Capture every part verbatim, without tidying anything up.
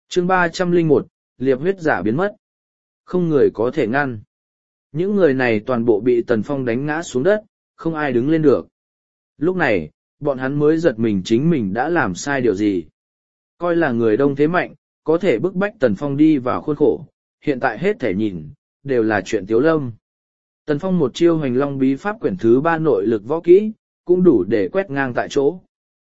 Chương ba trăm lẻ một, liệp huyết giả biến mất. Không người có thể ngăn. Những người này toàn bộ bị Tần Phong đánh ngã xuống đất, không ai đứng lên được. Lúc này, bọn hắn mới giật mình chính mình đã làm sai điều gì. Coi là người đông thế mạnh, có thể bức bách Tần Phong đi vào khuôn khổ, hiện tại hết thể nhìn, đều là chuyện tiếu lâm. Tần Phong một chiêu Hoành Long bí pháp quyển thứ ba nội lực võ kỹ, cũng đủ để quét ngang tại chỗ.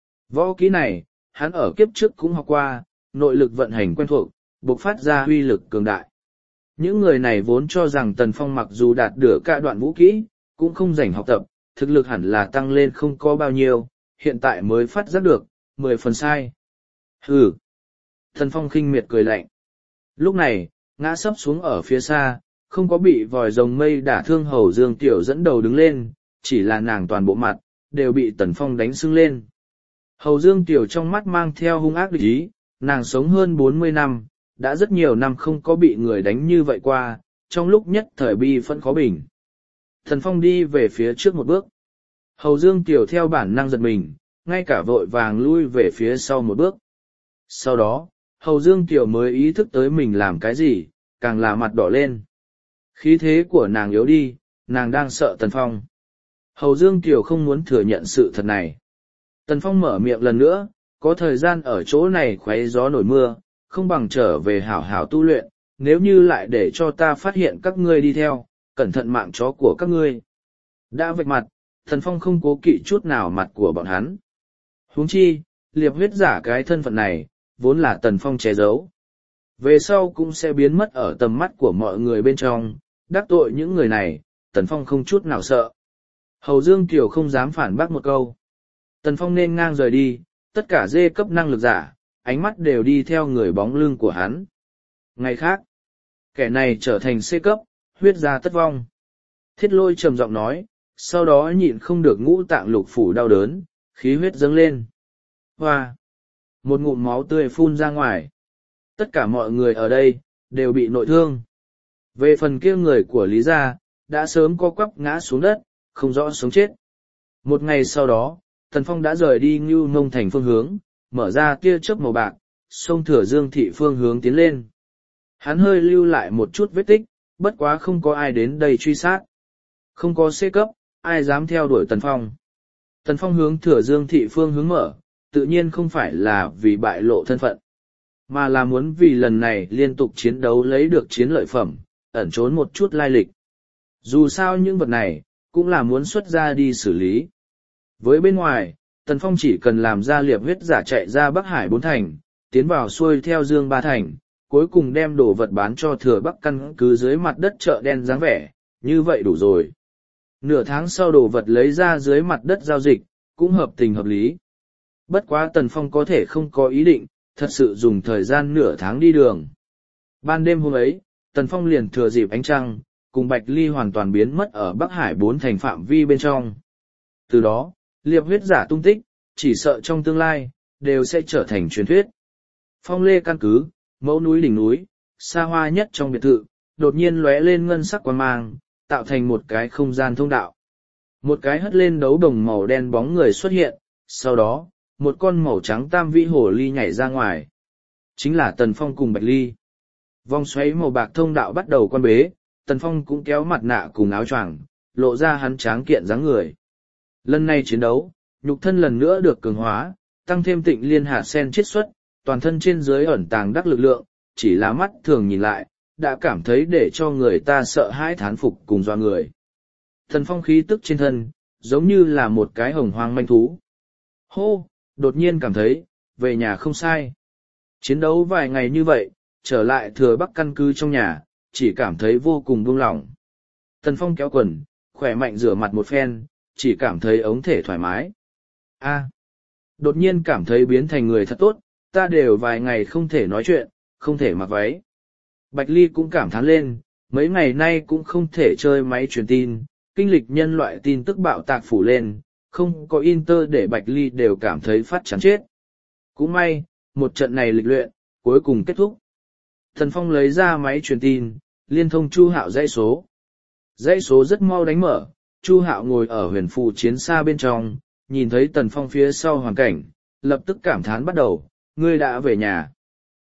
Võ kỹ này, hắn ở kiếp trước cũng học qua, nội lực vận hành quen thuộc, bộc phát ra huy lực cường đại. Những người này vốn cho rằng Tần Phong mặc dù đạt được cả đoạn vũ kỹ, cũng không rảnh học tập, thực lực hẳn là tăng lên không có bao nhiêu, hiện tại mới phát giác được, mười phần sai. Hừ! Tần Phong khinh miệt cười lạnh. Lúc này, ngã sấp xuống ở phía xa, không có bị vòi rồng mây đả thương Hầu Dương Tiểu dẫn đầu đứng lên, chỉ là nàng toàn bộ mặt, đều bị Tần Phong đánh sưng lên. Hầu Dương Tiểu trong mắt mang theo hung ác địch ý, nàng sống hơn bốn mươi năm, đã rất nhiều năm không có bị người đánh như vậy qua, trong lúc nhất thời bi phẫn khó bình. Tần Phong đi về phía trước một bước. Hầu Dương Tiểu theo bản năng giật mình, ngay cả vội vàng lui về phía sau một bước. Sau đó, Hầu Dương Tiểu mới ý thức tới mình làm cái gì, càng là mặt đỏ lên. Khí thế của nàng yếu đi, nàng đang sợ Tần Phong. Hầu Dương Tiểu không muốn thừa nhận sự thật này. Tần Phong mở miệng lần nữa, có thời gian ở chỗ này khoáy gió nổi mưa, không bằng trở về hảo hảo tu luyện, nếu như lại để cho ta phát hiện các ngươi đi theo, cẩn thận mạng chó của các ngươi. Đã vạch mặt, Tần Phong không cố kỵ chút nào mặt của bọn hắn. Huống chi, liệp huyết giả cái thân phận này, vốn là Tần Phong che giấu. Về sau cũng sẽ biến mất ở tầm mắt của mọi người bên trong, đắc tội những người này, Tần Phong không chút nào sợ. Hầu Dương Kiều không dám phản bác một câu. Tần Phong nên ngang rời đi, tất cả dê cấp năng lực giả, ánh mắt đều đi theo người bóng lưng của hắn. Ngày khác, kẻ này trở thành C cấp, huyết ra tất vong. Thiết Lôi trầm giọng nói, sau đó nhịn không được ngũ tạng lục phủ đau đớn, khí huyết dâng lên. Hoa! Một ngụm máu tươi phun ra ngoài. Tất cả mọi người ở đây, đều bị nội thương. Về phần kia người của Lý Gia, đã sớm co quắp ngã xuống đất, không rõ sống chết. Một ngày sau đó, Tần Phong đã rời đi Ngưu Mông Thành phương hướng, mở ra tia chớp màu bạc, sông Thừa Dương thị phương hướng tiến lên. Hắn hơi lưu lại một chút vết tích, bất quá không có ai đến đây truy sát. Không có C cấp, ai dám theo đuổi Tần Phong. Tần Phong hướng Thừa Dương thị phương hướng mở, tự nhiên không phải là vì bại lộ thân phận, mà là muốn vì lần này liên tục chiến đấu lấy được chiến lợi phẩm, ẩn trốn một chút lai lịch. Dù sao những vật này, cũng là muốn xuất ra đi xử lý. Với bên ngoài, Tần Phong chỉ cần làm ra liệp huyết giả chạy ra Bắc Hải bốn thành, tiến vào xuôi theo Dương ba thành, cuối cùng đem đồ vật bán cho Thừa Bắc căn cứ dưới mặt đất chợ đen dáng vẻ, như vậy đủ rồi. Nửa tháng sau đồ vật lấy ra dưới mặt đất giao dịch, cũng hợp tình hợp lý. Bất quá Tần Phong có thể không có ý định, thật sự dùng thời gian nửa tháng đi đường. Ban đêm hôm ấy, Tần Phong liền thừa dịp ánh trăng, cùng Bạch Ly hoàn toàn biến mất ở Bắc Hải bốn thành phạm vi bên trong. Từ đó, liệp huyết giả tung tích, chỉ sợ trong tương lai, đều sẽ trở thành truyền thuyết. Phong Lê căn cứ, mẫu núi đỉnh núi, xa hoa nhất trong biệt thự, đột nhiên lóe lên ngân sắc quang mang, tạo thành một cái không gian thông đạo. Một cái hất lên đấu đồng màu đen bóng người xuất hiện, sau đó, một con màu trắng tam vĩ hồ ly nhảy ra ngoài. Chính là Tần Phong cùng Bạch Ly. Vòng xoáy màu bạc thông đạo bắt đầu quan bế, Tần Phong cũng kéo mặt nạ cùng áo choàng, lộ ra hắn tráng kiện dáng người. Lần này chiến đấu, nhục thân lần nữa được cường hóa, tăng thêm tịnh liên hạt sen chiết xuất, toàn thân trên dưới ẩn tàng đắc lực lượng, chỉ là mắt thường nhìn lại, đã cảm thấy để cho người ta sợ hãi thán phục cùng doa người. Tần Phong khí tức trên thân, giống như là một cái hồng hoang manh thú. Hô, đột nhiên cảm thấy, về nhà không sai. Chiến đấu vài ngày như vậy, trở lại Thừa Bắc căn cứ trong nhà, chỉ cảm thấy vô cùng buông lỏng. Tần Phong kéo quần, khỏe mạnh rửa mặt một phen, chỉ cảm thấy ống thể thoải mái. A, đột nhiên cảm thấy biến thành người thật tốt, ta đều vài ngày không thể nói chuyện, không thể mặc váy. Bạch Ly cũng cảm thán lên, mấy ngày nay cũng không thể chơi máy truyền tin, kinh lịch nhân loại tin tức bạo tạc phủ lên, không có Inter để Bạch Ly đều cảm thấy phát chán chết. Cũng may, một trận này lịch luyện, cuối cùng kết thúc. Thần Phong lấy ra máy truyền tin, liên thông Chu Hạo dãy số. Dãy số rất mau đánh mở, Chu Hạo ngồi ở huyền phù chiến xa bên trong, nhìn thấy Tần Phong phía sau hoàn cảnh, lập tức cảm thán bắt đầu, ngươi đã về nhà.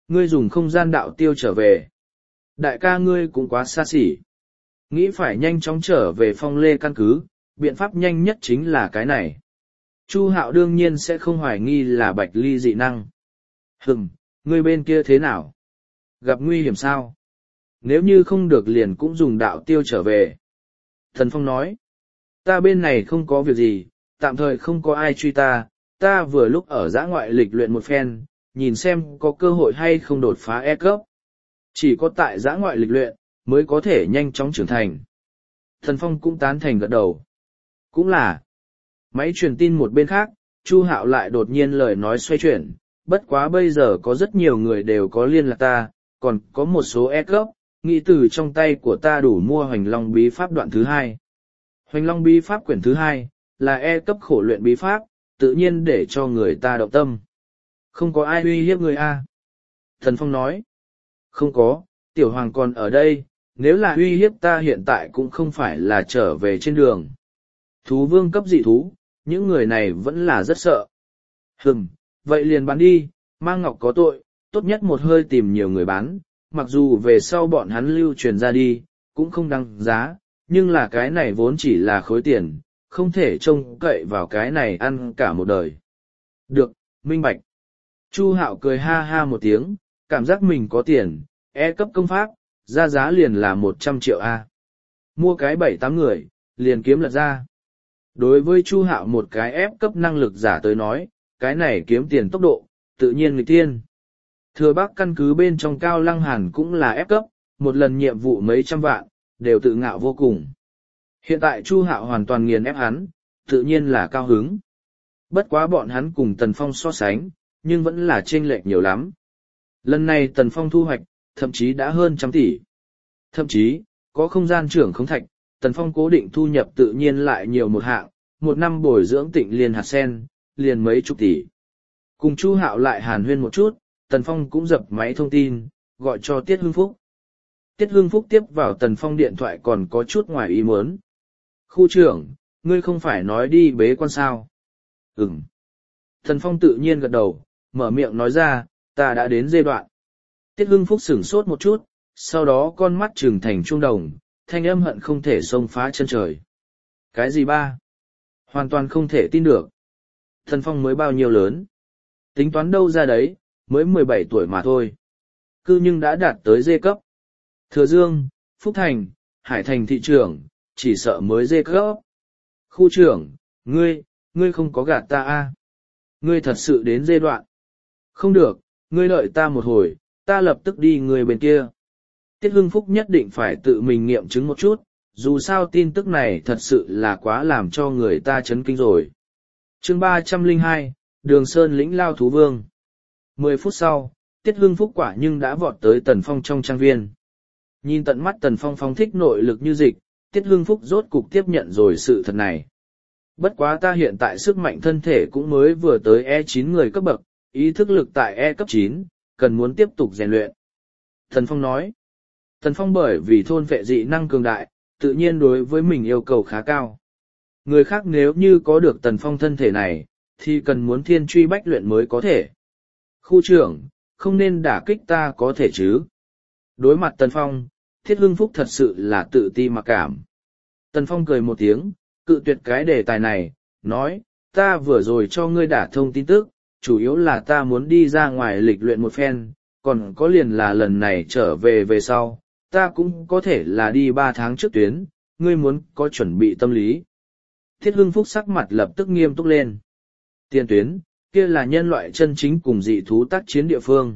Ngươi dùng không gian đạo tiêu trở về. Đại ca ngươi cũng quá xa xỉ. Nghĩ phải nhanh chóng trở về Phong Lê căn cứ, biện pháp nhanh nhất chính là cái này. Chu Hạo đương nhiên sẽ không hoài nghi là Bạch Ly dị năng. Hừm, ngươi bên kia thế nào? Gặp nguy hiểm sao? Nếu như không được liền cũng dùng đạo tiêu trở về. Thần Phong nói, ta bên này không có việc gì, tạm thời không có ai truy ta, ta vừa lúc ở dã ngoại lịch luyện một phen, nhìn xem có cơ hội hay không đột phá E cấp. Chỉ có tại dã ngoại lịch luyện, mới có thể nhanh chóng trưởng thành. Thần Phong cũng tán thành gật đầu. Cũng là, máy truyền tin một bên khác, Chu Hạo lại đột nhiên lời nói xoay chuyển, bất quá bây giờ có rất nhiều người đều có liên lạc ta, còn có một số E cấp, nghĩ từ trong tay của ta đủ mua Hoành Long bí pháp đoạn thứ hai. Hoành Long bí pháp quyển thứ hai, là E cấp khổ luyện bí pháp, tự nhiên để cho người ta động tâm. Không có ai uy hiếp người A. Thần Phong nói, không có, tiểu hoàng còn ở đây, nếu là uy hiếp ta hiện tại cũng không phải là trở về trên đường. Thú vương cấp dị thú, những người này vẫn là rất sợ. Hừm, vậy liền bán đi, mang ngọc có tội, tốt nhất một hơi tìm nhiều người bán, mặc dù về sau bọn hắn lưu truyền ra đi, cũng không đăng giá, nhưng là cái này vốn chỉ là khối tiền, không thể trông cậy vào cái này ăn cả một đời. Được, minh bạch. Chu Hạo cười ha ha một tiếng, cảm giác mình có tiền, E cấp công pháp, ra giá liền là một trăm triệu A. Mua cái bảy tám người, liền kiếm lật ra. Đối với Chu Hạo một cái ép cấp năng lực giả tới nói, cái này kiếm tiền tốc độ, tự nhiên nghịch tiên. Thừa Bắc căn cứ bên trong Cao Lăng Hàn cũng là ép cấp, một lần nhiệm vụ mấy trăm vạn, đều tự ngạo vô cùng. Hiện tại Chu Hạo hoàn toàn nghiền ép hắn, tự nhiên là cao hứng. Bất quá bọn hắn cùng Tần Phong so sánh, nhưng vẫn là chênh lệch nhiều lắm. Lần này Tần Phong thu hoạch, thậm chí đã hơn trăm tỷ. Thậm chí, có không gian trưởng không thạch, Tần Phong cố định thu nhập tự nhiên lại nhiều một hạng, một năm bồi dưỡng Tịnh Liên hạt sen, liền mấy chục tỷ. Cùng Chu Hạo lại hàn huyên một chút, Tần Phong cũng dập máy thông tin, gọi cho Tiết Hưng Phúc. Tiết Hưng Phúc tiếp vào Tần Phong điện thoại còn có chút ngoài ý muốn. Khu trưởng, ngươi không phải nói đi bế quan sao? Ừm. Tần Phong tự nhiên gật đầu, mở miệng nói ra, ta đã đến giai đoạn. Tiết Hưng Phúc sửng sốt một chút, sau đó con mắt trừng thành trung đồng, thanh âm hận không thể xông phá chân trời. Cái gì ba? Hoàn toàn không thể tin được. Tần Phong mới bao nhiêu lớn? Tính toán đâu ra đấy, mới mười bảy tuổi mà thôi. Cư nhưng đã đạt tới dê cấp. Thừa Dương, Phúc Thành, Hải Thành thị trưởng, chỉ sợ mới dê cấp. Khu trưởng, ngươi, ngươi không có gạt ta a? Ngươi thật sự đến dê đoạn. Không được, ngươi đợi ta một hồi, ta lập tức đi người bên kia. Tiết Hưng Phúc nhất định phải tự mình nghiệm chứng một chút, dù sao tin tức này thật sự là quá làm cho người ta chấn kinh rồi. Chương ba trăm lẻ hai, Đường Sơn lĩnh lao thú vương. Mười phút sau, Tiết Hưng Phúc quả nhưng đã vọt tới Tần Phong trong trang viên. Nhìn tận mắt Tần Phong phóng thích nội lực như dịch, Tiết Hưng Phúc rốt cục tiếp nhận rồi sự thật này. Bất quá ta hiện tại sức mạnh thân thể cũng mới vừa tới E chín người cấp bậc, ý thức lực tại E cấp chín, cần muốn tiếp tục rèn luyện. Tần Phong nói, Tần Phong bởi vì thôn vệ dị năng cường đại, tự nhiên đối với mình yêu cầu khá cao. Người khác nếu như có được Tần Phong thân thể này, thì cần muốn thiên truy bách luyện mới có thể. Khu trưởng, không nên đả kích ta có thể chứ. Đối mặt Tần Phong, Thiết Hưng Phúc thật sự là tự ti mặc cảm. Tần Phong cười một tiếng, cự tuyệt cái đề tài này, nói, ta vừa rồi cho ngươi đả thông tin tức, chủ yếu là ta muốn đi ra ngoài lịch luyện một phen, còn có liền là lần này trở về về sau, ta cũng có thể là đi ba tháng trước tuyến, ngươi muốn có chuẩn bị tâm lý. Thiết Hưng Phúc sắc mặt lập tức nghiêm túc lên. Tiền tuyến, kia là nhân loại chân chính cùng dị thú tác chiến địa phương.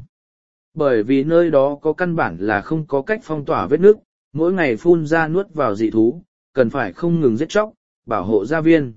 Bởi vì nơi đó có căn bản là không có cách phong tỏa vết nước, mỗi ngày phun ra nuốt vào dị thú, cần phải không ngừng giết chóc, bảo hộ gia viên.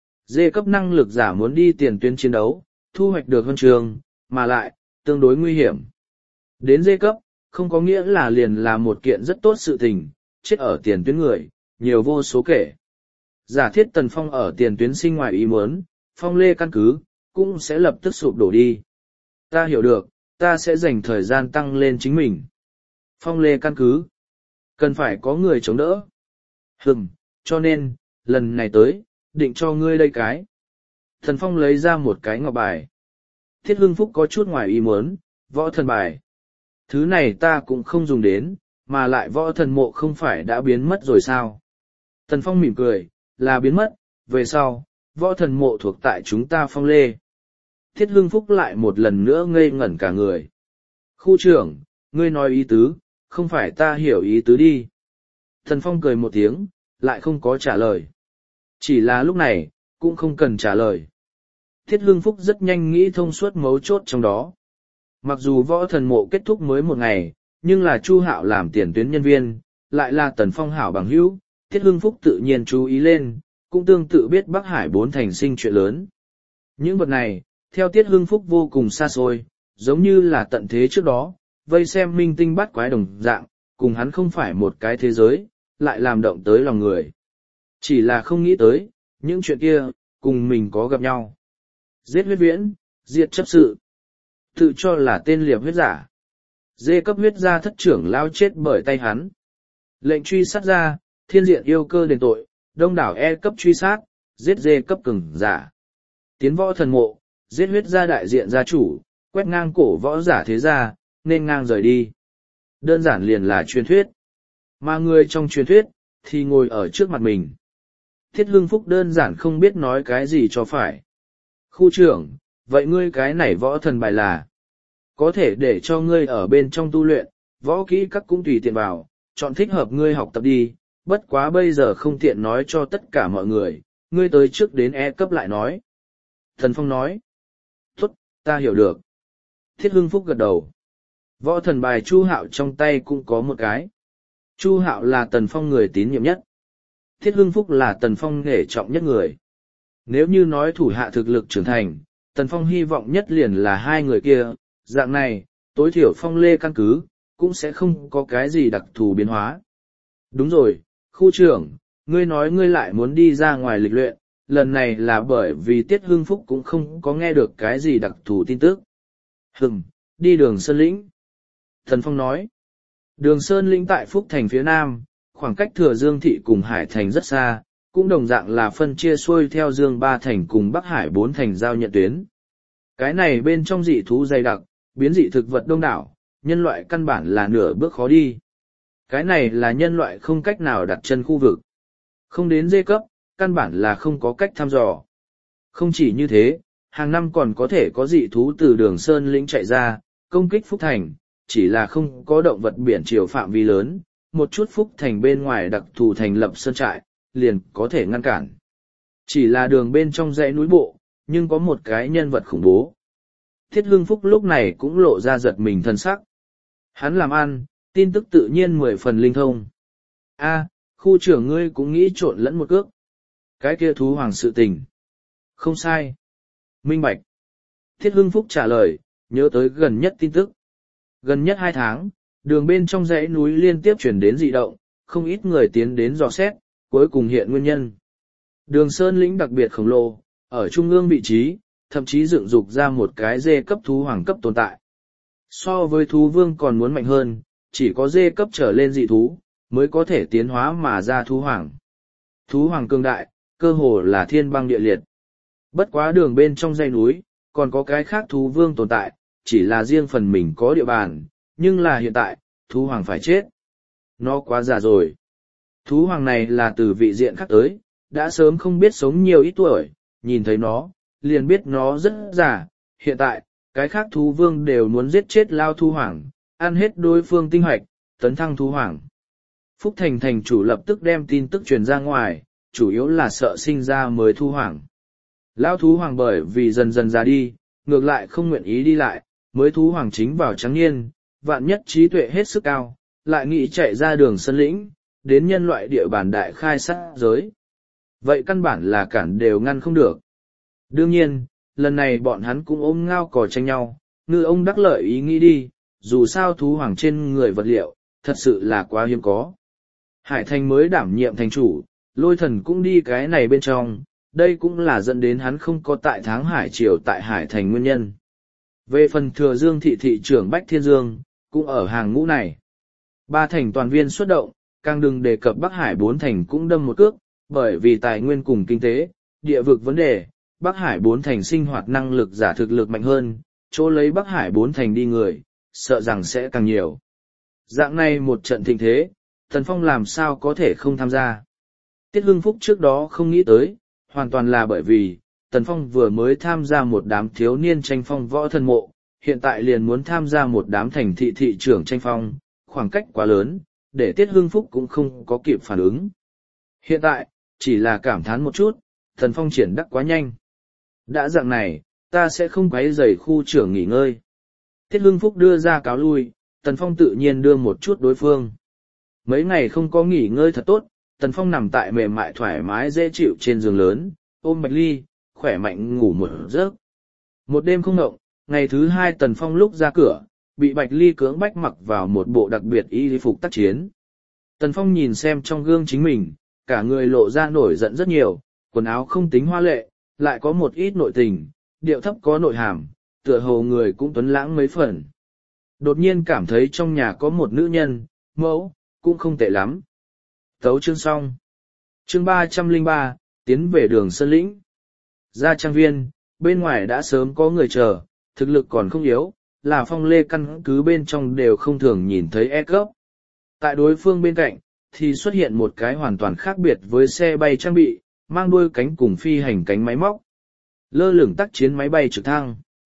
Dê cấp năng lực giả muốn đi tiền tuyến chiến đấu, thu hoạch được huân trường, mà lại, tương đối nguy hiểm. Đến dê cấp, không có nghĩa là liền là một kiện rất tốt sự tình, chết ở tiền tuyến người, nhiều vô số kể. Giả thiết Tần Phong ở tiền tuyến sinh ngoài ý muốn, Phong Lê căn cứ, cũng sẽ lập tức sụp đổ đi. Ta hiểu được, ta sẽ dành thời gian tăng lên chính mình. Phong Lê căn cứ, cần phải có người chống đỡ. Hừm, cho nên, lần này tới, định cho ngươi đây cái. Thần Phong lấy ra một cái ngọc bài. Thiết Hưng Phúc có chút ngoài ý muốn, võ thần bài, Thứ này ta cũng không dùng đến, mà lại võ thần mộ không phải đã biến mất rồi sao? Tần Phong mỉm cười, là biến mất, về sau, võ thần mộ thuộc tại chúng ta Phong Lê. Thiết Hưng Phúc lại một lần nữa ngây ngẩn cả người. Khu trưởng, ngươi nói ý tứ, không phải ta hiểu ý tứ đi. Tần Phong cười một tiếng, lại không có trả lời. Chỉ là lúc này, cũng không cần trả lời. Thiết Hưng Phúc rất nhanh nghĩ thông suốt mấu chốt trong đó. Mặc dù võ thần mộ kết thúc mới một ngày, nhưng là Chu Hạo làm tiền tuyến nhân viên, lại là Tần Phong hảo bằng hữu, Thiết Hưng Phúc tự nhiên chú ý lên, cũng tương tự biết Bắc Hải bốn thành sinh chuyện lớn. Những vật này, theo Thiết Hưng Phúc vô cùng xa xôi, giống như là tận thế trước đó, vây xem minh tinh bắt quái đồng dạng, cùng hắn không phải một cái thế giới, lại làm động tới lòng người. Chỉ là không nghĩ tới, những chuyện kia, cùng mình có gặp nhau. Giết huyết viễn, diệt chấp sự. Tự cho là tên liệp huyết giả. Dê cấp huyết gia thất trưởng lao chết bởi tay hắn. Lệnh truy sát ra, thiên diện yêu cơ đền tội, đông đảo E cấp truy sát, giết dê cấp cường giả. Tiến võ thần mộ, giết huyết gia đại diện gia chủ, quét ngang cổ võ giả thế gia, nên ngang rời đi. Đơn giản liền là truyền thuyết. Mà người trong truyền thuyết, thì ngồi ở trước mặt mình. Thiết Hưng Phúc đơn giản không biết nói cái gì cho phải. Khu trưởng, vậy ngươi cái này võ thần bài là có thể để cho ngươi ở bên trong tu luyện, võ kỹ các cũng tùy tiện vào, chọn thích hợp ngươi học tập đi, bất quá bây giờ không tiện nói cho tất cả mọi người, ngươi tới trước đến E cấp lại nói. Thần Phong nói, tốt, ta hiểu được. Thiết Hưng Phúc gật đầu. Võ thần bài Chu Hạo trong tay cũng có một cái. Chu Hạo là Tần Phong người tín nhiệm nhất. Thiết Hưng Phúc là Tần Phong nể trọng nhất người. Nếu như nói thủ hạ thực lực trưởng thành, Tần Phong hy vọng nhất liền là hai người kia, dạng này, tối thiểu Phong Lê căn cứ, cũng sẽ không có cái gì đặc thù biến hóa. Đúng rồi, khu trưởng, ngươi nói ngươi lại muốn đi ra ngoài lịch luyện, lần này là bởi vì Tiết Hưng Phúc cũng không có nghe được cái gì đặc thù tin tức. Hừm, đi đường Sơn Lĩnh. Tần Phong nói, đường Sơn Lĩnh tại Phúc Thành phía nam, khoảng cách Thừa Dương Thị cùng Hải Thành rất xa, cũng đồng dạng là phân chia xuôi theo Dương Ba Thành cùng Bắc Hải bốn thành giao nhận tuyến. Cái này bên trong dị thú dày đặc, biến dị thực vật đông đảo, nhân loại căn bản là nửa bước khó đi. Cái này là nhân loại không cách nào đặt chân khu vực. Không đến dê cấp, căn bản là không có cách thăm dò. Không chỉ như thế, hàng năm còn có thể có dị thú từ đường Sơn Lĩnh chạy ra, công kích Phúc Thành, chỉ là không có động vật biển chiều phạm vi lớn, một chút Phúc Thành bên ngoài đặc thù thành lập sơn trại, liền có thể ngăn cản. Chỉ là đường bên trong dãy núi bộ, nhưng có một cái nhân vật khủng bố. Thiết Hưng Phúc lúc này cũng lộ ra giật mình thân sắc. Hắn làm ăn, tin tức tự nhiên mười phần linh thông. A, khu trưởng ngươi cũng nghĩ trộn lẫn một cước. Cái kia thú hoàng sự tình. Không sai. Minh bạch. Thiết Hưng Phúc trả lời, nhớ tới gần nhất tin tức. Gần nhất hai tháng, đường bên trong dãy núi liên tiếp chuyển đến dị động, không ít người tiến đến dò xét, cuối cùng hiện nguyên nhân. Đường Sơn Lĩnh đặc biệt khổng lồ, ở trung ương vị trí, thậm chí dựng dục ra một cái dê cấp thú hoàng cấp tồn tại. So với thú vương còn muốn mạnh hơn, chỉ có dê cấp trở lên dị thú, mới có thể tiến hóa mà ra thú hoàng. Thú hoàng cương đại, cơ hồ là thiên băng địa liệt. Bất quá đường bên trong dãy núi, còn có cái khác thú vương tồn tại, chỉ là riêng phần mình có địa bàn, nhưng là hiện tại, thú hoàng phải chết. Nó quá già rồi. Thú hoàng này là từ vị diện khác tới, đã sớm không biết sống nhiều ít tuổi, nhìn thấy nó, liền biết nó rất già. Hiện tại, cái khác thú vương đều muốn giết chết lao thú hoàng, ăn hết đối phương tinh hoạch, tấn thăng thú hoàng. Phúc Thành thành chủ lập tức đem tin tức truyền ra ngoài, chủ yếu là sợ sinh ra mới thú hoàng. Lao thú hoàng bởi vì dần dần già đi, ngược lại không nguyện ý đi lại, mới thú hoàng chính vào trắng niên, vạn nhất trí tuệ hết sức cao, lại nghĩ chạy ra đường Sơn Lĩnh, đến nhân loại địa bàn đại khai sát giới. Vậy căn bản là cản đều ngăn không được. Đương nhiên, lần này bọn hắn cũng ôm ngao cò tranh nhau, ngư ông đắc lợi ý nghĩ đi, dù sao thú hoàng trên người vật liệu, thật sự là quá hiếm có. Hải Thành mới đảm nhiệm thành chủ, Lôi Thần cũng đi cái này bên trong, đây cũng là dẫn đến hắn không có tại tháng Hải Triều tại Hải Thành nguyên nhân. Về phần Thừa Dương thị thị trưởng Bách Thiên Dương, cũng ở hàng ngũ này. Ba thành toàn viên xuất động, càng đừng đề cập Bắc Hải bốn thành cũng đâm một cước, bởi vì tài nguyên cùng kinh tế, địa vực vấn đề, Bắc Hải bốn thành sinh hoạt năng lực giả thực lực mạnh hơn, chỗ lấy Bắc Hải bốn thành đi người, sợ rằng sẽ càng nhiều. Dạng này một trận thịnh thế, Tần Phong làm sao có thể không tham gia. Tiết Hưng Phúc trước đó không nghĩ tới, hoàn toàn là bởi vì, Tần Phong vừa mới tham gia một đám thiếu niên tranh phong võ thần mộ, hiện tại liền muốn tham gia một đám thành thị thị trưởng tranh phong, khoảng cách quá lớn, để Tiết Hưng Phúc cũng không có kịp phản ứng. Hiện tại, chỉ là cảm thán một chút, Tần Phong triển đắc quá nhanh. Đã dạng này, ta sẽ không quấy rầy khu trưởng nghỉ ngơi. Tiết Hưng Phúc đưa ra cáo lui, Tần Phong tự nhiên đưa một chút đối phương. Mấy ngày không có nghỉ ngơi thật tốt, Tần Phong nằm tại mềm mại thoải mái dễ chịu trên giường lớn, ôm Bạch Ly, khỏe mạnh ngủ một giấc. Một đêm không ngộng, ngày thứ hai Tần Phong lúc ra cửa, bị Bạch Ly cưỡng bách mặc vào một bộ đặc biệt y phục tác chiến. Tần Phong nhìn xem trong gương chính mình, cả người lộ ra nổi giận rất nhiều, quần áo không tính hoa lệ, lại có một ít nội tình, điệu thấp có nội hàm, tựa hồ người cũng tuấn lãng mấy phần. Đột nhiên cảm thấy trong nhà có một nữ nhân, mẫu, cũng không tệ lắm. Tấu chương xong. Chương ba trăm lẻ ba, tiến về đường Sơn Lĩnh. Ra trang viên, bên ngoài đã sớm có người chờ, thực lực còn không yếu, là Phong Lê căn cứ bên trong đều không thường nhìn thấy e cấp. Tại đối phương bên cạnh, thì xuất hiện một cái hoàn toàn khác biệt với xe bay trang bị, mang đuôi cánh cùng phi hành cánh máy móc. Lơ lửng tác chiến máy bay trực thăng.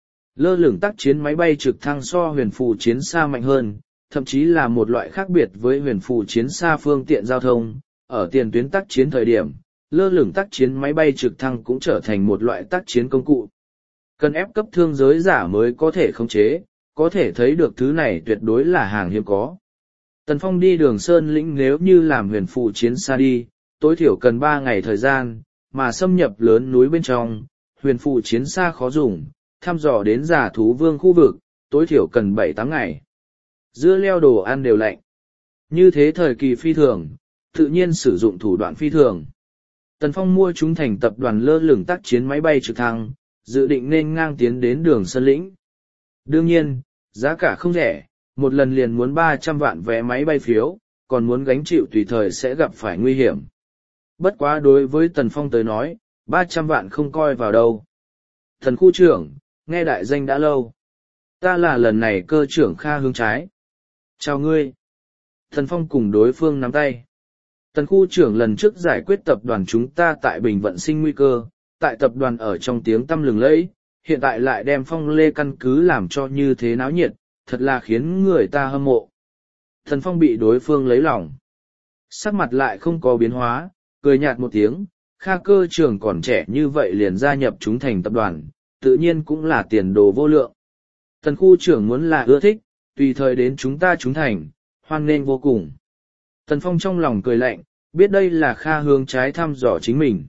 Lơ lửng tác chiến máy bay trực thăng so huyền phù chiến xa mạnh hơn, thậm chí là một loại khác biệt với huyền phù chiến xa phương tiện giao thông. Ở tiền tuyến tác chiến thời điểm, lơ lửng tác chiến máy bay trực thăng cũng trở thành một loại tác chiến công cụ. Cần ép cấp thương giới giả mới có thể khống chế, có thể thấy được thứ này tuyệt đối là hàng hiếm có. Tần Phong đi đường Sơn Lĩnh nếu như làm huyền phù chiến xa đi, tối thiểu cần ba ngày thời gian, mà xâm nhập lớn núi bên trong, huyền phù chiến xa khó dùng, thăm dò đến giả thú vương khu vực, tối thiểu cần bảy tám ngày. Dưa leo đồ ăn đều lạnh. Như thế thời kỳ phi thường, tự nhiên sử dụng thủ đoạn phi thường. Tần Phong mua chúng thành tập đoàn lơ lửng tác chiến máy bay trực thăng, dự định nên ngang tiến đến đường Sơn Lĩnh. Đương nhiên, giá cả không rẻ, một lần liền muốn ba trăm vạn vé máy bay phiếu, còn muốn gánh chịu tùy thời sẽ gặp phải nguy hiểm. Bất quá đối với Tần Phong tới nói, ba trăm vạn không coi vào đâu. Thần khu trưởng, nghe đại danh đã lâu. Ta là lần này cơ trưởng Kha Hướng Trái. Chào ngươi. Tần Phong cùng đối phương nắm tay. Tần khu trưởng lần trước giải quyết tập đoàn chúng ta tại Bình Vận sinh nguy cơ, tại tập đoàn ở trong tiếng tăm lừng lẫy, hiện tại lại đem Phong Lê căn cứ làm cho như thế náo nhiệt, thật là khiến người ta hâm mộ. Tần Phong bị đối phương lấy lòng. Sắc mặt lại không có biến hóa, cười nhạt một tiếng, Kha cơ trưởng còn trẻ như vậy liền gia nhập chúng thành tập đoàn, tự nhiên cũng là tiền đồ vô lượng. Tần khu trưởng muốn là ưa thích, tùy thời đến chúng ta chúng thành, hoan nghênh vô cùng. Tần Phong trong lòng cười lạnh, biết đây là Kha Hướng Trái thăm dò chính mình.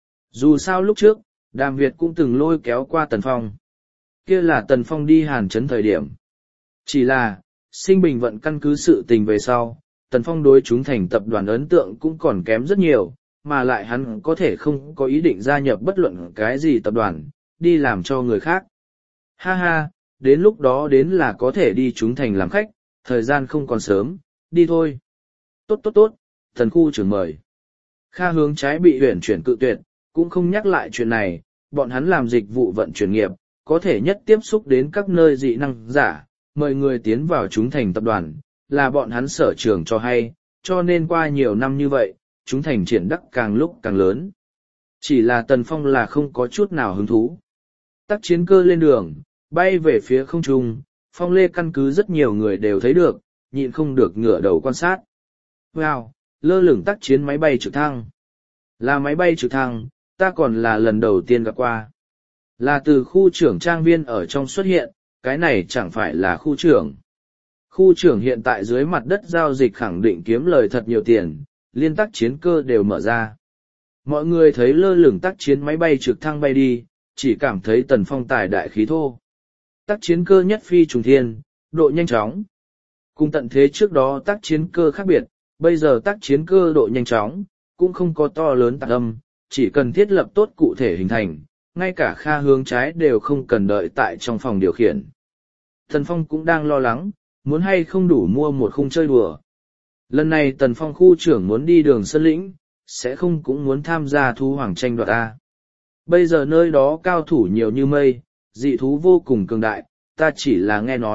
Dù sao lúc trước, Đàm Việt cũng từng lôi kéo qua Tần Phong. Kia là Tần Phong đi Hàn Trấn thời điểm. Chỉ là, sinh Bình Vận căn cứ sự tình về sau, Tần Phong đối chúng thành tập đoàn ấn tượng cũng còn kém rất nhiều, mà lại hắn có thể không có ý định gia nhập bất luận cái gì tập đoàn, đi làm cho người khác. Ha ha, đến lúc đó đến là có thể đi chúng thành làm khách, thời gian không còn sớm, đi thôi. Tốt tốt tốt, Thần khu trưởng mời. Kha Hướng Trái bị huyển chuyển cự tuyệt, cũng không nhắc lại chuyện này, bọn hắn làm dịch vụ vận chuyển nghiệp, có thể nhất tiếp xúc đến các nơi dị năng giả, mời người tiến vào chúng thành tập đoàn, là bọn hắn sở trường cho hay, cho nên qua nhiều năm như vậy, chúng thành triển đắc càng lúc càng lớn. Chỉ là Tần Phong là không có chút nào hứng thú. Tác chiến cơ lên đường, bay về phía không trung, Phong Lê căn cứ rất nhiều người đều thấy được, nhịn không được ngửa đầu quan sát. Wow, lơ lửng tác chiến máy bay trực thăng. Là máy bay trực thăng, ta còn là lần đầu tiên gặp qua. Là từ khu trưởng trang viên ở trong xuất hiện, cái này chẳng phải là khu trưởng. Khu trưởng hiện tại dưới mặt đất giao dịch khẳng định kiếm lời thật nhiều tiền, liên tác chiến cơ đều mở ra. Mọi người thấy lơ lửng tác chiến máy bay trực thăng bay đi, chỉ cảm thấy Tần Phong tài đại khí thô. Tác chiến cơ nhất phi trùng thiên, độ nhanh chóng. Cùng tận thế trước đó tác chiến cơ khác biệt, bây giờ tác chiến cơ độ nhanh chóng, cũng không có to lớn tạc âm, chỉ cần thiết lập tốt cụ thể hình thành, ngay cả Kha Hướng Trái đều không cần đợi tại trong phòng điều khiển. Tần Phong cũng đang lo lắng, muốn hay không đủ mua một khung chơi đùa. Lần này Tần Phong khu trưởng muốn đi đường Sơn Lĩnh, sẽ không cũng muốn tham gia thú hoàng tranh đoạt A. Bây giờ nơi đó cao thủ nhiều như mây, dị thú vô cùng cường đại, ta chỉ là nghe nói,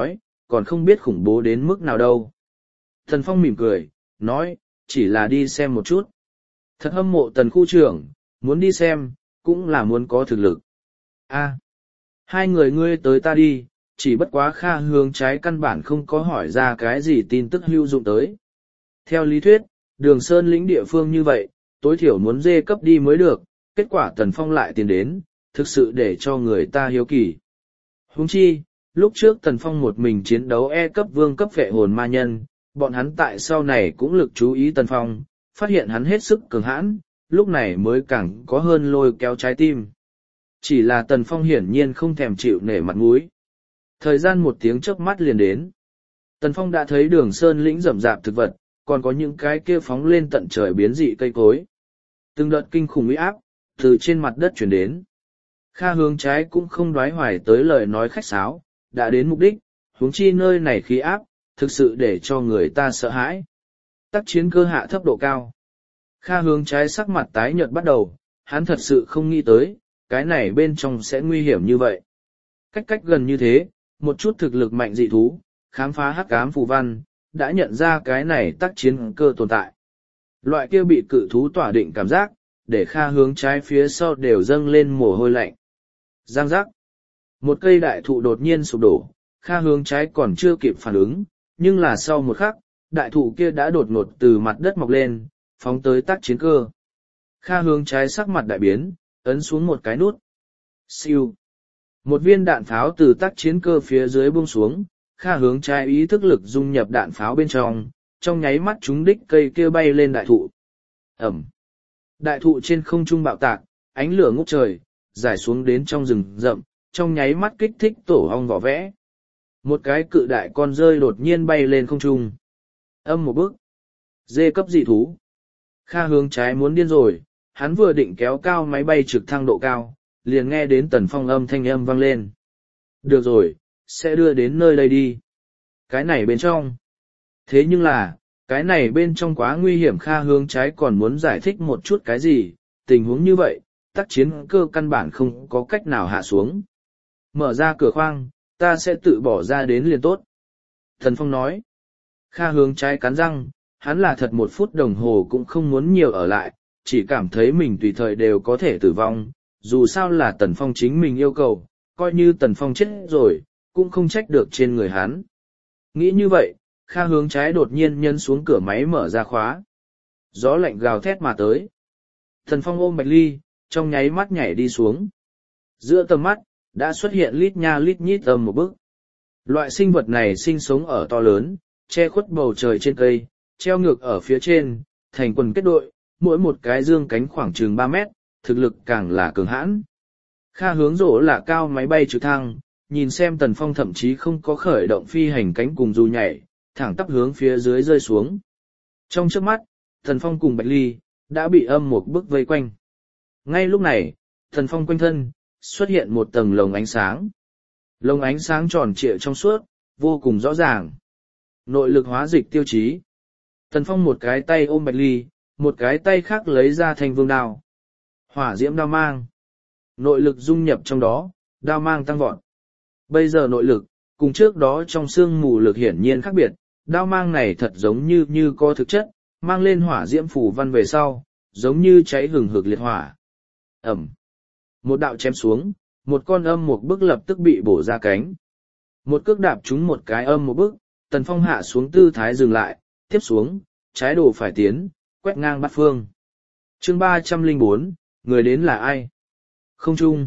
còn không biết khủng bố đến mức nào đâu. Tần Phong mỉm cười, nói, chỉ là đi xem một chút. Thật hâm mộ Tần khu trưởng, muốn đi xem, cũng là muốn có thực lực. A, hai người ngươi tới ta đi, chỉ bất quá Kha Hướng Trái căn bản không có hỏi ra cái gì tin tức hữu dụng tới. Theo lý thuyết, Đường Sơn lĩnh địa phương như vậy, tối thiểu muốn dê cấp đi mới được, kết quả Tần Phong lại tiến đến, thực sự để cho người ta hiếu kỳ. Huống chi, lúc trước Tần Phong một mình chiến đấu E cấp vương cấp vệ hồn ma nhân, bọn hắn tại sau này cũng lực chú ý Tần Phong, phát hiện hắn hết sức cường hãn, lúc này mới càng có hơn lôi kéo trái tim. Chỉ là Tần Phong hiển nhiên không thèm chịu nể mặt mũi. Thời gian một tiếng chớp mắt liền đến. Tần Phong đã thấy Đường Sơn lĩnh rậm rạp thực vật, còn có những cái kia phóng lên tận trời biến dị cây cối. Từng đợt kinh khủng uy áp, từ trên mặt đất chuyển đến. Kha Hướng Trái cũng không đoái hoài tới lời nói khách sáo, đã đến mục đích, huống chi nơi này khí áp, thực sự để cho người ta sợ hãi. Tác chiến cơ hạ thấp độ cao. Kha Hướng Trái sắc mặt tái nhợt bắt đầu, hắn thật sự không nghĩ tới, cái này bên trong sẽ nguy hiểm như vậy. Cách cách gần như thế, một chút thực lực mạnh dị thú, khám phá hắc ám phù văn, đã nhận ra cái này tác chiến cơ tồn tại. Loại kia bị cự thú tỏa định cảm giác, để Kha Hướng Trái phía sau đều dâng lên mồ hôi lạnh. Giang giác. Một cây đại thụ đột nhiên sụp đổ, Kha Hướng Trái còn chưa kịp phản ứng, nhưng là sau một khắc, đại thụ kia đã đột ngột từ mặt đất mọc lên, phóng tới tác chiến cơ. Kha Hướng Trái sắc mặt đại biến, ấn xuống một cái nút. Siêu. Một viên đạn pháo từ tác chiến cơ phía dưới buông xuống, Kha Hướng Trái ý thức lực dung nhập đạn pháo bên trong, trong nháy mắt chúng đích cây kia bay lên đại thụ. Ẩm. Đại thụ trên không trung bạo tạc, ánh lửa ngút trời, rải xuống đến trong rừng rậm, trong nháy mắt kích thích tổ ong vỏ vẽ. Một cái cự đại con rơi đột nhiên bay lên không trung. Âm một bước. Dê cấp dị thú. Kha Hướng Trái muốn điên rồi, hắn vừa định kéo cao máy bay trực thăng độ cao, liền nghe đến Tần Phong âm thanh âm vang lên. Được rồi, sẽ đưa đến nơi đây đi. Cái này bên trong. Thế nhưng là, cái này bên trong quá nguy hiểm. Kha Hướng Trái còn muốn giải thích một chút cái gì, tình huống như vậy, tác chiến cơ căn bản không có cách nào hạ xuống. Mở ra cửa khoang, ta sẽ tự bỏ ra đến liền tốt. Tần Phong nói. Kha Hướng Trái cắn răng, hắn là thật một phút đồng hồ cũng không muốn nhiều ở lại, chỉ cảm thấy mình tùy thời đều có thể tử vong, dù sao là Tần Phong chính mình yêu cầu, coi như Tần Phong chết rồi, cũng không trách được trên người hắn. Nghĩ như vậy, Kha Hướng Trái đột nhiên nhấn xuống cửa máy mở ra khóa. Gió lạnh gào thét mà tới. Tần Phong ôm Bạch Ly, trong nháy mắt nhảy đi xuống. Giữa tầm mắt, đã xuất hiện lít nha lít nhít âm một bức. Loại sinh vật này sinh sống ở to lớn, che khuất bầu trời trên cây, treo ngược ở phía trên, thành quần kết đội, mỗi một cái dương cánh khoảng chừng ba mét, thực lực càng là cường hãn. Kha Hướng rỗ là cao máy bay trực thăng, nhìn xem Tần Phong thậm chí không có khởi động phi hành cánh cùng dù nhảy, thẳng tắp hướng phía dưới rơi xuống. Trong chớp mắt, Tần Phong cùng Bạch Ly, đã bị âm một bức vây quanh. Ngay lúc này, Tần Phong quanh thân, xuất hiện một tầng lồng ánh sáng. Lồng ánh sáng tròn trịa trong suốt, vô cùng rõ ràng. Nội lực hóa dịch tiêu chí. Tần Phong một cái tay ôm Bạch Ly, một cái tay khác lấy ra thanh vương đao. Hỏa diễm đao mang. Nội lực dung nhập trong đó, đao mang tăng vọt. Bây giờ nội lực, cùng trước đó trong xương mù lực hiển nhiên khác biệt, đao mang này thật giống như như có thực chất, mang lên hỏa diễm phủ văn về sau, giống như cháy hừng hực liệt hỏa. Ẩm. Một đạo chém xuống, một con âm một bức lập tức bị bổ ra cánh. Một cước đạp trúng một cái âm một bức, Tần Phong hạ xuống tư thái dừng lại, tiếp xuống, trái đồ phải tiến, quét ngang bát phương. Chương ba trăm lẻ bốn, người đến là ai? Không trung.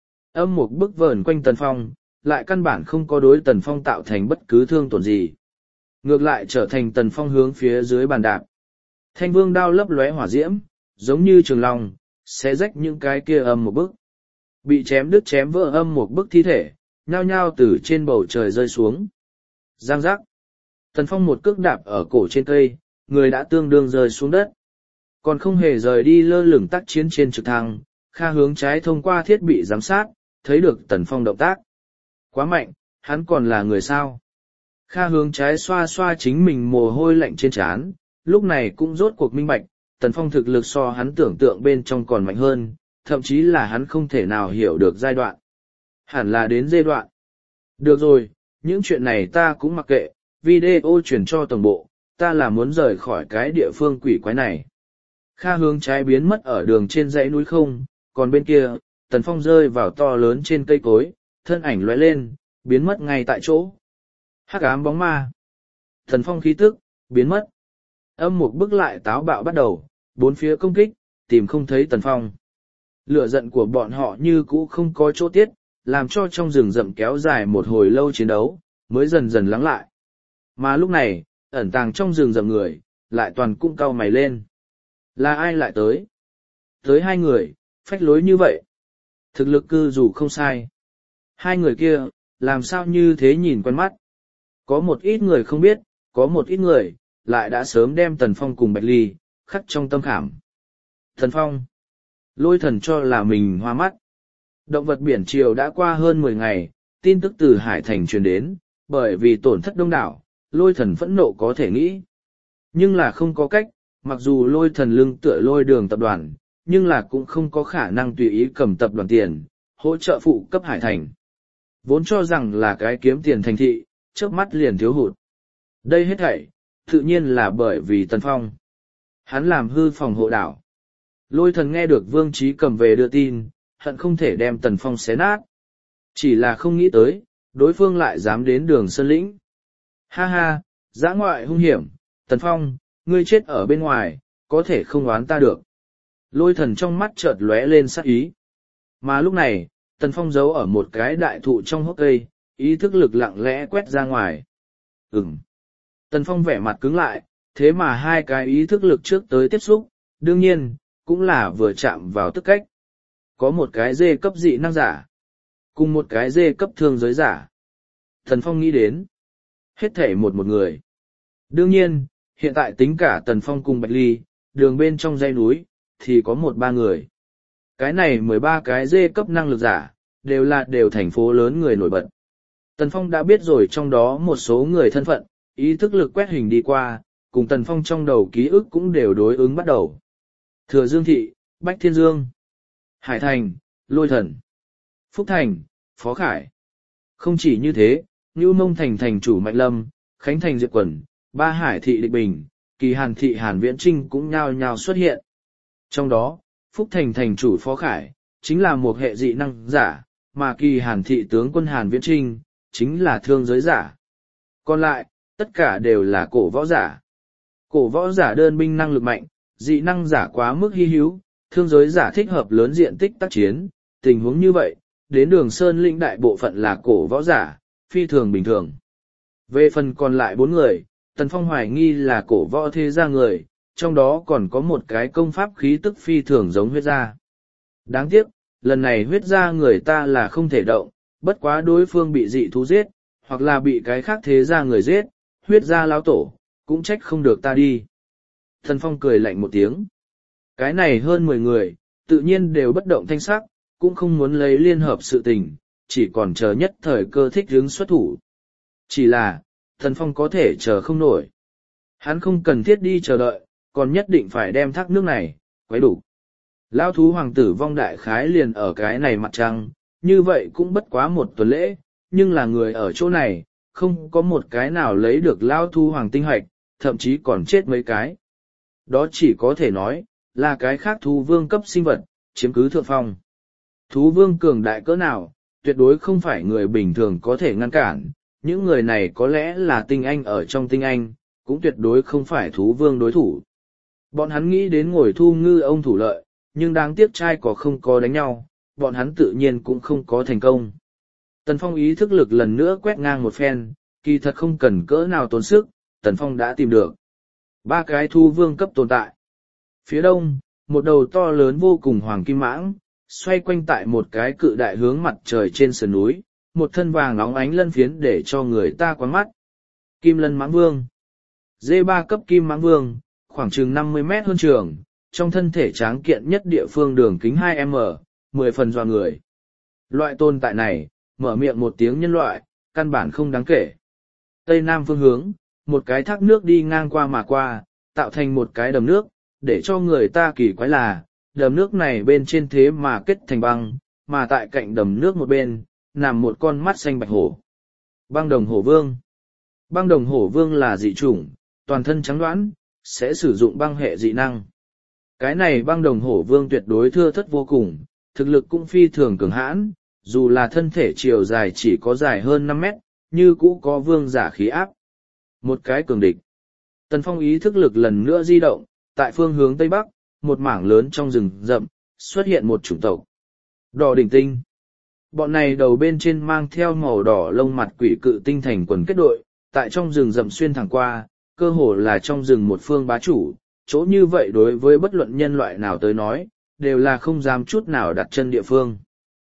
Âm một bức vờn quanh Tần Phong, lại căn bản không có đối Tần Phong tạo thành bất cứ thương tổn gì. Ngược lại trở thành Tần Phong hướng phía dưới bàn đạp. Thanh vương đao lấp lóe hỏa diễm, giống như trường long, xé rách những cái kia âm một bức. Bị chém đứt chém vỡ âm một bức thi thể, nhao nhao từ trên bầu trời rơi xuống. Giang giác. Tần Phong một cước đạp ở cổ trên cây, người đã tương đương rơi xuống đất. Còn không hề rời đi lơ lửng tác chiến trên trực thăng, Kha Hướng Trái thông qua thiết bị giám sát, thấy được Tần Phong động tác. Quá mạnh, hắn còn là người sao? Kha Hướng Trái xoa xoa chính mình mồ hôi lạnh trên trán, lúc này cũng rốt cuộc minh bạch, Tần Phong thực lực so hắn tưởng tượng bên trong còn mạnh hơn, thậm chí là hắn không thể nào hiểu được giai đoạn. Hẳn là đến giai đoạn. Được rồi, Những chuyện này ta cũng mặc kệ, video chuyển cho tổng bộ, ta là muốn rời khỏi cái địa phương quỷ quái này. Kha hướng trái biến mất ở đường trên dãy núi không, còn bên kia, Tần Phong rơi vào to lớn trên cây cối, thân ảnh lóe lên, biến mất ngay tại chỗ. Hắc ám bóng ma. Tần Phong khí tức, biến mất. Âm một bức lại táo bạo bắt đầu, bốn phía công kích, tìm không thấy Tần Phong. Lửa giận của bọn họ như cũ không có chỗ tiết, làm cho trong rừng rậm kéo dài một hồi lâu chiến đấu, mới dần dần lắng lại. Mà lúc này, ẩn tàng trong rừng rậm người, lại toàn cung cau mày lên. Là ai lại tới? Tới hai người, phách lối như vậy. Thực lực cư dù không sai. Hai người kia, làm sao như thế nhìn quen mắt. Có một ít người không biết, có một ít người, lại đã sớm đem Tần Phong cùng Bạch Ly, khắc trong tâm khảm. Tần Phong. Lôi thần cho là mình hoa mắt. Động vật biển triều đã qua hơn mười ngày, tin tức từ Hải Thành truyền đến, bởi vì tổn thất đông đảo, lôi thần phẫn nộ có thể nghĩ. Nhưng là không có cách, mặc dù lôi thần lưng tựa lôi đường tập đoàn, nhưng là cũng không có khả năng tùy ý cầm tập đoàn tiền, hỗ trợ phụ cấp Hải Thành. Vốn cho rằng là cái kiếm tiền thành thị, trước mắt liền thiếu hụt. Đây hết thảy, tự nhiên là bởi vì Tần Phong. Hắn làm hư phòng hộ đảo. Lôi thần nghe được Vương Trí cầm về đưa tin, hận không thể đem Tần Phong xé nát. Chỉ là không nghĩ tới, đối phương lại dám đến đường Sơn Lĩnh. Ha ha, dã ngoại hung hiểm, Tần Phong, ngươi chết ở bên ngoài, có thể không oán ta được. Lôi thần trong mắt chợt lóe lên sát ý. Mà lúc này, Tần Phong giấu ở một cái đại thụ trong hốc cây, ý thức lực lặng lẽ quét ra ngoài. Ừm. Tần Phong vẻ mặt cứng lại, thế mà hai cái ý thức lực trước tới tiếp xúc, đương nhiên, cũng là vừa chạm vào tức cách. Có một cái dê cấp dị năng giả, cùng một cái dê cấp thương giới giả. Tần Phong nghĩ đến, hết thể một một người. Đương nhiên, hiện tại tính cả Tần Phong cùng Bạch Ly, đường bên trong dãy núi, thì có một ba người. Cái này mười ba cái dê cấp năng lực giả, đều là đều thành phố lớn người nổi bật. Tần Phong đã biết rồi trong đó một số người thân phận, ý thức lực quét hình đi qua, cùng Tần Phong trong đầu ký ức cũng đều đối ứng bắt đầu. Thừa Dương Thị, Bách Thiên Dương, Hải Thành, Lôi Thần, Phúc Thành, Phó Khải. Không chỉ như thế, Ngưu Mông Thành thành chủ Mạnh Lâm, Khánh Thành Diệp Quần, Ba Hải Thị Địch Bình, Kỳ Hàn Thị Hàn Viễn Trinh cũng nhao nhao xuất hiện. Trong đó, Phúc Thành thành chủ Phó Khải, chính là một hệ dị năng giả, mà Kỳ Hàn Thị tướng quân Hàn Viễn Trinh, chính là thương giới giả. Còn lại, tất cả đều là cổ võ giả. Cổ võ giả đơn binh năng lực mạnh, dị năng giả quá mức hy hữu, thương giới giả thích hợp lớn diện tích tác chiến, tình huống như vậy, đến đường Sơn Lĩnh đại bộ phận là cổ võ giả, phi thường bình thường. Về phần còn lại bốn người, Tần Phong hoài nghi là cổ võ thế gia người, trong đó còn có một cái công pháp khí tức phi thường giống huyết gia. Đáng tiếc, lần này huyết gia người ta là không thể động, bất quá đối phương bị dị thú giết, hoặc là bị cái khác thế gia người giết, huyết gia lão tổ, cũng trách không được ta đi. Tần Phong cười lạnh một tiếng. Cái này hơn mười người, tự nhiên đều bất động thanh sắc, cũng không muốn lấy liên hợp sự tình, chỉ còn chờ nhất thời cơ thích hướng xuất thủ. Chỉ là, Tần Phong có thể chờ không nổi. Hắn không cần thiết đi chờ đợi, còn nhất định phải đem thác nước này, quấy đủ. Lão thú hoàng tử vong đại khái liền ở cái này mặt trăng, như vậy cũng bất quá một tuần lễ, nhưng là người ở chỗ này, không có một cái nào lấy được lão thú hoàng tinh hoạch, thậm chí còn chết mấy cái. Đó chỉ có thể nói, là cái khác thú vương cấp sinh vật, chiếm cứ thượng phong. Thú vương cường đại cỡ nào, tuyệt đối không phải người bình thường có thể ngăn cản, những người này có lẽ là tinh anh ở trong tinh anh, cũng tuyệt đối không phải thú vương đối thủ. Bọn hắn nghĩ đến ngồi thu ngư ông thủ lợi, nhưng đáng tiếc trai có không có đánh nhau, bọn hắn tự nhiên cũng không có thành công. Tần Phong ý thức lực lần nữa quét ngang một phen, kỳ thật không cần cỡ nào tốn sức, Tần Phong đã tìm được ba cái thú vương cấp tồn tại. Phía đông, một đầu to lớn vô cùng hoàng kim mãng, xoay quanh tại một cái cự đại hướng mặt trời trên sườn núi, một thân vàng óng ánh lân phiến để cho người ta quán mắt. Kim lân mãng vương. D ba cấp kim mãng vương, khoảng chừng năm mươi mét hơn trường, trong thân thể tráng kiện nhất địa phương đường kính hai mét, mười phần dọa người. Loại tồn tại này, mở miệng một tiếng nhân loại, căn bản không đáng kể. Tây Nam phương hướng, một cái thác nước đi ngang qua mà qua, tạo thành một cái đầm nước, để cho người ta kỳ quái là, đầm nước này bên trên thế mà kết thành băng, mà tại cạnh đầm nước một bên, nằm một con mắt xanh bạch hổ. Băng đồng hổ vương. Băng đồng hổ vương là dị chủng, toàn thân trắng đoán, sẽ sử dụng băng hệ dị năng. Cái này băng đồng hổ vương tuyệt đối thưa thất vô cùng, thực lực cũng phi thường cường hãn, dù là thân thể chiều dài chỉ có dài hơn năm mét, như cũ có vương giả khí áp. Một cái cường địch. Tần Phong ý thức lực lần nữa di động, tại phương hướng Tây Bắc, một mảng lớn trong rừng rậm, xuất hiện một chủng tộc. Đỏ đỉnh tinh. Bọn này đầu bên trên mang theo màu đỏ lông mặt quỷ cự tinh thành quần kết đội, tại trong rừng rậm xuyên thẳng qua, cơ hồ là trong rừng một phương bá chủ, chỗ như vậy đối với bất luận nhân loại nào tới nói, đều là không dám chút nào đặt chân địa phương.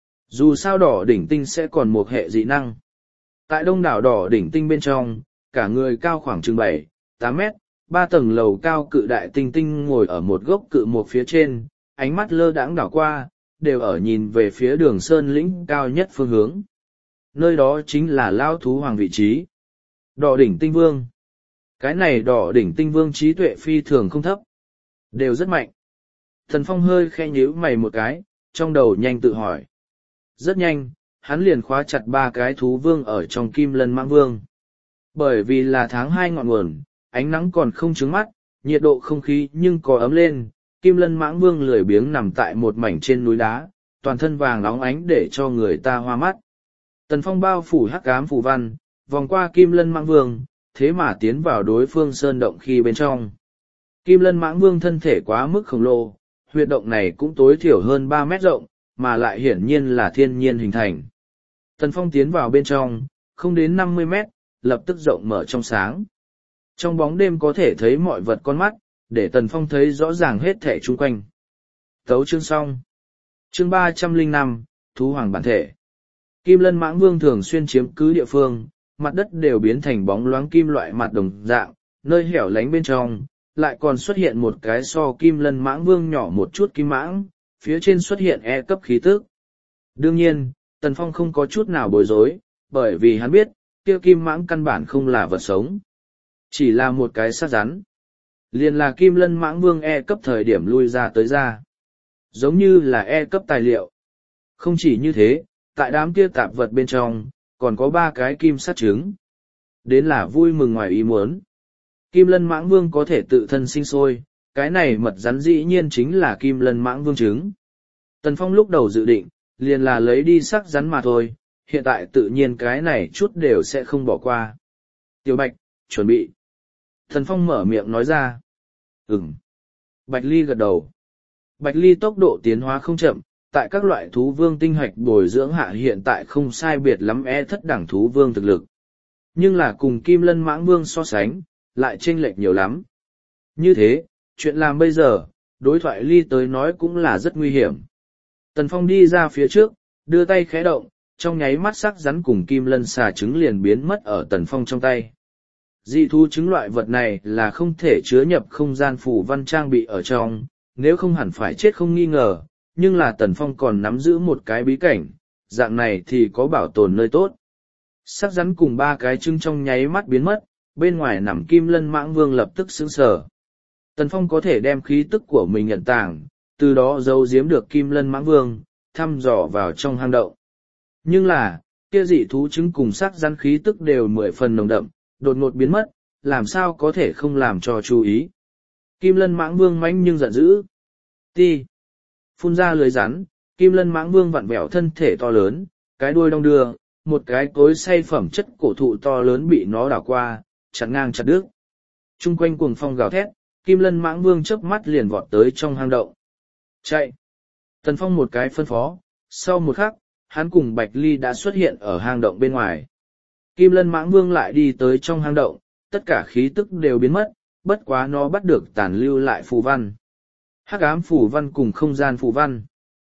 Dù sao đỏ đỉnh tinh sẽ còn một hệ dị năng. Tại đông đảo đỏ đỉnh tinh bên trong, cả người cao khoảng chừng bảy, tám mét, ba tầng lầu cao cự đại tinh tinh ngồi ở một gốc cự một phía trên, ánh mắt lơ đãng đảo qua, đều ở nhìn về phía đường sơn lĩnh cao nhất phương hướng. Nơi đó chính là lao thú hoàng vị trí. Đỏ đỉnh tinh vương. Cái này đỏ đỉnh tinh vương trí tuệ phi thường không thấp. Đều rất mạnh. Thần Phong hơi khe nhíu mày một cái, trong đầu nhanh tự hỏi. Rất nhanh, hắn liền khóa chặt ba cái thú vương ở trong kim lân mãng vương. Bởi vì là tháng hai ngọn nguồn, ánh nắng còn không trướng mắt, nhiệt độ không khí nhưng có ấm lên, kim lân mãng vương lười biếng nằm tại một mảnh trên núi đá, toàn thân vàng óng ánh để cho người ta hoa mắt. Tần Phong bao phủ hắc ám phù văn, vòng qua kim lân mãng vương, thế mà tiến vào đối phương sơn động khi bên trong. Kim lân mãng vương thân thể quá mức khổng lồ, huyệt động này cũng tối thiểu hơn ba mét rộng, mà lại hiển nhiên là thiên nhiên hình thành. Tần Phong tiến vào bên trong, không đến năm mươi mét, lập tức rộng mở trong sáng. Trong bóng đêm có thể thấy mọi vật con mắt, để Tần Phong thấy rõ ràng hết thể chung quanh. Tấu chương xong. Chương ba trăm lẻ năm, Thú Hoàng bản thể. Kim lân mãng vương thường xuyên chiếm cứ địa phương, mặt đất đều biến thành bóng loáng kim loại mặt đồng dạng, nơi hẻo lánh bên trong, lại còn xuất hiện một cái so kim lân mãng vương nhỏ một chút kim mãng, phía trên xuất hiện E cấp khí tức. Đương nhiên, Tần Phong không có chút nào bối rối, bởi vì hắn biết, kia kim mãng căn bản không là vật sống. Chỉ là một cái xác rắn. Liền là kim lân mãng vương E cấp thời điểm lui ra tới ra. Giống như là E cấp tài liệu. Không chỉ như thế, tại đám kia tạp vật bên trong, còn có ba cái kim sắt trứng. Đến là vui mừng ngoài ý muốn. Kim lân mãng vương có thể tự thân sinh sôi, cái này mật rắn dĩ nhiên chính là kim lân mãng vương trứng. Tần Phong lúc đầu dự định, liền là lấy đi sắc rắn mà thôi, hiện tại tự nhiên cái này chút đều sẽ không bỏ qua. Tiểu Bạch, chuẩn bị. Tần Phong mở miệng nói ra. Ừm. Bạch Ly gật đầu. Bạch Ly tốc độ tiến hóa không chậm, tại các loại thú vương tinh hoạch bồi dưỡng hạ hiện tại không sai biệt lắm e thất đẳng thú vương thực lực. Nhưng là cùng kim lân mãng vương so sánh, lại chênh lệch nhiều lắm. Như thế, chuyện làm bây giờ, đối thoại Ly tới nói cũng là rất nguy hiểm. Tần Phong đi ra phía trước, đưa tay khẽ động, trong nháy mắt sắc rắn cùng kim lân xà trứng liền biến mất ở Tần Phong trong tay. Dị thú trứng loại vật này là không thể chứa nhập không gian phù văn trang bị ở trong, nếu không hẳn phải chết không nghi ngờ, nhưng là Tần Phong còn nắm giữ một cái bí cảnh, dạng này thì có bảo tồn nơi tốt. Sắc rắn cùng ba cái trứng trong nháy mắt biến mất, bên ngoài nằm kim lân mãng vương lập tức sững sờ. Tần Phong có thể đem khí tức của mình nhận tàng, từ đó giấu giếm được kim lân mãng vương, thăm dò vào trong hang động. Nhưng là, kia dị thú trứng cùng sắc rắn khí tức đều mười phần nồng đậm, đột ngột biến mất, làm sao có thể không làm cho chú ý. Kim lân mãng vương mãnh nhưng giận dữ. Ti. Phun ra lưới rắn, kim lân mãng vương vặn vẹo thân thể to lớn, cái đuôi đong đưa, một cái cối xay phẩm chất cổ thụ to lớn bị nó đảo qua, chặt ngang chặt đứt. Trung quanh cuồng phong gào thét, kim lân mãng vương chớp mắt liền vọt tới trong hang động. Chạy! Tần Phong một cái phân phó, sau một khắc, hắn cùng Bạch Ly đã xuất hiện ở hang động bên ngoài. Kim lân mãng vương lại đi tới trong hang động, tất cả khí tức đều biến mất, bất quá nó bắt được tàn lưu lại phù văn. Hắc ám phù văn cùng không gian phù văn.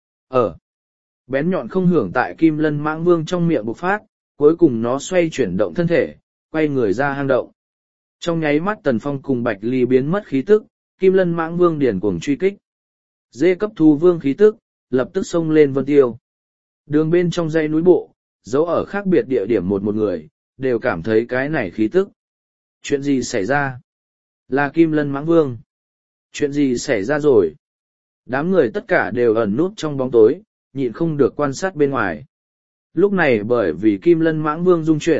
Ở bén nhọn không hưởng tại kim lân mãng vương trong miệng bộc phát, cuối cùng nó xoay chuyển động thân thể, quay người ra hang động. Trong nháy mắt Tần Phong cùng Bạch Ly biến mất khí tức, kim lân mãng vương điển cuồng truy kích. Dê cấp thú vương khí tức, lập tức xông lên vân tiêu. Đường bên trong dãy núi bộ, dấu ở khác biệt địa điểm một một người, đều cảm thấy cái này khí tức. Chuyện gì xảy ra? Là kim lân mãng vương. Chuyện gì xảy ra rồi? Đám người tất cả đều ẩn nút trong bóng tối, nhịn không được quan sát bên ngoài. Lúc này bởi vì kim lân mãng vương rung chuyển,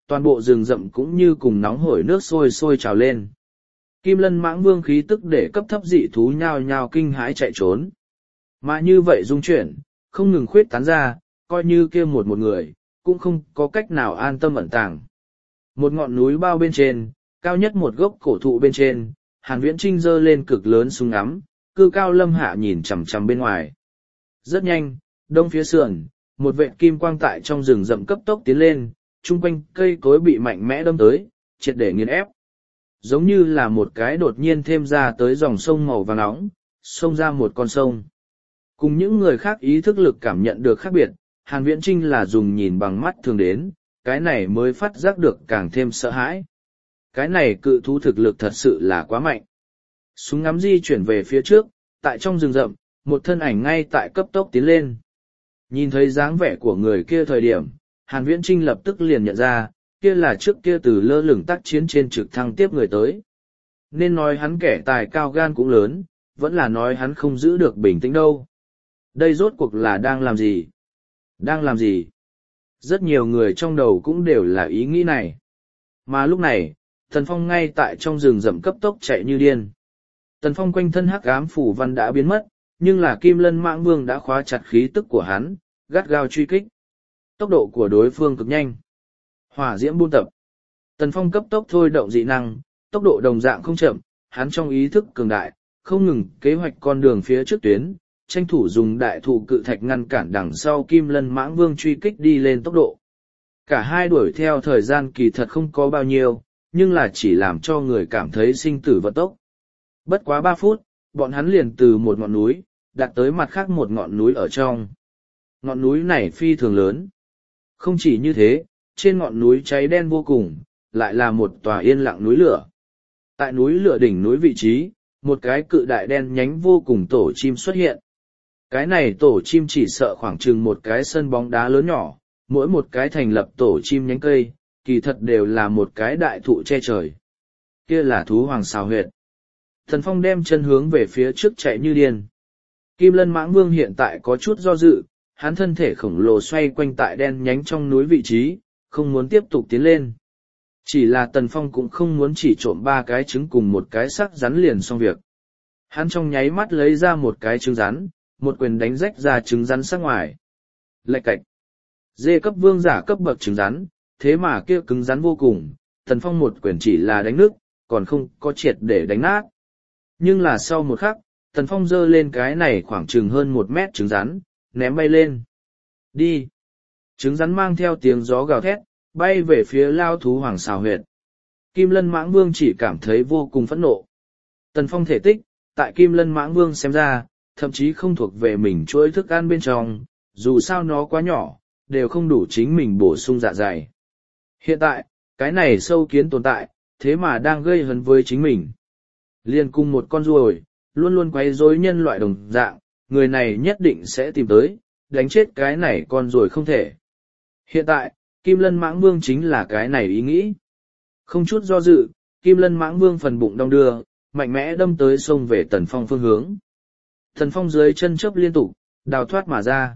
toàn bộ rừng rậm cũng như cùng nóng hổi nước sôi sôi trào lên. Kim lân mãng vương khí tức để cấp thấp dị thú nhao nhao kinh hãi chạy trốn. Mà như vậy dung chuyển, không ngừng khuyết tán ra, coi như kia một một người, cũng không có cách nào an tâm ẩn tàng. Một ngọn núi bao bên trên, cao nhất một gốc cổ thụ bên trên, Hàn Viễn Trinh giơ lên cực lớn súng ngắm, cư cao lâm hạ nhìn chằm chằm bên ngoài. Rất nhanh, đông phía sườn, một vệt kim quang tại trong rừng rậm cấp tốc tiến lên, chung quanh cây cối bị mạnh mẽ đâm tới, triệt để nghiền ép. Giống như là một cái đột nhiên thêm ra tới dòng sông màu vàng nóng, xông ra một con sông. Cùng những người khác ý thức lực cảm nhận được khác biệt, Hàn Viễn Trinh là dùng nhìn bằng mắt thường đến, cái này mới phát giác được càng thêm sợ hãi. Cái này cự thú thực lực thật sự là quá mạnh. Súng ngắm di chuyển về phía trước, tại trong rừng rậm, một thân ảnh ngay tại cấp tốc tiến lên. Nhìn thấy dáng vẻ của người kia thời điểm, Hàn Viễn Trinh lập tức liền nhận ra, kia là trước kia từ lơ lửng tác chiến trên trực thăng tiếp người tới. Nên nói hắn kẻ tài cao gan cũng lớn, vẫn là nói hắn không giữ được bình tĩnh đâu. Đây rốt cuộc là đang làm gì? Đang làm gì? Rất nhiều người trong đầu cũng đều là ý nghĩ này. Mà lúc này, Tần Phong ngay tại trong rừng rậm cấp tốc chạy như điên. Tần Phong quanh thân hắc ám phủ văn đã biến mất, nhưng là Kim Lân Mãng Vương đã khóa chặt khí tức của hắn, gắt gao truy kích. Tốc độ của đối phương cực nhanh. Hỏa diễm buôn tập. Tần Phong cấp tốc thôi động dị năng, tốc độ đồng dạng không chậm, hắn trong ý thức cường đại, không ngừng kế hoạch con đường phía trước tuyến, tranh thủ dùng đại thụ cự thạch ngăn cản đằng sau Kim Lân Mãng Vương truy kích đi lên tốc độ. Cả hai đuổi theo thời gian kỳ thật không có bao nhiêu, nhưng là chỉ làm cho người cảm thấy sinh tử vận tốc. Bất quá ba phút, bọn hắn liền từ một ngọn núi, đạt tới mặt khác một ngọn núi ở trong. Ngọn núi này phi thường lớn. Không chỉ như thế, trên ngọn núi cháy đen vô cùng, lại là một tòa yên lặng núi lửa. Tại núi lửa đỉnh núi vị trí, một cái cự đại đen nhánh vô cùng tổ chim xuất hiện. Cái này tổ chim chỉ sợ khoảng chừng một cái sân bóng đá lớn nhỏ, mỗi một cái thành lập tổ chim nhánh cây, kỳ thật đều là một cái đại thụ che trời. Kia là thú hoàng xào huyệt. Thần Phong đem chân hướng về phía trước chạy như điên. Kim Lân Mãng Vương hiện tại có chút do dự, hắn thân thể khổng lồ xoay quanh tại đen nhánh trong núi vị trí, không muốn tiếp tục tiến lên. Chỉ là Tần Phong cũng không muốn chỉ trộm ba cái trứng cùng một cái xác rắn liền xong việc. Hắn trong nháy mắt lấy ra một cái trứng rắn, một quyền đánh rách ra trứng rắn sát ngoài. Lạch cạch. Dê cấp vương giả cấp bậc trứng rắn, thế mà kia cứng rắn vô cùng, Tần Phong một quyền chỉ là đánh nước, còn không có triệt để đánh nát. Nhưng là sau một khắc, Tần Phong giơ lên cái này khoảng chừng hơn một mét trứng rắn, ném bay lên. Đi! Trứng rắn mang theo tiếng gió gào thét, bay về phía lao thú hoàng xào huyệt. Kim Lân Mãng Vương chỉ cảm thấy vô cùng phẫn nộ. Tần Phong thể tích, tại Kim Lân Mãng Vương xem ra, thậm chí không thuộc về mình chuỗi thức ăn bên trong, dù sao nó quá nhỏ, đều không đủ chính mình bổ sung dạ dày. Hiện tại, cái này sâu kiến tồn tại, thế mà đang gây hấn với chính mình. Liên cùng một con ruồi, luôn luôn quấy rối nhân loại đồng dạng, người này nhất định sẽ tìm tới, đánh chết cái này con ruồi không thể. Hiện tại, Kim Lân Mãng Vương chính là cái này ý nghĩ. Không chút do dự, Kim Lân Mãng Vương phần bụng đong đưa, mạnh mẽ đâm tới sông về Tần Phong phương hướng. Tần Phong dưới chân chớp liên tục, đào thoát mà ra.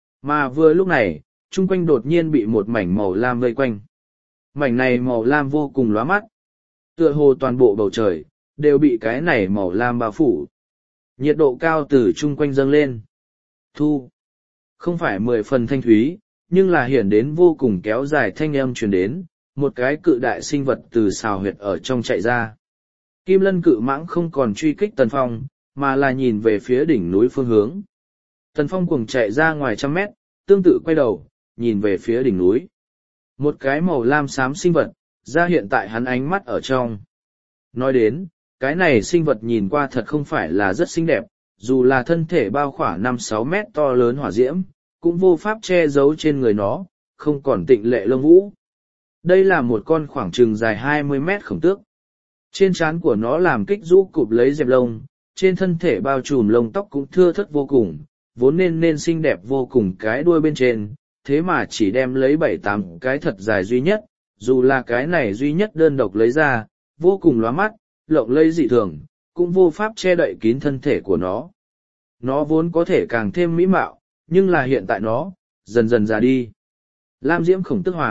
Mà vừa lúc này, chung quanh đột nhiên bị một mảnh màu lam vây quanh. Mảnh này màu lam vô cùng lóa mắt. Tựa hồ toàn bộ bầu trời, đều bị cái này màu lam bao phủ. Nhiệt độ cao từ chung quanh dâng lên. Thu. Không phải mười phần thanh thúy, nhưng là hiển đến vô cùng kéo dài thanh âm truyền đến, một cái cự đại sinh vật từ xào huyệt ở trong chạy ra. Kim Lân cự mãng không còn truy kích Tần Phong, mà là nhìn về phía đỉnh núi phương hướng. Tần Phong cuồng chạy ra ngoài trăm mét, tương tự quay đầu, nhìn về phía đỉnh núi. Một cái màu lam xám sinh vật, ra hiện tại hắn ánh mắt ở trong. Nói đến, cái này sinh vật nhìn qua thật không phải là rất xinh đẹp, dù là thân thể bao khỏa năm sáu mét to lớn hỏa diễm, cũng vô pháp che giấu trên người nó, không còn tịnh lệ lông vũ. Đây là một con khoảng chừng dài hai mươi mét khổng tước. Trên trán của nó làm kích rũ cụp lấy dẹp lông, trên thân thể bao trùm lông tóc cũng thưa thớt vô cùng, vốn nên nên xinh đẹp vô cùng cái đuôi bên trên, thế mà chỉ đem lấy bảy tám cái thật dài duy nhất, dù là cái này duy nhất đơn độc lấy ra, vô cùng lóa mắt, lộng lẫy dị thường, cũng vô pháp che đậy kín thân thể của nó. Nó vốn có thể càng thêm mỹ mạo, nhưng là hiện tại nó, dần dần già đi. Lam diễm khổng tước hoàng,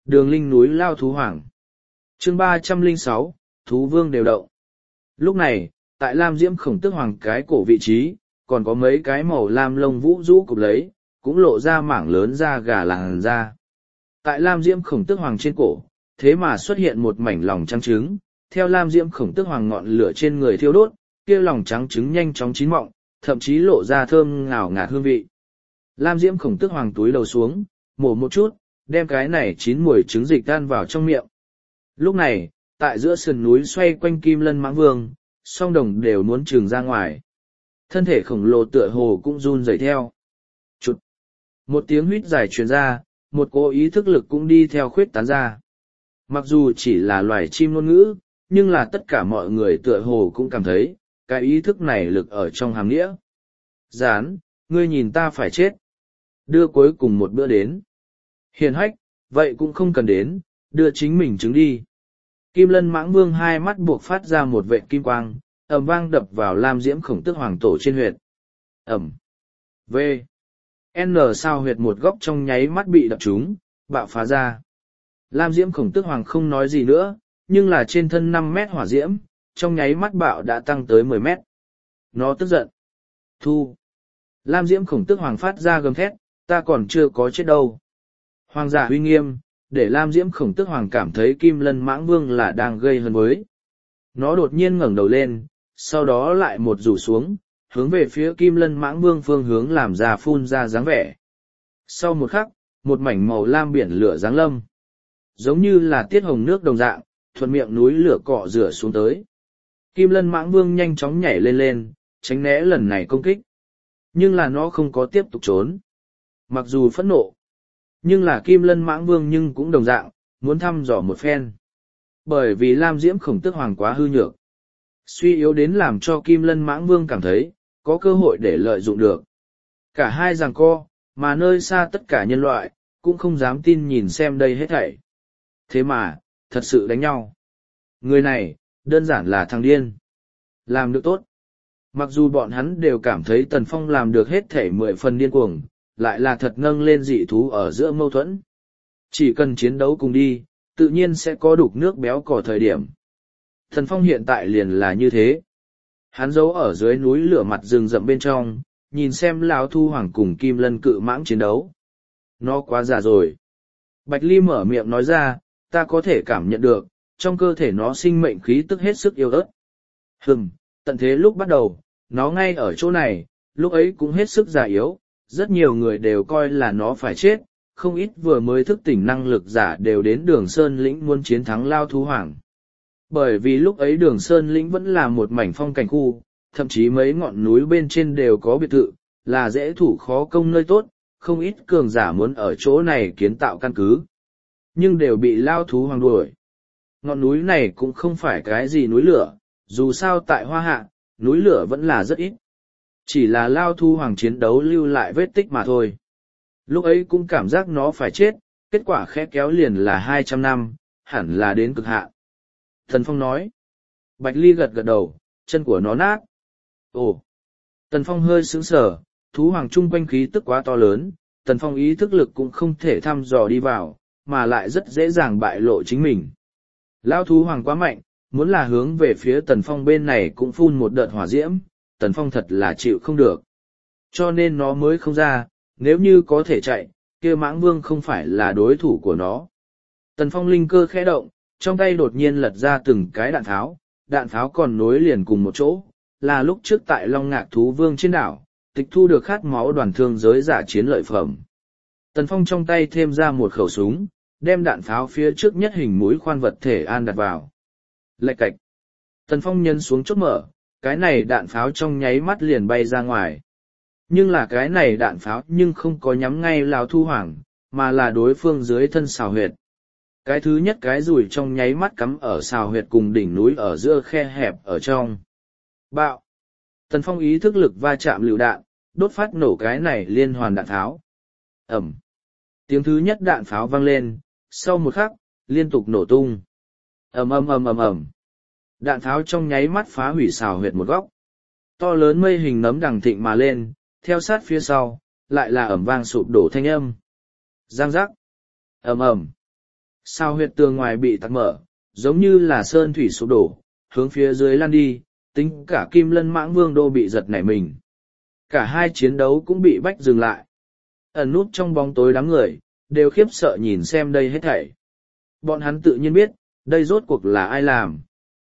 đường linh núi lao thú hoàng. Chương ba trăm lẻ sáu, thú vương đều động. Lúc này, tại lam diễm khổng tước hoàng cái cổ vị trí, còn có mấy cái màu lam lông vũ rũ cụp lấy, cũng lộ ra mảng lớn da gà làn da. Tại lam diễm khổng tước hoàng trên cổ, thế mà xuất hiện một mảnh lòng trắng trứng, theo lam diễm khổng tước hoàng ngọn lửa trên người thiêu đốt, kia lòng trắng trứng nhanh chóng chín mọng, thậm chí lộ ra thơm ngào ngạt hương vị. Lam diễm khổng tước hoàng túi đầu xuống, mổ một chút, đem cái này chín mùi trứng dịch tan vào trong miệng. Lúc này, tại giữa sườn núi xoay quanh kim lân mãng vương, song đồng đều muốn trừng ra ngoài. Thân thể khổng lồ tựa hồ cũng run rẩy theo. Chụt! Một tiếng huýt dài truyền ra, một cỗ ý thức lực cũng đi theo khuyết tán ra. Mặc dù chỉ là loài chim ngôn ngữ, nhưng là tất cả mọi người tựa hồ cũng cảm thấy, cái ý thức này lực ở trong hàm nghĩa. Gián, ngươi nhìn ta phải chết. Đưa cuối cùng một bữa đến. Hiền hách, vậy cũng không cần đến, đưa chính mình trứng đi. Kim lân mãng vương hai mắt buộc phát ra một vệ kim quang, ầm vang đập vào lam diễm khổng tước hoàng tổ trên huyệt. Ẩm. V. N sao huyệt một góc trong nháy mắt bị đập trúng, bạo phá ra. Lam diễm khổng tước hoàng không nói gì nữa, nhưng là trên thân năm mét hỏa diễm, trong nháy mắt bạo đã tăng tới mười mét. Nó tức giận. Thu. Lam diễm khổng tước hoàng phát ra gầm thét, ta còn chưa có chết đâu. Hoàng giả uy nghiêm, để lam diễm khổng tước hoàng cảm thấy kim lân mãng vương là đang gây hấn với. Nó đột nhiên ngẩng đầu lên, sau đó lại một rủ xuống, hướng về phía kim lân mãng vương phương hướng làm ra phun ra dáng vẻ. Sau một khắc, một mảnh màu lam biển lửa giáng lâm. Giống như là tiết hồng nước đồng dạng, thuận miệng núi lửa cọ rửa xuống tới. Kim lân mãng vương nhanh chóng nhảy lên lên, tránh né lần này công kích. Nhưng là nó không có tiếp tục trốn. Mặc dù phẫn nộ, nhưng là kim lân mãng vương nhưng cũng đồng dạng, muốn thăm dò một phen. Bởi vì lam diễm khổng tước hoàng quá hư nhược. Suy yếu đến làm cho kim lân mãng vương cảm thấy, có cơ hội để lợi dụng được. Cả hai giằng co, mà nơi xa tất cả nhân loại, cũng không dám tin nhìn xem đây hết thảy. Thế mà, thật sự đánh nhau. Người này, đơn giản là thằng điên. Làm được tốt. Mặc dù bọn hắn đều cảm thấy Tần Phong làm được hết thảy mười phần điên cuồng, lại là thật nâng lên dị thú ở giữa mâu thuẫn. Chỉ cần chiến đấu cùng đi, tự nhiên sẽ có đục nước béo cò thời điểm. Tần Phong hiện tại liền là như thế. Hắn giấu ở dưới núi lửa mặt rừng rậm bên trong, nhìn xem lão thu hoàng cùng kim lân cự mãng chiến đấu. Nó quá già rồi. Bạch Ly mở miệng nói ra, ta có thể cảm nhận được, trong cơ thể nó sinh mệnh khí tức hết sức yếu ớt. Hừm, tận thế lúc bắt đầu, nó ngay ở chỗ này, lúc ấy cũng hết sức già yếu, rất nhiều người đều coi là nó phải chết, không ít vừa mới thức tỉnh năng lực giả đều đến đường Sơn Lĩnh muốn chiến thắng Lao Thú Hoàng. Bởi vì lúc ấy đường Sơn Lĩnh vẫn là một mảnh phong cảnh khu, thậm chí mấy ngọn núi bên trên đều có biệt thự, là dễ thủ khó công nơi tốt, không ít cường giả muốn ở chỗ này kiến tạo căn cứ. Nhưng đều bị Lao Thú Hoàng đuổi. Ngọn núi này cũng không phải cái gì núi lửa, dù sao tại Hoa Hạ, núi lửa vẫn là rất ít. Chỉ là Lao Thu Hoàng chiến đấu lưu lại vết tích mà thôi. Lúc ấy cũng cảm giác nó phải chết, kết quả khẽ kéo liền là hai trăm năm, hẳn là đến cực hạn. Thần Phong nói. Bạch Ly gật gật đầu, chân của nó nát. Ồ! Tần Phong hơi sững sờ, thú hoàng chung quanh khí tức quá to lớn, Tần Phong ý thức lực cũng không thể thăm dò đi vào, mà lại rất dễ dàng bại lộ chính mình. Lao thú hoàng quá mạnh, muốn là hướng về phía Tần Phong bên này cũng phun một đợt hỏa diễm, Tần Phong thật là chịu không được. Cho nên nó mới không ra, nếu như có thể chạy, kia mãng vương không phải là đối thủ của nó. Tần Phong linh cơ khẽ động, trong tay đột nhiên lật ra từng cái đạn tháo, đạn tháo còn nối liền cùng một chỗ, là lúc trước tại Long Ngạc Thú Vương trên đảo, tịch thu được khát máu đoàn thương giới giả chiến lợi phẩm. Tần Phong trong tay thêm ra một khẩu súng, đem đạn pháo phía trước nhất hình mũi khoan vật thể an đặt vào. Lạch cạch. Tần Phong nhấn xuống chốt mở, cái này đạn pháo trong nháy mắt liền bay ra ngoài. Nhưng là cái này đạn pháo nhưng không có nhắm ngay Lão Thu Hoàng, mà là đối phương dưới thân xào huyệt. Cái thứ nhất cái rùi trong nháy mắt cắm ở xào huyệt cùng đỉnh núi ở giữa khe hẹp ở trong. Bạo. Tần Phong ý thức lực va chạm lựu đạn, đốt phát nổ cái này liên hoàn đạn pháo. Ẩm. Tiếng thứ nhất đạn pháo vang lên, sau một khắc, liên tục nổ tung. Ầm ầm ầm ầm ầm. Đạn pháo trong nháy mắt phá hủy xào huyệt một góc. To lớn mây hình nấm đằng thịnh mà lên, theo sát phía sau, lại là ẩm vang sụp đổ thanh âm. Giang giác. Ầm ầm. Sao huyệt tường ngoài bị tắc mở, giống như là sơn thủy sụp đổ, hướng phía dưới lan đi, tính cả Kim Lân Mãng Vương đô bị giật nảy mình. Cả hai chiến đấu cũng bị bách dừng lại. Ẩn nút trong bóng tối đám người, đều khiếp sợ nhìn xem đây hết thảy. Bọn hắn tự nhiên biết, đây rốt cuộc là ai làm.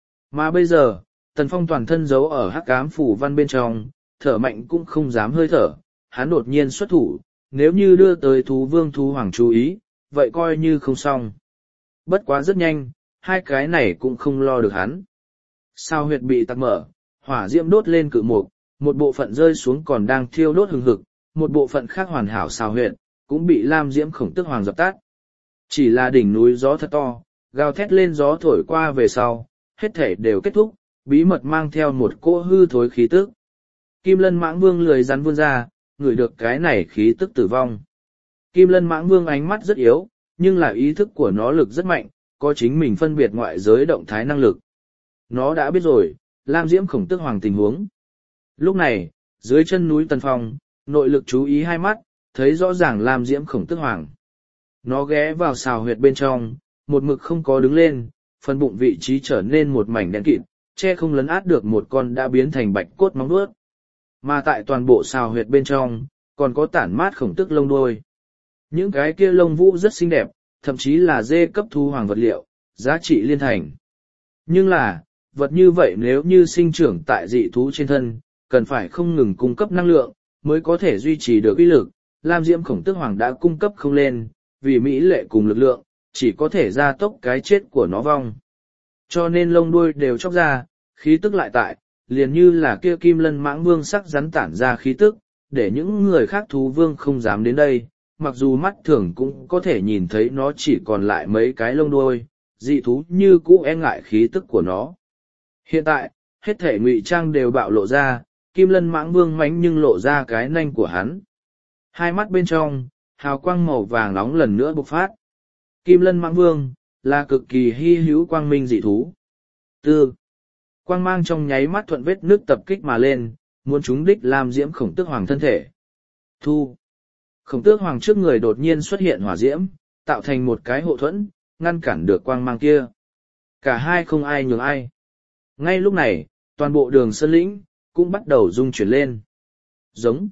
Mà bây giờ, Tần Phong toàn thân giấu ở hắc ám phủ văn bên trong, thở mạnh cũng không dám hơi thở, hắn đột nhiên xuất thủ, nếu như đưa tới thú vương thú hoàng chú ý, vậy coi như không xong. Bất quá rất nhanh, hai cái này cũng không lo được hắn. Sao huyệt bị tắc mở, hỏa diễm đốt lên cự mục, một bộ phận rơi xuống còn đang thiêu đốt hừng hực, một bộ phận khác hoàn hảo sao huyệt, cũng bị lam diễm khổng tức hoàng dập tắt. Chỉ là đỉnh núi gió thật to, gào thét lên gió thổi qua về sau, hết thể đều kết thúc, bí mật mang theo một cỗ hư thối khí tức. Kim Lân Mãng Vương lười rắn vươn ra, ngửi được cái này khí tức tử vong. Kim Lân Mãng Vương ánh mắt rất yếu, nhưng là ý thức của nó lực rất mạnh, có chính mình phân biệt ngoại giới động thái năng lực. Nó đã biết rồi, Lam Diễm khổng tức hoàng tình huống. Lúc này, dưới chân núi Tần Phong, nội lực chú ý hai mắt, thấy rõ ràng Lam Diễm khổng tức hoàng. Nó ghé vào xào huyệt bên trong, một mực không có đứng lên, phần bụng vị trí trở nên một mảnh đen kịt, che không lấn át được một con đã biến thành bạch cốt móng vuốt. Mà tại toàn bộ xào huyệt bên trong, còn có tản mát khổng tức lông đuôi. Những cái kia lông vũ rất xinh đẹp, thậm chí là dê cấp thu hoàng vật liệu, giá trị liên thành. Nhưng là, vật như vậy nếu như sinh trưởng tại dị thú trên thân, cần phải không ngừng cung cấp năng lượng, mới có thể duy trì được uy lực. Lam Diễm khổng tức hoàng đã cung cấp không lên, vì mỹ lệ cùng lực lượng, chỉ có thể gia tốc cái chết của nó vong. Cho nên lông đuôi đều chóc ra, khí tức lại tại, liền như là kia Kim Lân Mãng Vương sắc rắn tản ra khí tức, để những người khác thú vương không dám đến đây, mặc dù mắt thường cũng có thể nhìn thấy nó chỉ còn lại mấy cái lông đuôi, dị thú như cũ e ngại khí tức của nó. Hiện tại, hết thể ngụy trang đều bạo lộ ra, Kim Lân Mãng Vương mánh nhưng lộ ra cái nanh của hắn. Hai mắt bên trong, hào quang màu vàng nóng lần nữa bộc phát. Kim Lân Mãng Vương, là cực kỳ hy hữu quang minh dị thú. Tư. Quang mang trong nháy mắt thuận vết nước tập kích mà lên, muốn trúng đích Lam Diễm khổng tước hoàng thân thể. Thu. Khổng tước hoàng trước người đột nhiên xuất hiện hỏa diễm, tạo thành một cái hộ thuẫn, ngăn cản được quang mang kia. Cả hai không ai nhường ai. Ngay lúc này, toàn bộ đường sơn lĩnh, cũng bắt đầu rung chuyển lên. Giống.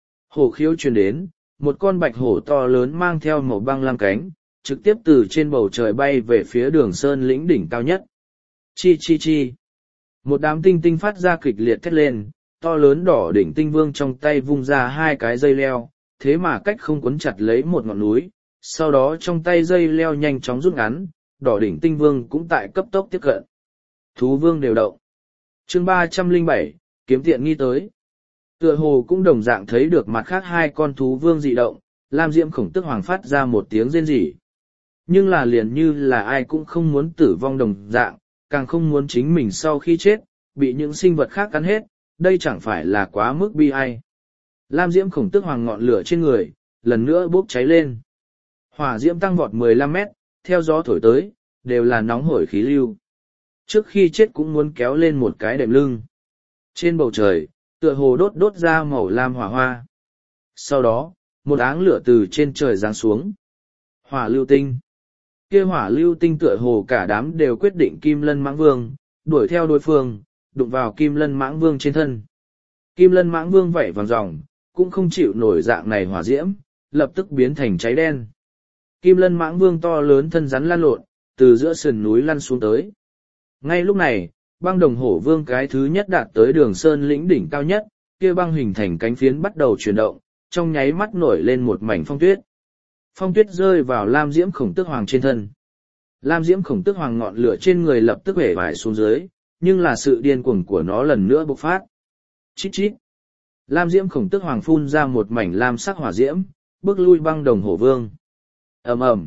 Hổ khiếu truyền đến, một con bạch hổ to lớn mang theo màu băng lam cánh, trực tiếp từ trên bầu trời bay về phía đường sơn lĩnh đỉnh cao nhất. Chi chi chi. Một đám tinh tinh phát ra kịch liệt thét lên, to lớn đỏ đỉnh tinh vương trong tay vung ra hai cái dây leo, thế mà cách không quấn chặt lấy một ngọn núi, sau đó trong tay dây leo nhanh chóng rút ngắn, đỏ đỉnh tinh vương cũng tại cấp tốc tiếp cận. Thú vương đều động. Chương ba trăm lẻ bảy, kiếm tiện nghi tới. Tựa hồ cũng đồng dạng thấy được mặt khác hai con thú vương dị động, Lam Diễm khổng tức hoàng phát ra một tiếng rên rỉ. Nhưng là liền như là ai cũng không muốn tử vong đồng dạng, càng không muốn chính mình sau khi chết, bị những sinh vật khác cắn hết, đây chẳng phải là quá mức bi ai. Lam Diễm khổng tức hoàng ngọn lửa trên người, lần nữa bốc cháy lên. Hỏa diễm tăng vọt mười lăm mét, theo gió thổi tới, đều là nóng hổi khí lưu. Trước khi chết cũng muốn kéo lên một cái đệm lưng. Trên bầu trời, tựa hồ đốt đốt ra màu lam hỏa hoa. Sau đó, một áng lửa từ trên trời giáng xuống. Hỏa lưu tinh. Kia hỏa lưu tinh tựa hồ cả đám đều quyết định Kim Lân Mãng Vương, đuổi theo đối phương, đụng vào Kim Lân Mãng Vương trên thân. Kim Lân Mãng Vương vẩy vàng ròng, cũng không chịu nổi dạng này hỏa diễm, lập tức biến thành cháy đen. Kim Lân Mãng Vương to lớn thân rắn lăn lộn, từ giữa sườn núi lăn xuống tới. Ngay lúc này, băng đồng hổ vương cái thứ nhất đạt tới đường sơn lĩnh đỉnh cao nhất, kia băng hình thành cánh phiến bắt đầu chuyển động, trong nháy mắt nổi lên một mảnh phong tuyết. Phong tuyết rơi vào Lam Diễm khổng tước hoàng trên thân. Lam Diễm khổng tước hoàng ngọn lửa trên người lập tức hể vải xuống dưới, nhưng là sự điên cuồng của nó lần nữa bộc phát. Chít chít. Lam Diễm khổng tước hoàng phun ra một mảnh lam sắc hỏa diễm, bước lui băng đồng hổ vương. Ầm ầm.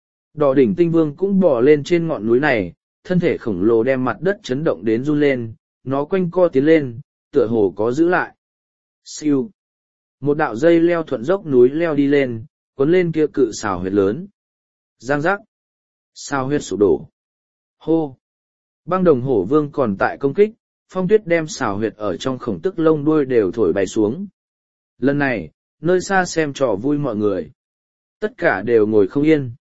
Đỏ đỉnh tinh vương cũng bò lên trên ngọn núi này, thân thể khổng lồ đem mặt đất chấn động đến run lên, nó quanh co tiến lên, tựa hồ có giữ lại. Siêu. Một đạo dây leo thuận dốc núi leo đi lên, cuốn lên kia cự xào huyệt lớn. Giang giác. Xào huyệt sụp đổ. Hô. Băng đồng hổ vương còn tại công kích, phong tuyết đem xào huyệt ở trong khổng tức lông đuôi đều thổi bay xuống. Lần này, nơi xa xem trò vui mọi người. Tất cả đều ngồi không yên.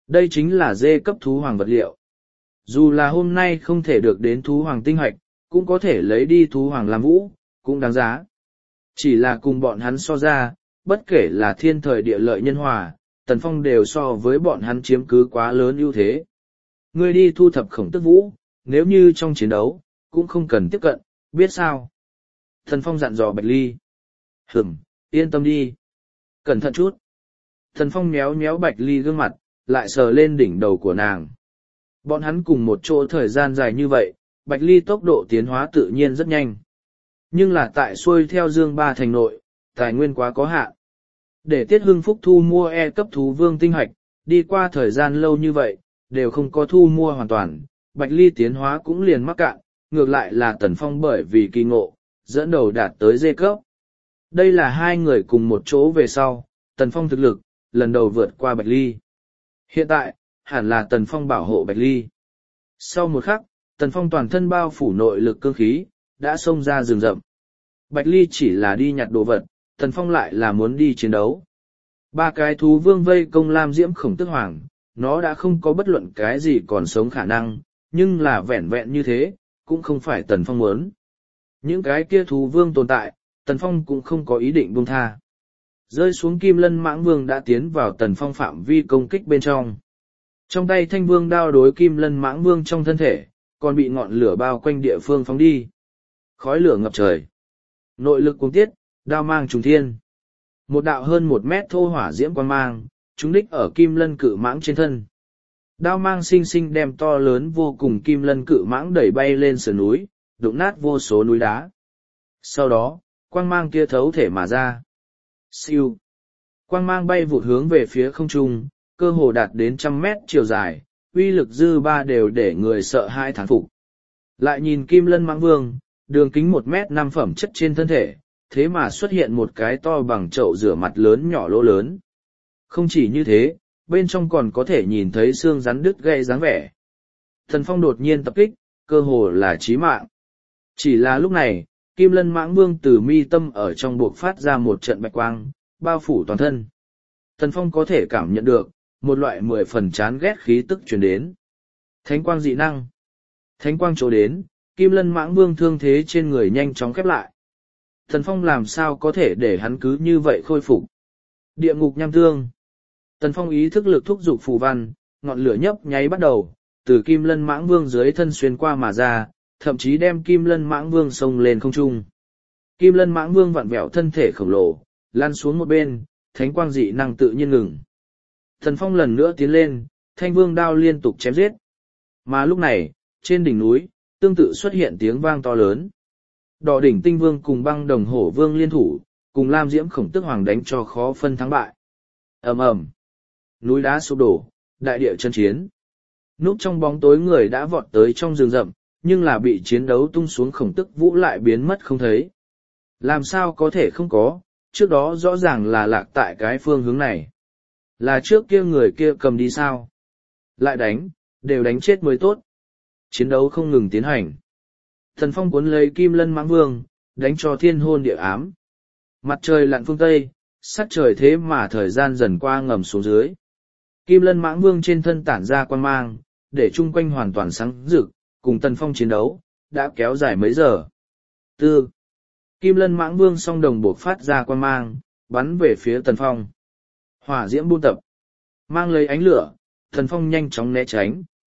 Đây chính là dê cấp thú hoàng vật liệu. Dù là hôm nay không thể được đến thú hoàng tinh hoạch, cũng có thể lấy đi thú hoàng làm vũ, cũng đáng giá. Chỉ là cùng bọn hắn so ra, bất kể là thiên thời địa lợi nhân hòa, Tần Phong đều so với bọn hắn chiếm cứ quá lớn ưu thế. Ngươi đi thu thập khổng tức vũ, nếu như trong chiến đấu, cũng không cần tiếp cận, biết sao? Tần Phong dặn dò Bạch Ly. Hửm, yên tâm đi. Cẩn thận chút. Tần Phong méo méo Bạch Ly gương mặt, lại sờ lên đỉnh đầu của nàng. Bọn hắn cùng một chỗ thời gian dài như vậy, Bạch Ly tốc độ tiến hóa tự nhiên rất nhanh. Nhưng là tại xuôi theo Dương Ba thành nội, tài nguyên quá có hạn. Để Tiết Hưng Phúc thu mua E cấp thú vương tinh hoạch, đi qua thời gian lâu như vậy, đều không có thu mua hoàn toàn, Bạch Ly tiến hóa cũng liền mắc cạn, ngược lại là Tần Phong bởi vì kỳ ngộ, dẫn đầu đạt tới D cấp. Đây là hai người cùng một chỗ về sau, Tần Phong thực lực, lần đầu vượt qua Bạch Ly. Hiện tại, hẳn là Tần Phong bảo hộ Bạch Ly. Sau một khắc, Tần Phong toàn thân bao phủ nội lực cương khí, đã xông ra rừng rậm. Bạch Ly chỉ là đi nhặt đồ vật, Tần Phong lại là muốn đi chiến đấu. Ba cái thú vương vây công Lam Diễm Khổng Tức Hoàng, nó đã không có bất luận cái gì còn sống khả năng, nhưng là vẹn vẹn như thế, cũng không phải Tần Phong muốn. Những cái kia thú vương tồn tại, Tần Phong cũng không có ý định buông tha. Rơi xuống Kim Lân Mãng Vương đã tiến vào Tần Phong phạm vi công kích bên trong. Trong tay Thanh Vương đao đối Kim Lân Mãng Vương trong thân thể, còn bị ngọn lửa bao quanh địa phương phóng đi. Khói lửa ngập trời. Nội lực cuồng tiết, đao mang trùng thiên. Một đạo hơn một mét thô hỏa diễm quang mang, trúng đích ở Kim Lân Cự Mãng trên thân. Đao mang xinh xinh đem to lớn vô cùng Kim Lân Cự Mãng đẩy bay lên sườn núi, đụng nát vô số núi đá. Sau đó, quang mang kia thấu thể mà ra. Siêu. Quang mang bay vụt hướng về phía không trung, cơ hồ đạt đến trăm mét chiều dài, uy lực dư ba đều để người sợ hai thán phục. Lại nhìn Kim Lân Mãng Vương, đường kính một mét năm phẩm chất trên thân thể, thế mà xuất hiện một cái to bằng chậu rửa mặt lớn nhỏ lỗ lớn. Không chỉ như thế, bên trong còn có thể nhìn thấy xương rắn đứt gãy dáng vẻ. Thần Phong đột nhiên tập kích, cơ hồ là chí mạng. Chỉ là lúc này, Kim Lân Mãng Vương từ mi tâm ở trong buộc phát ra một trận bạch quang, bao phủ toàn thân. Thần Phong có thể cảm nhận được, một loại mười phần chán ghét khí tức truyền đến. Thánh quang dị năng. Thánh quang chỗ đến, Kim Lân Mãng Vương thương thế trên người nhanh chóng khép lại. Thần Phong làm sao có thể để hắn cứ như vậy khôi phục. Địa ngục nham tương. Tần Phong ý thức lực thúc giục phù văn, ngọn lửa nhấp nháy bắt đầu, từ Kim Lân Mãng Vương dưới thân xuyên qua mà ra, thậm chí đem Kim Lân Mãng Vương xông lên không trung. Kim Lân Mãng Vương vặn vẹo thân thể khổng lồ, lăn xuống một bên, thánh quang dị năng tự nhiên ngừng. Thần Phong lần nữa tiến lên, thanh vương đao liên tục chém giết. Mà lúc này, trên đỉnh núi, tương tự xuất hiện tiếng vang to lớn. Đỏ đỉnh tinh vương cùng băng đồng hổ vương liên thủ, cùng Lam Diễm Khổng Tức Hoàng đánh cho khó phân thắng bại. Ầm ầm, núi đá sụp đổ, đại địa chân chiến. Núp trong bóng tối người đã vọt tới trong rừng rậm, nhưng là bị chiến đấu tung xuống Khổng Tức Vũ lại biến mất không thấy. Làm sao có thể không có, trước đó rõ ràng là lạc tại cái phương hướng này. Là trước kia người kia cầm đi sao? Lại đánh, đều đánh chết mới tốt. Chiến đấu không ngừng tiến hành. Thần Phong cuốn lấy Kim Lân Mãng Vương, đánh cho thiên hôn địa ám. Mặt trời lặn phương Tây, sắc trời thế mà thời gian dần qua ngầm xuống dưới. Kim Lân Mãng Vương trên thân tản ra quan mang, để chung quanh hoàn toàn sáng rực, cùng Tần Phong chiến đấu, đã kéo dài mấy giờ. Tư. Kim Lân Mãng Vương song đồng buộc phát ra quan mang, bắn về phía Tần Phong. Hỏa diễm buôn tập. Mang lấy ánh lửa, Tần Phong nhanh chóng né tránh.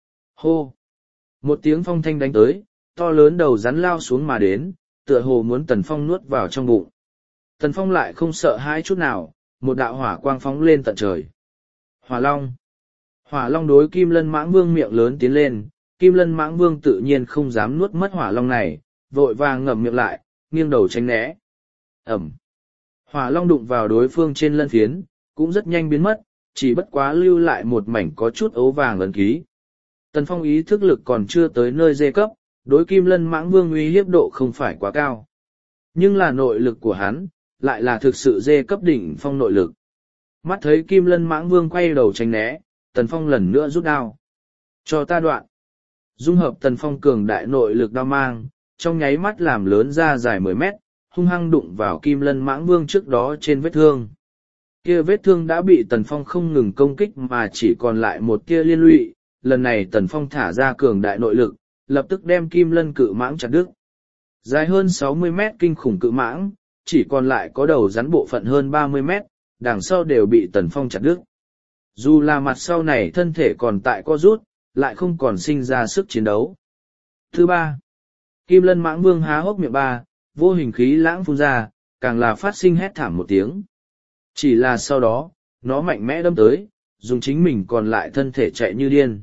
Hô. Một tiếng phong thanh đánh tới, to lớn đầu rắn lao xuống mà đến, tựa hồ muốn Tần Phong nuốt vào trong bụng. Tần Phong lại không sợ hãi chút nào, một đạo hỏa quang phóng lên tận trời. Hỏa Long. Hỏa Long đối Kim Lân Mãng Vương miệng lớn tiến lên, Kim Lân Mãng Vương tự nhiên không dám nuốt mất Hỏa Long này, vội vàng ngậm miệng lại, nghiêng đầu tránh né. Ẩm. Hỏa Long đụng vào đối phương trên lân phiến, cũng rất nhanh biến mất, chỉ bất quá lưu lại một mảnh có chút ấu vàng ấn ký. Tần Phong ý thức lực còn chưa tới nơi dê cấp, đối Kim Lân Mãng Vương uy hiếp độ không phải quá cao. Nhưng là nội lực của hắn, lại là thực sự dê cấp đỉnh phong nội lực. Mắt thấy Kim Lân Mãng Vương quay đầu tránh né, Tần Phong lần nữa rút đao. Cho ta đoạn. Dung hợp Tần Phong cường đại nội lực đao mang, trong nháy mắt làm lớn ra dài mười mét, hung hăng đụng vào Kim Lân Mãng Vương trước đó trên vết thương. Kia vết thương đã bị Tần Phong không ngừng công kích mà chỉ còn lại một tia liên lụy, lần này Tần Phong thả ra cường đại nội lực, lập tức đem kim lân cự mãng chặt đứt. Dài hơn sáu mươi mét kinh khủng cự mãng, chỉ còn lại có đầu rắn bộ phận hơn ba mươi mét, đằng sau đều bị Tần Phong chặt đứt. Dù là mặt sau này thân thể còn tại co rút, lại không còn sinh ra sức chiến đấu. Thứ ba, kim lân mãng vương há hốc miệng ba, vô hình khí lãng phun ra, càng là phát sinh hét thảm một tiếng. Chỉ là sau đó, nó mạnh mẽ đâm tới, dùng chính mình còn lại thân thể chạy như điên.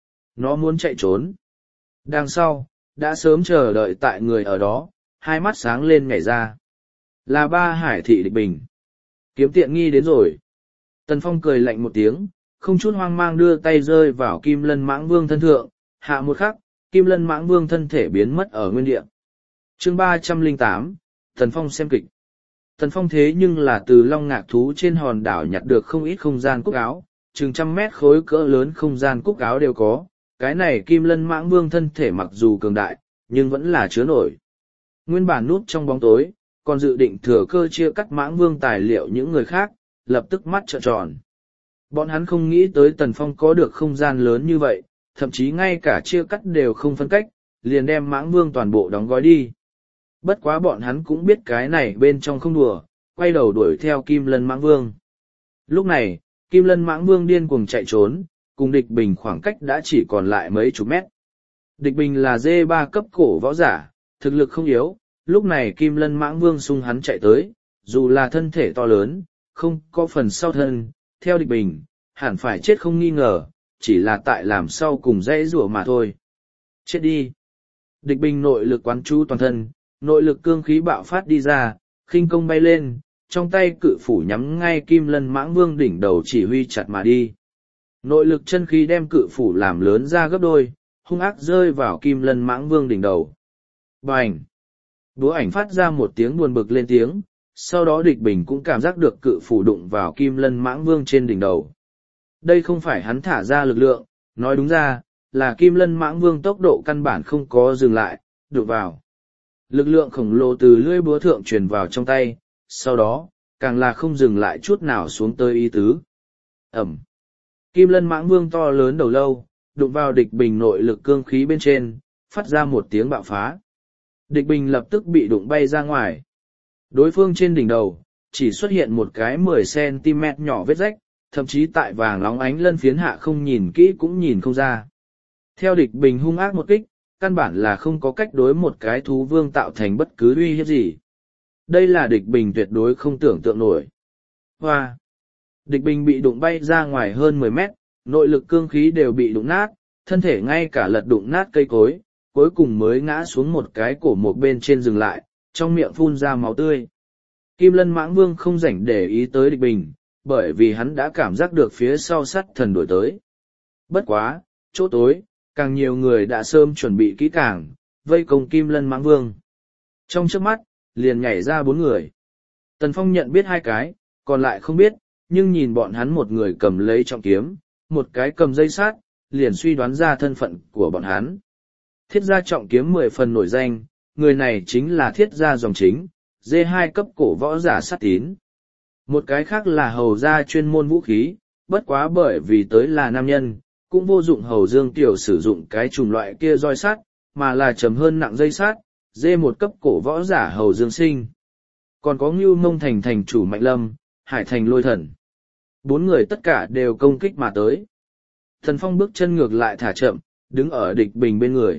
Nó muốn chạy trốn. Đằng sau, đã sớm chờ đợi tại người ở đó, hai mắt sáng lên nhảy ra. Là ba hải thị địch bình. Kiếm tiện nghi đến rồi. Tần Phong cười lạnh một tiếng, không chút hoang mang đưa tay rơi vào kim lân mãng vương thân thượng, hạ một khắc, kim lân mãng vương thân thể biến mất ở nguyên địa. Chương ba trăm lẻ tám, Tần Phong xem kịch. Tần Phong thế nhưng là từ long ngạc thú trên hòn đảo nhặt được không ít không gian cúc áo, chừng trăm mét khối cỡ lớn không gian cúc áo đều có. Cái này kim lân mãng vương thân thể mặc dù cường đại, nhưng vẫn là chứa nổi. Nguyên bản núp trong bóng tối, còn dự định thừa cơ chia cắt mãng vương tài liệu những người khác, lập tức mắt trợn tròn. Bọn hắn không nghĩ tới Tần Phong có được không gian lớn như vậy, thậm chí ngay cả chia cắt đều không phân cách, liền đem mãng vương toàn bộ đóng gói đi. Bất quá bọn hắn cũng biết cái này bên trong không đùa, quay đầu đuổi theo kim lân mãng vương. Lúc này, kim lân mãng vương điên cuồng chạy trốn, cùng địch bình khoảng cách đã chỉ còn lại mấy chục mét. Địch bình là dê ba cấp cổ võ giả, thực lực không yếu, lúc này kim lân mãng vương xung hắn chạy tới, dù là thân thể to lớn, không có phần sau thân, theo địch bình, hẳn phải chết không nghi ngờ, chỉ là tại làm sau cùng dãy rủa mà thôi. Chết đi! Địch bình nội lực quán chú toàn thân, nội lực cương khí bạo phát đi ra, khinh công bay lên, trong tay cự phủ nhắm ngay kim lân mãng vương đỉnh đầu chỉ huy chặt mà đi. Nội lực chân khí đem cự phủ làm lớn ra gấp đôi, hung ác rơi vào kim lân mãng vương đỉnh đầu. Bành! Búa ảnh phát ra một tiếng buồn bực lên tiếng, sau đó địch bình cũng cảm giác được cự phủ đụng vào kim lân mãng vương trên đỉnh đầu. Đây không phải hắn thả ra lực lượng, nói đúng ra, là kim lân mãng vương tốc độ căn bản không có dừng lại, đụng vào. Lực lượng khổng lồ từ lưỡi búa thượng truyền vào trong tay, sau đó, càng là không dừng lại chút nào xuống tới ý tứ. Ẩm! Kim lân mãng vương to lớn đầu lâu, đụng vào địch bình nội lực cương khí bên trên, phát ra một tiếng bạo phá. Địch bình lập tức bị đụng bay ra ngoài. Đối phương trên đỉnh đầu, chỉ xuất hiện một cái mười xăng ti mét nhỏ vết rách, thậm chí tại vàng nóng ánh lân phiến hạ không nhìn kỹ cũng nhìn không ra. Theo địch bình hung ác một kích, căn bản là không có cách đối một cái thú vương tạo thành bất cứ uy hiếp gì. Đây là địch bình tuyệt đối không tưởng tượng nổi. Hoa! Địch bình bị đụng bay ra ngoài hơn mười mét, nội lực cương khí đều bị đụng nát, thân thể ngay cả lật đụng nát cây cối, cuối cùng mới ngã xuống một cái cổ một bên trên dừng lại, trong miệng phun ra máu tươi. Kim lân mãng vương không rảnh để ý tới địch bình, bởi vì hắn đã cảm giác được phía sau sắt thần đổi tới. Bất quá, chỗ tối, càng nhiều người đã sớm chuẩn bị kỹ càng, vây công kim lân mãng vương. Trong trước mắt, liền nhảy ra bốn người. Tần Phong nhận biết hai cái, còn lại không biết, nhưng nhìn bọn hắn một người cầm lấy trọng kiếm, một cái cầm dây sát, liền suy đoán ra thân phận của bọn hắn. Thiết gia trọng kiếm mười phần nổi danh, người này chính là thiết gia dòng chính, dê hai cấp cổ võ giả sát tín. Một cái khác là hầu gia chuyên môn vũ khí, bất quá bởi vì tới là nam nhân, cũng vô dụng hầu dương tiểu sử dụng cái chủng loại kia roi sát, mà là chấm hơn nặng dây sát, dê một cấp cổ võ giả hầu dương sinh. Còn có Ngưu Mông Thành thành chủ Mạnh Lâm, Hải Thành Lôi Thần. Bốn người tất cả đều công kích mà tới. Thần Phong bước chân ngược lại thả chậm, đứng ở địch bình bên người.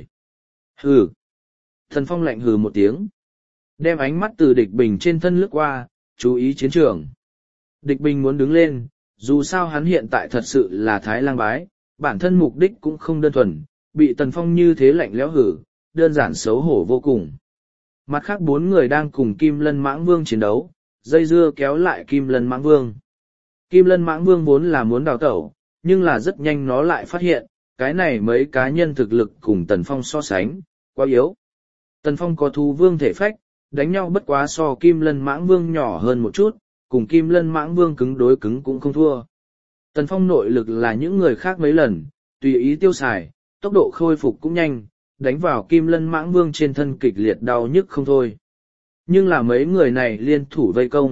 Hừ! Thần Phong lạnh hừ một tiếng. Đem ánh mắt từ địch bình trên thân lướt qua, chú ý chiến trường. Địch bình muốn đứng lên, dù sao hắn hiện tại thật sự là Thái Lang bái, bản thân mục đích cũng không đơn thuần, bị Tần Phong như thế lạnh lẽo hử, đơn giản xấu hổ vô cùng. Mặt khác bốn người đang cùng Kim Lân Mãng Vương chiến đấu, dây dưa kéo lại Kim Lân Mãng Vương. Kim Lân Mãng Vương vốn là muốn đào tẩu, nhưng là rất nhanh nó lại phát hiện, cái này mấy cá nhân thực lực cùng Tần Phong so sánh, quá yếu. Tần Phong có thú vương thể phách, đánh nhau bất quá so Kim Lân Mãng Vương nhỏ hơn một chút, cùng Kim Lân Mãng Vương cứng đối cứng cũng không thua. Tần Phong nội lực là những người khác mấy lần, tùy ý tiêu xài, tốc độ khôi phục cũng nhanh, đánh vào Kim Lân Mãng Vương trên thân kịch liệt đau nhức không thôi. Nhưng là mấy người này liên thủ vây công,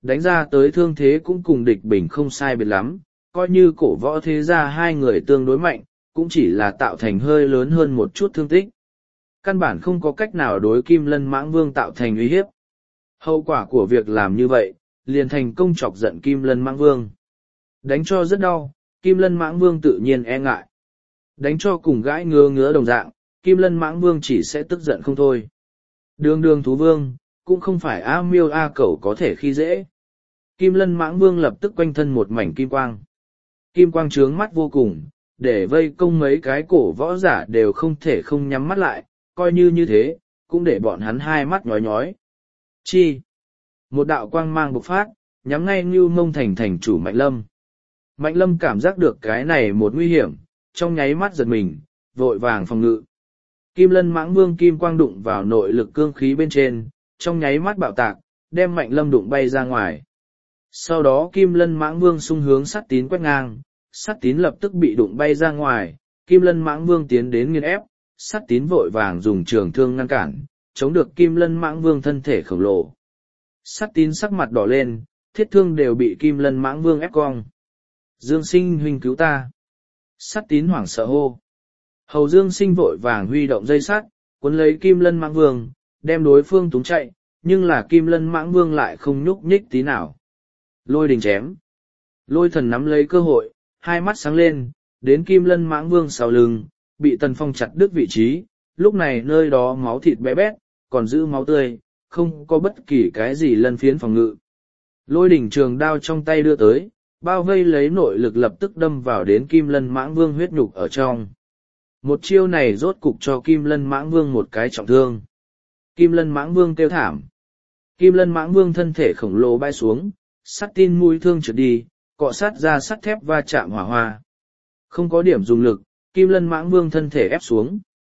đánh ra tới thương thế cũng cùng địch bình không sai biệt lắm, coi như cổ võ thế gia hai người tương đối mạnh, cũng chỉ là tạo thành hơi lớn hơn một chút thương tích. Căn bản không có cách nào đối Kim Lân Mãng Vương tạo thành uy hiếp. Hậu quả của việc làm như vậy, liền thành công chọc giận Kim Lân Mãng Vương. Đánh cho rất đau, Kim Lân Mãng Vương tự nhiên e ngại. Đánh cho cùng gãi ngứa ngứa đồng dạng, Kim Lân Mãng Vương chỉ sẽ tức giận không thôi. Đường đường thú vương, cũng không phải A miêu A cẩu có thể khi dễ. Kim Lân Mãng Vương lập tức quanh thân một mảnh kim quang. Kim quang trướng mắt vô cùng, để vây công mấy cái cổ võ giả đều không thể không nhắm mắt lại, coi như như thế, cũng để bọn hắn hai mắt nhói nhói. Chi? Một đạo quang mang bộc phát, nhắm ngay Ngưu Mông Thành thành chủ Mạnh Lâm. Mạnh Lâm cảm giác được cái này một nguy hiểm, trong nháy mắt giật mình, vội vàng phòng ngự. Kim Lân Mãng Vương kim quang đụng vào nội lực cương khí bên trên, trong nháy mắt bạo tạc, đem Mạnh Lâm đụng bay ra ngoài. Sau đó Kim Lân Mãng Vương xung hướng Sắt Tín quét ngang, Sắt Tín lập tức bị đụng bay ra ngoài, Kim Lân Mãng Vương tiến đến nghiền ép, Sắt Tín vội vàng dùng trường thương ngăn cản, chống được Kim Lân Mãng Vương thân thể khổng lồ. Sắt Tín sắc mặt đỏ lên, thiết thương đều bị Kim Lân Mãng Vương ép cong. Dương Sinh huynh cứu ta. Sắt Tín hoảng sợ hô. Hầu Dương Sinh vội vàng huy động dây sắt, cuốn lấy Kim Lân Mãng Vương, đem đối phương túng chạy, nhưng là Kim Lân Mãng Vương lại không nhúc nhích tí nào. Lôi đình chém. Lôi thần nắm lấy cơ hội, hai mắt sáng lên, đến Kim Lân Mãng Vương sau lưng, bị Tần Phong chặt đứt vị trí, lúc này nơi đó máu thịt bé bét, còn giữ máu tươi, không có bất kỳ cái gì lân phiến phòng ngự. Lôi đỉnh trường đao trong tay đưa tới, bao vây lấy nội lực lập tức đâm vào đến Kim Lân Mãng Vương huyết nhục ở trong. Một chiêu này rốt cục cho Kim Lân Mãng Vương một cái trọng thương. Kim Lân Mãng Vương kêu thảm. Kim Lân Mãng Vương thân thể khổng lồ bay xuống, sắt tin mũi thương trượt đi, cọ sát ra sắt thép va chạm hỏa hoa. Không có điểm dùng lực, Kim Lân Mãng Vương thân thể ép xuống.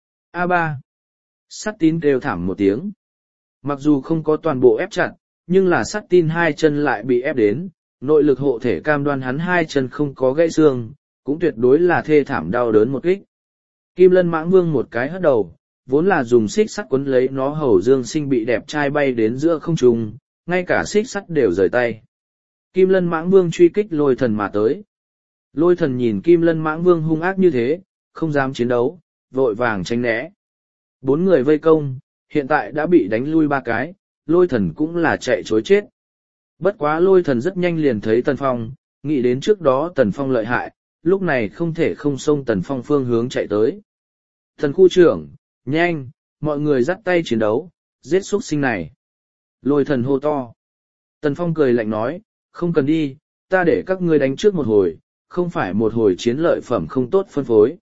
A ba. Sắt tín kêu thảm một tiếng. Mặc dù không có toàn bộ ép chặt, nhưng là sắt tin hai chân lại bị ép đến, nội lực hộ thể cam đoan hắn hai chân không có gãy xương, cũng tuyệt đối là thê thảm đau đớn một kích. Kim Lân Mãng Vương một cái hất đầu, vốn là dùng xích sắt quấn lấy nó. Hầu Dương Sinh bị đẹp trai bay đến giữa không trung, ngay cả xích sắt đều rời tay. Kim Lân Mãng Vương truy kích Lôi Thần mà tới. Lôi Thần nhìn Kim Lân Mãng Vương hung ác như thế, không dám chiến đấu, vội vàng tránh né. Bốn người vây công, hiện tại đã bị đánh lui ba cái, Lôi Thần cũng là chạy chối chết. Bất quá Lôi Thần rất nhanh liền thấy Tần Phong, nghĩ đến trước đó Tần Phong lợi hại, lúc này không thể không xông Tần Phong phương hướng chạy tới. Thần khu trưởng, nhanh, mọi người dắt tay chiến đấu, giết xuất sinh này. Lôi Thần hô to. Tần Phong cười lạnh nói, không cần đi, ta để các ngươi đánh trước một hồi, không phải một hồi chiến lợi phẩm không tốt phân phối.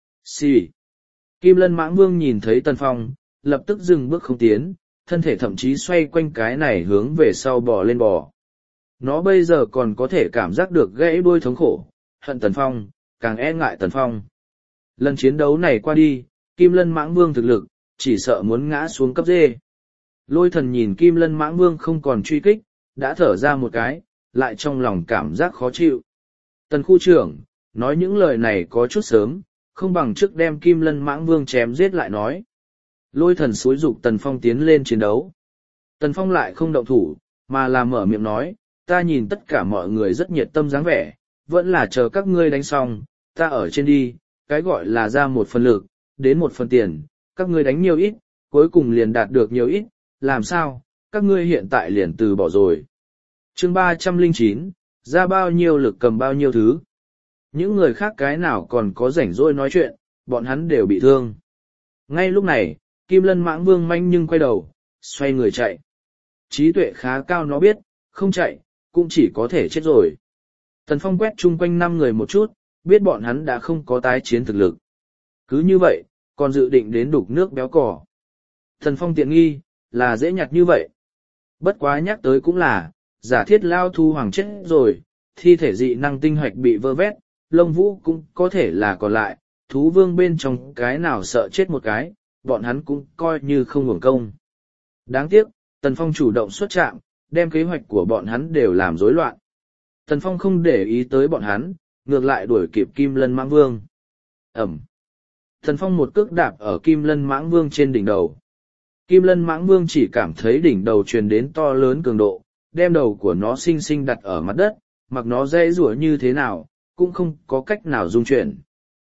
Xì. Kim Lân Mãng Vương nhìn thấy Tần Phong, lập tức dừng bước không tiến, thân thể thậm chí xoay quanh cái này hướng về sau bò lên bò. Nó bây giờ còn có thể cảm giác được gãy đuôi thống khổ, hận Tần Phong, càng e ngại Tần Phong. Lần chiến đấu này qua đi, Kim Lân Mãng Vương thực lực, chỉ sợ muốn ngã xuống cấp dê. Lôi Thần nhìn Kim Lân Mãng Vương không còn truy kích, đã thở ra một cái, lại trong lòng cảm giác khó chịu. Tần khu trưởng, nói những lời này có chút sớm, không bằng trước đem Kim Lân Mãng Vương chém giết lại nói. Lôi Thần xúi giục Tần Phong tiến lên chiến đấu. Tần Phong lại không động thủ, mà là mở miệng nói, ta nhìn tất cả mọi người rất nhiệt tâm dáng vẻ, vẫn là chờ các ngươi đánh xong, ta ở trên đi, cái gọi là ra một phần lực, đến một phần tiền, các ngươi đánh nhiều ít, cuối cùng liền đạt được nhiều ít, làm sao, các ngươi hiện tại liền từ bỏ rồi. Chương ba trăm lẻ chín, ra bao nhiêu lực cầm bao nhiêu thứ. Những người khác cái nào còn có rảnh rỗi nói chuyện, bọn hắn đều bị thương. Ngay lúc này, Kim Lân Mãng Vương manh nhưng quay đầu, xoay người chạy. Trí tuệ khá cao nó biết, không chạy, cũng chỉ có thể chết rồi. Tần Phong quét chung quanh năm người một chút, biết bọn hắn đã không có tái chiến thực lực. Cứ như vậy, còn dự định đến đục nước béo cỏ. Tần Phong tiện nghi, là dễ nhặt như vậy. Bất quá nhắc tới cũng là, giả thiết lao thu hoàng chết rồi, thi thể dị năng tinh hoạch bị vơ vét, lông vũ cũng có thể là còn lại, thú vương bên trong cái nào sợ chết một cái, bọn hắn cũng coi như không hưởng công. Đáng tiếc, Tần Phong chủ động xuất trạng, đem kế hoạch của bọn hắn đều làm rối loạn. Tần Phong không để ý tới bọn hắn, ngược lại đuổi kịp Kim Lân Mãng Vương. Ẩm. Tần Phong một cước đạp ở Kim Lân Mãng Vương trên đỉnh đầu. Kim Lân Mãng Vương chỉ cảm thấy đỉnh đầu truyền đến to lớn cường độ, đem đầu của nó xinh xinh đặt ở mặt đất, mặc nó dễ rủa như thế nào, cũng không có cách nào dung chuyển.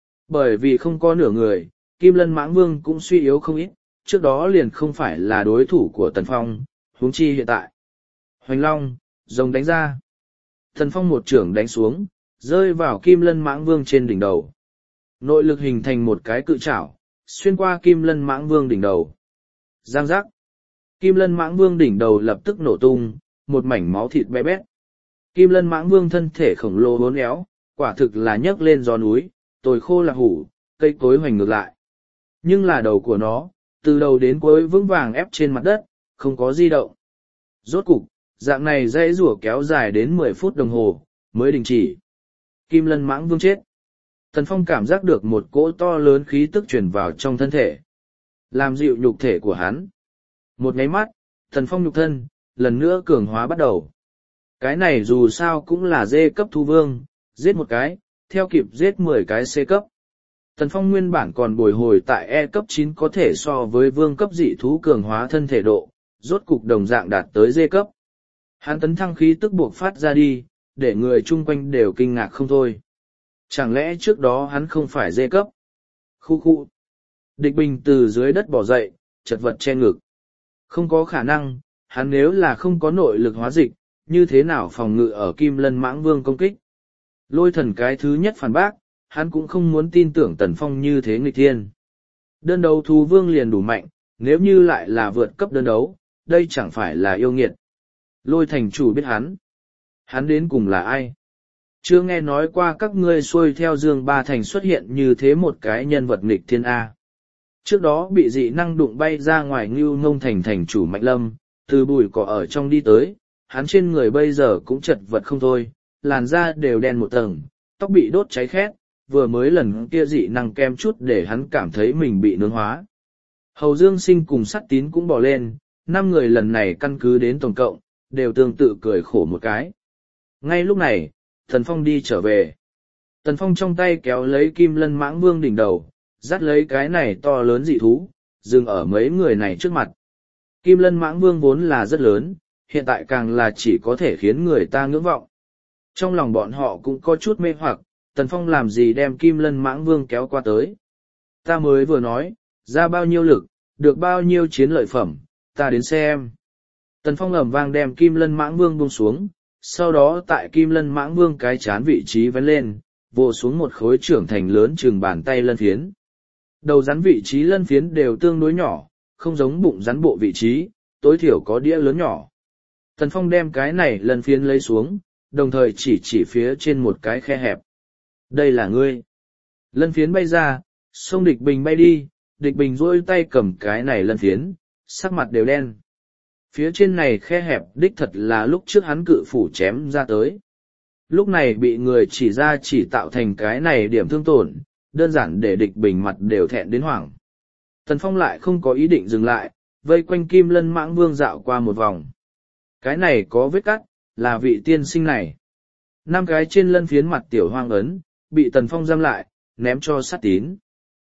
Bởi vì không có nửa người, Kim Lân Mãng Vương cũng suy yếu không ít, trước đó liền không phải là đối thủ của Tần Phong, huống chi hiện tại. Hoành Long, rồng đánh ra. Tần Phong một trưởng đánh xuống, rơi vào Kim Lân Mãng Vương trên đỉnh đầu. Nội lực hình thành một cái cự trảo, xuyên qua Kim Lân Mãng Vương đỉnh đầu. Giang giác. Kim Lân Mãng Vương đỉnh đầu lập tức nổ tung, một mảnh máu thịt bé bét. Kim Lân Mãng Vương thân thể khổng lồ bốn éo, quả thực là nhấc lên gió núi, tồi khô là hủ, cây cối hoành ngược lại. Nhưng là đầu của nó, từ đầu đến cuối vững vàng ép trên mặt đất, không có di động. Rốt cục, dạng này dãy rủa kéo dài đến mười phút đồng hồ, mới đình chỉ. Kim Lân Mãng Vương chết. Tần Phong cảm giác được một cỗ to lớn khí tức truyền vào trong thân thể, làm dịu nhục thể của hắn. Một nháy mắt, Tần Phong nhục thân, lần nữa cường hóa bắt đầu. Cái này dù sao cũng là dê cấp thú vương, giết một cái, theo kịp giết mười cái C cấp. Tần Phong nguyên bản còn bồi hồi tại E cấp chín có thể so với vương cấp dị thú cường hóa thân thể độ, rốt cục đồng dạng đạt tới dê cấp. Hắn tấn thăng khí tức buộc phát ra đi, để người chung quanh đều kinh ngạc không thôi. Chẳng lẽ trước đó hắn không phải dê cấp? Khu khu. Địch Bình từ dưới đất bỏ dậy, chật vật che ngực. Không có khả năng, hắn nếu là không có nội lực hóa dịch, như thế nào phòng ngự ở Kim Lân Mãng Vương công kích? Lôi Thần cái thứ nhất phản bác, hắn cũng không muốn tin tưởng Tần Phong như thế nghịch thiên. Đơn đấu thú vương liền đủ mạnh, nếu như lại là vượt cấp đơn đấu, đây chẳng phải là yêu nghiệt. Lôi Thành chủ biết hắn. Hắn đến cùng là ai? Chưa nghe nói qua các ngươi xuôi theo Dương Ba Thành xuất hiện như thế một cái nhân vật nghịch thiên A. Trước đó bị dị năng đụng bay ra ngoài Ngưu Ngông Thành thành chủ Mạnh Lâm, từ bụi cỏ ở trong đi tới, hắn trên người bây giờ cũng chật vật không thôi, làn da đều đen một tầng, tóc bị đốt cháy khét, vừa mới lần kia dị năng kem chút để hắn cảm thấy mình bị nướng hóa. Hầu Dương Sinh cùng Sắt Tín cũng bỏ lên, năm người lần này căn cứ đến tổng cộng, đều tương tự cười khổ một cái. Ngay lúc này, Tần Phong đi trở về. Tần Phong trong tay kéo lấy Kim Lân Mãng Vương đỉnh đầu, dắt lấy cái này to lớn dị thú, dừng ở mấy người này trước mặt. Kim Lân Mãng Vương vốn là rất lớn, hiện tại càng là chỉ có thể khiến người ta ngưỡng vọng. Trong lòng bọn họ cũng có chút mê hoặc, Tần Phong làm gì đem Kim Lân Mãng Vương kéo qua tới. Ta mới vừa nói, ra bao nhiêu lực, được bao nhiêu chiến lợi phẩm, ta đến xem. Tần Phong ầm vang đem Kim Lân Mãng Vương buông xuống, sau đó tại Kim Lân Mãng Vương cái chán vị trí vén lên, vồ xuống một khối trưởng thành lớn chừng bàn tay lân phiến. Đầu rắn vị trí lân phiến đều tương đối nhỏ, không giống bụng rắn bộ vị trí, tối thiểu có đĩa lớn nhỏ. Tần Phong đem cái này lân phiến lấy xuống, đồng thời chỉ chỉ phía trên một cái khe hẹp. Đây là ngươi. Lân phiến bay ra, xông Địch Bình bay đi, Địch Bình duỗi tay cầm cái này lân phiến, sắc mặt đều đen. Phía trên này khe hẹp đích thật là lúc trước hắn cự phủ chém ra tới. Lúc này bị người chỉ ra chỉ tạo thành cái này điểm thương tổn, đơn giản để Địch Bình mặt đều thẹn đến hoảng. Tần Phong lại không có ý định dừng lại, vây quanh Kim Lân Mãng Vương dạo qua một vòng. Cái này có vết cắt, là vị tiên sinh này. Năm cái trên lân phiến mặt tiểu hoang ấn, bị Tần Phong giam lại, ném cho Sắt Tín.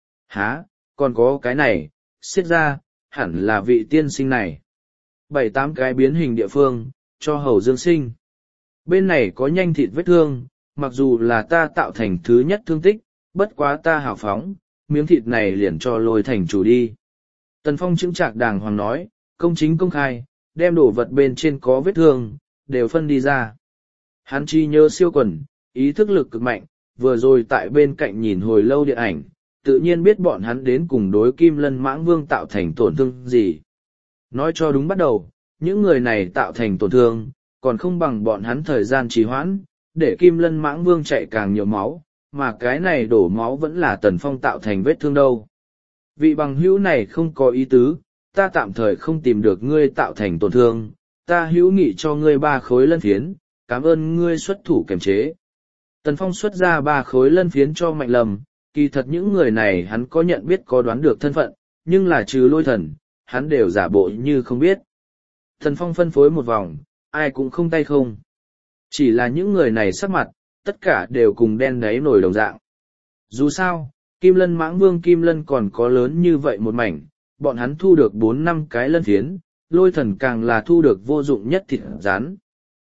Há, còn có cái này, xiết ra, hẳn là vị tiên sinh này. Bảy tám cái biến hình địa phương, cho Hầu Dương Sinh. Bên này có nhanh thịt vết thương, mặc dù là ta tạo thành thứ nhất thương tích, bất quá ta hào phóng, miếng thịt này liền cho Lôi Thành chủ đi. Tần Phong chững chạc đàng hoàng nói, công chính công khai, đem đồ vật bên trên có vết thương, đều phân đi ra. Hắn chi nhớ siêu quần, ý thức lực cực mạnh, vừa rồi tại bên cạnh nhìn hồi lâu điện ảnh, tự nhiên biết bọn hắn đến cùng đối Kim Lân Mãng Vương tạo thành tổn thương gì. Nói cho đúng bắt đầu, những người này tạo thành tổn thương, còn không bằng bọn hắn thời gian trì hoãn, để Kim Lân Mãng Vương chạy càng nhiều máu, mà cái này đổ máu vẫn là Tần Phong tạo thành vết thương đâu. Vị bằng hữu này không có ý tứ, ta tạm thời không tìm được ngươi tạo thành tổn thương, ta hữu nghị cho ngươi ba khối lân phiến, cảm ơn ngươi xuất thủ kiềm chế. Tần Phong xuất ra ba khối lân phiến cho Mạnh Lâm, kỳ thật những người này hắn có nhận biết có đoán được thân phận, nhưng là trừ Lôi Thần, hắn đều giả bộ như không biết. Tần Phong phân phối một vòng, ai cũng không tay không. Chỉ là những người này sắc mặt, tất cả đều cùng đen đáy nổi đồng dạng. Dù sao, Kim Lân Mãng Vương Kim Lân còn có lớn như vậy một mảnh, bọn hắn thu được bốn năm cái lân phiến, Lôi Thần càng là thu được vô dụng nhất thịt rắn.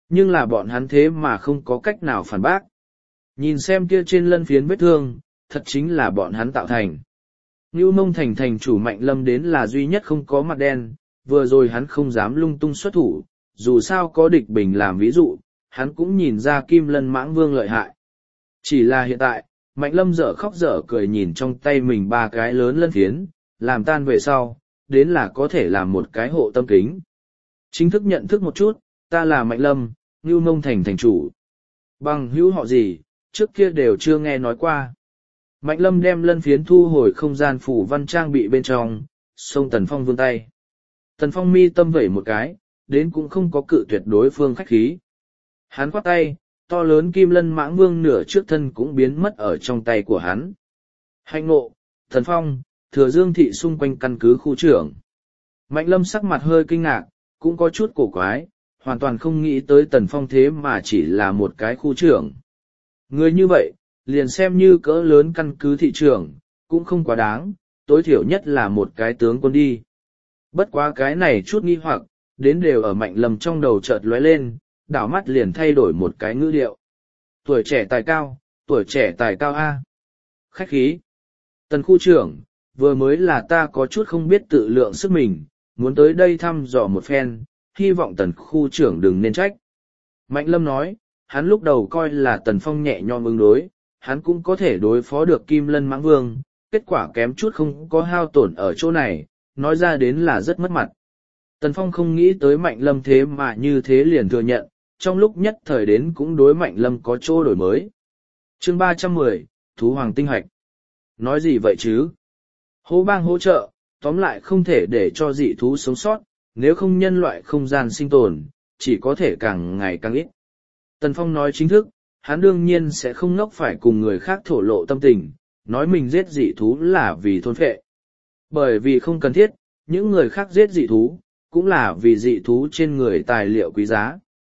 Nhưng là bọn hắn thế mà không có cách nào phản bác. Nhìn xem kia trên lân phiến vết thương, thật chính là bọn hắn tạo thành. Ngưu Mông Thành thành chủ Mạnh Lâm đến là duy nhất không có mặt đen, vừa rồi hắn không dám lung tung xuất thủ, dù sao có địch bình làm ví dụ, hắn cũng nhìn ra Kim Lân Mãng Vương lợi hại. Chỉ là hiện tại, Mạnh Lâm dở khóc dở cười nhìn trong tay mình ba cái lớn lân phiến, làm tan về sau, đến là có thể làm một cái hộ tâm kính. Chính thức nhận thức một chút, ta là Mạnh Lâm, Ngưu Mông Thành thành chủ. Bằng hữu họ gì, trước kia đều chưa nghe nói qua. Mạnh Lâm đem lân phiến thu hồi không gian phủ văn trang bị bên trong, xông Tần Phong vươn tay. Tần Phong mi tâm vẩy một cái, đến cũng không có cự tuyệt đối phương khách khí. Hắn khoát tay, to lớn Kim Lân Mãng Vương nửa trước thân cũng biến mất ở trong tay của hắn. Hạnh ngộ, Tần Phong, Thừa Dương thị xung quanh căn cứ khu trưởng. Mạnh Lâm sắc mặt hơi kinh ngạc, cũng có chút cổ quái, hoàn toàn không nghĩ tới Tần Phong thế mà chỉ là một cái khu trưởng. Người như vậy, liền xem như cỡ lớn căn cứ thị trường, cũng không quá đáng, tối thiểu nhất là một cái tướng quân đi. Bất quá cái này chút nghi hoặc, đến đều ở Mạnh Lâm trong đầu chợt lóe lên, đảo mắt liền thay đổi một cái ngữ điệu. Tuổi trẻ tài cao, tuổi trẻ tài cao A. Khách khí. Tần khu trưởng, vừa mới là ta có chút không biết tự lượng sức mình, muốn tới đây thăm dò một phen, hy vọng tần khu trưởng đừng nên trách. Mạnh Lâm nói, hắn lúc đầu coi là Tần Phong nhẹ nhõm ứng đối, hắn cũng có thể đối phó được Kim Lân Mãng Vương, kết quả kém chút không có hao tổn ở chỗ này, nói ra đến là rất mất mặt. Tần Phong không nghĩ tới Mạnh Lâm thế mà như thế liền thừa nhận, trong lúc nhất thời đến cũng đối Mạnh Lâm có chỗ đổi mới. Chương ba trăm mười, Thú Hoàng Tinh Hạch. Nói gì vậy chứ? Hô bang hỗ trợ, tóm lại không thể để cho dị thú sống sót, nếu không nhân loại không gian sinh tồn, chỉ có thể càng ngày càng ít. Tần Phong nói chính thức, hắn đương nhiên sẽ không ngốc phải cùng người khác thổ lộ tâm tình, nói mình giết dị thú là vì thôn phệ. Bởi vì không cần thiết, những người khác giết dị thú, cũng là vì dị thú trên người tài liệu quý giá.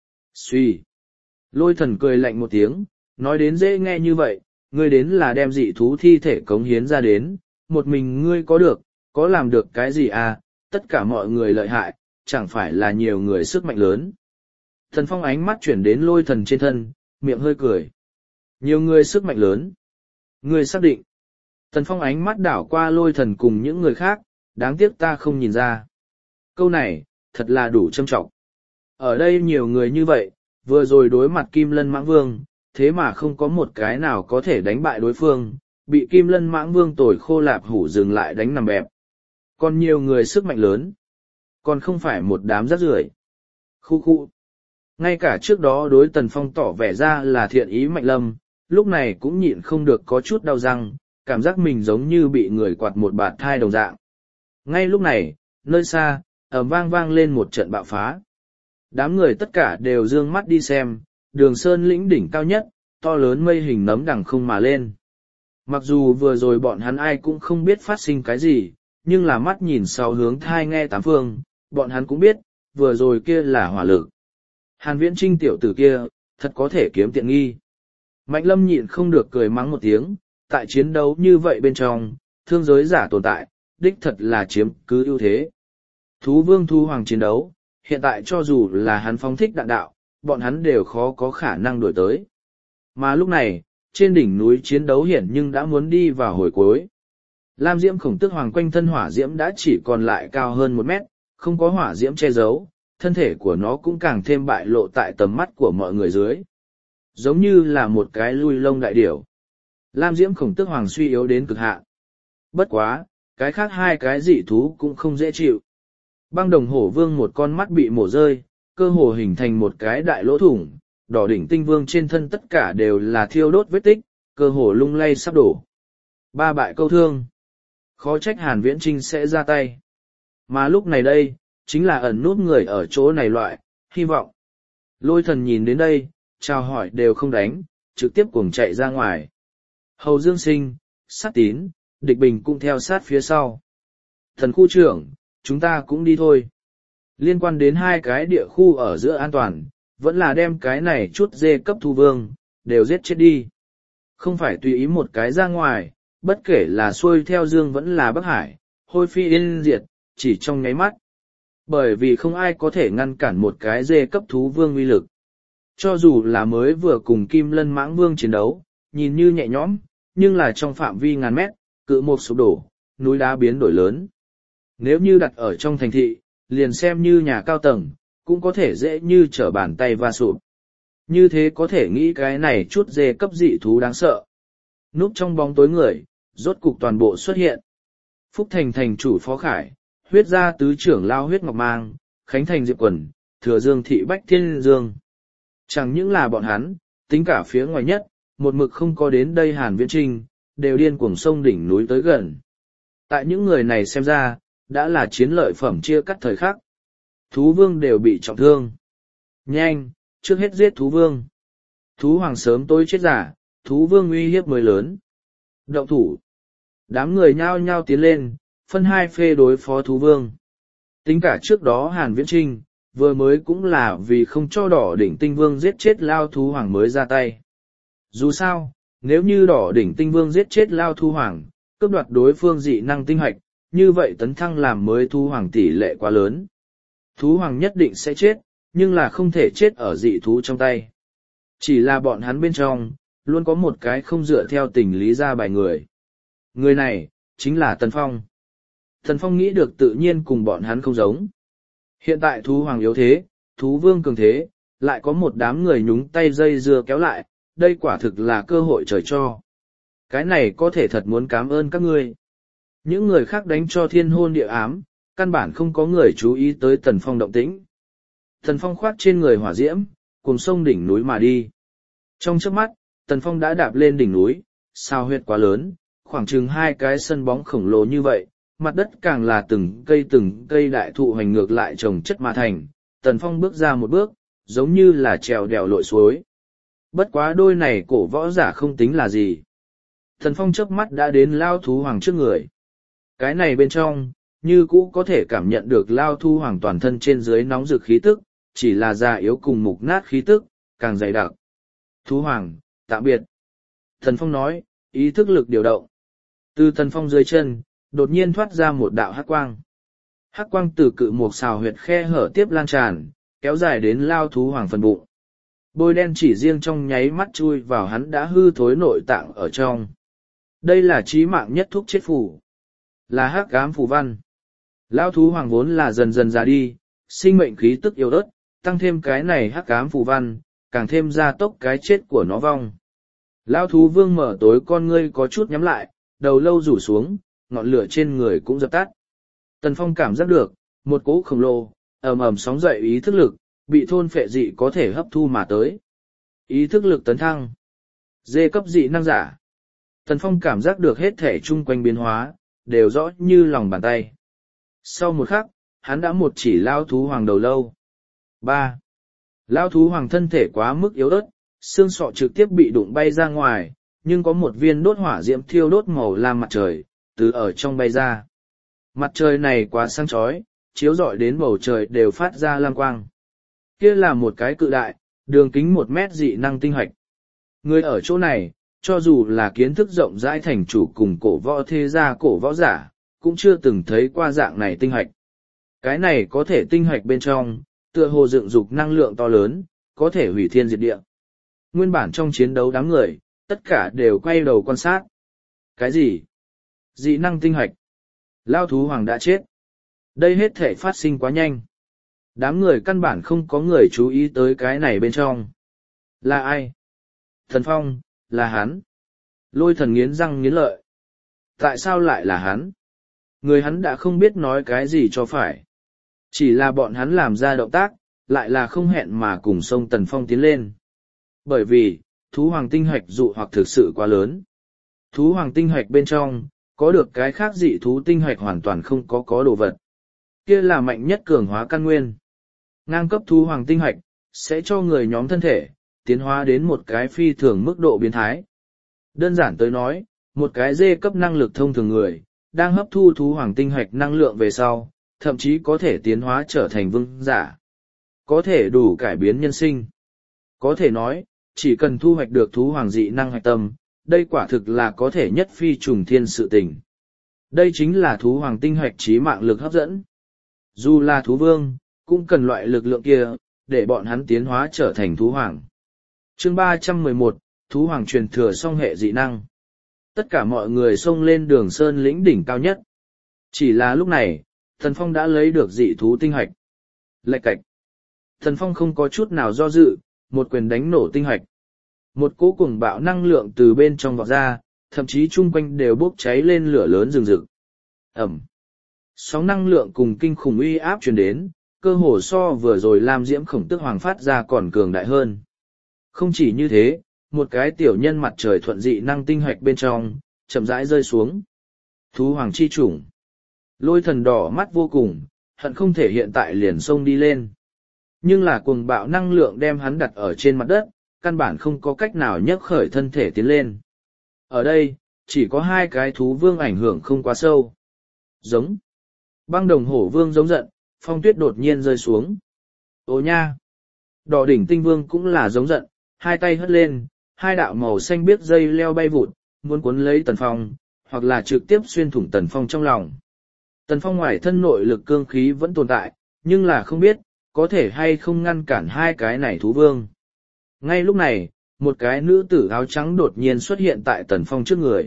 Suy. Lôi Thần cười lạnh một tiếng, nói đến dễ nghe như vậy, ngươi đến là đem dị thú thi thể cống hiến ra đến, một mình ngươi có được, có làm được cái gì à, tất cả mọi người lợi hại, chẳng phải là nhiều người sức mạnh lớn. Thần Phong ánh mắt chuyển đến Lôi Thần trên thân, miệng hơi cười. Nhiều người sức mạnh lớn. Ngươi xác định. Thần Phong ánh mắt đảo qua Lôi Thần cùng những người khác, đáng tiếc ta không nhìn ra. Câu này, thật là đủ trâm trọng. Ở đây nhiều người như vậy, vừa rồi đối mặt Kim Lân Mãng Vương, thế mà không có một cái nào có thể đánh bại đối phương, bị Kim Lân Mãng Vương tồi khô lạp hủ dừng lại đánh nằm bẹp. Còn nhiều người sức mạnh lớn, còn không phải một đám rác rưởi. Khu khu. Ngay cả trước đó đối Tần Phong tỏ vẻ ra là thiện ý Mạnh Lâm, lúc này cũng nhịn không được có chút đau răng, cảm giác mình giống như bị người quạt một bạt thai đồng dạng. Ngay lúc này, nơi xa, ầm vang vang lên một trận bạo phá. Đám người tất cả đều dương mắt đi xem, Đường Sơn lĩnh đỉnh cao nhất, to lớn mây hình nấm đằng không mà lên. Mặc dù vừa rồi bọn hắn ai cũng không biết phát sinh cái gì, nhưng là mắt nhìn sau hướng thai nghe tám phương, bọn hắn cũng biết, vừa rồi kia là hỏa lực. Hàn Viễn Trinh tiểu tử kia, thật có thể kiếm tiện nghi. Mạnh Lâm nhịn không được cười mắng một tiếng, tại chiến đấu như vậy bên trong, thương giới giả tồn tại, đích thật là chiếm cứ ưu thế. Thú vương thu hoàng chiến đấu, hiện tại cho dù là hắn phóng thích đạn đạo, bọn hắn đều khó có khả năng đuổi tới. Mà lúc này, trên đỉnh núi chiến đấu hiển nhưng đã muốn đi vào hồi cuối. Lam diễm khổng tức hoàng quanh thân hỏa diễm đã chỉ còn lại cao hơn một mét, không có hỏa diễm che giấu, thân thể của nó cũng càng thêm bại lộ tại tầm mắt của mọi người dưới. Giống như là một cái lui lông đại điểu. Lam diễm khổng tức hoàng suy yếu đến cực hạn. Bất quá, cái khác hai cái dị thú cũng không dễ chịu. Băng đồng hổ vương một con mắt bị mổ rơi, cơ hồ hình thành một cái đại lỗ thủng, đỏ đỉnh tinh vương trên thân tất cả đều là thiêu đốt vết tích, cơ hồ lung lay sắp đổ. Ba bại câu thương. Khó trách Hàn Viễn Trinh sẽ ra tay. Mà lúc này đây, chính là ẩn nút người ở chỗ này loại, hy vọng. Lôi Thần nhìn đến đây, chào hỏi đều không đánh, trực tiếp cuồng chạy ra ngoài. Hầu Dương Sinh, Sát Tín, Địch Bình cũng theo sát phía sau. Thần khu trưởng, chúng ta cũng đi thôi. Liên quan đến hai cái địa khu ở giữa an toàn, vẫn là đem cái này chút dê cấp thu vương, đều giết chết đi. Không phải tùy ý một cái ra ngoài, bất kể là xuôi theo dương vẫn là Bắc Hải, hôi phi yên diệt, chỉ trong nháy mắt. Bởi vì không ai có thể ngăn cản một cái dê cấp thú vương uy lực. Cho dù là mới vừa cùng Kim Lân Mãng Vương chiến đấu, nhìn như nhẹ nhõm, nhưng là trong phạm vi ngàn mét, cự một sụp đổ, núi đá biến đổi lớn. Nếu như đặt ở trong thành thị, liền xem như nhà cao tầng, cũng có thể dễ như trở bàn tay va sụp. Như thế có thể nghĩ cái này chút dê cấp dị thú đáng sợ. Núp trong bóng tối người, rốt cục toàn bộ xuất hiện. Phúc Thành thành chủ Phó Khải, huyết gia tứ trưởng lao huyết ngọc mang, Khánh Thành Diệp Quần, Thừa Dương thị Bách Thiên Dương. Chẳng những là bọn hắn, tính cả phía ngoài nhất, một mực không có đến đây Hàn Viễn Trinh, đều điên cuồng sông đỉnh núi tới gần. Tại những người này xem ra, đã là chiến lợi phẩm chia cắt thời khắc. Thú vương đều bị trọng thương. Nhanh, trước hết giết thú vương. Thú hoàng sớm tối chết giả, thú vương uy hiếp mới lớn. Động thủ. Đám người nhao nhao tiến lên, phân hai phê đối phó thú vương. Tính cả trước đó Hàn Viễn Trinh, vừa mới cũng là vì không cho đỏ đỉnh tinh vương giết chết lao thú hoàng mới ra tay. Dù sao, nếu như đỏ đỉnh tinh vương giết chết lao thú hoàng, cướp đoạt đối phương dị năng tinh hoạch, như vậy tấn thăng làm mới thú hoàng tỷ lệ quá lớn. Thú hoàng nhất định sẽ chết, nhưng là không thể chết ở dị thú trong tay. Chỉ là bọn hắn bên trong, luôn có một cái không dựa theo tình lý ra bài người. Người này, chính là Tần Phong. Tần Phong nghĩ được tự nhiên cùng bọn hắn không giống. Hiện tại thú hoàng yếu thế, thú vương cường thế, lại có một đám người nhúng tay dây dưa kéo lại, đây quả thực là cơ hội trời cho. Cái này có thể thật muốn cảm ơn các ngươi. Những người khác đánh cho thiên hôn địa ám, căn bản không có người chú ý tới Tần Phong động tĩnh. Tần Phong khoác trên người hỏa diễm, cùng sông đỉnh núi mà đi. Trong chớp mắt, Tần Phong đã đạp lên đỉnh núi, sao huyệt quá lớn, khoảng chừng hai cái sân bóng khổng lồ như vậy, mặt đất càng là từng cây từng cây đại thụ hoành ngược lại trồng chất mà thành. Tần Phong bước ra một bước, giống như là trèo đèo lội suối. Bất quá đôi này cổ võ giả không tính là gì. Tần Phong chớp mắt đã đến lao thú hoàng trước người. Cái này bên trong, như cũ có thể cảm nhận được lao thú hoàng toàn thân trên dưới nóng rực khí tức, chỉ là già yếu cùng mục nát khí tức, càng dày đặc. Thú hoàng, tạm biệt. Tần Phong nói, ý thức lực điều động. Từ Tần Phong dưới chân, đột nhiên thoát ra một đạo hắc quang. Hắc quang từ cự một xào huyệt khe hở tiếp lan tràn, kéo dài đến lao thú hoàng phần bụng. Bôi đen chỉ riêng trong nháy mắt chui vào hắn đã hư thối nội tạng ở trong. Đây là chí mạng nhất thuốc chết phù. Là hắc ám phù văn. Lao thú hoàng vốn là dần dần già đi, sinh mệnh khí tức yếu ớt, tăng thêm cái này hắc ám phù văn, càng thêm gia tốc cái chết của nó vong. Lao thú vương mở tối con ngươi có chút nhắm lại, đầu lâu rủ xuống, ngọn lửa trên người cũng dập tắt. Tần Phong cảm giác được, một cỗ khổng lồ, ầm ầm sóng dậy ý thức lực, bị thôn phệ dị có thể hấp thu mà tới. Ý thức lực tấn thăng. Dê cấp dị năng giả. Tần Phong cảm giác được hết thể chung quanh biến hóa, đều rõ như lòng bàn tay. Sau một khắc, hắn đã một chỉ lao thú hoàng đầu lâu. ba. Lao thú hoàng thân thể quá mức yếu ớt, xương sọ trực tiếp bị đụng bay ra ngoài, nhưng có một viên đốt hỏa diễm thiêu đốt màu lam mặt trời, từ ở trong bay ra. Mặt trời này quá sáng chói, chiếu rọi đến bầu trời đều phát ra lam quang. Kia là một cái cự đại, đường kính một mét dị năng tinh hoạch. Người ở chỗ này, cho dù là kiến thức rộng rãi thành chủ cùng cổ võ thế gia cổ võ giả, cũng chưa từng thấy qua dạng này tinh hoạch. Cái này có thể tinh hoạch bên trong, tựa hồ dựng dục năng lượng to lớn, có thể hủy thiên diệt địa. Nguyên bản trong chiến đấu đám người, tất cả đều quay đầu quan sát. Cái gì? Dị năng tinh hoạch. Lao thú hoàng đã chết. Đây hết thể phát sinh quá nhanh. Đám người căn bản không có người chú ý tới cái này bên trong. Là ai? Thần Phong, là hắn. Lôi thần nghiến răng nghiến lợi. Tại sao lại là hắn? Người hắn đã không biết nói cái gì cho phải. Chỉ là bọn hắn làm ra động tác, lại là không hẹn mà cùng sông Tần Phong tiến lên. Bởi vì, thú hoàng tinh hoạch dụ hoặc thực sự quá lớn. Thú hoàng tinh hoạch bên trong, có được cái khác dị thú tinh hoạch hoàn toàn không có có đồ vật. Kia là mạnh nhất cường hóa căn nguyên. Ngang cấp thú hoàng tinh hoạch, sẽ cho người nhóm thân thể, tiến hóa đến một cái phi thường mức độ biến thái. Đơn giản tới nói, một cái dê cấp năng lực thông thường người, đang hấp thu thú hoàng tinh hoạch năng lượng về sau, thậm chí có thể tiến hóa trở thành vương giả. Có thể đủ cải biến nhân sinh. Có thể nói, chỉ cần thu hoạch được thú hoàng dị năng hạch tâm, đây quả thực là có thể nhất phi trùng thiên sự tình. Đây chính là thú hoàng tinh hoạch trí mạng lực hấp dẫn. Dù là thú vương, cũng cần loại lực lượng kia, để bọn hắn tiến hóa trở thành thú hoàng. Chương ba trăm mười một, Thú hoàng truyền thừa song hệ dị năng. Tất cả mọi người xông lên đường sơn lĩnh đỉnh cao nhất. Chỉ là lúc này, Tần Phong đã lấy được dị thú tinh hạch. Lạch cạch. Tần Phong không có chút nào do dự, một quyền đánh nổ tinh hạch. Một cỗ cuồng bạo năng lượng từ bên trong vọt ra, thậm chí chung quanh đều bốc cháy lên lửa lớn rừng rực. Ẩm. Sóng năng lượng cùng kinh khủng uy áp truyền đến, cơ hồ so vừa rồi Lam Diễm Khổng Tước Hoàng phát ra còn cường đại hơn. Không chỉ như thế, một cái tiểu nhân mặt trời thuận dị năng tinh hạch bên trong, chậm rãi rơi xuống. Thú hoàng chi chủng. Lôi thần đỏ mắt vô cùng, hận không thể hiện tại liền xông đi lên. Nhưng là cuồng bạo năng lượng đem hắn đặt ở trên mặt đất, căn bản không có cách nào nhấc khởi thân thể tiến lên. Ở đây, chỉ có hai cái thú vương ảnh hưởng không quá sâu. Giống. Băng đồng hổ vương giống giận, phong tuyết đột nhiên rơi xuống. Ô nha! Đỏ đỉnh tinh vương cũng là giống giận, hai tay hất lên, hai đạo màu xanh biếc dây leo bay vụt, muốn cuốn lấy Tần Phong, hoặc là trực tiếp xuyên thủng Tần Phong trong lòng. Tần Phong ngoài thân nội lực cương khí vẫn tồn tại, nhưng là không biết, có thể hay không ngăn cản hai cái này thú vương. Ngay lúc này, một cái nữ tử áo trắng đột nhiên xuất hiện tại Tần Phong trước người.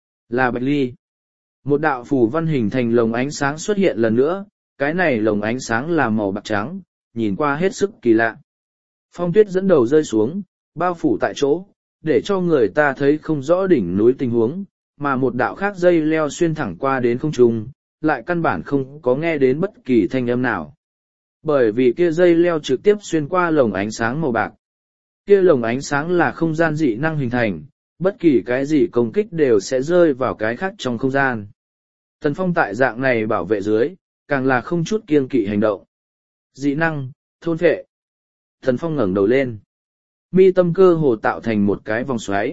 Là Bạch Ly. Một đạo phù văn hình thành lồng ánh sáng xuất hiện lần nữa, cái này lồng ánh sáng là màu bạc trắng, nhìn qua hết sức kỳ lạ. Phong tuyết dẫn đầu rơi xuống, bao phủ tại chỗ, để cho người ta thấy không rõ đỉnh núi tình huống, mà một đạo khác dây leo xuyên thẳng qua đến không trung, lại căn bản không có nghe đến bất kỳ thanh âm nào. Bởi vì kia dây leo trực tiếp xuyên qua lồng ánh sáng màu bạc. Kia lồng ánh sáng là không gian dị năng hình thành, bất kỳ cái gì công kích đều sẽ rơi vào cái khác trong không gian. Tần Phong tại dạng này bảo vệ dưới, càng là không chút kiêng kỵ hành động. Dị năng, thôn phệ. Tần Phong ngẩng đầu lên. Mi tâm cơ hồ tạo thành một cái vòng xoáy.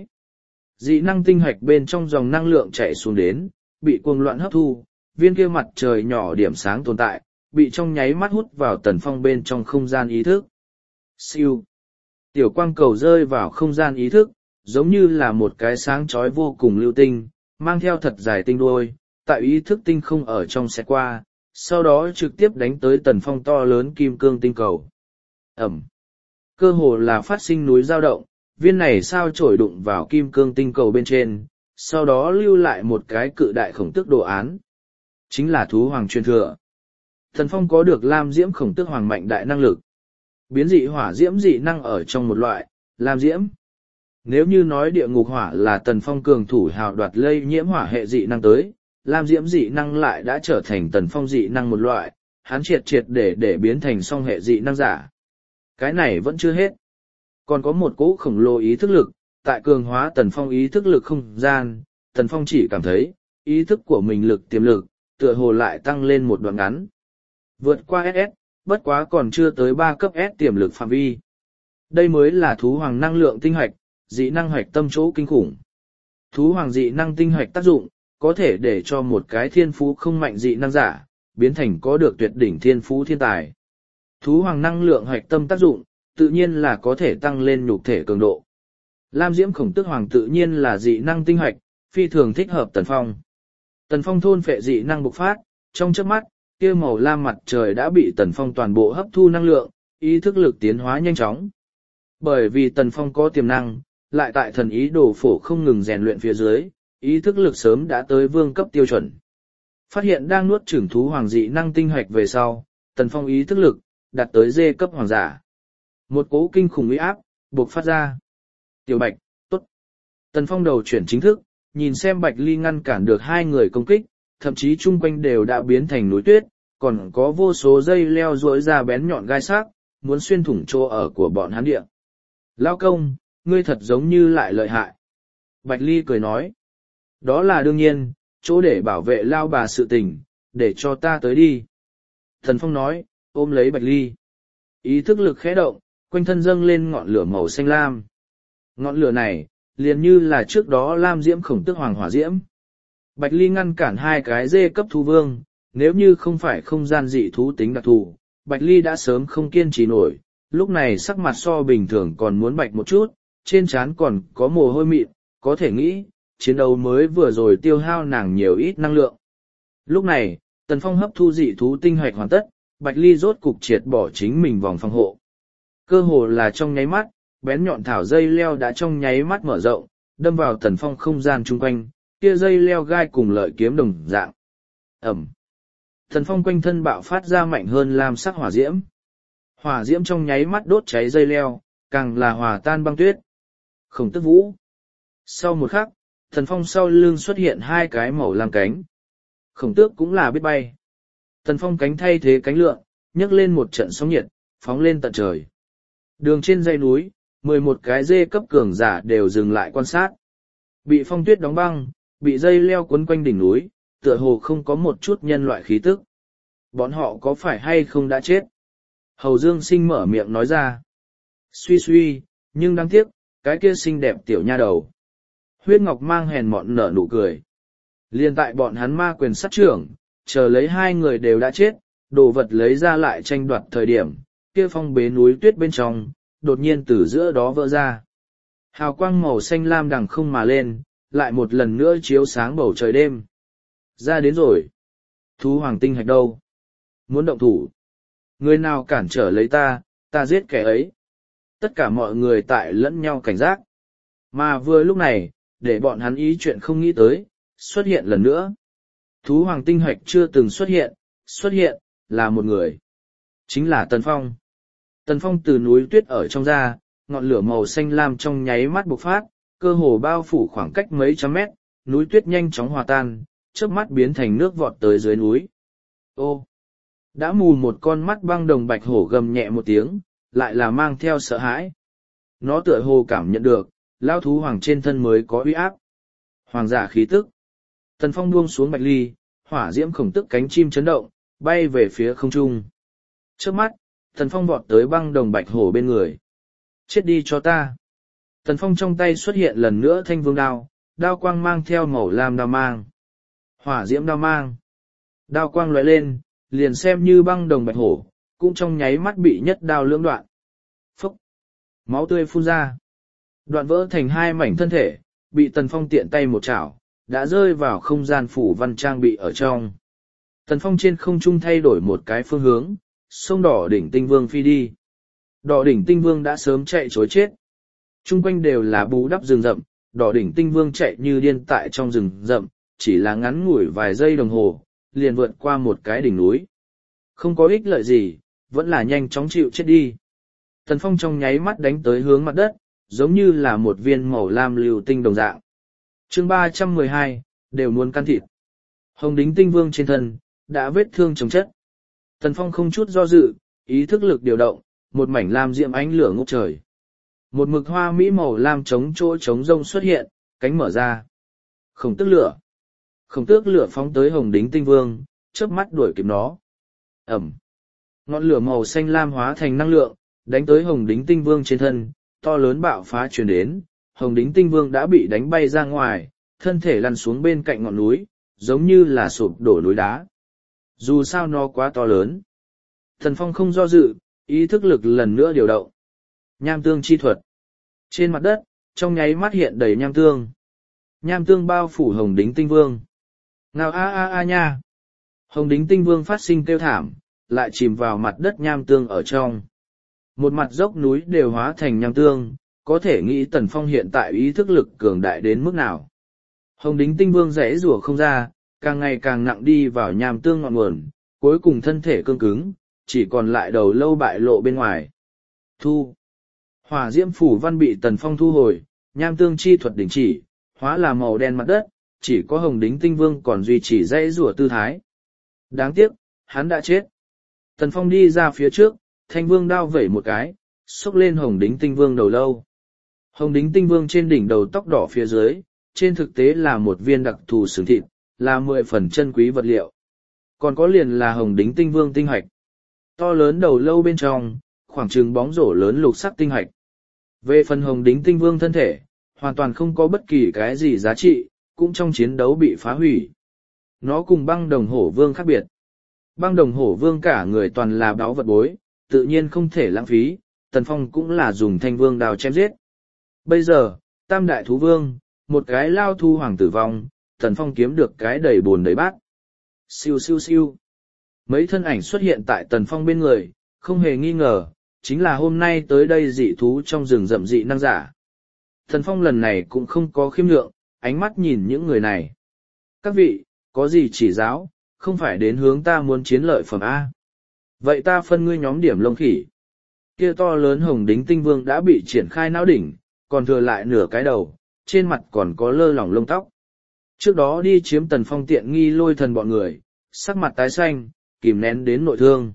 Dị năng tinh hạch bên trong dòng năng lượng chạy xuống đến, bị cuồng loạn hấp thu, viên kia mặt trời nhỏ điểm sáng tồn tại, bị trong nháy mắt hút vào Tần Phong bên trong không gian ý thức. Siêu. Tiểu quang cầu rơi vào không gian ý thức, giống như là một cái sáng chói vô cùng lưu tinh, mang theo thật dài tinh đuôi, tại ý thức tinh không ở trong xe qua, sau đó trực tiếp đánh tới Tần Phong to lớn kim cương tinh cầu. Ẩm. Cơ hồ là phát sinh núi dao động, viên này sao trổi đụng vào kim cương tinh cầu bên trên, sau đó lưu lại một cái cự đại khổng tước đồ án. Chính là thú hoàng truyền thừa. Tần Phong có được Lam Diễm Khổng Tước Hoàng mạnh đại năng lực. Biến dị hỏa diễm dị năng ở trong một loại, Lam Diễm. Nếu như nói địa ngục hỏa là Tần Phong cường thủ hào đoạt lây nhiễm hỏa hệ dị năng tới, Lam Diễm dị năng lại đã trở thành Tần Phong dị năng một loại, hắn triệt triệt để để biến thành song hệ dị năng giả. Cái này vẫn chưa hết. Còn có một cỗ khổng lồ ý thức lực, tại cường hóa Tần Phong ý thức lực không gian, Tần Phong chỉ cảm thấy, ý thức của mình lực tiềm lực, tựa hồ lại tăng lên một đoạn ngắn. Vượt qua ét ét, bất quá còn chưa tới ba cấp S tiềm lực phạm vi. Đây mới là thú hoàng năng lượng tinh hoạch, dị năng hoạch tâm chỗ kinh khủng. Thú hoàng dị năng tinh hoạch tác dụng, có thể để cho một cái thiên phú không mạnh dị năng giả, biến thành có được tuyệt đỉnh thiên phú thiên tài. Thú hoàng năng lượng hoạch tâm tác dụng, tự nhiên là có thể tăng lên nhục thể cường độ. Lam Diễm Khổng Tước Hoàng tự nhiên là dị năng tinh hoạch, phi thường thích hợp Tần Phong. Tần Phong thôn phệ dị năng bộc phát, trong chớp mắt, kia màu lam mặt trời đã bị Tần Phong toàn bộ hấp thu năng lượng, ý thức lực tiến hóa nhanh chóng. Bởi vì Tần Phong có tiềm năng, lại tại thần ý đồ phổ không ngừng rèn luyện phía dưới, ý thức lực sớm đã tới vương cấp tiêu chuẩn. Phát hiện đang nuốt chửng thú hoàng dị năng tinh hoạch về sau, Tần Phong ý thức lực đạt tới D cấp hoàng giả. Một cỗ kinh khủng uy áp bộc phát ra. Tiểu Bạch, tốt. Tần Phong đầu chuyển chính thức, nhìn xem Bạch Ly ngăn cản được hai người công kích, thậm chí chung quanh đều đã biến thành núi tuyết, còn có vô số dây leo rỗi ra bén nhọn gai sắc, muốn xuyên thủng chỗ ở của bọn hắn địa. Lao công, ngươi thật giống như lại lợi hại. Bạch Ly cười nói. Đó là đương nhiên, chỗ để bảo vệ Lao bà sự tình, để cho ta tới đi. Thần Phong nói, ôm lấy Bạch Ly. Ý thức lực khẽ động, quanh thân dâng lên ngọn lửa màu xanh lam. Ngọn lửa này, liền như là trước đó Lam Diễm Khổng Tước Hoàng hỏa diễm. Bạch Ly ngăn cản hai cái dê cấp thú vương, nếu như không phải không gian dị thú tính đặc thù, Bạch Ly đã sớm không kiên trì nổi, lúc này sắc mặt so bình thường còn muốn bạch một chút, trên trán còn có mồ hôi mịn, có thể nghĩ, chiến đấu mới vừa rồi tiêu hao nàng nhiều ít năng lượng. Lúc này, Tần Phong hấp thu dị thú tinh hoạch hoàn tất, Bạch Ly rốt cục triệt bỏ chính mình vòng phòng hộ. Cơ hồ là trong nháy mắt, bén nhọn thảo dây leo đã trong nháy mắt mở rộng, đâm vào Tần Phong không gian chung quanh, kia dây leo gai cùng lợi kiếm đồng dạng. Ẩm. Tần Phong quanh thân bạo phát ra mạnh hơn lam sắc hỏa diễm. Hỏa diễm trong nháy mắt đốt cháy dây leo, càng là hòa tan băng tuyết. Khổng Tước Vũ. Sau một khắc, Tần Phong sau lưng xuất hiện hai cái màu lam cánh. Khổng tước cũng là biết bay. Tần Phong cánh thay thế cánh lượn, nhấc lên một trận sóng nhiệt, phóng lên tận trời. Đường trên dãy núi, mười một cái dê cấp cường giả đều dừng lại quan sát. Bị phong tuyết đóng băng, bị dây leo quấn quanh đỉnh núi, tựa hồ không có một chút nhân loại khí tức. Bọn họ có phải hay không đã chết? Hầu Dương Sinh mở miệng nói ra. Suy suy, nhưng đáng tiếc, cái kia xinh đẹp tiểu nha đầu. Huyết Ngọc mang hèn mọn nở nụ cười. Liên tại bọn hắn ma quyền sát trưởng, chờ lấy hai người đều đã chết, đồ vật lấy ra lại tranh đoạt thời điểm, kia phong bế núi tuyết bên trong, đột nhiên từ giữa đó vỡ ra. Hào quang màu xanh lam đằng không mà lên, lại một lần nữa chiếu sáng bầu trời đêm. Ra đến rồi. Thú hoàng tinh hạch đâu? Muốn động thủ. Người nào cản trở lấy ta, ta giết kẻ ấy. Tất cả mọi người tại lẫn nhau cảnh giác. Mà vừa lúc này, để bọn hắn ý chuyện không nghĩ tới, xuất hiện lần nữa. Thú hoàng tinh hạch chưa từng xuất hiện, xuất hiện, là một người. Chính là Tần Phong. Tần Phong từ núi tuyết ở trong ra, ngọn lửa màu xanh lam trong nháy mắt bộc phát, cơ hồ bao phủ khoảng cách mấy trăm mét, núi tuyết nhanh chóng hòa tan, chớp mắt biến thành nước vọt tới dưới núi. Ô! Đã mù một con mắt băng đồng bạch hổ gầm nhẹ một tiếng, lại là mang theo sợ hãi. Nó tựa hồ cảm nhận được, lao thú hoàng trên thân mới có uy áp. Hoàng giả khí tức. Tần Phong buông xuống bạch ly, hỏa diễm khổng tức cánh chim chấn động, bay về phía không trung. Trước mắt, Tần Phong vọt tới băng đồng bạch hổ bên người. Chết đi cho ta. Tần Phong trong tay xuất hiện lần nữa thanh vương đao, đao quang mang theo màu lam đao mang. Hỏa diễm đao mang. Đao quang lóe lên, liền xem như băng đồng bạch hổ, cũng trong nháy mắt bị nhất đao lưỡng đoạn. Phốc. Máu tươi phun ra. Đoạn vỡ thành hai mảnh thân thể, bị Tần Phong tiện tay một chảo, đã rơi vào không gian phủ văn trang bị ở trong. Tần Phong trên không trung thay đổi một cái phương hướng, sông đỏ đỉnh tinh vương phi đi. Đỏ đỉnh tinh vương đã sớm chạy chối chết. Trung quanh đều là bù đắp rừng rậm, đỏ đỉnh tinh vương chạy như điên tại trong rừng rậm, chỉ là ngắn ngủi vài giây đồng hồ, liền vượt qua một cái đỉnh núi. Không có ích lợi gì, vẫn là nhanh chóng chịu chết đi. Tần Phong trong nháy mắt đánh tới hướng mặt đất, giống như là một viên màu lam lưu tinh đồng dạng. Chương ba trăm mười hai, đều muốn can thịt. Hồng đính tinh vương trên thân, đã vết thương chồng chất. Tần Phong không chút do dự, ý thức lực điều động, một mảnh lam diệm ánh lửa ngút trời. Một mực hoa mỹ màu lam chống chỗ chống rông xuất hiện, cánh mở ra. Khổng tước lửa. Khổng tước lửa phóng tới hồng đính tinh vương, chớp mắt đuổi kịp nó. Ẩm. Ngọn lửa màu xanh lam hóa thành năng lượng, đánh tới hồng đính tinh vương trên thân, to lớn bạo phá truyền đến, hồng đính tinh vương đã bị đánh bay ra ngoài, thân thể lăn xuống bên cạnh ngọn núi, giống như là sụp đổ núi đá. Dù sao nó quá to lớn. Thần Phong không do dự, ý thức lực lần nữa điều động. Nham tương chi thuật. Trên mặt đất, trong nháy mắt hiện đầy nham tương. Nham tương bao phủ hồng đính tinh vương. Ngao a a a nha. Hồng đính tinh vương phát sinh kêu thảm, lại chìm vào mặt đất nham tương ở trong. Một mặt dốc núi đều hóa thành nham tương, có thể nghĩ Tần Phong hiện tại ý thức lực cường đại đến mức nào. Hồng đính tinh vương rẽ rủa không ra, càng ngày càng nặng đi vào nham tương ngọn nguồn, cuối cùng thân thể cương cứng, chỉ còn lại đầu lâu bại lộ bên ngoài. Thu. Hỏa diễm phủ văn bị Tần Phong thu hồi, nham tương chi thuật đình chỉ, hóa là màu đen mặt đất, chỉ có hồng đính tinh vương còn duy trì rẽ rủa tư thái. Đáng tiếc, hắn đã chết. Tần Phong đi ra phía trước, thanh vương đao vẩy một cái, xốc lên hồng đính tinh vương đầu lâu. Hồng đính tinh vương trên đỉnh đầu tóc đỏ phía dưới, trên thực tế là một viên đặc thù xương thịt, là mười phần chân quý vật liệu. Còn có liền là hồng đính tinh vương tinh hạch. To lớn đầu lâu bên trong, khoảng chừng bóng rổ lớn lục sắc tinh hạch. Về phần hồng đính tinh vương thân thể, hoàn toàn không có bất kỳ cái gì giá trị, cũng trong chiến đấu bị phá hủy. Nó cùng băng đồng hổ vương khác biệt. Băng đồng hổ vương cả người toàn là báu vật bối, tự nhiên không thể lãng phí, Tần Phong cũng là dùng thanh vương đào chém giết. Bây giờ, tam đại thú vương, một cái lao thu hoàng tử vong, Tần Phong kiếm được cái đầy bồn đầy bát. Siêu siêu siêu. Mấy thân ảnh xuất hiện tại Tần Phong bên người, không hề nghi ngờ, chính là hôm nay tới đây dị thú trong rừng rậm dị năng giả. Tần Phong lần này cũng không có khiêm nhượng, ánh mắt nhìn những người này. Các vị, có gì chỉ giáo, không phải đến hướng ta muốn chiến lợi phẩm A. Vậy ta phân ngươi nhóm điểm lông khỉ. Kia to lớn hồng đính tinh vương đã bị triển khai não đỉnh, còn thừa lại nửa cái đầu, trên mặt còn có lơ lỏng lông tóc. Trước đó đi chiếm Tần Phong tiện nghi lôi thần bọn người, sắc mặt tái xanh, kìm nén đến nội thương.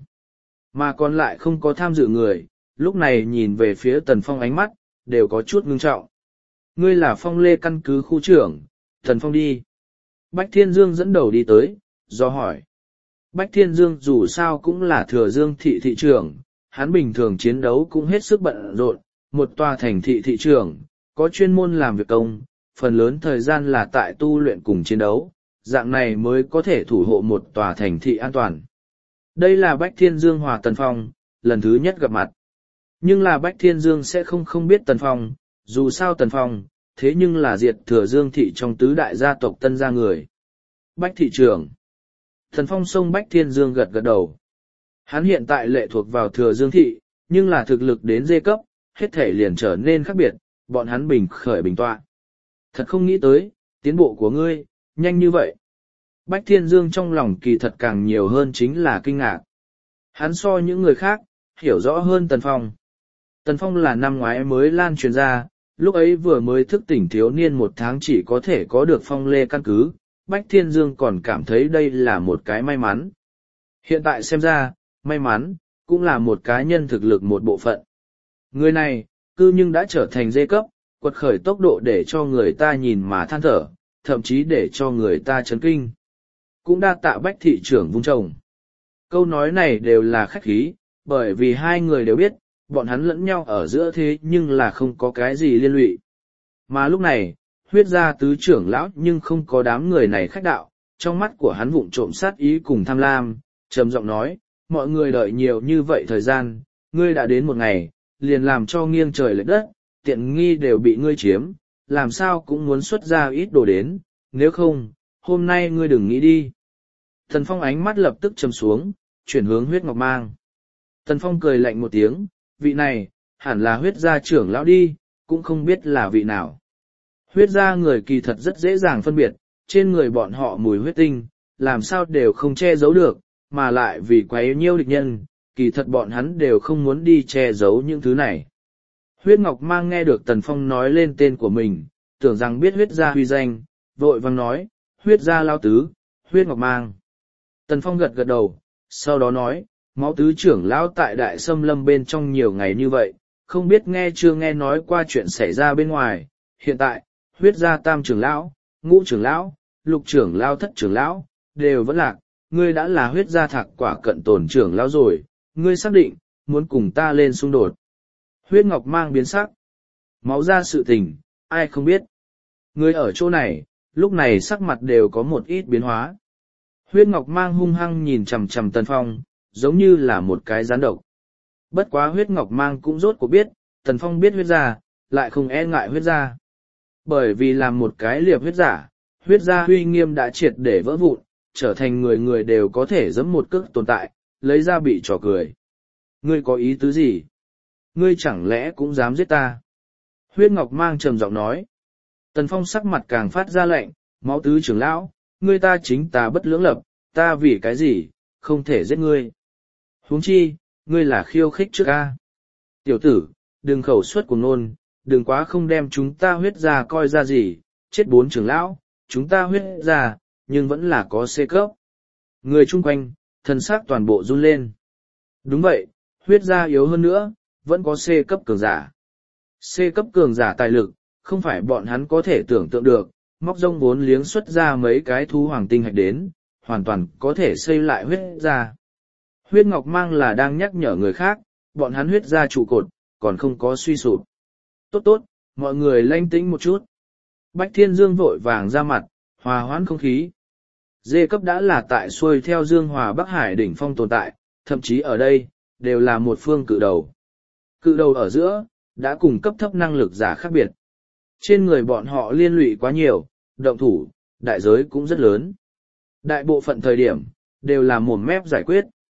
Mà còn lại không có tham dự người, lúc này nhìn về phía Tần Phong ánh mắt, đều có chút ngưng trọng. Ngươi là Phong Lê căn cứ khu trưởng, Tần Phong đi. Bách Thiên Dương dẫn đầu đi tới, do hỏi. Bách Thiên Dương dù sao cũng là thừa dương thị thị trưởng, hắn bình thường chiến đấu cũng hết sức bận rộn, một tòa thành thị thị trưởng, có chuyên môn làm việc công, phần lớn thời gian là tại tu luyện cùng chiến đấu, dạng này mới có thể thủ hộ một tòa thành thị an toàn. Đây là Bách Thiên Dương hòa Tần Phong, lần thứ nhất gặp mặt. Nhưng là Bách Thiên Dương sẽ không không biết Tần Phong, dù sao Tần Phong, thế nhưng là diệt thừa dương thị trong tứ đại gia tộc Tân gia người. Bách thị trưởng. Tần Phong xông Bách Thiên Dương gật gật đầu. Hắn hiện tại lệ thuộc vào thừa dương thị, nhưng là thực lực đến dê cấp, hết thể liền trở nên khác biệt, bọn hắn bình khởi bình tọa. Thật không nghĩ tới, tiến bộ của ngươi, nhanh như vậy. Bách Thiên Dương trong lòng kỳ thật càng nhiều hơn chính là kinh ngạc. Hắn so những người khác, hiểu rõ hơn Tần Phong. Tần Phong là năm ngoái mới lan truyền ra, lúc ấy vừa mới thức tỉnh thiếu niên một tháng chỉ có thể có được Phong Lê căn cứ, Bách Thiên Dương còn cảm thấy đây là một cái may mắn. Hiện tại xem ra, may mắn, cũng là một cá nhân thực lực một bộ phận. Người này, cư nhưng đã trở thành dê cấp, quật khởi tốc độ để cho người ta nhìn mà than thở, thậm chí để cho người ta chấn kinh. Cũng đa tạ Bách thị trưởng vung trồng. Câu nói này đều là khách khí, bởi vì hai người đều biết, bọn hắn lẫn nhau ở giữa thế nhưng là không có cái gì liên lụy. Mà lúc này, huyết gia tứ trưởng lão nhưng không có đám người này khách đạo, trong mắt của hắn vụng trộm sát ý cùng tham lam, trầm giọng nói, mọi người đợi nhiều như vậy thời gian, ngươi đã đến một ngày, liền làm cho nghiêng trời lệch đất, tiện nghi đều bị ngươi chiếm, làm sao cũng muốn xuất ra ít đồ đến, nếu không, hôm nay ngươi đừng nghĩ đi. Tần Phong ánh mắt lập tức trầm xuống, chuyển hướng huyết ngọc mang. Tần Phong cười lạnh một tiếng, vị này, hẳn là huyết gia trưởng lão đi, cũng không biết là vị nào. Huyết gia người kỳ thật rất dễ dàng phân biệt, trên người bọn họ mùi huyết tinh, làm sao đều không che giấu được, mà lại vì quấy nhiêu địch nhân, kỳ thật bọn hắn đều không muốn đi che giấu những thứ này. Huyết Ngọc Mang nghe được Tần Phong nói lên tên của mình, tưởng rằng biết huyết gia huy danh, vội vang nói, huyết gia lao tứ, huyết Ngọc Mang. Tần Phong gật gật đầu, sau đó nói, máu tứ trưởng lão tại đại xâm lâm bên trong nhiều ngày như vậy, không biết nghe chưa nghe nói qua chuyện xảy ra bên ngoài, hiện tại, huyết gia tam trưởng lão, ngũ trưởng lão, lục trưởng lão thất trưởng lão, đều vẫn lạc, ngươi đã là huyết gia thạc quả cận tổn trưởng lão rồi, ngươi xác định, muốn cùng ta lên xung đột. Huyết Ngọc Mang biến sắc. Máu ra sự tình, ai không biết. Người ở chỗ này, lúc này sắc mặt đều có một ít biến hóa. Huyết Ngọc Mang hung hăng nhìn chằm chằm Tần Phong, giống như là một cái gián độc. Bất quá Huyết Ngọc Mang cũng rốt cuộc biết, Tần Phong biết huyết gia, lại không e ngại huyết gia. Bởi vì làm một cái liệp huyết giả, huyết gia huy nghiêm đã triệt để vỡ vụn, trở thành người người đều có thể giẫm một cước tồn tại, lấy ra bị trò cười. Ngươi có ý tứ gì? Ngươi chẳng lẽ cũng dám giết ta? Huyết Ngọc Mang trầm giọng nói. Tần Phong sắc mặt càng phát ra lạnh, máu tứ trưởng lão, ngươi ta chính ta bất lưỡng lập, ta vì cái gì, không thể giết ngươi. Huống chi, ngươi là khiêu khích trước a. Tiểu tử, đừng khẩu suất của nôn, đừng quá không đem chúng ta huyết ra coi ra gì, chết bốn trưởng lão, chúng ta huyết ra, nhưng vẫn là có C cấp. Người chung quanh, thần sắc toàn bộ run lên. Đúng vậy, huyết ra yếu hơn nữa, vẫn có C cấp cường giả. C cấp cường giả tài lực, không phải bọn hắn có thể tưởng tượng được, móc rông vốn liếng xuất ra mấy cái thú hoàng tinh hạch đến, hoàn toàn có thể xây lại huyết ra. Huyết Ngọc Mang là đang nhắc nhở người khác, bọn hắn huyết ra trụ cột, còn không có suy sụp. Tốt tốt, mọi người lanh tĩnh một chút. Bách Thiên Dương vội vàng ra mặt, hòa hoãn không khí. Dê cấp đã là tại xuôi theo Dương Hòa Bắc Hải đỉnh phong tồn tại, thậm chí ở đây, đều là một phương cự đầu. Cự đầu ở giữa, đã cùng cấp thấp năng lực giả khác biệt. Trên người bọn họ liên lụy quá nhiều, động thủ, đại giới cũng rất lớn. Đại bộ phận thời điểm, đều là mồm mép giải quyết.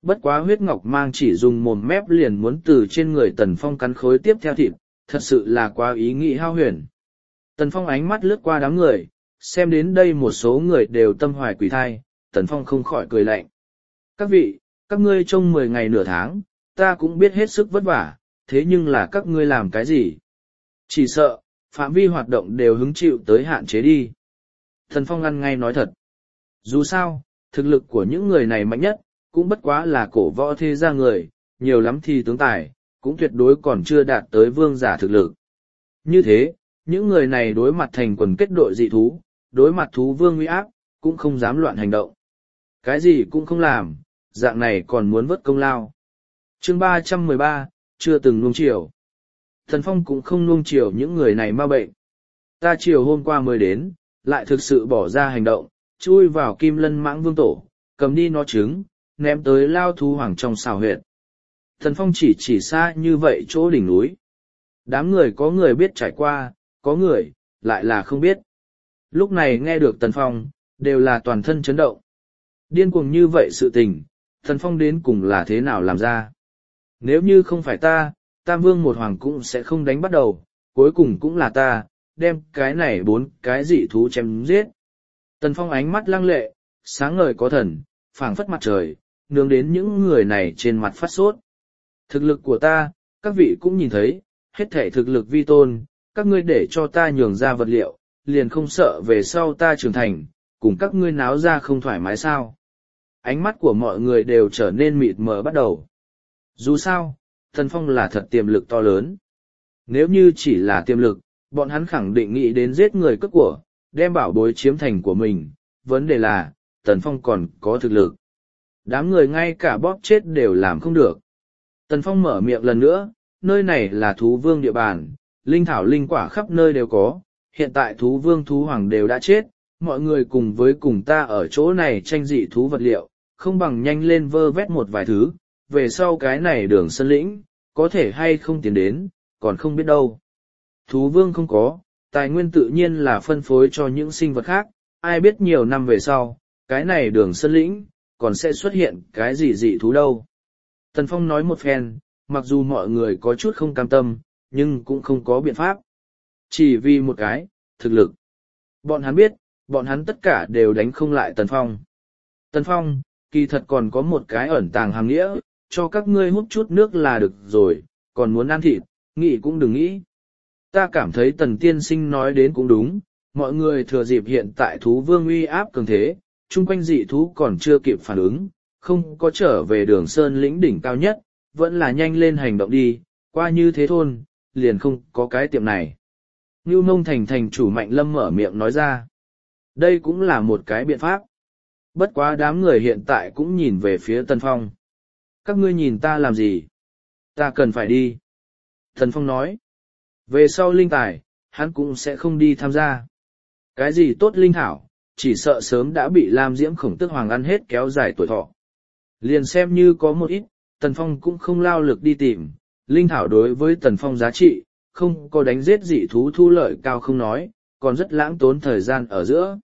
bất quá huyết ngọc mang chỉ dùng mồm mép liền muốn từ trên người Tần Phong cắn khối tiếp theo thịt, thật sự là quá ý nghĩ hao huyền. Tần Phong ánh mắt lướt qua đám người, xem đến đây một số người đều tâm hoài quỷ thai, Tần Phong không khỏi cười lạnh. Các vị, các ngươi trong mười ngày nửa tháng, ta cũng biết hết sức vất vả, thế nhưng là các ngươi làm cái gì? Chỉ sợ, phạm vi hoạt động đều hứng chịu tới hạn chế đi. Tần Phong ăn ngay nói thật. Dù sao, thực lực của những người này mạnh nhất, cũng bất quá là cổ võ thế gia người, nhiều lắm thì tướng tài, cũng tuyệt đối còn chưa đạt tới vương giả thực lực. Như thế, những người này đối mặt thành quần kết đội dị thú, đối mặt thú vương uy áp, cũng không dám loạn hành động. Cái gì cũng không làm, dạng này còn muốn vớt công lao. Chương ba trăm mười ba, chưa từng nuông chiều. Thần Phong cũng không nuông chiều những người này ma bệnh. Ta chiều hôm qua mới đến, lại thực sự bỏ ra hành động, chui vào Kim Lân Mãng Vương tổ, cầm đi nó trứng, ném tới lao thú hoàng trong xào huyệt. Thần Phong chỉ chỉ xa như vậy chỗ đỉnh núi. Đám người có người biết trải qua, có người, lại là không biết. Lúc này nghe được Tần Phong, đều là toàn thân chấn động. Điên cuồng như vậy sự tình, Tần Phong đến cùng là thế nào làm ra. Nếu như không phải ta, Tam Vương một hoàng cũng sẽ không đánh bắt đầu, cuối cùng cũng là ta, đem cái này bốn cái dị thú chém giết. Tần Phong ánh mắt lăng lệ, sáng ngời có thần, phảng phất mặt trời, nướng đến những người này trên mặt phát sốt. Thực lực của ta, các vị cũng nhìn thấy, hết thể thực lực vi tôn, các ngươi để cho ta nhường ra vật liệu, liền không sợ về sau ta trưởng thành, cùng các ngươi náo ra không thoải mái sao. Ánh mắt của mọi người đều trở nên mịt mờ bắt đầu. Dù sao, Tần Phong là thật tiềm lực to lớn. Nếu như chỉ là tiềm lực, bọn hắn khẳng định nghĩ đến giết người cướp của, đem bảo bối chiếm thành của mình. Vấn đề là, Tần Phong còn có thực lực. Đám người ngay cả bóp chết đều làm không được. Tần Phong mở miệng lần nữa, nơi này là thú vương địa bàn, linh thảo linh quả khắp nơi đều có, hiện tại thú vương thú hoàng đều đã chết, mọi người cùng với cùng ta ở chỗ này tranh dị thú vật liệu, không bằng nhanh lên vơ vét một vài thứ, về sau cái này đường sơn lĩnh, có thể hay không tiến đến, còn không biết đâu. Thú vương không có, tài nguyên tự nhiên là phân phối cho những sinh vật khác, ai biết nhiều năm về sau, cái này đường sơn lĩnh, còn sẽ xuất hiện cái gì dị thú đâu. Tần Phong nói một phen, mặc dù mọi người có chút không cam tâm, nhưng cũng không có biện pháp. Chỉ vì một cái, thực lực. Bọn hắn biết, bọn hắn tất cả đều đánh không lại Tần Phong. Tần Phong, kỳ thật còn có một cái ẩn tàng hàm nghĩa, cho các ngươi hút chút nước là được rồi, còn muốn ăn thịt, nghĩ cũng đừng nghĩ. Ta cảm thấy Tần Tiên Sinh nói đến cũng đúng, mọi người thừa dịp hiện tại thú vương uy áp cường thế, chung quanh dị thú còn chưa kịp phản ứng, không có trở về đường sơn lĩnh đỉnh cao nhất, vẫn là nhanh lên hành động đi, qua như thế thôn, liền không có cái tiệm này. Ngưu Nông Thành thành chủ Mạnh Lâm mở miệng nói ra. Đây cũng là một cái biện pháp. Bất quá đám người hiện tại cũng nhìn về phía Tần Phong. Các ngươi nhìn ta làm gì? Ta cần phải đi. Tần Phong nói. Về sau linh tài, hắn cũng sẽ không đi tham gia. Cái gì tốt linh thảo, chỉ sợ sớm đã bị Lam Diễm Khổng Tước Hoàng ăn hết kéo dài tuổi thọ. Liền xem như có một ít, Tần Phong cũng không lao lực đi tìm, linh thảo đối với Tần Phong giá trị, không có đánh giết dị thú thu lợi cao không nói, còn rất lãng tốn thời gian ở giữa.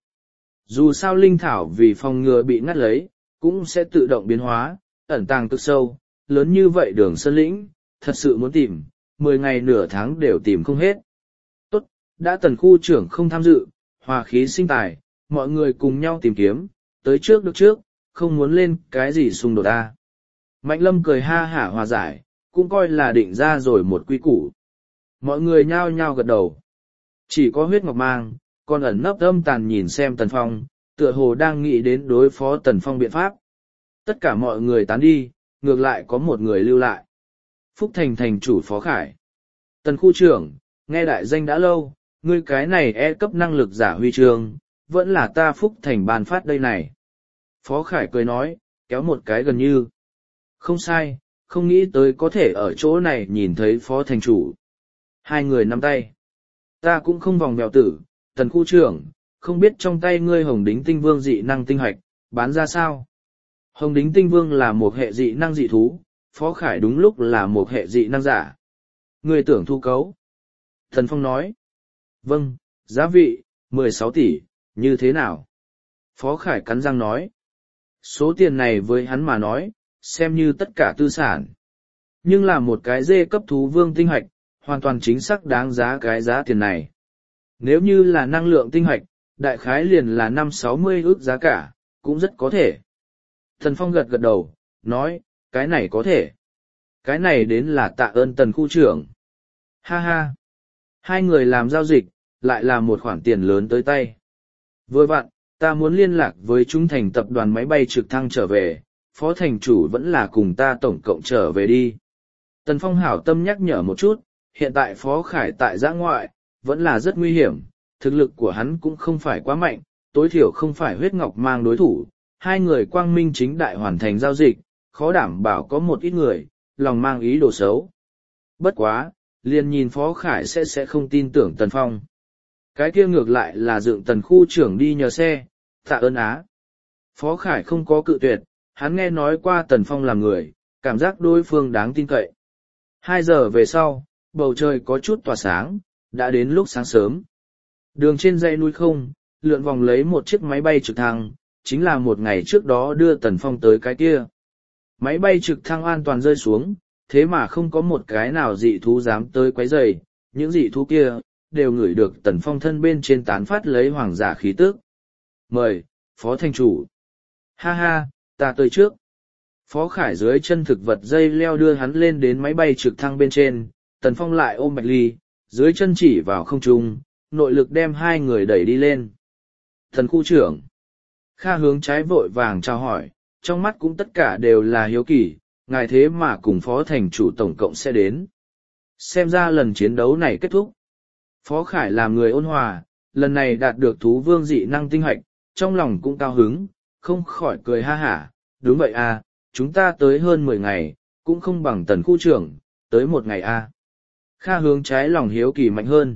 Dù sao linh thảo vì phòng ngừa bị ngắt lấy, cũng sẽ tự động biến hóa, ẩn tàng cực sâu, lớn như vậy đường sơn lĩnh, thật sự muốn tìm, mười ngày nửa tháng đều tìm không hết. Tốt, đã Tần khu trưởng không tham dự, hòa khí sinh tài, mọi người cùng nhau tìm kiếm, tới trước được trước, không muốn lên cái gì xung đột ta. Mạnh Lâm cười ha hả hòa giải, cũng coi là định ra rồi một quy củ. Mọi người nhao nhao gật đầu. Chỉ có huyết ngọc mang, còn ẩn nấp âm tàn nhìn xem Tần Phong, tựa hồ đang nghĩ đến đối phó Tần Phong biện pháp. Tất cả mọi người tán đi, ngược lại có một người lưu lại. Phúc Thành thành chủ Phó Khải. Tần khu trưởng, nghe đại danh đã lâu, ngươi cái này e cấp năng lực giả huy chương, vẫn là ta Phúc Thành ban phát đây này. Phó Khải cười nói, kéo một cái gần như. Không sai, không nghĩ tới có thể ở chỗ này nhìn thấy Phó Thành chủ. Hai người nắm tay. Ta cũng không vòng mèo tử, Tần khu trưởng, không biết trong tay ngươi Hồng Đính Tinh Vương dị năng tinh hoạch, bán ra sao? Hồng Đính Tinh Vương là một hệ dị năng dị thú, Phó Khải đúng lúc là một hệ dị năng giả. Ngươi tưởng thu cấu. Thần Phong nói. Vâng, giá vị, mười sáu tỷ, như thế nào? Phó Khải cắn răng nói. Số tiền này với hắn mà nói, xem như tất cả tư sản. Nhưng là một cái dê cấp thú vương tinh hoạch, hoàn toàn chính xác đáng giá cái giá tiền này. Nếu như là năng lượng tinh hoạch, đại khái liền là năm sáu mươi ước giá cả, cũng rất có thể. Tần Phong gật gật đầu, nói, cái này có thể. Cái này đến là tạ ơn Tần khu trưởng. Ha ha. Hai người làm giao dịch, lại là một khoản tiền lớn tới tay. Vừa vặn, ta muốn liên lạc với Trung Thành tập đoàn máy bay trực thăng trở về, phó thành chủ vẫn là cùng ta tổng cộng trở về đi. Tần Phong hảo tâm nhắc nhở một chút, hiện tại phó khải tại giã ngoại, vẫn là rất nguy hiểm, thực lực của hắn cũng không phải quá mạnh, tối thiểu không phải huyết ngọc mang đối thủ. Hai người quang minh chính đại hoàn thành giao dịch, khó đảm bảo có một ít người, lòng mang ý đồ xấu. Bất quá, liền nhìn phó khải sẽ sẽ không tin tưởng Tần Phong. Cái kia ngược lại là dựng Tần khu trưởng đi nhờ xe, tạ ơn á. Phó khải không có cự tuyệt, hắn nghe nói qua Tần Phong làm người, cảm giác đối phương đáng tin cậy. Hai giờ về sau, bầu trời có chút tỏa sáng, đã đến lúc sáng sớm. Đường trên dãy núi không, lượn vòng lấy một chiếc máy bay trực thăng, chính là một ngày trước đó đưa Tần Phong tới cái kia. Máy bay trực thăng an toàn rơi xuống, thế mà không có một cái nào dị thú dám tới quấy rầy, những dị thú kia, đều ngửi được Tần Phong thân bên trên tán phát lấy hoàng giả khí tức. Mời, Phó Thành Chủ. Ha ha, ta tới trước. Phó Khải dưới chân thực vật dây leo đưa hắn lên đến máy bay trực thăng bên trên, Tần Phong lại ôm Bạch Ly, dưới chân chỉ vào không trung, nội lực đem hai người đẩy đi lên. Thần khu trưởng. Kha hướng trái vội vàng chào hỏi, trong mắt cũng tất cả đều là hiếu kỳ, ngài thế mà cùng Phó Thành Chủ tổng cộng sẽ đến. Xem ra lần chiến đấu này kết thúc. Phó Khải làm người ôn hòa, lần này đạt được thú vương dị năng tinh hoạch, trong lòng cũng cao hứng, không khỏi cười ha hả. Đúng vậy à, chúng ta tới hơn mười ngày, cũng không bằng Tần khu trưởng, tới một ngày à. Kha hướng trái lòng hiếu kỳ mạnh hơn.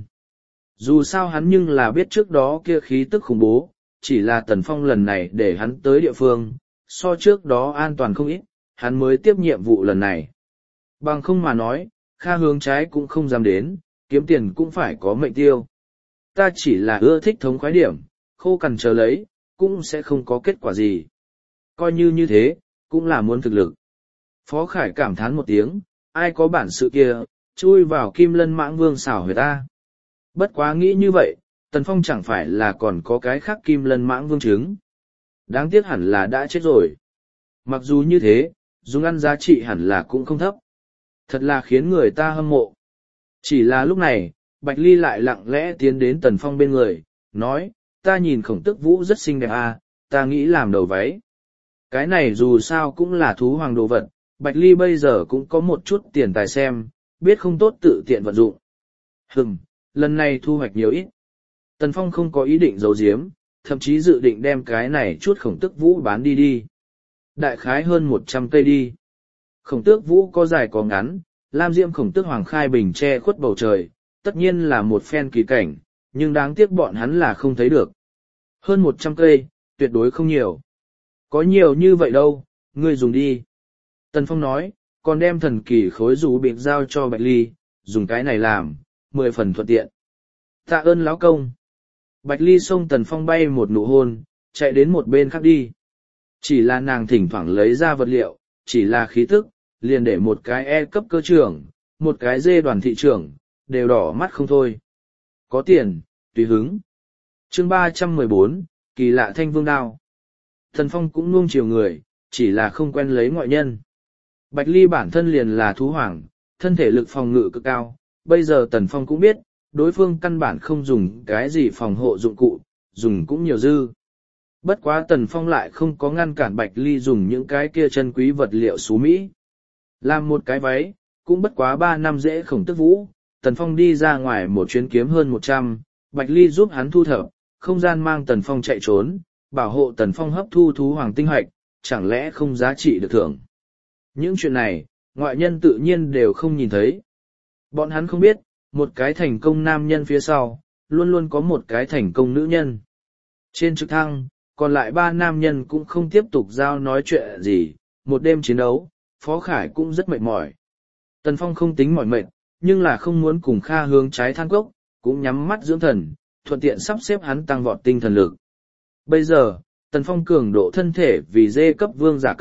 Dù sao hắn nhưng là biết trước đó kia khí tức khủng bố, chỉ là Tần Phong lần này để hắn tới địa phương, so trước đó an toàn không ít, hắn mới tiếp nhiệm vụ lần này. Bằng không mà nói, Kha hướng trái cũng không dám đến, kiếm tiền cũng phải có mệnh tiêu. Ta chỉ là ưa thích thống khoái điểm, khô cằn chờ lấy, cũng sẽ không có kết quả gì. Coi như như thế, cũng là muốn thực lực. Phó Khải cảm thán một tiếng, ai có bản sự kia, chui vào Kim Lân Mãng Vương xảo huyệt ta. Bất quá nghĩ như vậy, Tần Phong chẳng phải là còn có cái khác Kim Lân Mãng Vương trứng. Đáng tiếc hẳn là đã chết rồi. Mặc dù như thế, dùng ăn giá trị hẳn là cũng không thấp. Thật là khiến người ta hâm mộ. Chỉ là lúc này, Bạch Ly lại lặng lẽ tiến đến Tần Phong bên người, nói, ta nhìn Khổng Tước Vũ rất xinh đẹp à, ta nghĩ làm đầu váy. Cái này dù sao cũng là thú hoàng đồ vật, Bạch Ly bây giờ cũng có một chút tiền tài xem, biết không tốt tự tiện vận dụng. Hừm, lần này thu hoạch nhiều ít. Tần Phong không có ý định giấu giếm, thậm chí dự định đem cái này chút Khổng Tước Vũ bán đi đi. Đại khái hơn một trăm cây đi. Khổng Tước Vũ có dài có ngắn, lam diễm Khổng Tước Hoàng khai bình che khuất bầu trời, tất nhiên là một phen kỳ cảnh, nhưng đáng tiếc bọn hắn là không thấy được. Hơn một trăm cây, tuyệt đối không nhiều. Có nhiều như vậy đâu, ngươi dùng đi. Tần Phong nói, còn đem thần kỳ khối rủ biệt giao cho Bạch Ly, dùng cái này làm, mười phần thuận tiện. Tạ ơn lão công. Bạch Ly xông Tần Phong bay một nụ hôn, chạy đến một bên khác đi. Chỉ là nàng thỉnh thoảng lấy ra vật liệu, chỉ là khí tức, liền để một cái E cấp cơ trưởng, một cái dê đoàn thị trưởng, đều đỏ mắt không thôi. Có tiền, tùy hứng. Chương ba trăm mười bốn, kỳ lạ thanh vương đao. Tần Phong cũng nuông chiều người, chỉ là không quen lấy ngoại nhân. Bạch Ly bản thân liền là thú hoàng, thân thể lực phòng ngự cực cao, bây giờ Tần Phong cũng biết, đối phương căn bản không dùng cái gì phòng hộ dụng cụ, dùng cũng nhiều dư. Bất quá Tần Phong lại không có ngăn cản Bạch Ly dùng những cái kia chân quý vật liệu xú Mỹ. Làm một cái váy, cũng bất quá ba năm dễ Khổng Tước Vũ, Tần Phong đi ra ngoài một chuyến kiếm hơn một trăm, Bạch Ly giúp hắn thu thập, không gian mang Tần Phong chạy trốn, bảo hộ Tần Phong hấp thu thú hoàng tinh hoạch, chẳng lẽ không giá trị được thưởng. Những chuyện này, ngoại nhân tự nhiên đều không nhìn thấy. Bọn hắn không biết, một cái thành công nam nhân phía sau, luôn luôn có một cái thành công nữ nhân. Trên trực thăng, còn lại ba nam nhân cũng không tiếp tục giao nói chuyện gì, một đêm chiến đấu, Phó Khải cũng rất mệt mỏi. Tần Phong không tính mỏi mệt, nhưng là không muốn cùng Kha hướng trái than cốc, cũng nhắm mắt dưỡng thần, thuận tiện sắp xếp hắn tăng vọt tinh thần lực. Bây giờ, Tần Phong cường độ thân thể vì dê cấp vương giả cấp,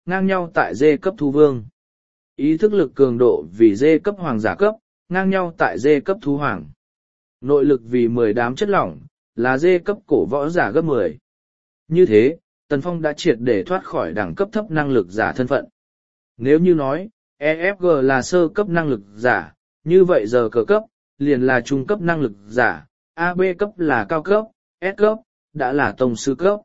ngang nhau tại dê cấp thú vương. Ý thức lực cường độ vì dê cấp hoàng giả cấp, ngang nhau tại dê cấp thú hoàng. Nội lực vì mười đám chất lỏng, là dê cấp cổ võ giả gấp mười. Như thế, Tần Phong đã triệt để thoát khỏi đẳng cấp thấp năng lực giả thân phận. Nếu như nói, e ép giê là sơ cấp năng lực giả, như vậy giờ cờ cấp, liền là trung cấp năng lực giả, a bê cấp là cao cấp, S cấp, đã là tông sư cấp.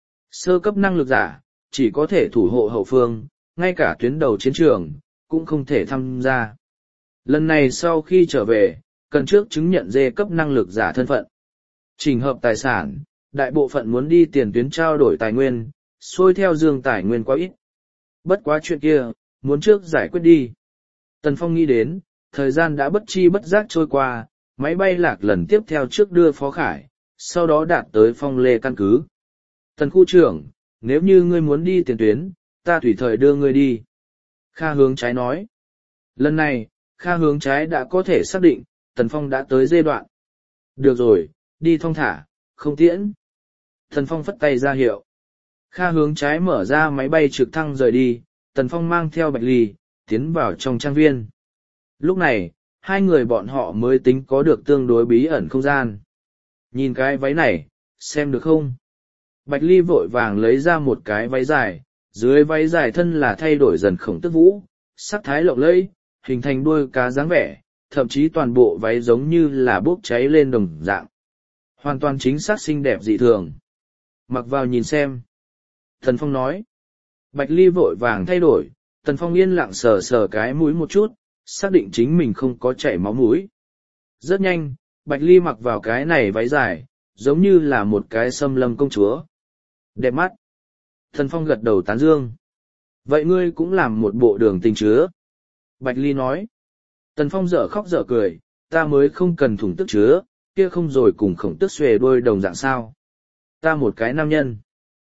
Sơ cấp năng lực giả, chỉ có thể thủ hộ hậu phương, ngay cả tuyến đầu chiến trường, cũng không thể tham gia. Lần này sau khi trở về, cần trước chứng nhận dê cấp năng lực giả thân phận. Trình hợp tài sản, đại bộ phận muốn đi tiền tuyến trao đổi tài nguyên, xuôi theo dương tài nguyên quá ít. Bất quá chuyện kia, muốn trước giải quyết đi. Tần Phong nghĩ đến, thời gian đã bất chi bất giác trôi qua, máy bay lạc lần tiếp theo trước đưa Phó Khải, sau đó đạt tới Phong Lê căn cứ. Tần khu trưởng, nếu như ngươi muốn đi tiền tuyến, ta tùy thời đưa ngươi đi. Kha hướng trái nói. Lần này, Kha hướng trái đã có thể xác định, Tần Phong đã tới giai đoạn. Được rồi, đi thong thả, không tiễn. Tần Phong phất tay ra hiệu. Kha hướng trái mở ra máy bay trực thăng rời đi, Tần Phong mang theo Bạch Ly, tiến vào trong trang viên. Lúc này, hai người bọn họ mới tính có được tương đối bí ẩn không gian. Nhìn cái váy này, xem được không? Bạch Ly vội vàng lấy ra một cái váy dài, dưới váy dài thân là thay đổi dần khổng tức vũ, sắc thái lộng lẫy, hình thành đuôi cá dáng vẻ, thậm chí toàn bộ váy giống như là bốc cháy lên đồng dạng. Hoàn toàn chính xác xinh đẹp dị thường. Mặc vào nhìn xem. Tần Phong nói. Bạch Ly vội vàng thay đổi, Tần Phong yên lặng sờ sờ cái mũi một chút, xác định chính mình không có chảy máu mũi. Rất nhanh, Bạch Ly mặc vào cái này váy dài, giống như là một cái xâm lâm công chúa. Đẹp mắt. Tần Phong gật đầu tán dương. Vậy ngươi cũng làm một bộ đường tình chứa. Bạch Ly nói. Tần Phong dở khóc dở cười, ta mới không cần thủng tức chứa, kia không rồi cùng khổng tức xuề đôi đồng dạng sao. Ta một cái nam nhân.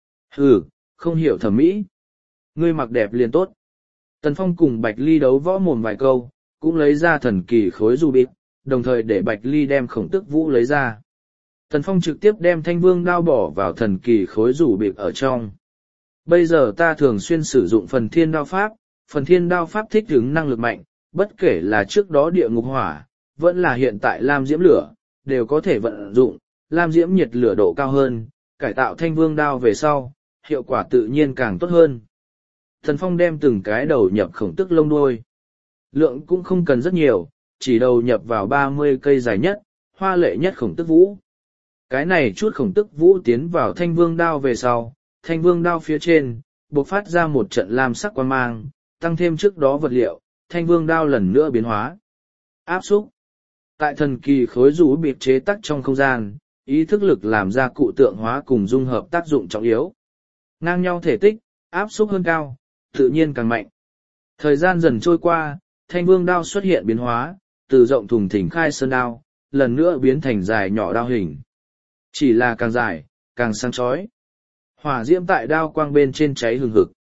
Hừ, không hiểu thẩm mỹ. Ngươi mặc đẹp liền tốt. Tần Phong cùng Bạch Ly đấu võ mồm vài câu, cũng lấy ra thần kỳ khối dù bịt, đồng thời để Bạch Ly đem khổng tức vũ lấy ra. Tần Phong trực tiếp đem thanh vương đao bỏ vào thần kỳ khối rủ bịt ở trong. Bây giờ ta thường xuyên sử dụng phần thiên đao pháp, phần thiên đao pháp thích ứng năng lực mạnh, bất kể là trước đó địa ngục hỏa, vẫn là hiện tại lam diễm lửa, đều có thể vận dụng, lam diễm nhiệt lửa độ cao hơn, cải tạo thanh vương đao về sau, hiệu quả tự nhiên càng tốt hơn. Tần Phong đem từng cái đầu nhập khổng tức lông đuôi. Lượng cũng không cần rất nhiều, chỉ đầu nhập vào ba mươi cây dài nhất, hoa lệ nhất khổng tức vũ. Cái này chút khổng tức vũ tiến vào thanh vương đao về sau, thanh vương đao phía trên, bộc phát ra một trận lam sắc quang mang, tăng thêm trước đó vật liệu, thanh vương đao lần nữa biến hóa. Áp xúc. Tại thần kỳ khối rũ biệt chế tắc trong không gian, ý thức lực làm ra cụ tượng hóa cùng dung hợp tác dụng trọng yếu. Ngang nhau thể tích, áp xúc hơn cao, tự nhiên càng mạnh. Thời gian dần trôi qua, thanh vương đao xuất hiện biến hóa, từ rộng thùng thình khai sơn đao, lần nữa biến thành dài nhỏ đao hình. Chỉ là càng dài, càng sáng chói. Hỏa diễm tại đao quang bên trên cháy hừng hực.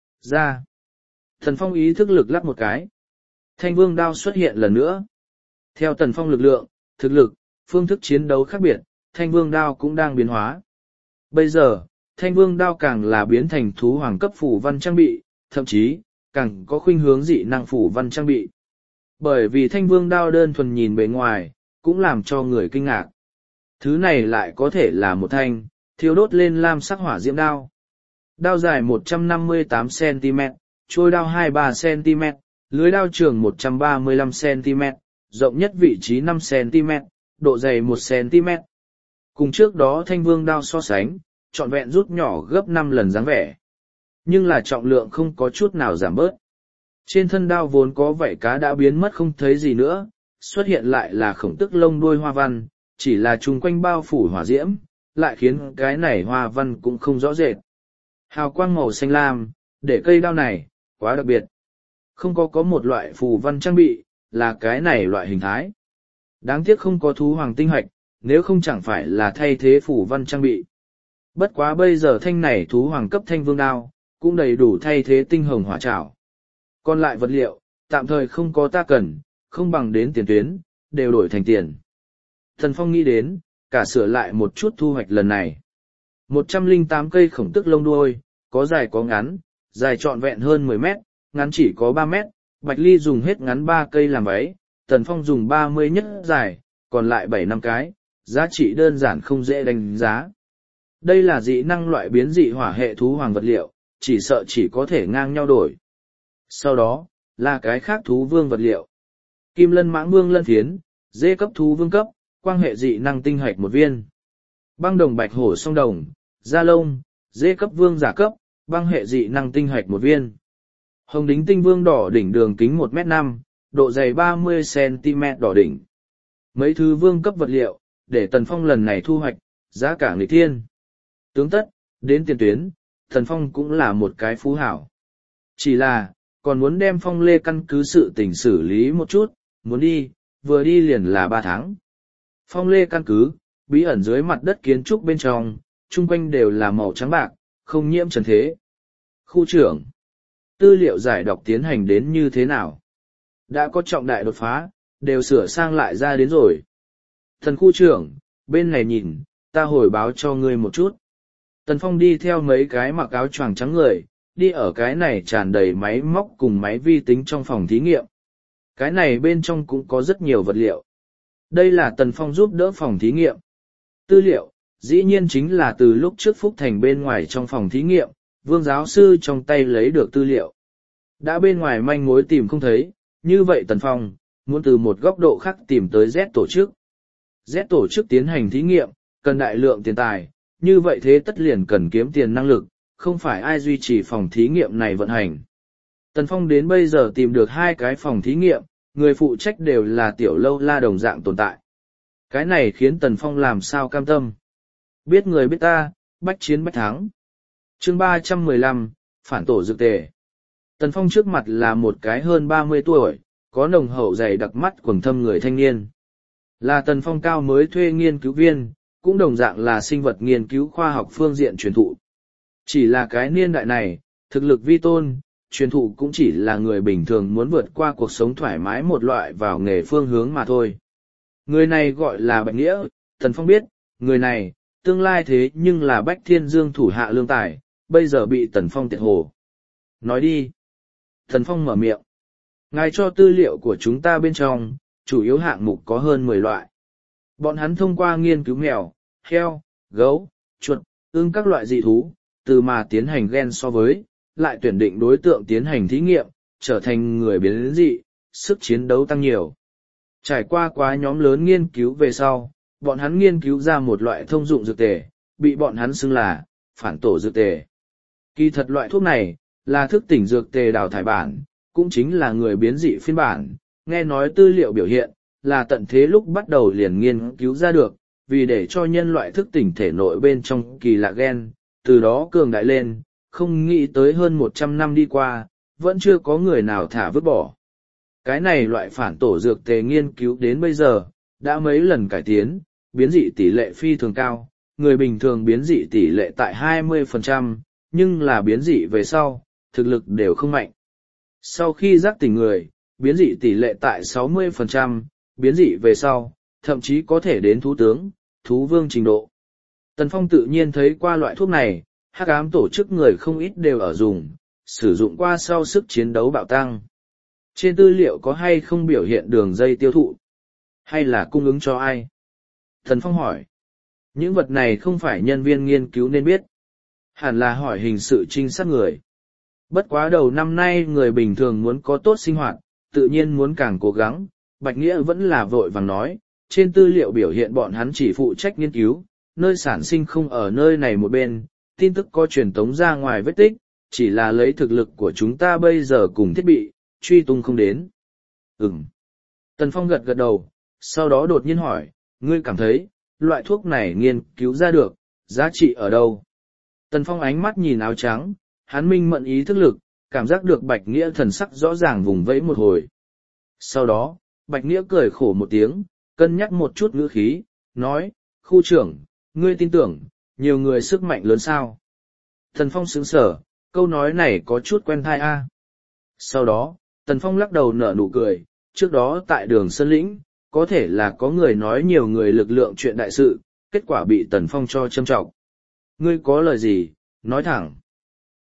Ra. Tần Phong ý thức lực lắc một cái. Thanh vương đao xuất hiện lần nữa. Theo Tần Phong lực lượng, thực lực, phương thức chiến đấu khác biệt, thanh vương đao cũng đang biến hóa. Bây giờ, thanh vương đao càng là biến thành thú hoàng cấp phủ văn trang bị, thậm chí, càng có khuynh hướng dị năng phủ văn trang bị. Bởi vì thanh vương đao đơn thuần nhìn bề ngoài, cũng làm cho người kinh ngạc. Thứ này lại có thể là một thanh, thiêu đốt lên lam sắc hỏa diễm đao. Đao dài một trăm năm mươi tám xăng ti mét, trôi đao hai mươi ba xăng ti mét, lưới đao trường một trăm ba mươi lăm xăng ti mét, rộng nhất vị trí năm xăng ti mét, độ dày một xăng ti mét. Cùng trước đó thanh vương đao so sánh, trọn vẹn rút nhỏ gấp năm lần dáng vẻ. Nhưng là trọng lượng không có chút nào giảm bớt. Trên thân đao vốn có vảy cá đã biến mất không thấy gì nữa, xuất hiện lại là khổng tức lông đuôi hoa văn, chỉ là chung quanh bao phủ hỏa diễm, lại khiến cái này hoa văn cũng không rõ rệt. Hào quang màu xanh lam, để cây đao này, quá đặc biệt. Không có có một loại phù văn trang bị, là cái này loại hình thái. Đáng tiếc không có thú hoàng tinh hạch, nếu không chẳng phải là thay thế phù văn trang bị. Bất quá bây giờ thanh này thú hoàng cấp thanh vương đao, cũng đầy đủ thay thế tinh hồng hỏa trảo. Còn lại vật liệu, tạm thời không có ta cần, không bằng đến tiền tuyến, đều đổi thành tiền. Thần Phong nghĩ đến, cả sửa lại một chút thu hoạch lần này. một trăm lẻ tám cây khổng tức lông đuôi, có dài có ngắn, dài trọn vẹn hơn mười mét, ngắn chỉ có ba mét, Bạch Ly dùng hết ngắn ba cây làm váy, Tần Phong dùng ba mươi nhất dài, còn lại bảy năm cái, giá trị đơn giản không dễ đánh giá. Đây là dị năng loại biến dị hỏa hệ thú hoàng vật liệu, chỉ sợ chỉ có thể ngang nhau đổi. Sau đó, là cái khác thú vương vật liệu. Kim lân mãng vương lân phiến, dê cấp thú vương cấp, quang hệ dị năng tinh hạch một viên. Băng đồng bạch hổ song đồng, da lông, dê cấp vương giả cấp, băng hệ dị năng tinh hạch một viên. Hồng đính tinh vương đỏ đỉnh đường kính một mét năm, độ dày ba mươi xăng-ti-mét đỏ đỉnh. Mấy thứ vương cấp vật liệu, để Tần Phong lần này thu hoạch, giá cả nghịch thiên. Tướng tất, đến tiền tuyến, Tần Phong cũng là một cái phú hảo. Chỉ là, còn muốn đem Phong Lê căn cứ sự tình xử lý một chút, muốn đi, vừa đi liền là ba tháng. Phong Lê căn cứ, bí ẩn dưới mặt đất kiến trúc bên trong, chung quanh đều là màu trắng bạc, không nhiễm trần thế. Khu trưởng, tư liệu giải đọc tiến hành đến như thế nào? Đã có trọng đại đột phá, đều sửa sang lại ra đến rồi. Thần khu trưởng, bên này nhìn, ta hồi báo cho ngươi một chút. Tần Phong đi theo mấy cái mặc áo choàng trắng người, đi ở cái này tràn đầy máy móc cùng máy vi tính trong phòng thí nghiệm. Cái này bên trong cũng có rất nhiều vật liệu. Đây là Tần Phong giúp đỡ phòng thí nghiệm. Tư liệu, dĩ nhiên chính là từ lúc trước Phúc Thành bên ngoài trong phòng thí nghiệm, Vương giáo sư trong tay lấy được tư liệu. Đã bên ngoài manh mối tìm không thấy, như vậy Tần Phong, muốn từ một góc độ khác tìm tới Z tổ chức. Z tổ chức tiến hành thí nghiệm, cần đại lượng tiền tài, như vậy thế tất liền cần kiếm tiền năng lực, không phải ai duy trì phòng thí nghiệm này vận hành. Tần Phong đến bây giờ tìm được hai cái phòng thí nghiệm, người phụ trách đều là tiểu lâu la đồng dạng tồn tại. Cái này khiến Tần Phong làm sao cam tâm. Biết người biết ta, bách chiến bách thắng. Chương ba trăm mười lăm, phản tổ dược tề. Tần Phong trước mặt là một cái hơn ba mươi tuổi, có nồng hậu dày đặc mắt quầng thâm người thanh niên. Là Tần Phong cao mới thuê nghiên cứu viên, cũng đồng dạng là sinh vật nghiên cứu khoa học phương diện truyền thụ. Chỉ là cái niên đại này, thực lực vi tôn, truyền thụ cũng chỉ là người bình thường muốn vượt qua cuộc sống thoải mái một loại vào nghề phương hướng mà thôi. Người này gọi là Bạch Nghĩa, Tần Phong biết, người này, tương lai thế nhưng là Bách Thiên Dương thủ hạ lương tài, bây giờ bị Tần Phong tiệt hồ. Nói đi. Tần Phong mở miệng. Ngài cho tư liệu của chúng ta bên trong, chủ yếu hạng mục có hơn mười loại. Bọn hắn thông qua nghiên cứu mèo, heo, gấu, chuột, ưng các loại dị thú, từ mà tiến hành gen so với, lại tuyển định đối tượng tiến hành thí nghiệm, trở thành người biến dị, sức chiến đấu tăng nhiều. Trải qua quá nhóm lớn nghiên cứu về sau, bọn hắn nghiên cứu ra một loại thông dụng dược tề, bị bọn hắn xưng là phản tổ dược tề. Kỳ thật loại thuốc này, là thức tỉnh dược tề đào thải bản, cũng chính là người biến dị phiên bản, nghe nói tư liệu biểu hiện, là tận thế lúc bắt đầu liền nghiên cứu ra được, vì để cho nhân loại thức tỉnh thể nội bên trong kỳ lạ gen, từ đó cường đại lên, không nghĩ tới hơn một trăm năm đi qua, vẫn chưa có người nào thả vứt bỏ. Cái này loại phản tổ dược tề nghiên cứu đến bây giờ, đã mấy lần cải tiến, biến dị tỷ lệ phi thường cao, người bình thường biến dị tỷ lệ tại hai mươi phần trăm, nhưng là biến dị về sau, thực lực đều không mạnh. Sau khi giác tỉnh người, biến dị tỷ lệ tại sáu mươi phần trăm, biến dị về sau, thậm chí có thể đến thú tướng, thú vương trình độ. Tần Phong tự nhiên thấy qua loại thuốc này, hắc ám tổ chức người không ít đều ở dùng, sử dụng qua sau sức chiến đấu bạo tăng. Trên tư liệu có hay không biểu hiện đường dây tiêu thụ? Hay là cung ứng cho ai? Tần Phong hỏi. Những vật này không phải nhân viên nghiên cứu nên biết. Hẳn là hỏi hình sự trinh sát người. Bất quá đầu năm nay người bình thường muốn có tốt sinh hoạt, tự nhiên muốn càng cố gắng. Bạch Nghĩa vẫn là vội vàng nói, trên tư liệu biểu hiện bọn hắn chỉ phụ trách nghiên cứu, nơi sản sinh không ở nơi này một bên, tin tức có truyền tống ra ngoài vết tích, chỉ là lấy thực lực của chúng ta bây giờ cùng thiết bị, truy tung không đến. Ừm. Tần Phong gật gật đầu, sau đó đột nhiên hỏi, ngươi cảm thấy, loại thuốc này nghiên cứu ra được, giá trị ở đâu? Tần Phong ánh mắt nhìn áo trắng, hắn minh mẫn ý thức lực, cảm giác được Bạch Nghĩa thần sắc rõ ràng vùng vẫy một hồi. Sau đó, Bạch Nghĩa cười khổ một tiếng, cân nhắc một chút ngữ khí, nói, khu trưởng, ngươi tin tưởng, nhiều người sức mạnh lớn sao? Tần Phong sững sờ, câu nói này có chút quen thai a. Sau đó, Tần Phong lắc đầu nở nụ cười, trước đó tại đường Sơn Lĩnh, có thể là có người nói nhiều người lực lượng chuyện đại sự, kết quả bị Tần Phong cho châm trọng. Ngươi có lời gì, nói thẳng.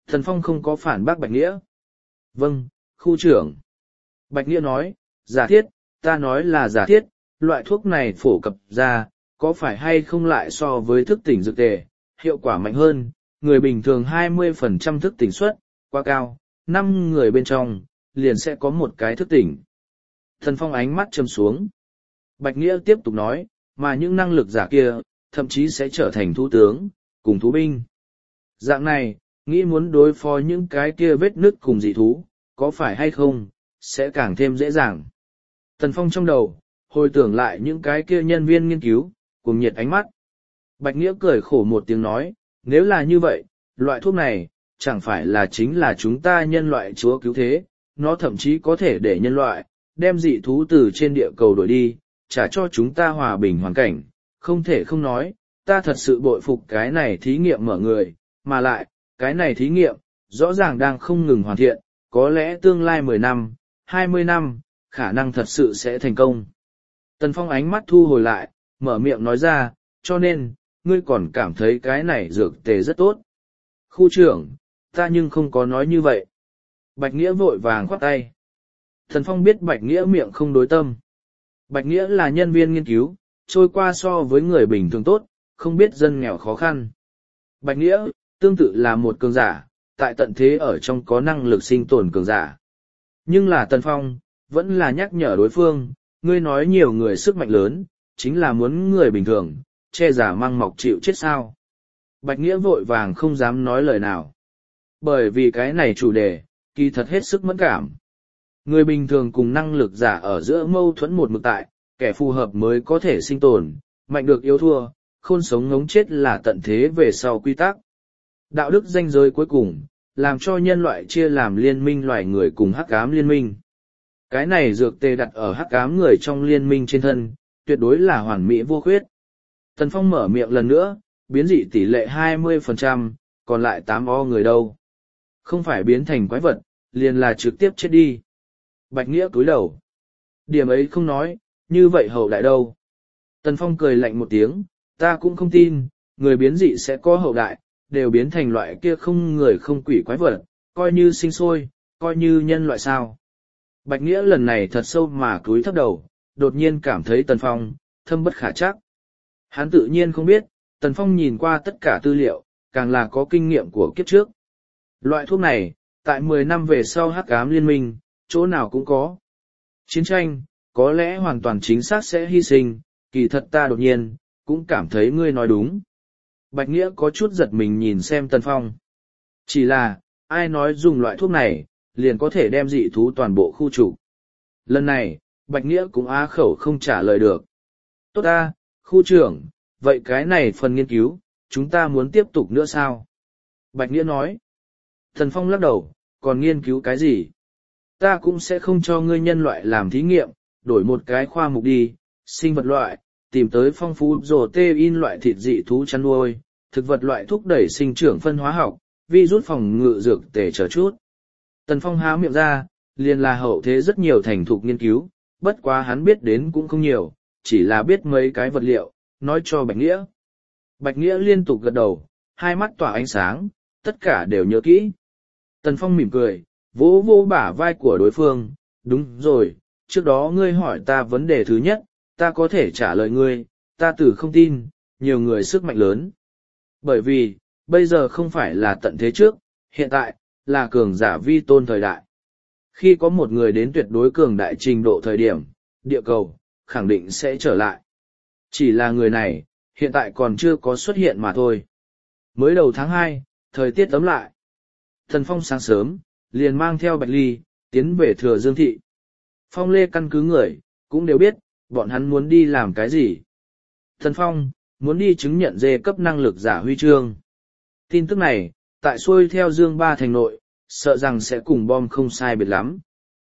Thần Phong không có phản bác Bạch Nghĩa. Vâng, khu trưởng. Bạch Nghĩa nói, giả thiết, ta nói là giả thiết, loại thuốc này phổ cập ra, có phải hay không lại so với thức tỉnh dược tề, hiệu quả mạnh hơn, người bình thường hai mươi phần trăm thức tỉnh suất, quá cao, năm người bên trong, liền sẽ có một cái thức tỉnh. Thần Phong ánh mắt châm xuống. Bạch Nghĩa tiếp tục nói, mà những năng lực giả kia, thậm chí sẽ trở thành thú tướng, cùng thú binh. Dạng này, nghĩ muốn đối phó những cái kia vết nứt cùng dị thú, có phải hay không, sẽ càng thêm dễ dàng. Thần Phong trong đầu, hồi tưởng lại những cái kia nhân viên nghiên cứu, cùng nhiệt ánh mắt. Bạch Nghĩa cười khổ một tiếng nói, nếu là như vậy, loại thuốc này, chẳng phải là chính là chúng ta nhân loại chúa cứu thế, nó thậm chí có thể để nhân loại, đem dị thú từ trên địa cầu đổi đi, trả cho chúng ta hòa bình hoàn cảnh, không thể không nói, ta thật sự bội phục cái này thí nghiệm mở người, mà lại, cái này thí nghiệm, rõ ràng đang không ngừng hoàn thiện, có lẽ tương lai mười năm, hai mươi năm, khả năng thật sự sẽ thành công. Tần Phong ánh mắt thu hồi lại, mở miệng nói ra, cho nên, ngươi còn cảm thấy cái này dược tề rất tốt. Khu trưởng, ta nhưng không có nói như vậy. Bạch Nghĩa vội vàng khoát tay. Tần Phong biết Bạch Nghĩa miệng không đối tâm. Bạch Nghĩa là nhân viên nghiên cứu, trôi qua so với người bình thường tốt, không biết dân nghèo khó khăn. Bạch Nghĩa, tương tự là một cường giả, tại tận thế ở trong có năng lực sinh tồn cường giả. Nhưng là Tần Phong, vẫn là nhắc nhở đối phương, ngươi nói nhiều người sức mạnh lớn, chính là muốn người bình thường, che giả mang mọc chịu chết sao. Bạch Nghĩa vội vàng không dám nói lời nào. Bởi vì cái này chủ đề, kỳ thật hết sức mẫn cảm. Người bình thường cùng năng lực giả ở giữa mâu thuẫn một mực tại, kẻ phù hợp mới có thể sinh tồn, mạnh được yếu thua, khôn sống ngống chết là tận thế về sau quy tắc. Đạo đức ranh giới cuối cùng, làm cho nhân loại chia làm liên minh loài người cùng hắc ám liên minh. Cái này dược tề đặt ở hắc ám người trong liên minh trên thân, tuyệt đối là hoàn mỹ vô khuyết. Tần Phong mở miệng lần nữa, biến dị tỷ lệ hai mươi phần trăm, còn lại tám o người đâu. Không phải biến thành quái vật, liền là trực tiếp chết đi. Bạch Nghĩa cúi đầu. Điểm ấy không nói, như vậy hậu đại đâu. Tần Phong cười lạnh một tiếng, ta cũng không tin, người biến dị sẽ có hậu đại, đều biến thành loại kia không người không quỷ quái vật, coi như sinh sôi, coi như nhân loại sao. Bạch Nghĩa lần này thật sâu mà cúi thấp đầu, đột nhiên cảm thấy Tần Phong, thâm bất khả trắc. Hắn tự nhiên không biết, Tần Phong nhìn qua tất cả tư liệu, càng là có kinh nghiệm của kiếp trước. Loại thuốc này, tại mười năm về sau hắc ám liên minh, chỗ nào cũng có. Chiến tranh, có lẽ hoàn toàn chính xác sẽ hy sinh, kỳ thật ta đột nhiên, cũng cảm thấy ngươi nói đúng. Bạch Nghĩa có chút giật mình nhìn xem Tần Phong. Chỉ là, ai nói dùng loại thuốc này, liền có thể đem dị thú toàn bộ khu trục. Lần này, Bạch Nghĩa cũng á khẩu không trả lời được. Tốt ta, khu trưởng, vậy cái này phần nghiên cứu, chúng ta muốn tiếp tục nữa sao? Bạch Nghĩa nói. Tần Phong lắc đầu, còn nghiên cứu cái gì? Ta cũng sẽ không cho ngươi nhân loại làm thí nghiệm, đổi một cái khoa mục đi, sinh vật loại, tìm tới phong phú protein loại thịt dị thú chăn nuôi, thực vật loại thúc đẩy sinh trưởng phân hóa học, virus phòng ngự dược tể chờ chút. Tần Phong há miệng ra, liền là hậu thế rất nhiều thành thục nghiên cứu, bất quá hắn biết đến cũng không nhiều, chỉ là biết mấy cái vật liệu, nói cho Bạch Nghĩa. Bạch Nghĩa liên tục gật đầu, hai mắt tỏa ánh sáng, tất cả đều nhớ kỹ. Tần Phong mỉm cười, vỗ vỗ bả vai của đối phương, đúng rồi, trước đó ngươi hỏi ta vấn đề thứ nhất, ta có thể trả lời ngươi, ta từ không tin, nhiều người sức mạnh lớn. Bởi vì, bây giờ không phải là tận thế trước, hiện tại, là cường giả vi tôn thời đại. Khi có một người đến tuyệt đối cường đại trình độ thời điểm, địa cầu, khẳng định sẽ trở lại. Chỉ là người này, hiện tại còn chưa có xuất hiện mà thôi. Mới đầu tháng hai, thời tiết ấm lại. Thần Phong sáng sớm, liền mang theo Bạch Ly, tiến về Thừa Dương Thị. Phong Lê căn cứ người, cũng đều biết, bọn hắn muốn đi làm cái gì. Thần Phong, muốn đi chứng nhận dê cấp năng lực giả huy chương. Tin tức này, tại xuôi theo Dương Ba thành nội, sợ rằng sẽ cùng bom không sai biệt lắm.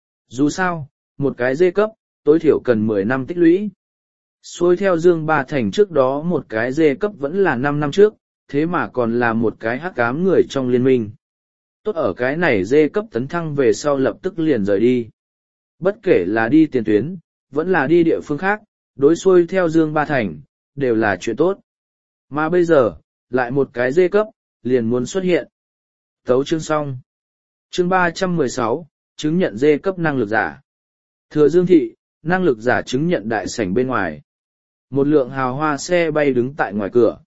Dù sao, một cái dê cấp, tối thiểu cần mười năm tích lũy. Xuôi theo Dương Ba thành trước đó một cái dê cấp vẫn là năm năm trước, thế mà còn là một cái hắc ám người trong liên minh. Tốt ở cái này dê cấp tấn thăng về sau lập tức liền rời đi. Bất kể là đi tiền tuyến, vẫn là đi địa phương khác, đối xuôi theo Dương Ba thành, đều là chuyện tốt. Mà bây giờ, lại một cái dê cấp, liền muốn xuất hiện. Tấu chương xong. Chương ba trăm mười sáu, chứng nhận D cấp năng lực giả. Thừa Dương thị, năng lực giả chứng nhận đại sảnh bên ngoài. Một lượng hào hoa xe bay đứng tại ngoài cửa.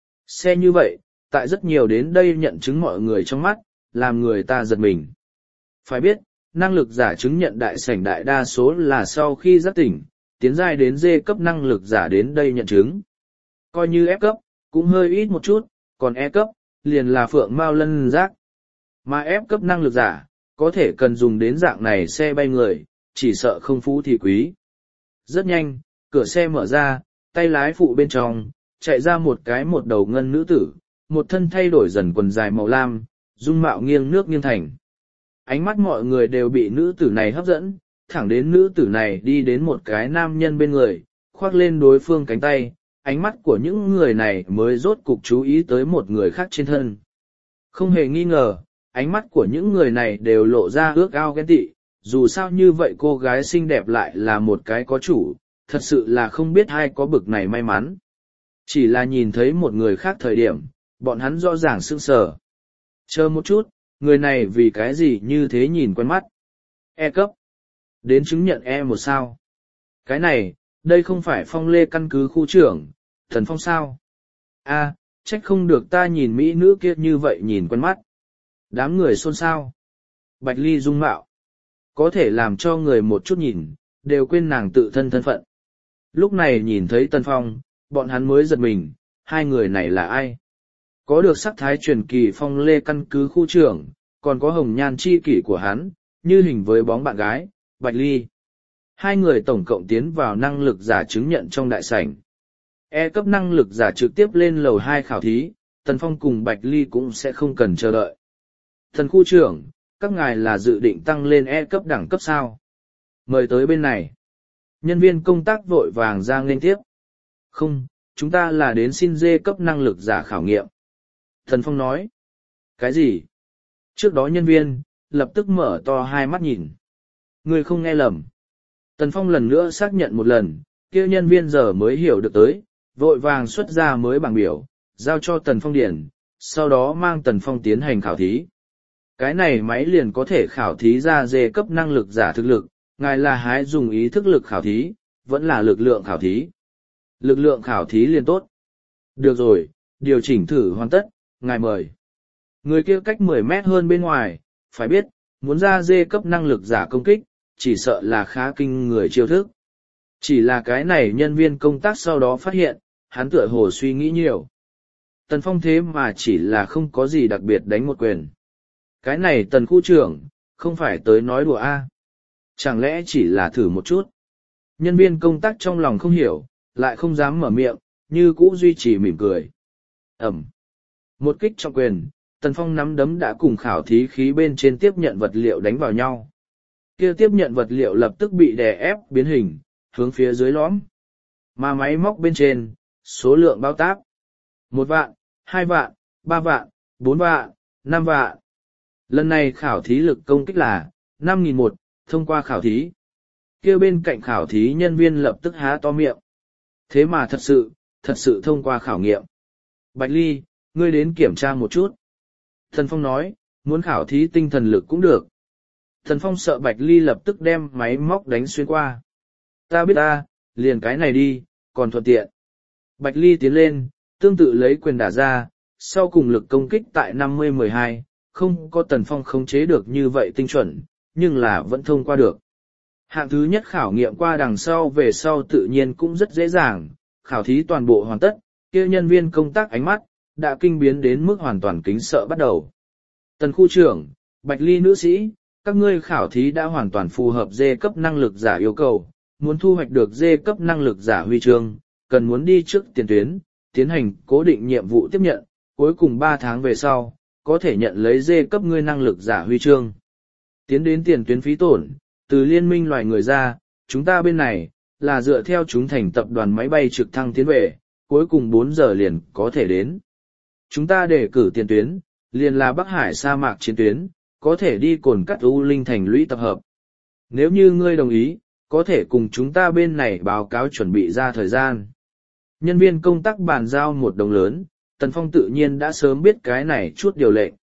Xe như vậy, tại rất nhiều đến đây nhận chứng mọi người trong mắt, làm người ta giật mình. Phải biết, năng lực giả chứng nhận đại sảnh đại đa số là sau khi giác tỉnh, tiến giai đến D cấp năng lực giả đến đây nhận chứng. Coi như F cấp, cũng hơi ít một chút, còn E cấp, liền là phượng mao lân giác. Mà F cấp năng lực giả, có thể cần dùng đến dạng này xe bay người, chỉ sợ không phú thì quý. Rất nhanh, cửa xe mở ra, tay lái phụ bên trong, chạy ra một cái một đầu ngân nữ tử, một thân thay đổi dần quần dài màu lam, dung mạo nghiêng nước nghiêng thành. Ánh mắt mọi người đều bị nữ tử này hấp dẫn, thẳng đến nữ tử này đi đến một cái nam nhân bên người, khoác lên đối phương cánh tay, ánh mắt của những người này mới rốt cục chú ý tới một người khác trên thân. Không hề nghi ngờ, ánh mắt của những người này đều lộ ra ước ao ghen tị, dù sao như vậy cô gái xinh đẹp lại là một cái có chủ, thật sự là không biết ai có bực này may mắn. Chỉ là nhìn thấy một người khác thời điểm, bọn hắn rõ ràng sững sờ. Chờ một chút, người này vì cái gì như thế nhìn quen mắt. E cấp. Đến chứng nhận E một sao. Cái này, đây không phải Phong Lê căn cứ khu trưởng, Thần Phong sao. A, trách không được ta nhìn mỹ nữ kia như vậy nhìn quen mắt. Đám người xôn xao. Bạch Ly dung mạo. Có thể làm cho người một chút nhìn, đều quên nàng tự thân thân phận. Lúc này nhìn thấy Tần Phong, bọn hắn mới giật mình, hai người này là ai? Có được sắc thái truyền kỳ Phong Lê căn cứ khu trưởng, còn có hồng nhan chi kỷ của hắn, như hình với bóng bạn gái, Bạch Ly. Hai người tổng cộng tiến vào năng lực giả chứng nhận trong đại sảnh. E cấp năng lực giả trực tiếp lên lầu hai khảo thí, Tần Phong cùng Bạch Ly cũng sẽ không cần chờ đợi. Thần khu trưởng, các ngài là dự định tăng lên E cấp đẳng cấp sao? Mời tới bên này. Nhân viên công tác vội vàng ra nghênh tiếp. Không, chúng ta là đến xin D cấp năng lực giả khảo nghiệm. Thần Phong nói. Cái gì? Trước đó nhân viên, lập tức mở to hai mắt nhìn. Người không nghe lầm. Tần Phong lần nữa xác nhận một lần, kia nhân viên giờ mới hiểu được tới, vội vàng xuất ra mới bảng biểu, giao cho Tần Phong điển, sau đó mang Tần Phong tiến hành khảo thí. Cái này máy liền có thể khảo thí ra D cấp năng lực giả thực lực, ngài là hái dùng ý thức lực khảo thí, vẫn là lực lượng khảo thí. Lực lượng khảo thí liền tốt. Được rồi, điều chỉnh thử hoàn tất, ngài mời. Người kia cách mười mét hơn bên ngoài, phải biết, muốn ra D cấp năng lực giả công kích, chỉ sợ là khá kinh người chiêu thức. Chỉ là cái này nhân viên công tác sau đó phát hiện, hắn tựa hồ suy nghĩ nhiều. Tần Phong thế mà chỉ là không có gì đặc biệt đánh một quyền. Cái này Tần khu trưởng, không phải tới nói đùa a? Chẳng lẽ chỉ là thử một chút? Nhân viên công tác trong lòng không hiểu, lại không dám mở miệng, như cũ duy trì mỉm cười. Ẩm. Một kích trọng quyền, Tần Phong nắm đấm đã cùng khảo thí khí bên trên tiếp nhận vật liệu đánh vào nhau. Kia tiếp nhận vật liệu lập tức bị đè ép biến hình, hướng phía dưới lõm. Mà máy móc bên trên, số lượng bao táp. Một vạn, hai vạn, ba vạn, bốn vạn, năm vạn. Lần này khảo thí lực công kích là năm nghìn một, thông qua khảo thí. Kia bên cạnh khảo thí nhân viên lập tức há to miệng. Thế mà thật sự, thật sự thông qua khảo nghiệm. Bạch Ly, ngươi đến kiểm tra một chút. Thần Phong nói, muốn khảo thí tinh thần lực cũng được. Thần Phong sợ Bạch Ly lập tức đem máy móc đánh xuyên qua. Ta biết ta, liền cái này đi, còn thuận tiện. Bạch Ly tiến lên, tương tự lấy quyền đả ra, sau cùng lực công kích tại năm mươi mười hai, không có Tần Phong khống chế được như vậy tinh chuẩn, nhưng là vẫn thông qua được. Hạng thứ nhất khảo nghiệm qua đằng sau về sau tự nhiên cũng rất dễ dàng, khảo thí toàn bộ hoàn tất, kia nhân viên công tác ánh mắt, đã kinh biến đến mức hoàn toàn kính sợ bắt đầu. Tần khu trưởng, Bạch Ly nữ sĩ, các ngươi khảo thí đã hoàn toàn phù hợp D cấp năng lực giả yêu cầu, muốn thu hoạch được D cấp năng lực giả huy chương, cần muốn đi trước tiền tuyến, tiến hành cố định nhiệm vụ tiếp nhận, cuối cùng ba tháng về sau, có thể nhận lấy D cấp ngươi năng lực giả huy chương. Tiến đến tiền tuyến phí tổn, từ liên minh loài người ra, chúng ta bên này, là dựa theo chúng thành tập đoàn máy bay trực thăng tiến về, cuối cùng bốn giờ liền có thể đến. Chúng ta đề cử tiền tuyến, liền là Bắc Hải sa mạc chiến tuyến, có thể đi cồn cắt U Linh thành lũy tập hợp. Nếu như ngươi đồng ý, có thể cùng chúng ta bên này báo cáo chuẩn bị ra thời gian. Nhân viên công tác bàn giao một đồng lớn, Tần Phong tự nhiên đã sớm biết cái này chút điều lệnh.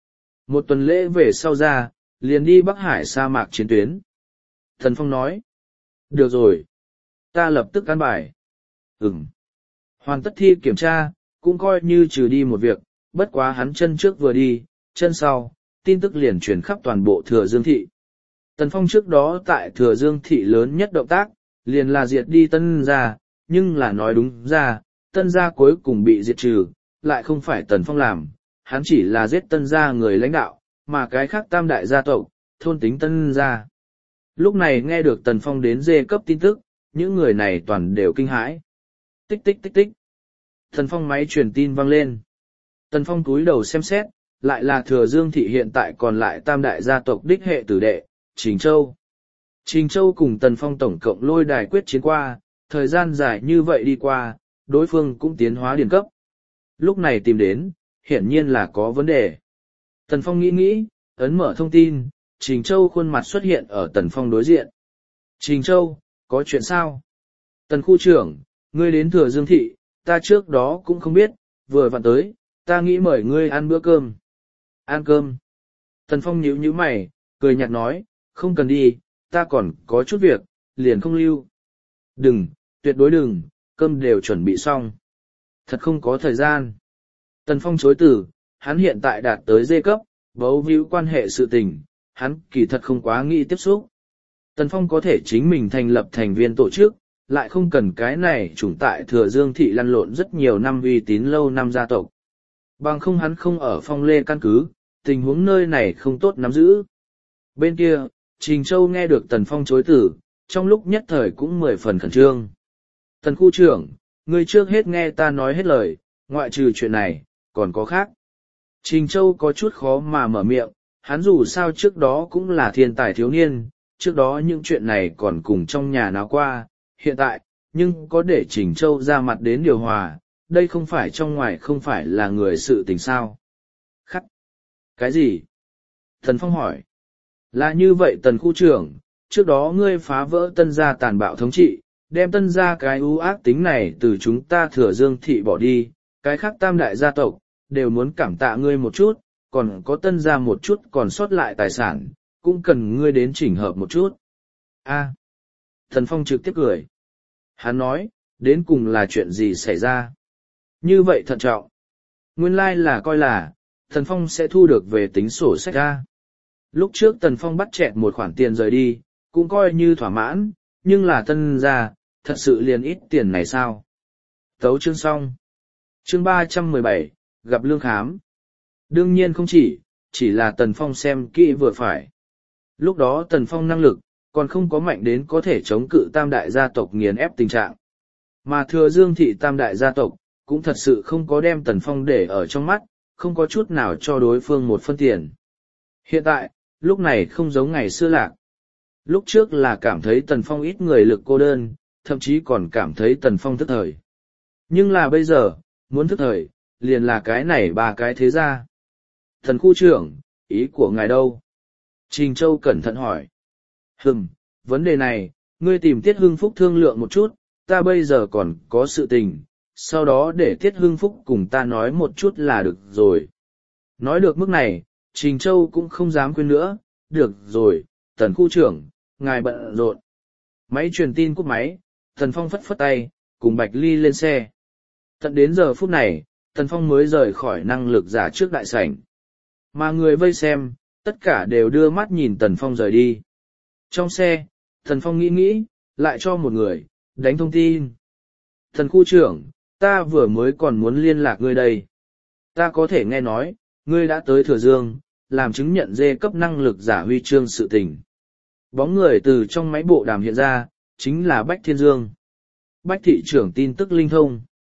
Một tuần lễ về sau ra, liền đi Bắc Hải sa mạc chiến tuyến. Tần Phong nói. Được rồi. Ta lập tức căn bài. Ừm. Hoàn tất thi kiểm tra, cũng coi như trừ đi một việc, bất quá hắn chân trước vừa đi, chân sau, tin tức liền truyền khắp toàn bộ Thừa Dương Thị. Tần Phong trước đó tại Thừa Dương Thị lớn nhất động tác, liền là diệt đi Tân gia, nhưng là nói đúng ra, Tân gia cuối cùng bị diệt trừ, lại không phải Tần Phong làm, hắn chỉ là giết Tân gia người lãnh đạo, mà cái khác tam đại gia tộc, thôn tính Tân gia. Lúc này nghe được Tần Phong đến dê cấp tin tức, những người này toàn đều kinh hãi. Tích tích tích tích. Tần Phong máy truyền tin vang lên. Tần Phong cúi đầu xem xét, lại là Thừa Dương Thị hiện tại còn lại tam đại gia tộc đích hệ tử đệ, Trình Châu. Trình Châu cùng Tần Phong tổng cộng lôi đài quyết chiến qua, thời gian dài như vậy đi qua, đối phương cũng tiến hóa điển cấp. Lúc này tìm đến, hiển nhiên là có vấn đề. Tần Phong nghĩ nghĩ, ấn mở thông tin, Trình Châu khuôn mặt xuất hiện ở Tần Phong đối diện. Trình Châu, có chuyện sao? Tần khu trưởng, ngươi đến Thừa Dương Thị, ta trước đó cũng không biết, vừa vặn tới, ta nghĩ mời ngươi ăn bữa cơm. Ăn cơm. Tần Phong nhíu nhíu mày, cười nhạt nói, không cần đi, ta còn có chút việc, liền không lưu. Đừng, tuyệt đối đừng, cơm đều chuẩn bị xong. Thật không có thời gian. Tần Phong chối từ, hắn hiện tại đạt tới dê cấp, bấu víu quan hệ sự tình, hắn kỳ thật không quá nghĩ tiếp xúc. Tần Phong có thể chính mình thành lập thành viên tổ chức, lại không cần cái này chủng tại Thừa Dương Thị lăn lộn rất nhiều năm uy tín lâu năm gia tộc. Bằng không hắn không ở Phong Lê căn cứ, tình huống nơi này không tốt nắm giữ. Bên kia, Trình Châu nghe được Tần Phong chối từ, trong lúc nhất thời cũng mười phần khẩn trương. Tần khu trưởng, ngươi trước hết nghe ta nói hết lời, ngoại trừ chuyện này, còn có khác. Trình Châu có chút khó mà mở miệng, hắn dù sao trước đó cũng là thiên tài thiếu niên, trước đó những chuyện này còn cùng trong nhà nào qua, hiện tại, nhưng có để Trình Châu ra mặt đến điều hòa, đây không phải trong ngoài không phải là người sự tình sao. Khắc. Cái gì? Thần Phong hỏi. Là như vậy Tần khu trưởng, trước đó ngươi phá vỡ Tân gia tàn bạo thống trị, đem Tân gia cái ưu ác tính này từ chúng ta Thừa Dương Thị bỏ đi, cái khác tam đại gia tộc, đều muốn cảm tạ ngươi một chút, còn có Tân gia một chút còn sót lại tài sản, cũng cần ngươi đến chỉnh hợp một chút. A. Thần Phong trực tiếp cười. Hắn nói, đến cùng là chuyện gì xảy ra? Như vậy thận trọng. Nguyên lai là coi là, Thần Phong sẽ thu được về tính sổ sách ra. Lúc trước Tần Phong bắt chẹt một khoản tiền rời đi, cũng coi như thỏa mãn, nhưng là Tân gia, thật sự liền ít tiền này sao? Tấu chương xong. Chương ba trăm mười bảy, gặp lương khám. Đương nhiên không chỉ, chỉ là Tần Phong xem kỹ vừa phải. Lúc đó Tần Phong năng lực, còn không có mạnh đến có thể chống cự tam đại gia tộc nghiền ép tình trạng. Mà Thừa Dương Thị tam đại gia tộc, cũng thật sự không có đem Tần Phong để ở trong mắt, không có chút nào cho đối phương một phân tiền. Hiện tại, lúc này không giống ngày xưa lạc. Lúc trước là cảm thấy Tần Phong ít người lực cô đơn, thậm chí còn cảm thấy Tần Phong thức thời. Nhưng là bây giờ, muốn thức thời, liền là cái này ba cái thế ra. Thần khu trưởng, ý của ngài đâu? Trình Châu cẩn thận hỏi. Hừm, vấn đề này, ngươi tìm Tiết Hưng Phúc thương lượng một chút, ta bây giờ còn có sự tình, sau đó để Tiết Hưng Phúc cùng ta nói một chút là được rồi. Nói được mức này, Trình Châu cũng không dám quên nữa, được rồi, Tần khu trưởng, ngài bận rộn. Máy truyền tin cúp máy, Tần Phong phất phất tay, cùng Bạch Ly lên xe. Tận đến giờ phút này, Tần Phong mới rời khỏi năng lực giả trước đại sảnh. Mà người vây xem, tất cả đều đưa mắt nhìn Tần Phong rời đi. Trong xe, Tần Phong nghĩ nghĩ, lại cho một người, đánh thông tin. Tần khu trưởng, ta vừa mới còn muốn liên lạc ngươi đây. Ta có thể nghe nói, ngươi đã tới Thừa Dương, làm chứng nhận dê cấp năng lực giả huy chương sự tình. Bóng người từ trong máy bộ đàm hiện ra, chính là Bách Thiên Dương. Bách thị trưởng tin tức linh thông.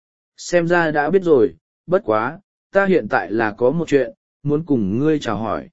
Xem ra đã biết rồi, bất quá, ta hiện tại là có một chuyện, muốn cùng ngươi chào hỏi.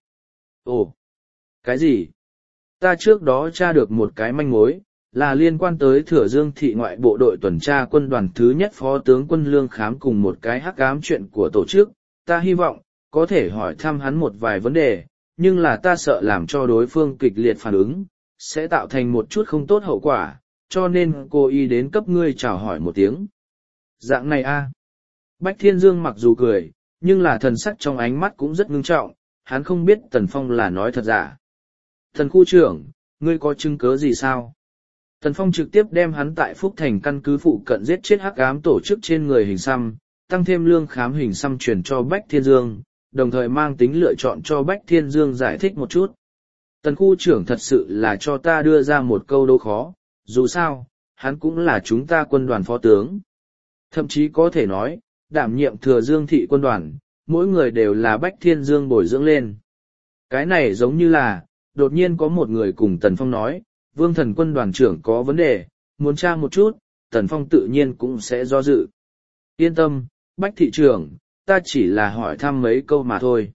Ồ, cái gì? Ta trước đó tra được một cái manh mối, là liên quan tới Thừa Dương Thị ngoại bộ đội tuần tra quân đoàn thứ nhất phó tướng quân Lương Khám cùng một cái hắc ám chuyện của tổ chức, ta hy vọng, có thể hỏi thăm hắn một vài vấn đề, nhưng là ta sợ làm cho đối phương kịch liệt phản ứng, sẽ tạo thành một chút không tốt hậu quả, cho nên cô y đến cấp ngươi chào hỏi một tiếng. Dạng này a. Bách Thiên Dương mặc dù cười, nhưng là thần sắc trong ánh mắt cũng rất ngưng trọng, hắn không biết Tần Phong là nói thật giả. Thần khu trưởng, ngươi có chứng cớ gì sao? Tần Phong trực tiếp đem hắn tại Phúc Thành căn cứ phụ cận giết chết hắc ám tổ chức trên người hình xăm, tăng thêm lương khám hình xăm truyền cho Bách Thiên Dương, đồng thời mang tính lựa chọn cho Bách Thiên Dương giải thích một chút. Tần khu trưởng thật sự là cho ta đưa ra một câu đố khó, dù sao, hắn cũng là chúng ta quân đoàn phó tướng. Thậm chí có thể nói, đảm nhiệm thừa Dương thị quân đoàn, mỗi người đều là Bách Thiên Dương bồi dưỡng lên. Cái này giống như là, đột nhiên có một người cùng Tần Phong nói, Vương Thần quân đoàn trưởng có vấn đề, muốn tra một chút, Tần Phong tự nhiên cũng sẽ do dự. Yên tâm, Bách thị trưởng, ta chỉ là hỏi thăm mấy câu mà thôi.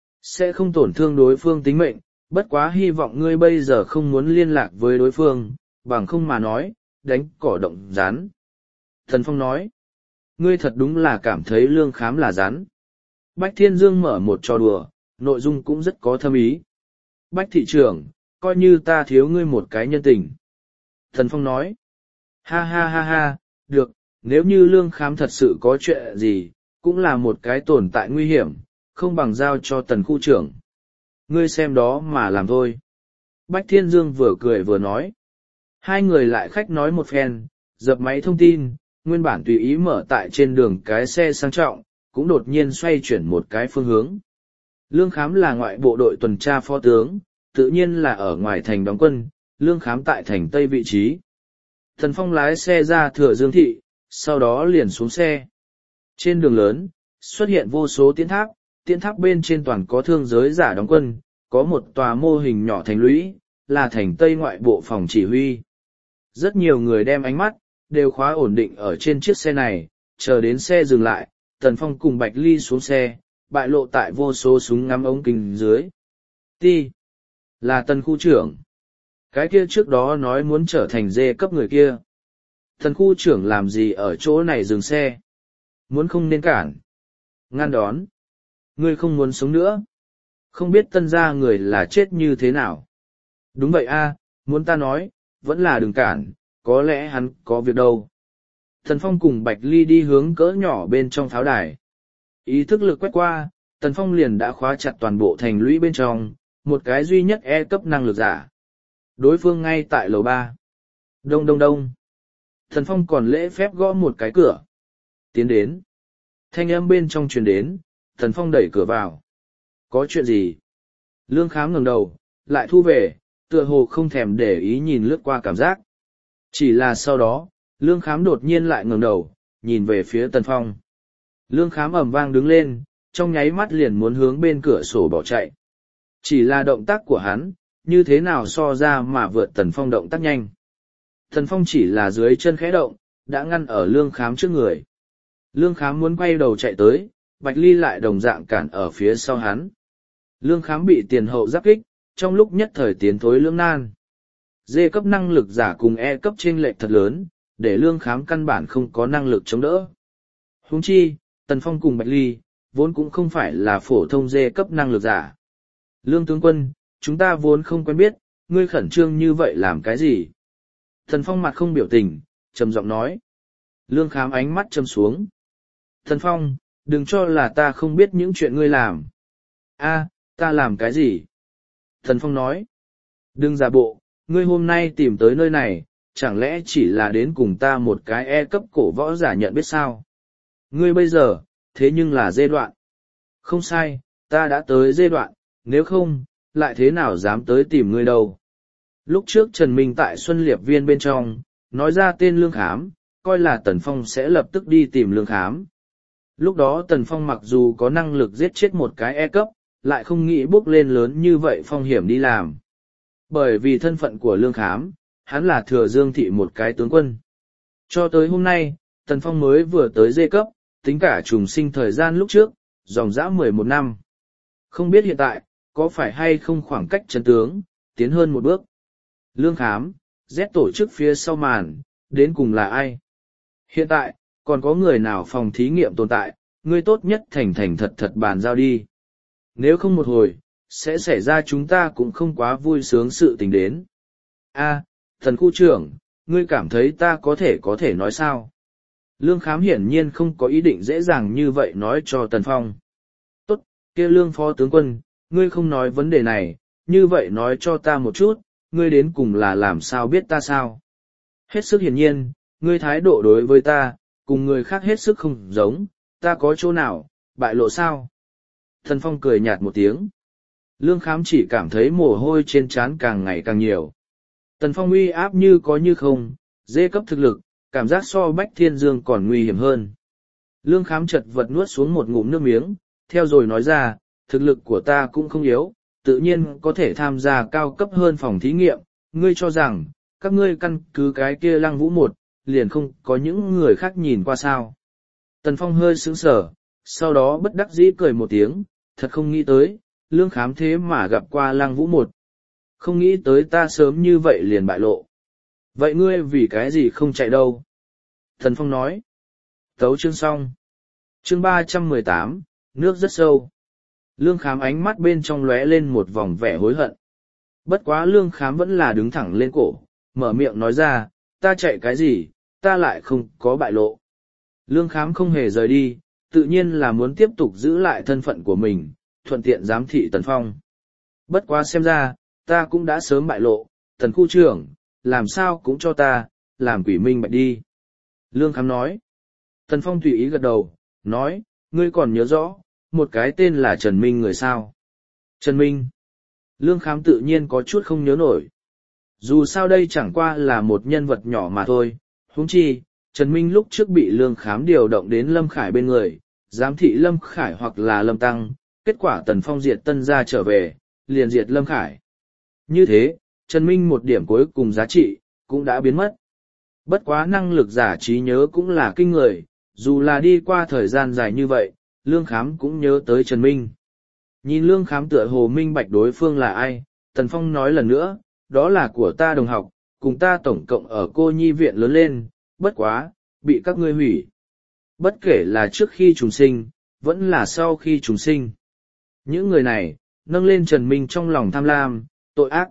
Sẽ không tổn thương đối phương tính mệnh, bất quá hy vọng ngươi bây giờ không muốn liên lạc với đối phương, bằng không mà nói, đánh cỏ động rán. Tần Phong nói, ngươi thật đúng là cảm thấy lương khám là rán. Bách Thiên Dương mở một trò đùa, nội dung cũng rất có thâm ý. Bách thị trưởng, coi như ta thiếu ngươi một cái nhân tình. Tần Phong nói, ha ha ha ha, được, nếu như lương khám thật sự có chuyện gì, cũng là một cái tồn tại nguy hiểm, không bằng giao cho Tần khu trưởng. Ngươi xem đó mà làm thôi. Bách Thiên Dương vừa cười vừa nói. Hai người lại khách nói một phen, dập máy thông tin, nguyên bản tùy ý mở tại trên đường cái xe sang trọng, cũng đột nhiên xoay chuyển một cái phương hướng. Lương Khám là ngoại bộ đội tuần tra phó tướng, tự nhiên là ở ngoài thành đóng quân, Lương Khám tại thành Tây vị trí. Thần Phong lái xe ra Thừa Dương thị, sau đó liền xuống xe. Trên đường lớn, xuất hiện vô số tiến tháp, tiến tháp bên trên toàn có thương giới giả đóng quân, có một tòa mô hình nhỏ thành lũy, là thành Tây ngoại bộ phòng chỉ huy. Rất nhiều người đem ánh mắt, đều khóa ổn định ở trên chiếc xe này, chờ đến xe dừng lại, Tần Phong cùng Bạch Ly xuống xe, bại lộ tại vô số súng ngắm ống kính dưới. Ti, là Tần khu trưởng. Cái kia trước đó nói muốn trở thành dê cấp người kia. Tần khu trưởng làm gì ở chỗ này dừng xe? Muốn không nên cản. Ngăn đón. Ngươi không muốn sống nữa. Không biết tân gia người là chết như thế nào. Đúng vậy a, muốn ta nói, vẫn là đừng cản, có lẽ hắn có việc đâu. Tần Phong cùng Bạch Ly đi hướng cỡ nhỏ bên trong pháo đài. Ý thức lực quét qua, Tần Phong liền đã khóa chặt toàn bộ thành lũy bên trong, một cái duy nhất E cấp năng lực giả. Đối phương ngay tại lầu ba. Đông đông đông. Tần Phong còn lễ phép gõ một cái cửa. Tiến đến. Thanh âm bên trong truyền đến, Tần Phong đẩy cửa vào. Có chuyện gì? Lương Khám ngẩng đầu, lại thu về, tựa hồ không thèm để ý nhìn lướt qua cảm giác. Chỉ là sau đó, Lương Khám đột nhiên lại ngẩng đầu, nhìn về phía Tần Phong. Lương Khám ầm vang đứng lên, trong nháy mắt liền muốn hướng bên cửa sổ bỏ chạy. Chỉ là động tác của hắn, như thế nào so ra mà vượt Tần Phong động tác nhanh. Tần Phong chỉ là dưới chân khẽ động, đã ngăn ở Lương Khám trước người. Lương Khám muốn quay đầu chạy tới, Bạch Ly lại đồng dạng cản ở phía sau hắn. Lương Khám bị tiền hậu giáp kích, trong lúc nhất thời tiến thối lưỡng nan. D cấp năng lực giả cùng E cấp chênh lệch thật lớn, để Lương Khám căn bản không có năng lực chống đỡ. Huống chi, Tần Phong cùng Bạch Ly, vốn cũng không phải là phổ thông D cấp năng lực giả. Lương tướng quân, chúng ta vốn không quen biết, ngươi khẩn trương như vậy làm cái gì? Tần Phong mặt không biểu tình, trầm giọng nói. Lương Khám ánh mắt châm xuống. Tần Phong, đừng cho là ta không biết những chuyện ngươi làm. A, ta làm cái gì? Tần Phong nói. Đừng giả bộ, ngươi hôm nay tìm tới nơi này, chẳng lẽ chỉ là đến cùng ta một cái E cấp cổ võ giả nhận biết sao? Ngươi bây giờ, thế nhưng là giai đoạn. Không sai, ta đã tới giai đoạn, nếu không, lại thế nào dám tới tìm ngươi đâu. Lúc trước Trần Minh tại Xuân Liệp Viên bên trong, nói ra tên Lương Khám, coi là Tần Phong sẽ lập tức đi tìm Lương Khám. Lúc đó Tần Phong mặc dù có năng lực giết chết một cái E cấp, lại không nghĩ bước lên lớn như vậy phong hiểm đi làm. Bởi vì thân phận của Lương Khám, hắn là Thừa Dương thị một cái tướng quân. Cho tới hôm nay, Tần Phong mới vừa tới dê cấp, tính cả trùng sinh thời gian lúc trước, dòng dã mười một năm. Không biết hiện tại, có phải hay không khoảng cách chân tướng, tiến hơn một bước. Lương Khám, Z tổ chức phía sau màn, đến cùng là ai? Hiện tại, còn có người nào phòng thí nghiệm tồn tại, ngươi tốt nhất thành thành thật thật bàn giao đi. Nếu không một hồi, sẽ xảy ra chúng ta cũng không quá vui sướng sự tình đến. A, Thần khu trưởng, ngươi cảm thấy ta có thể có thể nói sao? Lương Khám hiển nhiên không có ý định dễ dàng như vậy nói cho Tần Phong. Tốt, kia Lương phó tướng quân, ngươi không nói vấn đề này, như vậy nói cho ta một chút, ngươi đến cùng là làm sao biết ta sao? Hết sức hiển nhiên, ngươi thái độ đối với ta, cùng người khác hết sức không giống, ta có chỗ nào, bại lộ sao? Thần Phong cười nhạt một tiếng. Lương Khám chỉ cảm thấy mồ hôi trên trán càng ngày càng nhiều. Tần Phong uy áp như có như không, dê cấp thực lực, cảm giác so Bách Thiên Dương còn nguy hiểm hơn. Lương Khám chật vật nuốt xuống một ngụm nước miếng, theo rồi nói ra, thực lực của ta cũng không yếu, tự nhiên có thể tham gia cao cấp hơn phòng thí nghiệm, ngươi cho rằng, các ngươi căn cứ cái kia Lăng Vũ một, liền không có những người khác nhìn qua sao. Tần Phong hơi sững sờ, sau đó bất đắc dĩ cười một tiếng, thật không nghĩ tới, Lương Khám thế mà gặp qua Lăng Vũ một. Không nghĩ tới ta sớm như vậy liền bại lộ. Vậy ngươi vì cái gì không chạy đâu? Tần Phong nói. Tấu chương xong. Chương ba trăm mười tám, nước rất sâu. Lương Khám ánh mắt bên trong lóe lên một vòng vẻ hối hận. Bất quá Lương Khám vẫn là đứng thẳng lên cổ, mở miệng nói ra, ta chạy cái gì, ta lại không có bại lộ. Lương Khám không hề rời đi, tự nhiên là muốn tiếp tục giữ lại thân phận của mình, thuận tiện giám thị Tần Phong. Bất quá xem ra, ta cũng đã sớm bại lộ, Tần khu trưởng, làm sao cũng cho ta, làm quỷ minh bạch đi. Lương Khám nói. Tần Phong tùy ý gật đầu, nói, ngươi còn nhớ rõ, một cái tên là Trần Minh người sao. Trần Minh. Lương Khám tự nhiên có chút không nhớ nổi. Dù sao đây chẳng qua là một nhân vật nhỏ mà thôi, huống chi, Trần Minh lúc trước bị Lương Khám điều động đến Lâm Khải bên người, giám thị Lâm Khải hoặc là Lâm Tăng, kết quả Tần Phong diệt Tân gia trở về, liền diệt Lâm Khải. Như thế, Trần Minh một điểm cuối cùng giá trị, cũng đã biến mất. Bất quá năng lực giả trí nhớ cũng là kinh người, dù là đi qua thời gian dài như vậy, Lương Khám cũng nhớ tới Trần Minh. Nhìn Lương Khám tựa hồ minh bạch đối phương là ai, Tần Phong nói lần nữa, đó là của ta đồng học, cùng ta tổng cộng ở cô nhi viện lớn lên, bất quá, bị các ngươi hủy. Bất kể là trước khi trùng sinh, vẫn là sau khi trùng sinh. Những người này, nâng lên Trần Minh trong lòng tham lam, tội ác.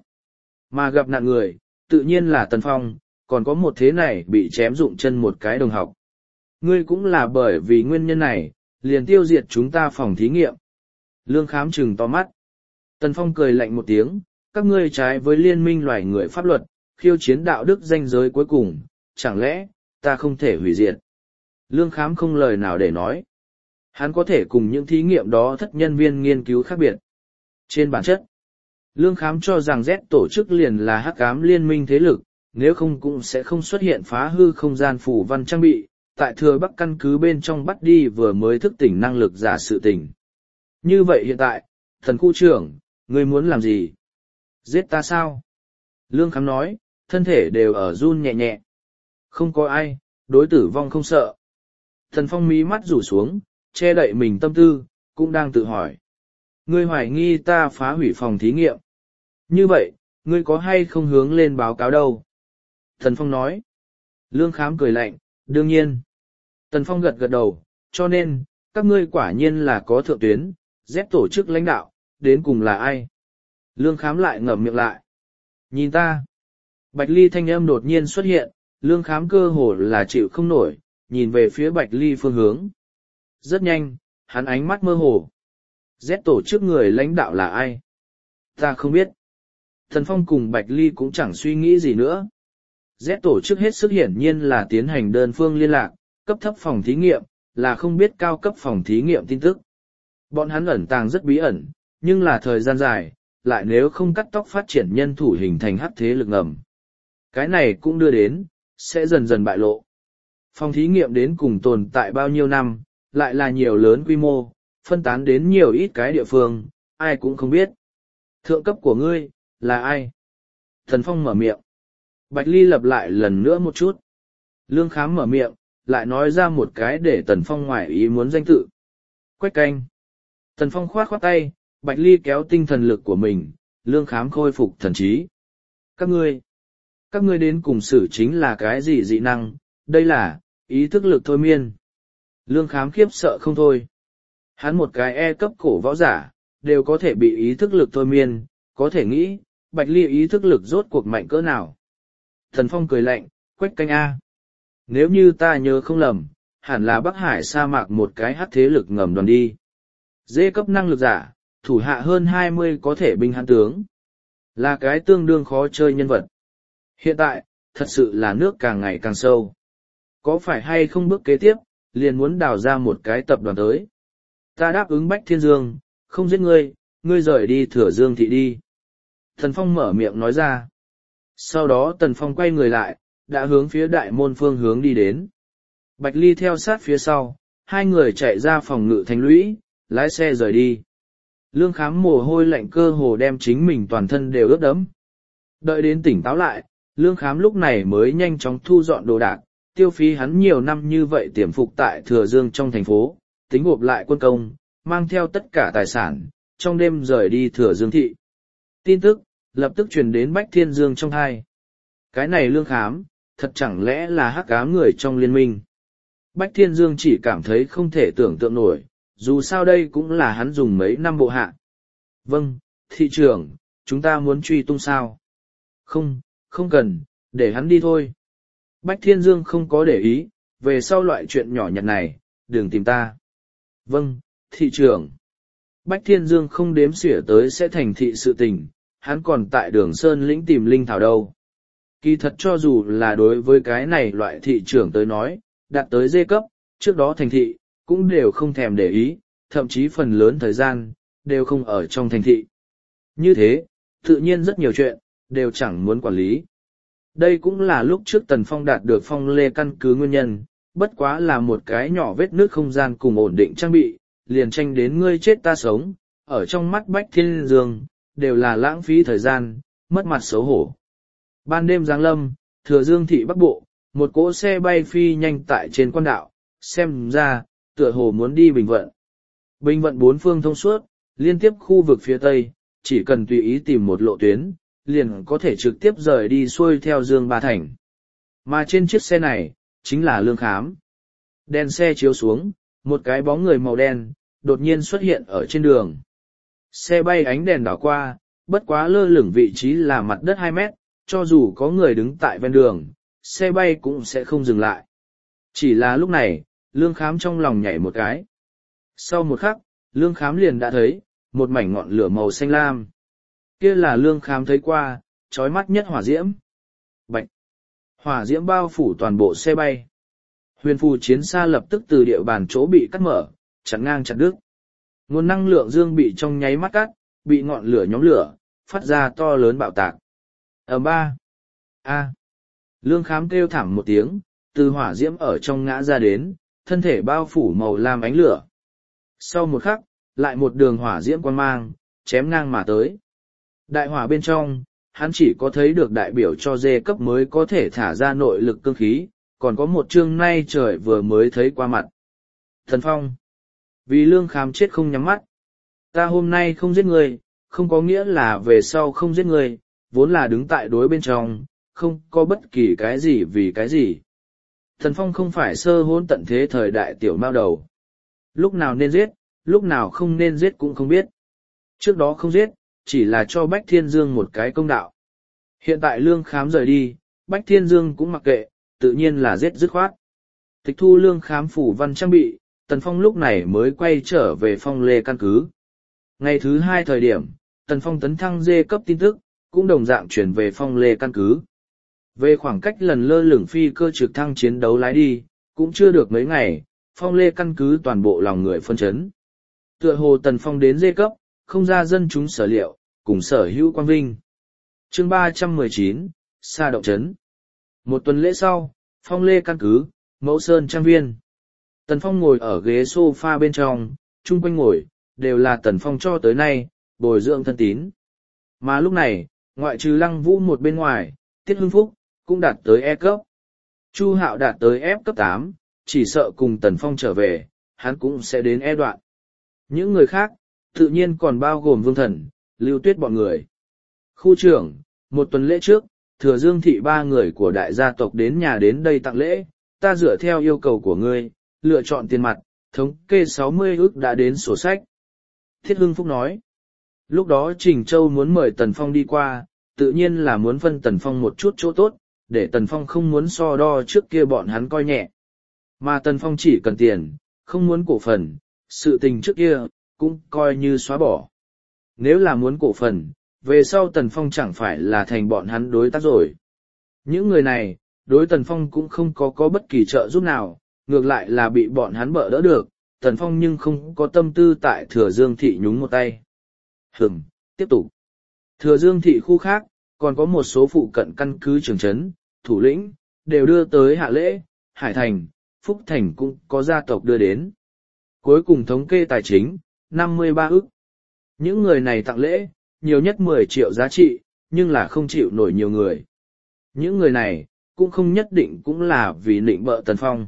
Mà gặp nạn người, tự nhiên là Tần Phong, còn có một thế này bị chém dụng chân một cái đồng học. Ngươi cũng là bởi vì nguyên nhân này, liền tiêu diệt chúng ta phòng thí nghiệm. Lương Khám trừng to mắt. Tần Phong cười lạnh một tiếng, các ngươi trái với liên minh loài người pháp luật, khiêu chiến đạo đức ranh giới cuối cùng, chẳng lẽ, ta không thể hủy diệt. Lương Khám không lời nào để nói. Hắn có thể cùng những thí nghiệm đó thất nhân viên nghiên cứu khác biệt. Trên bản chất, Lương Khám cho rằng Z tổ chức liền là hắc ám liên minh thế lực, nếu không cũng sẽ không xuất hiện phá hư không gian phủ văn trang bị, tại thừa Bắc căn cứ bên trong bắt đi vừa mới thức tỉnh năng lực giả sự tỉnh. Như vậy hiện tại, thần khu trưởng, ngươi muốn làm gì? Giết ta sao? Lương Khám nói, thân thể đều ở run nhẹ nhẹ. Không có ai, đối tử vong không sợ. Thần Phong mí mắt rủ xuống, che đậy mình tâm tư, cũng đang tự hỏi. Ngươi hoài nghi ta phá hủy phòng thí nghiệm. Như vậy, ngươi có hay không hướng lên báo cáo đâu? Thần Phong nói. Lương Khám cười lạnh, đương nhiên. Tần Phong gật gật đầu, cho nên, các ngươi quả nhiên là có thượng tuyến, dép tổ chức lãnh đạo, đến cùng là ai? Lương Khám lại ngậm miệng lại. Nhìn ta. Bạch Ly thanh âm đột nhiên xuất hiện, Lương Khám cơ hồ là chịu không nổi, nhìn về phía Bạch Ly phương hướng. Rất nhanh, hắn ánh mắt mơ hồ. Z tổ chức người lãnh đạo là ai? Ta không biết. Thần Phong cùng Bạch Ly cũng chẳng suy nghĩ gì nữa. Z tổ chức hết sức hiển nhiên là tiến hành đơn phương liên lạc, cấp thấp phòng thí nghiệm, là không biết cao cấp phòng thí nghiệm tin tức. Bọn hắn ẩn tàng rất bí ẩn, nhưng là thời gian dài, lại nếu không cắt tóc phát triển nhân thủ hình thành hắc thế lực ngầm. Cái này cũng đưa đến, sẽ dần dần bại lộ. Phòng thí nghiệm đến cùng tồn tại bao nhiêu năm, lại là nhiều lớn quy mô, phân tán đến nhiều ít cái địa phương, ai cũng không biết. Thượng cấp của ngươi, là ai? Thần Phong mở miệng. Bạch Ly lặp lại lần nữa một chút. Lương Khám mở miệng, lại nói ra một cái để Tần Phong ngoại ý muốn danh tự. Quách canh. Tần Phong khoát khoát tay, Bạch Ly kéo tinh thần lực của mình, Lương Khám khôi phục thần trí. Các ngươi, các ngươi đến cùng xử chính là cái gì dị năng, đây là, ý thức lực thôi miên. Lương Khám khiếp sợ không thôi. Hắn một cái E cấp cổ võ giả, đều có thể bị ý thức lực thôi miên, có thể nghĩ, Bạch Ly ý thức lực rốt cuộc mạnh cỡ nào. Thần Phong cười lạnh, Quách canh A. Nếu như ta nhớ không lầm, hẳn là Bắc Hải sa mạc một cái hắc thế lực ngầm đoàn đi. Dê cấp năng lực giả, thủ hạ hơn hai mươi có thể binh hãn tướng. Là cái tương đương khó chơi nhân vật. Hiện tại, thật sự là nước càng ngày càng sâu. Có phải hay không bước kế tiếp, liền muốn đào ra một cái tập đoàn tới. Ta đáp ứng Bách Thiên Dương, không giết ngươi, ngươi rời đi Thừa Dương thị đi. Tần Phong mở miệng nói ra. Sau đó Tần Phong quay người lại, đã hướng phía đại môn phương hướng đi đến. Bạch Ly theo sát phía sau, hai người chạy ra phòng ngự thành lũy, lái xe rời đi. Lương Khám mồ hôi lạnh cơ hồ đem chính mình toàn thân đều ướt đẫm. Đợi đến tỉnh táo lại, Lương Khám lúc này mới nhanh chóng thu dọn đồ đạc, tiêu phí hắn nhiều năm như vậy tiềm phục tại Thừa Dương trong thành phố, tính gộp lại quân công, mang theo tất cả tài sản, trong đêm rời đi Thừa Dương thị. Tin tức, lập tức truyền đến Bách Thiên Dương trong hai. Cái này Lương Khám, thật chẳng lẽ là hắc ám người trong liên minh. Bách Thiên Dương chỉ cảm thấy không thể tưởng tượng nổi, dù sao đây cũng là hắn dùng mấy năm bộ hạ. Vâng, thị trưởng, chúng ta muốn truy tung sao? Không, không cần, để hắn đi thôi. Bách Thiên Dương không có để ý, về sau loại chuyện nhỏ nhặt này, đừng tìm ta. Vâng, thị trưởng. Bách Thiên Dương không đếm xỉa tới sẽ thành thị sự tình, hắn còn tại đường Sơn Lĩnh tìm Linh Thảo đâu. Kỳ thật cho dù là đối với cái này loại thị trưởng tới nói, đạt tới dê cấp, trước đó thành thị, cũng đều không thèm để ý, thậm chí phần lớn thời gian, đều không ở trong thành thị. Như thế, tự nhiên rất nhiều chuyện, đều chẳng muốn quản lý. Đây cũng là lúc trước Tần Phong đạt được phong lê căn cứ nguyên nhân, bất quá là một cái nhỏ vết nước không gian cùng ổn định trang bị, liền tranh đến ngươi chết ta sống, ở trong mắt Bách Thiên Dương, đều là lãng phí thời gian, mất mặt xấu hổ. Ban đêm giáng lâm, Thừa Dương thị Bắc Bộ, một cỗ xe bay phi nhanh tại trên quan đạo, xem ra, tựa hồ muốn đi Bình Vận. Bình Vận bốn phương thông suốt, liên tiếp khu vực phía Tây, chỉ cần tùy ý tìm một lộ tuyến, liền có thể trực tiếp rời đi xuôi theo Dương Ba Thành. Mà trên chiếc xe này, chính là Lương Khám. Đèn xe chiếu xuống, một cái bóng người màu đen, đột nhiên xuất hiện ở trên đường. Xe bay ánh đèn đảo qua, bất quá lơ lửng vị trí là mặt đất hai mét, cho dù có người đứng tại ven đường, xe bay cũng sẽ không dừng lại. Chỉ là lúc này, Lương Khám trong lòng nhảy một cái. Sau một khắc, Lương Khám liền đã thấy, một mảnh ngọn lửa màu xanh lam. Kia là Lương Khám thấy qua, chói mắt nhất hỏa diễm. Bạch! Hỏa diễm bao phủ toàn bộ xe bay. Huyền phù chiến xa lập tức từ địa bàn chỗ bị cắt mở, chặn ngang chặt đứt. Nguồn năng lượng dương bị trong nháy mắt cắt, bị ngọn lửa nhóm lửa, phát ra to lớn bạo tạc. Ở ba. A. Lương Khám kêu thảm một tiếng, từ hỏa diễm ở trong ngã ra đến, thân thể bao phủ màu lam ánh lửa. Sau một khắc, lại một đường hỏa diễm quang mang, chém ngang mà tới. Đại hỏa bên trong, hắn chỉ có thấy được đại biểu cho dê cấp mới có thể thả ra nội lực cương khí, còn có một chương nay trời vừa mới thấy qua mặt. Thần Phong. Vì Lương Khám chết không nhắm mắt. Ta hôm nay không giết người, không có nghĩa là về sau không giết người, vốn là đứng tại đối bên trong, không có bất kỳ cái gì vì cái gì. Thần Phong không phải sơ hỗn tận thế thời đại tiểu mao đầu. Lúc nào nên giết, lúc nào không nên giết cũng không biết. Trước đó không giết, chỉ là cho Bách Thiên Dương một cái công đạo. Hiện tại Lương Khám rời đi, Bách Thiên Dương cũng mặc kệ, tự nhiên là giết dứt khoát. Tịch thu Lương Khám phủ văn trang bị, Tần Phong lúc này mới quay trở về phong lê căn cứ. Ngày thứ hai thời điểm, Tần Phong tấn thăng dê cấp tin tức, cũng đồng dạng chuyển về phong lê căn cứ. Về khoảng cách lần lơ lửng phi cơ trực thăng chiến đấu lái đi, cũng chưa được mấy ngày, phong lê căn cứ toàn bộ lòng người phân chấn. Tựa hồ Tần Phong đến dê cấp, không ra dân chúng sở liệu, cùng sở hữu quang vinh. Chương ba trăm mười chín, Sa động trấn. Một tuần lễ sau, phong lê căn cứ, Mẫu Sơn trang viên. Tần Phong ngồi ở ghế sofa bên trong, chung quanh ngồi, đều là Tần Phong cho tới nay, bồi dưỡng thân tín. Mà lúc này, ngoại trừ Lăng Vũ một bên ngoài, Tiết Hưng Phúc, cũng đạt tới E cấp. Chu Hạo đạt tới F cấp tám, chỉ sợ cùng Tần Phong trở về, hắn cũng sẽ đến E đoạn. Những người khác, tự nhiên còn bao gồm Vương Thần, Lưu Tuyết bọn người. Khu trưởng, một tuần lễ trước, Thừa Dương thị ba người của đại gia tộc đến nhà đến đây tặng lễ, ta dựa theo yêu cầu của ngươi, lựa chọn tiền mặt, thống kê sáu mươi ức đã đến sổ sách. Thiết Hưng Phúc nói, lúc đó Trình Châu muốn mời Tần Phong đi qua, tự nhiên là muốn phân Tần Phong một chút chỗ tốt, để Tần Phong không muốn so đo trước kia bọn hắn coi nhẹ. Mà Tần Phong chỉ cần tiền, không muốn cổ phần, sự tình trước kia, cũng coi như xóa bỏ. Nếu là muốn cổ phần, về sau Tần Phong chẳng phải là thành bọn hắn đối tác rồi. Những người này, đối Tần Phong cũng không có có bất kỳ trợ giúp nào, ngược lại là bị bọn hắn bỡ đỡ được, Tần Phong nhưng không có tâm tư tại Thừa Dương Thị nhúng một tay. Hừm, tiếp tục. Thừa Dương Thị khu khác, còn có một số phụ cận căn cứ trường trấn, thủ lĩnh, đều đưa tới hạ lễ, Hải Thành, Phúc Thành cũng có gia tộc đưa đến. Cuối cùng thống kê tài chính, năm mươi ba ức. Những người này tặng lễ, nhiều nhất mười triệu giá trị, nhưng là không chịu nổi nhiều người. Những người này, cũng không nhất định cũng là vì nịnh bợ Tần Phong,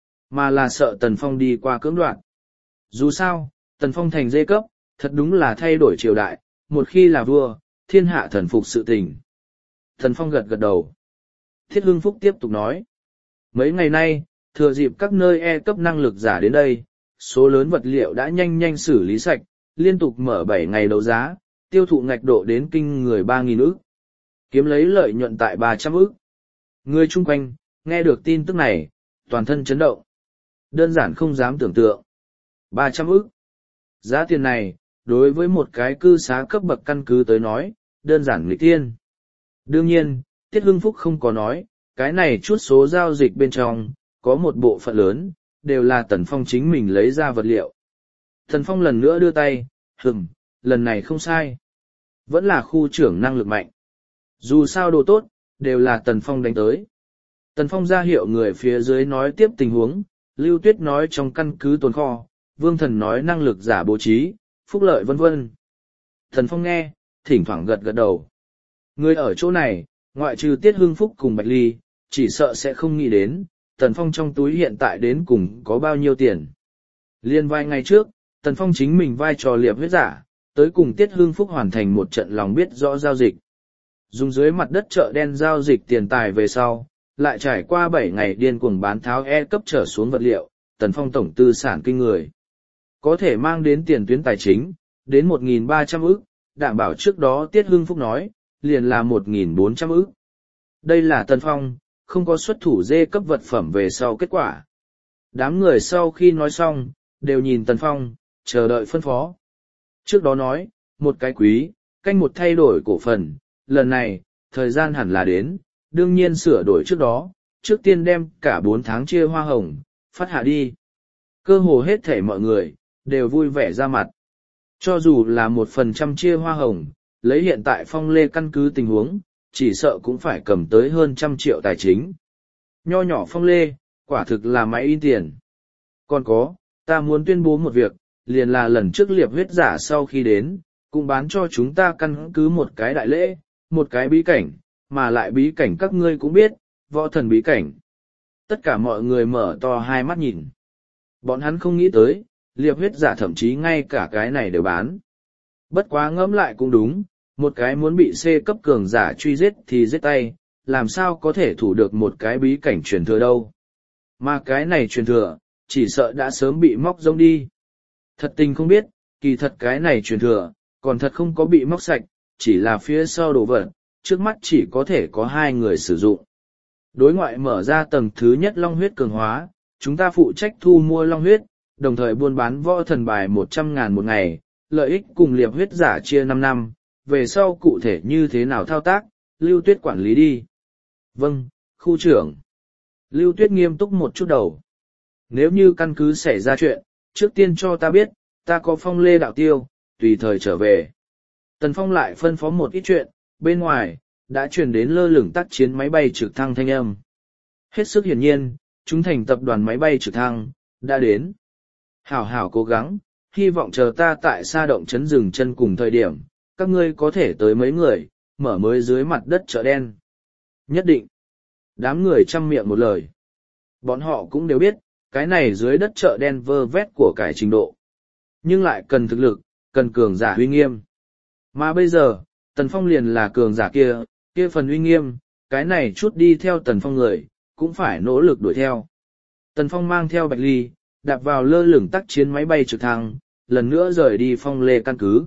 mà là sợ Tần Phong đi qua cưỡng đoạt. Dù sao, Tần Phong thành dê cấp, thật đúng là thay đổi triều đại, một khi là vua, thiên hạ thần phục sự tình. Tần Phong gật gật đầu. Thiết Hưng Phúc tiếp tục nói. Mấy ngày nay, thừa dịp các nơi E cấp năng lực giả đến đây, số lớn vật liệu đã nhanh nhanh xử lý sạch, liên tục mở bảy ngày đấu giá, tiêu thụ ngạch độ đến kinh người ba nghìn ức. Kiếm lấy lợi nhuận tại ba trăm ức. Người chung quanh, nghe được tin tức này, toàn thân chấn động. Đơn giản không dám tưởng tượng. ba trăm ức. Giá tiền này, đối với một cái cư xá cấp bậc căn cứ tới nói, đơn giản nghịch tiên. Đương nhiên, Tiết Hưng Phúc không có nói, cái này chút số giao dịch bên trong, có một bộ phận lớn, đều là Tần Phong chính mình lấy ra vật liệu. Tần Phong lần nữa đưa tay, hừm, lần này không sai. Vẫn là khu trưởng năng lực mạnh. Dù sao đồ tốt, đều là Tần Phong đánh tới. Tần Phong ra hiệu người phía dưới nói tiếp tình huống, Lưu Tuyết nói trong căn cứ tồn kho, Vương Thần nói năng lực giả bố trí, phúc lợi vân vân. Tần Phong nghe, thỉnh thoảng gật gật đầu. Người ở chỗ này, ngoại trừ Tiết Hưng Phúc cùng Bạch Ly, chỉ sợ sẽ không nghĩ đến, Tần Phong trong túi hiện tại đến cùng có bao nhiêu tiền. Liên vài ngày trước, Tần Phong chính mình vai trò liệp huyết giả, tới cùng Tiết Hưng Phúc hoàn thành một trận lòng biết rõ giao dịch. Dùng dưới mặt đất chợ đen giao dịch tiền tài về sau, lại trải qua bảy ngày điên cuồng bán tháo E cấp trở xuống vật liệu, Tần Phong tổng tư sản kinh người. Có thể mang đến tiền tuyến tài chính, đến một nghìn ba trăm ức, đảm bảo trước đó Tiết Hưng Phúc nói, liền là một nghìn bốn trăm ức. Đây là Tần Phong, không có xuất thủ dê cấp vật phẩm về sau kết quả. Đám người sau khi nói xong, đều nhìn Tần Phong, chờ đợi phân phó. Trước đó nói, một cái quý, canh một thay đổi cổ phần, lần này, thời gian hẳn là đến, đương nhiên sửa đổi trước đó, trước tiên đem cả bốn tháng chia hoa hồng, phát hạ đi. Cơ hồ hết thể mọi người, đều vui vẻ ra mặt. Cho dù là một phần trăm chia hoa hồng, lấy hiện tại Phong Lê căn cứ tình huống, chỉ sợ cũng phải cầm tới hơn trăm triệu tài chính. Nho nhỏ Phong Lê, quả thực là máy in tiền. Còn có, ta muốn tuyên bố một việc, liền là lần trước liệp huyết giả sau khi đến, cũng bán cho chúng ta căn cứ một cái đại lễ, một cái bí cảnh, mà lại bí cảnh các ngươi cũng biết, võ thần bí cảnh. Tất cả mọi người mở to hai mắt nhìn. Bọn hắn không nghĩ tới, liệp huyết giả thậm chí ngay cả cái này đều bán. Bất quá ngẫm lại cũng đúng, một cái muốn bị C cấp cường giả truy giết thì giết tay, làm sao có thể thủ được một cái bí cảnh truyền thừa đâu. Mà cái này truyền thừa, chỉ sợ đã sớm bị móc rông đi. Thật tình không biết, kỳ thật cái này truyền thừa, còn thật không có bị móc sạch, chỉ là phía sau đồ vật, trước mắt chỉ có thể có hai người sử dụng. Đối ngoại mở ra tầng thứ nhất long huyết cường hóa, chúng ta phụ trách thu mua long huyết, đồng thời buôn bán võ thần bài một trăm ngàn một ngày, lợi ích cùng liệp huyết giả chia năm năm, về sau cụ thể như thế nào thao tác, Lưu Tuyết quản lý đi. Vâng, khu trưởng. Lưu Tuyết nghiêm túc một chút đầu. Nếu như căn cứ xảy ra chuyện, trước tiên cho ta biết, ta có Phong Lê đạo tiêu, tùy thời trở về. Tần Phong lại phân phó một ít chuyện, bên ngoài, đã truyền đến lơ lửng tác chiến máy bay trực thăng thanh âm. Hết sức hiển nhiên, chúng thành tập đoàn máy bay trực thăng, đã đến. Hảo hảo cố gắng, hy vọng chờ ta tại sa động chấn rừng chân cùng thời điểm, các ngươi có thể tới mấy người, mở mới dưới mặt đất chợ đen. Nhất định. Đám người chăm miệng một lời. Bọn họ cũng đều biết, cái này dưới đất chợ đen vơ vét của cải trình độ. Nhưng lại cần thực lực, cần cường giả uy nghiêm. Mà bây giờ, Tần Phong liền là cường giả kia, kia phần uy nghiêm, cái này chút đi theo Tần Phong người, cũng phải nỗ lực đuổi theo. Tần Phong mang theo Bạch Ly, đạp vào lơ lửng tác chiến máy bay trực thăng, lần nữa rời đi Phong Lê căn cứ.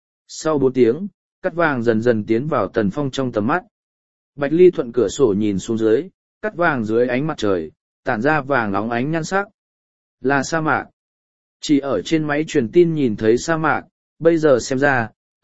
Sau bốn tiếng, cắt vàng dần dần tiến vào Tần Phong trong tầm mắt. Bạch Ly thuận cửa sổ nhìn xuống dưới, cắt vàng dưới ánh mặt trời, tản ra vàng óng ánh nhan sắc. Là sa mạc. Chỉ ở trên máy truyền tin nhìn thấy sa mạc, bây giờ xem ra,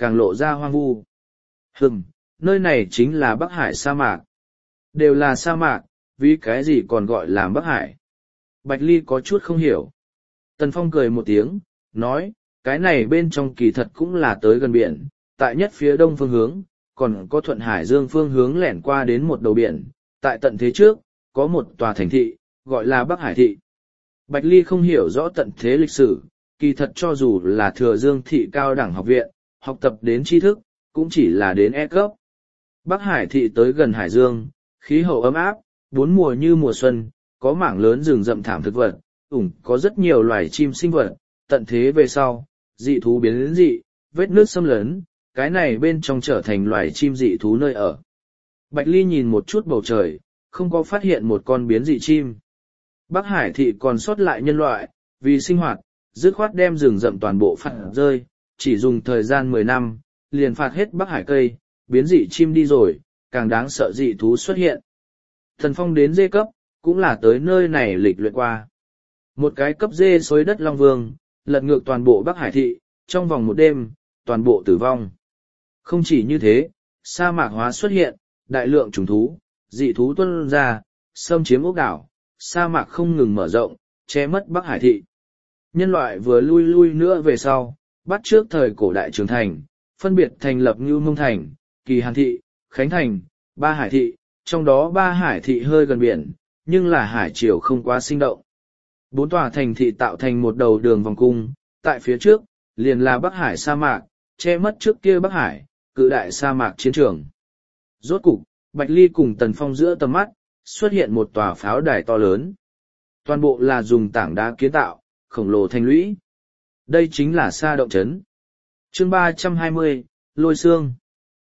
càng lộ ra hoang vu. Hừm, nơi này chính là Bắc Hải sa mạc. Đều là sa mạc, vì cái gì còn gọi là Bắc Hải? Bạch Ly có chút không hiểu. Tần Phong cười một tiếng, nói, cái này bên trong kỳ thật cũng là tới gần biển, tại nhất phía đông phương hướng, còn có thuận hải dương phương hướng lẻn qua đến một đầu biển, tại tận thế trước, có một tòa thành thị, gọi là Bắc Hải thị. Bạch Ly không hiểu rõ tận thế lịch sử, kỳ thật cho dù là thừa dương thị cao đẳng học viện, học tập đến tri thức, cũng chỉ là đến E cấp. Bắc Hải thị tới gần hải dương, khí hậu ấm áp, bốn mùa như mùa xuân, có mảng lớn rừng rậm thảm thực vật, ủng có rất nhiều loài chim sinh vật, tận thế về sau, dị thú biến đến dị, vết nước xâm lấn, cái này bên trong trở thành loài chim dị thú nơi ở. Bạch Ly nhìn một chút bầu trời, không có phát hiện một con biến dị chim. Bắc Hải thị còn sót lại nhân loại, vì sinh hoạt, dứt khoát đem rừng rậm toàn bộ phạt rơi, chỉ dùng thời gian mười năm, liền phạt hết Bắc Hải cây, biến dị chim đi rồi, càng đáng sợ dị thú xuất hiện. Thần Phong đến dê cấp, cũng là tới nơi này lịch luyện qua. Một cái cấp dê xối đất Long Vương, lật ngược toàn bộ Bắc Hải thị, trong vòng một đêm, toàn bộ tử vong. Không chỉ như thế, sa mạc hóa xuất hiện, đại lượng trùng thú, dị thú tuân ra, xâm chiếm ốc đảo, sa mạc không ngừng mở rộng, che mất Bắc Hải thị. Nhân loại vừa lui lui nữa về sau, bắt trước thời cổ đại trưởng thành, phân biệt thành lập Ngưu Mông Thành, Kỳ Hàn thị, Khánh Thành, ba Hải thị, trong đó ba Hải thị hơi gần biển, nhưng là hải triều không quá sinh động. Bốn tòa thành thị tạo thành một đầu đường vòng cung, tại phía trước, liền là Bắc Hải sa mạc, che mất trước kia Bắc Hải, cự đại sa mạc chiến trường. Rốt cục, Bạch Ly cùng Tần Phong giữa tầm mắt, xuất hiện một tòa pháo đài to lớn. Toàn bộ là dùng tảng đá kiến tạo, khổng lồ thành lũy. Đây chính là Sa Động Trấn. Chương ba trăm hai mươi, Lôi Xương.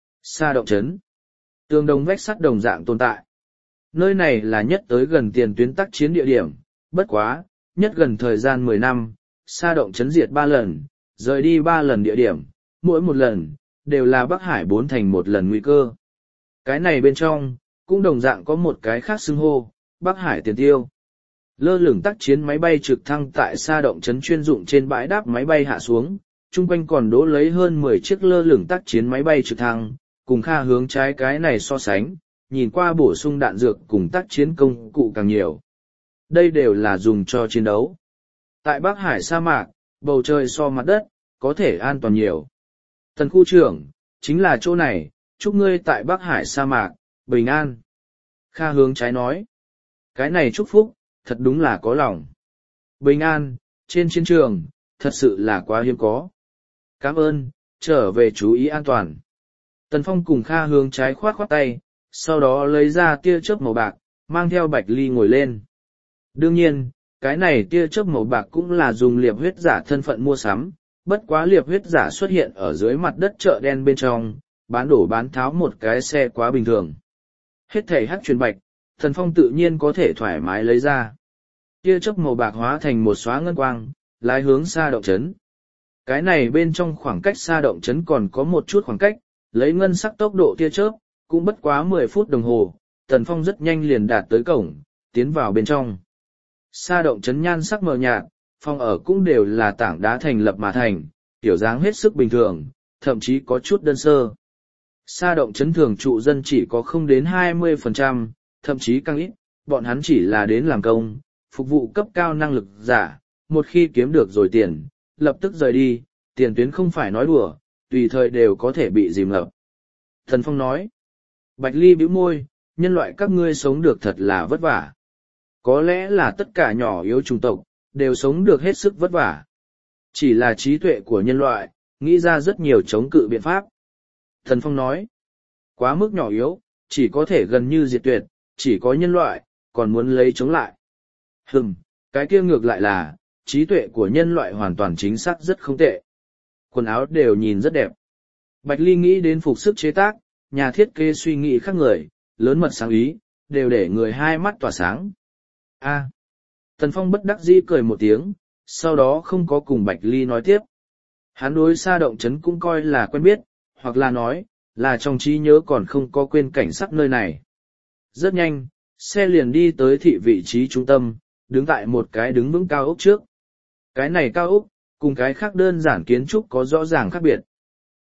Sa Động Trấn. Tường đồng vách sắt đồng dạng tồn tại. Nơi này là nhất tới gần tiền tuyến tác chiến địa điểm, bất quá, nhất gần thời gian mười năm, Sa Động Trấn diệt ba lần, rời đi ba lần địa điểm, mỗi một lần, đều là Bắc Hải bốn thành một lần nguy cơ. Cái này bên trong, cũng đồng dạng có một cái khác xưng hô, Bắc Hải tiền tiêu. Lơ lửng tác chiến máy bay trực thăng tại Sa Động Trấn chuyên dụng trên bãi đáp máy bay hạ xuống, chung quanh còn đỗ lấy hơn mười chiếc lơ lửng tác chiến máy bay trực thăng, cùng Kha hướng trái cái này so sánh, nhìn qua bổ sung đạn dược cùng tác chiến công cụ càng nhiều. Đây đều là dùng cho chiến đấu. Tại Bắc Hải sa mạc, bầu trời so mặt đất, có thể an toàn nhiều. Tần khu trưởng, chính là chỗ này, chúc ngươi tại Bắc Hải sa mạc, bình an. Kha hướng trái nói. Cái này chúc phúc, thật đúng là có lòng. Bình an, trên chiến trường, thật sự là quá hiếm có. Cảm ơn, trở về chú ý an toàn. Tần Phong cùng Kha hướng trái khoát khoát tay, sau đó lấy ra tia chớp màu bạc, mang theo Bạch Ly ngồi lên. Đương nhiên, cái này tia chớp màu bạc cũng là dùng liệp huyết giả thân phận mua sắm, bất quá liệp huyết giả xuất hiện ở dưới mặt đất chợ đen bên trong, bán đổ bán tháo một cái xe quá bình thường. Hết thảy hắc truyền bạch, Tần Phong tự nhiên có thể thoải mái lấy ra. Tia chớp màu bạc hóa thành một xóa ngân quang, lái hướng Sa Động Trấn. Cái này bên trong khoảng cách Sa Động Trấn còn có một chút khoảng cách, lấy ngân sắc tốc độ tia chớp, cũng bất quá mười phút đồng hồ, Tần Phong rất nhanh liền đạt tới cổng, tiến vào bên trong. Sa Động Trấn nhan sắc mờ nhạt, phòng ở cũng đều là tảng đá thành lập mà thành, kiểu dáng hết sức bình thường, thậm chí có chút đơn sơ. Sa Động Trấn thường trụ dân chỉ có không đến hai mươi phần trăm, thậm chí càng ít, bọn hắn chỉ là đến làm công, phục vụ cấp cao năng lực giả, một khi kiếm được rồi tiền, lập tức rời đi, tiền tuyến không phải nói đùa, tùy thời đều có thể bị dìm ngập. Thần Phong nói, Bạch Ly bĩu môi, nhân loại các ngươi sống được thật là vất vả. Có lẽ là tất cả nhỏ yếu chủng tộc, đều sống được hết sức vất vả. Chỉ là trí tuệ của nhân loại, nghĩ ra rất nhiều chống cự biện pháp. Thần Phong nói, quá mức nhỏ yếu, chỉ có thể gần như diệt tuyệt, chỉ có nhân loại, còn muốn lấy chống lại. Hừm, cái kia ngược lại là, trí tuệ của nhân loại hoàn toàn chính xác rất không tệ. Quần áo đều nhìn rất đẹp. Bạch Ly nghĩ đến phục sức chế tác, nhà thiết kế suy nghĩ khác người, lớn mật sáng ý, đều để người hai mắt tỏa sáng. A. Tần Phong bất đắc dĩ cười một tiếng, sau đó không có cùng Bạch Ly nói tiếp. Hắn đối Sa Động Trấn cũng coi là quen biết, hoặc là nói, là trong trí nhớ còn không có quên cảnh sắc nơi này. Rất nhanh, xe liền đi tới thị vị trí trung tâm, đứng tại một cái đứng vững cao ốc trước. Cái này cao ốc, cùng cái khác đơn giản kiến trúc có rõ ràng khác biệt.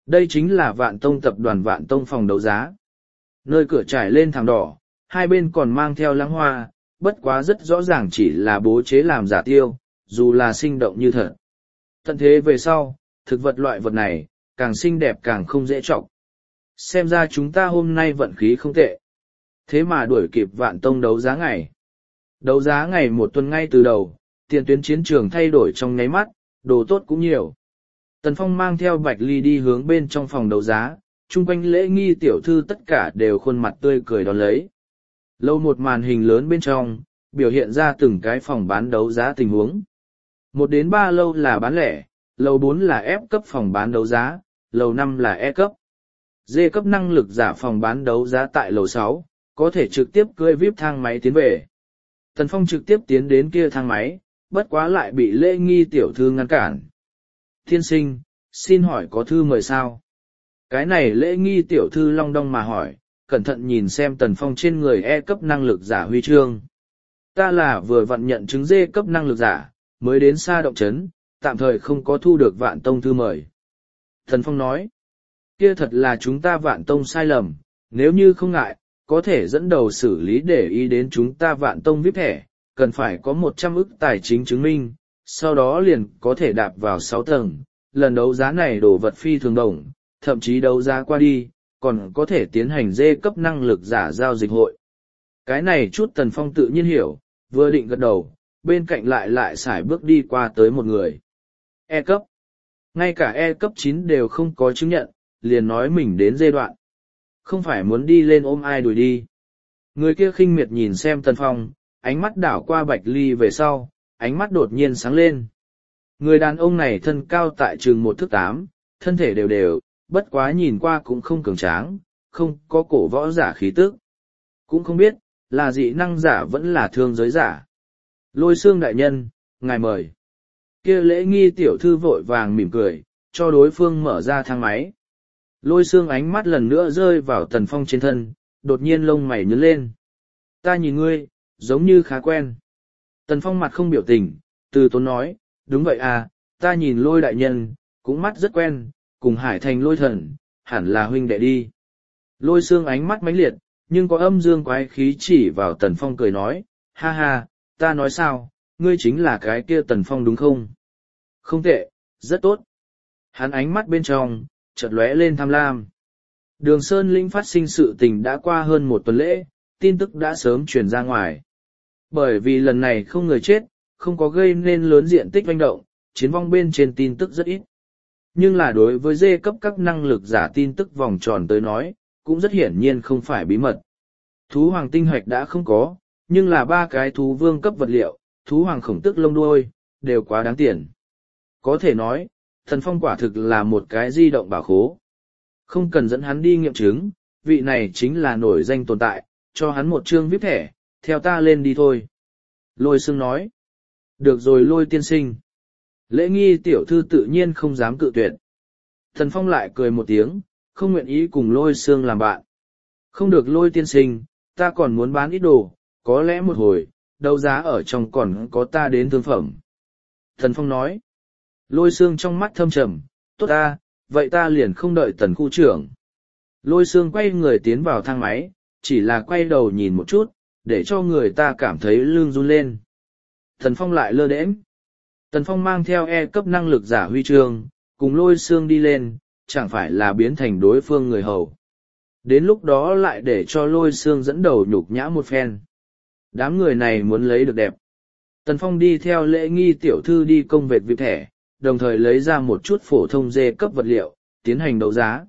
Đây chính là Vạn Tông tập đoàn Vạn Tông phòng đấu giá. Nơi cửa trải lên thảm đỏ, hai bên còn mang theo lãng hoa, bất quá rất rõ ràng chỉ là bố chế làm giả tiêu, dù là sinh động như thật. Tận thế về sau, thực vật loại vật này, càng xinh đẹp càng không dễ trọng. Xem ra chúng ta hôm nay vận khí không tệ. Thế mà đuổi kịp Vạn Tông đấu giá ngày. Đấu giá ngày một tuần ngay từ đầu, tiền tuyến chiến trường thay đổi trong nháy mắt, đồ tốt cũng nhiều. Tần Phong mang theo Bạch Ly đi hướng bên trong phòng đấu giá, chung quanh lễ nghi tiểu thư tất cả đều khuôn mặt tươi cười đón lấy. Lâu một màn hình lớn bên trong, biểu hiện ra từng cái phòng bán đấu giá tình huống. Một đến ba lâu là bán lẻ, lầu bốn là F cấp phòng bán đấu giá, lầu năm là E cấp. D cấp năng lực giả phòng bán đấu giá tại lầu sáu, có thể trực tiếp cưỡi víp thang máy tiến về. Tần Phong trực tiếp tiến đến kia thang máy, bất quá lại bị lễ nghi tiểu thư ngăn cản. Thiên sinh, xin hỏi có thư mời sao? Cái này lễ nghi tiểu thư long đong mà hỏi, cẩn thận nhìn xem Tần Phong trên người E cấp năng lực giả huy chương. Ta là vừa vặn nhận chứng D cấp năng lực giả, mới đến xa động chấn, tạm thời không có thu được Vạn Tông thư mời. Tần Phong nói, kia thật là chúng ta Vạn Tông sai lầm, nếu như không ngại, có thể dẫn đầu xử lý để ý đến chúng ta Vạn Tông víp thẻ, cần phải có một trăm ức tài chính chứng minh, sau đó liền có thể đạp vào sáu tầng, lần đấu giá này đổ vật phi thường đồng, thậm chí đấu giá qua đi, còn có thể tiến hành dê cấp năng lực giả giao dịch hội. Cái này chút Tần Phong tự nhiên hiểu, vừa định gật đầu, bên cạnh lại lại xài bước đi qua tới một người. E cấp. Ngay cả E cấp chín đều không có chứng nhận, liền nói mình đến giai đoạn. Không phải muốn đi lên ôm ai đuổi đi. Người kia khinh miệt nhìn xem Tần Phong, ánh mắt đảo qua Bạch Ly về sau, ánh mắt đột nhiên sáng lên. Người đàn ông này thân cao tại chừng một thước tám, thân thể đều đều, bất quá nhìn qua cũng không cường tráng, không có cổ võ giả khí tức. Cũng không biết, là dị năng giả vẫn là thương giới giả. Lôi Xương đại nhân, ngài mời. Kia lễ nghi tiểu thư vội vàng mỉm cười, cho đối phương mở ra thang máy. Lôi Xương ánh mắt lần nữa rơi vào Tần Phong trên thân, đột nhiên lông mày nhướng lên. Ta nhìn ngươi, giống như khá quen. Tần Phong mặt không biểu tình, từ tốn nói, đúng vậy à, ta nhìn Lôi đại nhân, cũng mắt rất quen, cùng Hải Thành Lôi thần, hẳn là huynh đệ đi. Lôi Xương ánh mắt mãnh liệt, nhưng có âm dương quái khí chỉ vào Tần Phong cười nói, ha ha, ta nói sao, ngươi chính là cái kia Tần Phong đúng không? Không tệ, rất tốt. Hắn ánh mắt bên trong, chợt lóe lên tham lam. Đường Sơn Lĩnh phát sinh sự tình đã qua hơn một tuần lễ, tin tức đã sớm truyền ra ngoài. Bởi vì lần này không người chết, không có gây nên lớn diện tích manh động, chiến vong bên trên tin tức rất ít. Nhưng là đối với dê cấp các năng lực giả tin tức vòng tròn tới nói, cũng rất hiển nhiên không phải bí mật. Thú hoàng tinh hoạch đã không có, nhưng là ba cái thú vương cấp vật liệu, thú hoàng khổng tức lông đuôi, đều quá đáng tiền. Có thể nói, Thần Phong quả thực là một cái di động bảo khố. Không cần dẫn hắn đi nghiệm chứng, vị này chính là nổi danh tồn tại, cho hắn một chương víp thẻ, theo ta lên đi thôi. Lôi Xương nói. Được rồi Lôi tiên sinh. Lễ nghi tiểu thư tự nhiên không dám cự tuyệt. Thần Phong lại cười một tiếng, không nguyện ý cùng Lôi Xương làm bạn. Không được Lôi tiên sinh, ta còn muốn bán ít đồ, có lẽ một hồi, đấu giá ở trong còn có ta đến thương phẩm. Thần Phong nói. Lôi Xương trong mắt thâm trầm, tốt ta, vậy ta liền không đợi Tần khu trưởng. Lôi Xương quay người tiến vào thang máy, chỉ là quay đầu nhìn một chút, để cho người ta cảm thấy lưng run lên. Tần Phong lại lơ đễnh. Tần Phong mang theo E cấp năng lực giả huy chương, cùng Lôi Xương đi lên, chẳng phải là biến thành đối phương người hầu. Đến lúc đó lại để cho Lôi Xương dẫn đầu nhục nhã một phen. Đám người này muốn lấy được đẹp. Tần Phong đi theo lễ nghi tiểu thư đi công vệt vip thẻ, đồng thời lấy ra một chút phổ thông dê cấp vật liệu, tiến hành đấu giá.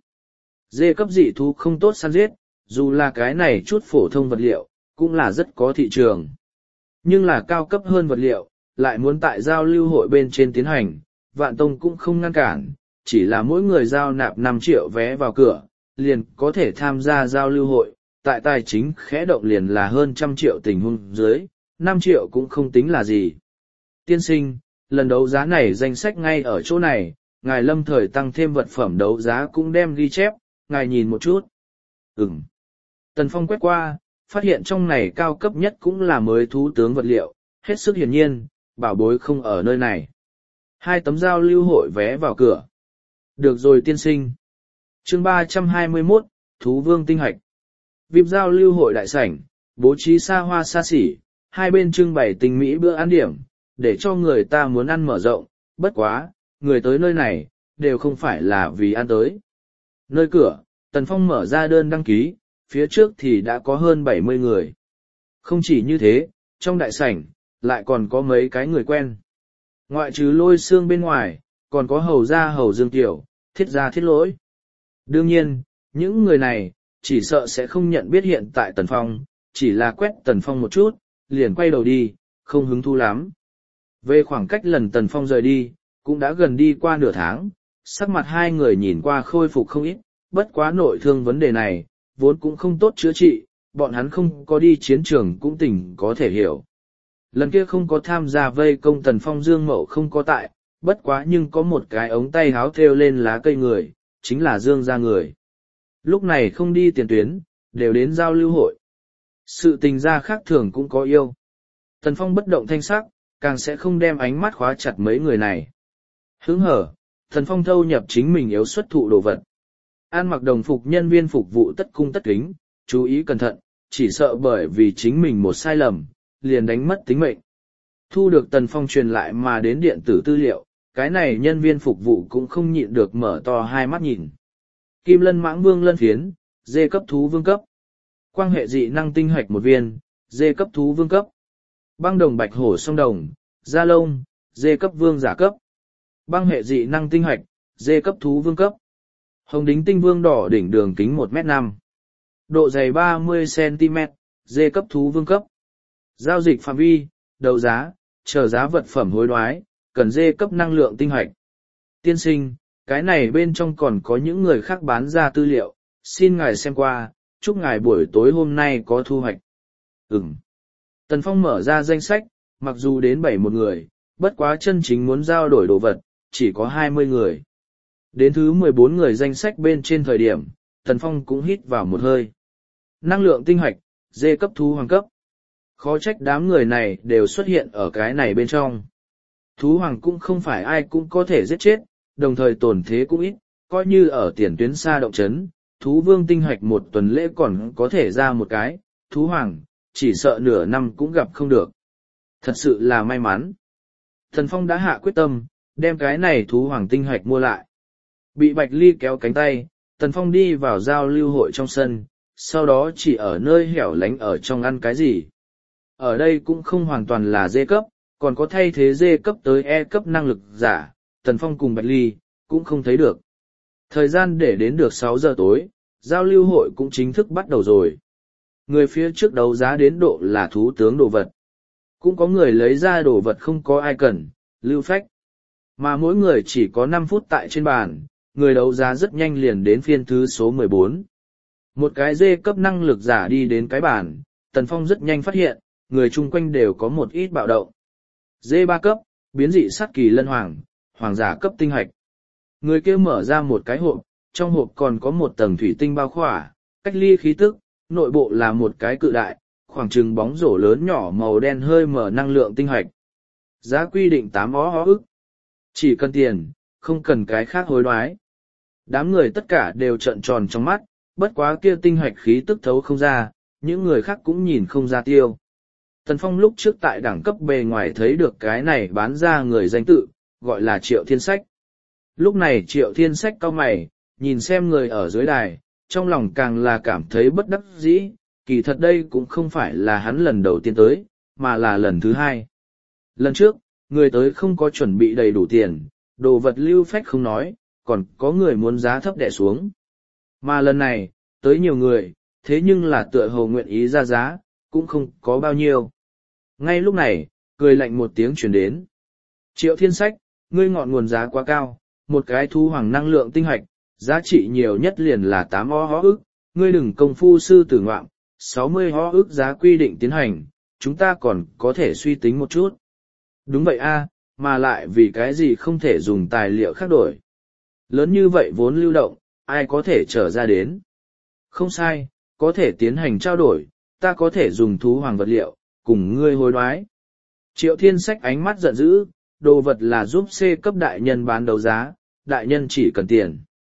Dê cấp dị thú không tốt săn giết, dù là cái này chút phổ thông vật liệu, cũng là rất có thị trường. Nhưng là cao cấp hơn vật liệu, lại muốn tại giao lưu hội bên trên tiến hành, Vạn Tông cũng không ngăn cản, chỉ là mỗi người giao nạp năm triệu vé vào cửa, liền có thể tham gia giao lưu hội, tại tài chính khẽ động liền là hơn trăm triệu tình huống dưới, năm triệu cũng không tính là gì. Tiên sinh, lần đấu giá này danh sách ngay ở chỗ này, ngài lâm thời tăng thêm vật phẩm đấu giá cũng đem ghi chép, ngài nhìn một chút. Ừm. Tần Phong quét qua, phát hiện trong này cao cấp nhất cũng là mới thú tướng vật liệu, hết sức hiển nhiên, bảo bối không ở nơi này. Hai tấm giao lưu hội vé vào cửa. Được rồi tiên sinh. Chương ba trăm hai mươi mốt, Thú Vương Tinh Hạch. vê i pê giao lưu hội đại sảnh, bố trí xa hoa xa xỉ, hai bên trưng bày tinh mỹ bữa ăn điểm, để cho người ta muốn ăn mở rộng, bất quá, người tới nơi này, đều không phải là vì ăn tới. Nơi cửa, Tần Phong mở ra đơn đăng ký, phía trước thì đã có hơn bảy mươi người. Không chỉ như thế, trong đại sảnh, lại còn có mấy cái người quen. Ngoại trừ Lôi Xương bên ngoài, còn có hầu gia hầu Dương Tiểu, thiết gia thiết lỗi. Đương nhiên, những người này, chỉ sợ sẽ không nhận biết hiện tại Tần Phong, chỉ là quét Tần Phong một chút, liền quay đầu đi, không hứng thú lắm. Về khoảng cách lần Tần Phong rời đi, cũng đã gần đi qua nửa tháng, sắc mặt hai người nhìn qua khôi phục không ít, bất quá nội thương vấn đề này, vốn cũng không tốt chữa trị, bọn hắn không có đi chiến trường cũng tỉnh có thể hiểu. Lần kia không có tham gia vây công Tần Phong Dương Mậu không có tại, bất quá nhưng có một cái ống tay háo thêu lên lá cây người, chính là Dương gia người. Lúc này không đi tiền tuyến, đều đến giao lưu hội. Sự tình gia khác thường cũng có yêu. Tần Phong bất động thanh sắc, càng sẽ không đem ánh mắt khóa chặt mấy người này. Hứng hở, Tần Phong thâu nhập chính mình yếu xuất thụ đồ vật. An mặc đồng phục nhân viên phục vụ tất cung tất kính, chú ý cẩn thận, chỉ sợ bởi vì chính mình một sai lầm, liền đánh mất tính mệnh. Thu được Tần Phong truyền lại mà đến điện tử tư liệu, cái này nhân viên phục vụ cũng không nhịn được mở to hai mắt nhìn. Kim lân mãng vương lân phiến, dê cấp thú vương cấp. Quang hệ dị năng tinh hoạch một viên, dê cấp thú vương cấp. Băng đồng bạch hổ song đồng, da lông, dê cấp vương giả cấp. Băng hệ dị năng tinh hoạch, dê cấp thú vương cấp. Hồng đính tinh vương đỏ đỉnh đường kính một mét năm. Độ dày ba mươi xăng ti mét, dê cấp thú vương cấp. Giao dịch phạm vi, đấu giá, chờ giá vật phẩm hối đoái, cần dê cấp năng lượng tinh hoạch. Tiên sinh, cái này bên trong còn có những người khác bán ra tư liệu, xin ngài xem qua, chúc ngài buổi tối hôm nay có thu hoạch. Ừm. Tần Phong mở ra danh sách, mặc dù đến bảy một người, bất quá chân chính muốn giao đổi đồ vật, chỉ có hai mươi người. Đến thứ mười bốn người danh sách bên trên thời điểm, Tần Phong cũng hít vào một hơi. Năng lượng tinh hoạch, dê cấp thú hoàng cấp. Khó trách đám người này đều xuất hiện ở cái này bên trong. Thú hoàng cũng không phải ai cũng có thể giết chết, đồng thời tổn thế cũng ít, coi như ở tiền tuyến xa động chấn, thú vương tinh hoạch một tuần lễ còn có thể ra một cái, thú hoàng, chỉ sợ nửa năm cũng gặp không được. Thật sự là may mắn. Thần Phong đã hạ quyết tâm, đem cái này thú hoàng tinh hoạch mua lại. Bị Bạch Ly kéo cánh tay, Tần Phong đi vào giao lưu hội trong sân, sau đó chỉ ở nơi hẻo lánh ở trong ăn cái gì. Ở đây cũng không hoàn toàn là dê cấp, còn có thay thế dê cấp tới E cấp năng lực giả, Tần Phong cùng Bạch Ly, cũng không thấy được. Thời gian để đến được sáu giờ tối, giao lưu hội cũng chính thức bắt đầu rồi. Người phía trước đấu giá đến độ là thú tướng đồ vật. Cũng có người lấy ra đồ vật không có ai cần, lưu phách. Mà mỗi người chỉ có năm phút tại trên bàn, người đấu giá rất nhanh liền đến phiên thứ số mười bốn. Một cái dê cấp năng lực giả đi đến cái bàn, Tần Phong rất nhanh phát hiện, người chung quanh đều có một ít bạo động. Dê ba cấp, biến dị sát kỳ lân hoàng, hoàng giả cấp tinh hạch. Người kia mở ra một cái hộp, trong hộp còn có một tầng thủy tinh bao khỏa, cách ly khí tức, nội bộ là một cái cự đại, khoảng chừng bóng rổ lớn nhỏ màu đen hơi mở năng lượng tinh hạch. Giá quy định tám ó ó ức. Chỉ cần tiền, không cần cái khác hối đoái. Đám người tất cả đều trợn tròn trong mắt, bất quá kia tinh hạch khí tức thấu không ra, những người khác cũng nhìn không ra tiêu. Tần Phong lúc trước tại đẳng cấp bề ngoài thấy được cái này bán ra người danh tự, gọi là Triệu Thiên Sách. Lúc này Triệu Thiên Sách cau mày, nhìn xem người ở dưới đài, trong lòng càng là cảm thấy bất đắc dĩ, kỳ thật đây cũng không phải là hắn lần đầu tiên tới, mà là lần thứ hai. Lần trước, người tới không có chuẩn bị đầy đủ tiền, đồ vật lưu phách không nói, còn có người muốn giá thấp đè xuống. Mà lần này, tới nhiều người, thế nhưng là tựa hồ nguyện ý ra giá, cũng không có bao nhiêu. Ngay lúc này, cười lạnh một tiếng truyền đến. Triệu Thiên Sách, ngươi ngọn nguồn giá quá cao, một cái thu hoàng năng lượng tinh hạch, giá trị nhiều nhất liền là tám ó hó ức, ngươi đừng công phu sư tử ngoạm, sáu mươi hó ức giá quy định tiến hành, chúng ta còn có thể suy tính một chút. Đúng vậy a, mà lại vì cái gì không thể dùng tài liệu khác đổi. Lớn như vậy vốn lưu động, ai có thể trở ra đến. Không sai, có thể tiến hành trao đổi, ta có thể dùng thú hoàng vật liệu, cùng ngươi hối đoái. Triệu Thiên Sách ánh mắt giận dữ, đồ vật là giúp C cấp đại nhân bán đấu giá, đại nhân chỉ cần tiền.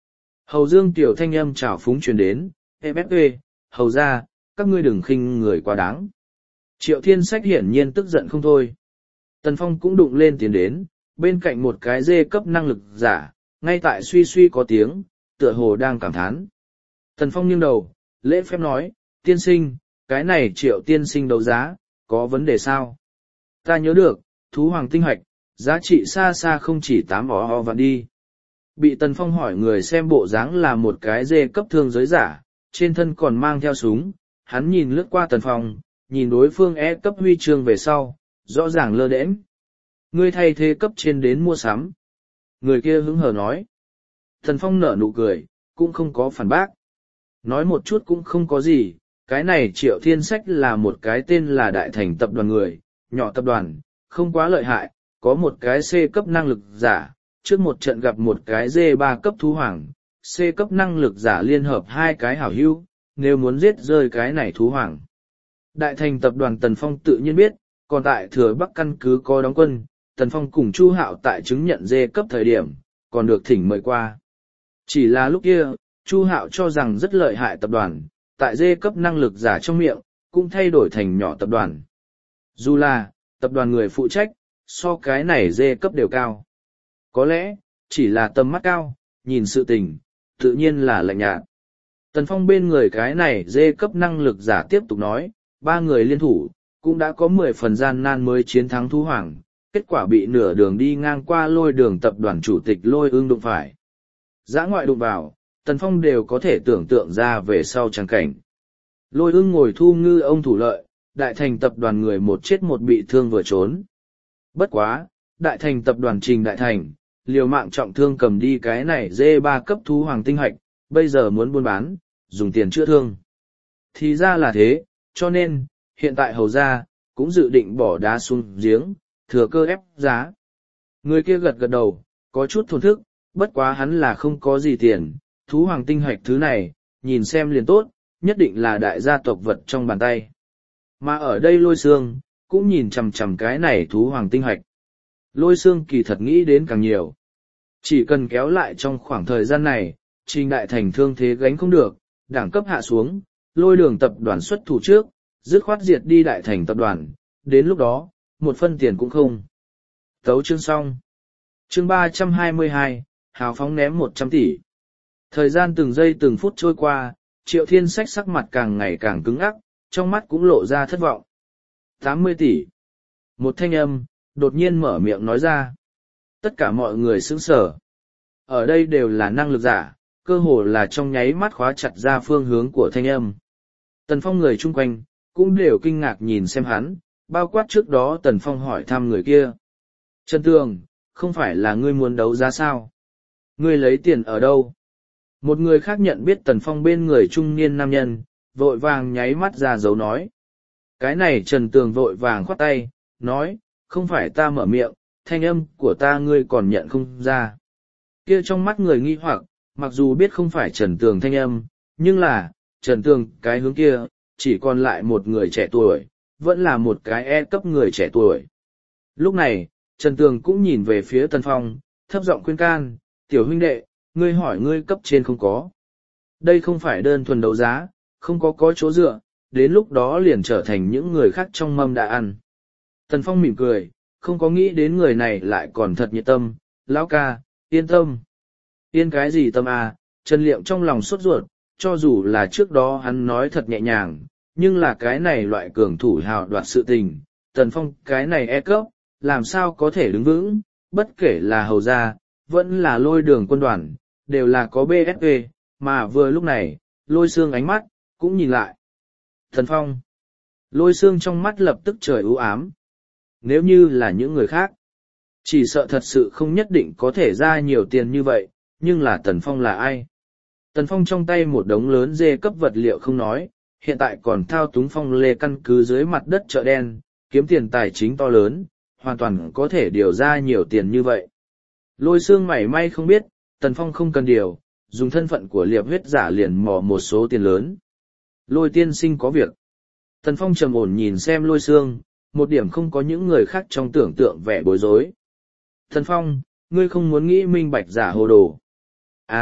Hầu Dương tiểu thanh âm trào phúng truyền đến, ép ép ê, hầu ra, các ngươi đừng khinh người quá đáng. Triệu Thiên Sách hiển nhiên tức giận không thôi. Tần Phong cũng đụng lên tiến đến, bên cạnh một cái dê cấp năng lực giả, ngay tại suy suy có tiếng, tựa hồ đang cảm thán. Tần Phong nghiêng đầu, lễ phép nói, tiên sinh, cái này Triệu tiên sinh đấu giá, có vấn đề sao? Ta nhớ được, thú hoàng tinh hoạch, giá trị xa xa không chỉ tám ó ho vạn đi. Bị Tần Phong hỏi người xem bộ dáng là một cái dê cấp thương giới giả, trên thân còn mang theo súng, hắn nhìn lướt qua Tần Phong, nhìn đối phương E cấp huy chương về sau, rõ ràng lơ đễnh. Ngươi thay thế cấp trên đến mua sắm. Người kia hứng hờ nói. Tần Phong nở nụ cười, cũng không có phản bác. Nói một chút cũng không có gì, cái này Triệu Thiên Sách là một cái tên là Đại Thành tập đoàn người, nhỏ tập đoàn, không quá lợi hại, có một cái C cấp năng lực giả, trước một trận gặp một cái D ba cấp thú hoàng, C cấp năng lực giả liên hợp hai cái hảo hữu, nếu muốn giết rơi cái này thú hoàng. Đại Thành tập đoàn Tần Phong tự nhiên biết, còn tại Thừa Bắc căn cứ có đóng quân, Tần Phong cùng Chu Hạo tại chứng nhận D cấp thời điểm, còn được thỉnh mời qua. Chỉ là lúc kia, Chu Hạo cho rằng rất lợi hại tập đoàn, tại D cấp năng lực giả trong miệng, cũng thay đổi thành nhỏ tập đoàn. Dù là, tập đoàn người phụ trách, so cái này D cấp đều cao. Có lẽ, chỉ là tầm mắt cao, nhìn sự tình, tự nhiên là lạnh nhạt. Tần Phong bên người cái này D cấp năng lực giả tiếp tục nói, ba người liên thủ, cũng đã có mười phần gian nan mới chiến thắng thú hoàng, kết quả bị nửa đường đi ngang qua lôi đường tập đoàn chủ tịch lôi ương đụng phải. Giã ngoại đụng vào, Tần Phong đều có thể tưởng tượng ra về sau trang cảnh. Lôi ương ngồi thu ngư ông thủ lợi, Đại Thành tập đoàn người một chết một bị thương vừa trốn. Bất quá, Đại Thành tập đoàn Trình Đại Thành, liều mạng trọng thương cầm đi cái này D ba cấp thú hoàng tinh hạch, bây giờ muốn buôn bán, dùng tiền chữa thương. Thì ra là thế, cho nên, hiện tại hầu gia cũng dự định bỏ đá xuống giếng, thừa cơ ép giá. Người kia gật gật đầu, có chút thổn thức, bất quá hắn là không có gì tiền, thú hoàng tinh hạch thứ này, nhìn xem liền tốt, nhất định là đại gia tộc vật trong bàn tay. Mà ở đây Lôi Xương, cũng nhìn chằm chằm cái này thú hoàng tinh hạch. Lôi Xương kỳ thật nghĩ đến càng nhiều. Chỉ cần kéo lại trong khoảng thời gian này, Trình Đại Thành thương thế gánh không được, đẳng cấp hạ xuống, lôi đường tập đoàn xuất thủ trước, dứt khoát diệt đi Đại Thành tập đoàn, đến lúc đó, một phân tiền cũng không. Tấu chương xong. Chương ba trăm hai mươi hai, hào phóng ném một trăm tỷ. Thời gian từng giây từng phút trôi qua, Triệu Thiên Sách sắc mặt càng ngày càng cứng ắc, trong mắt cũng lộ ra thất vọng. tám mươi tỷ. Một thanh âm, đột nhiên mở miệng nói ra. Tất cả mọi người sững sờ. Ở đây đều là năng lực giả, cơ hồ là trong nháy mắt khóa chặt ra phương hướng của thanh âm. Tần Phong người chung quanh, cũng đều kinh ngạc nhìn xem hắn, bao quát trước đó Tần Phong hỏi thăm người kia. Trần Tường, không phải là ngươi muốn đấu giá sao? Ngươi lấy tiền ở đâu? Một người khác nhận biết Tần Phong bên người trung niên nam nhân, vội vàng nháy mắt ra dấu nói. Cái này Trần Tường vội vàng khoát tay, nói, không phải ta mở miệng, thanh âm của ta ngươi còn nhận không ra. Kia trong mắt người nghi hoặc, mặc dù biết không phải Trần Tường thanh âm, nhưng là, Trần Tường cái hướng kia, chỉ còn lại một người trẻ tuổi, vẫn là một cái E cấp người trẻ tuổi. Lúc này, Trần Tường cũng nhìn về phía Tần Phong, thấp giọng khuyên can, tiểu huynh đệ, ngươi hỏi ngươi cấp trên không có. Đây không phải đơn thuần đấu giá, không có có chỗ dựa, đến lúc đó liền trở thành những người khác trong mâm đã ăn. Tần Phong mỉm cười, không có nghĩ đến người này lại còn thật nhiệt tâm, lão ca, yên tâm. Yên cái gì tâm à, Trần Liệm trong lòng sốt ruột, cho dù là trước đó hắn nói thật nhẹ nhàng, nhưng là cái này loại cường thủ hào đoạt sự tình, Tần Phong cái này e cấp, làm sao có thể đứng vững, bất kể là hầu gia, vẫn là lôi đường quân đoàn, đều là có bê ép vê, mà vừa lúc này, lôi xương ánh mắt, cũng nhìn lại. Tần Phong, lôi xương trong mắt lập tức trời u ám. Nếu như là những người khác, chỉ sợ thật sự không nhất định có thể ra nhiều tiền như vậy, nhưng là Tần Phong là ai? Tần Phong trong tay một đống lớn dê cấp vật liệu không nói, hiện tại còn thao túng phong lê căn cứ dưới mặt đất chợ đen, kiếm tiền tài chính to lớn, hoàn toàn có thể điều ra nhiều tiền như vậy. Lôi xương mảy may không biết, Tần Phong không cần điều, dùng thân phận của liệp huyết giả liền mò một số tiền lớn. Lôi tiên sinh có việc. Tần Phong trầm ổn nhìn xem lôi xương, một điểm không có những người khác trong tưởng tượng vẻ bối rối. Tần Phong, ngươi không muốn nghĩ minh bạch giả hồ đồ. À,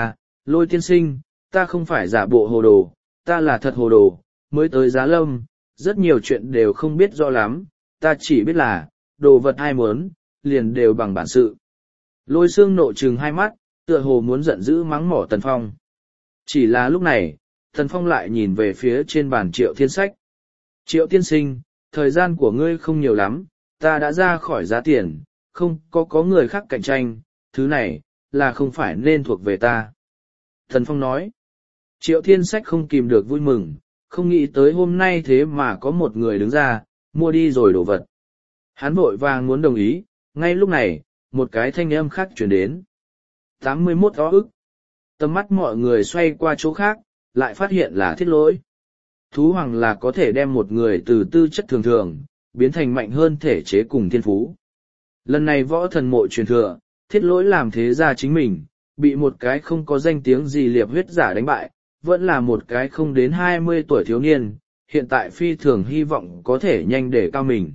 Lôi tiên sinh, ta không phải giả bộ hồ đồ, ta là thật hồ đồ, mới tới Giá Lâm, rất nhiều chuyện đều không biết rõ lắm, ta chỉ biết là, đồ vật ai muốn, liền đều bằng bản sự. Lôi xương nộ trừng hai mắt, tựa hồ muốn giận dữ mắng mỏ Tần Phong. Chỉ là lúc này, Tần Phong lại nhìn về phía trên bàn Triệu Thiên Sách. Triệu tiên sinh, thời gian của ngươi không nhiều lắm, ta đã ra khỏi giá tiền, không có có người khác cạnh tranh, thứ này, là không phải nên thuộc về ta. Tần Phong nói, Triệu Thiên Sách không kìm được vui mừng, không nghĩ tới hôm nay thế mà có một người đứng ra, mua đi rồi đồ vật. Hắn vội vàng muốn đồng ý, ngay lúc này, một cái thanh âm khác chuyển đến. tám mươi mốt ó ức. Tầm mắt mọi người xoay qua chỗ khác, lại phát hiện là Thiết Lỗi. Thú hoàng là có thể đem một người từ tư chất thường thường, biến thành mạnh hơn thể chế cùng thiên phú. Lần này võ thần mộ truyền thừa, Thiết Lỗi làm thế ra chính mình, bị một cái không có danh tiếng gì liệp huyết giả đánh bại, vẫn là một cái không đến hai mươi tuổi thiếu niên, hiện tại phi thường hy vọng có thể nhanh để cao mình.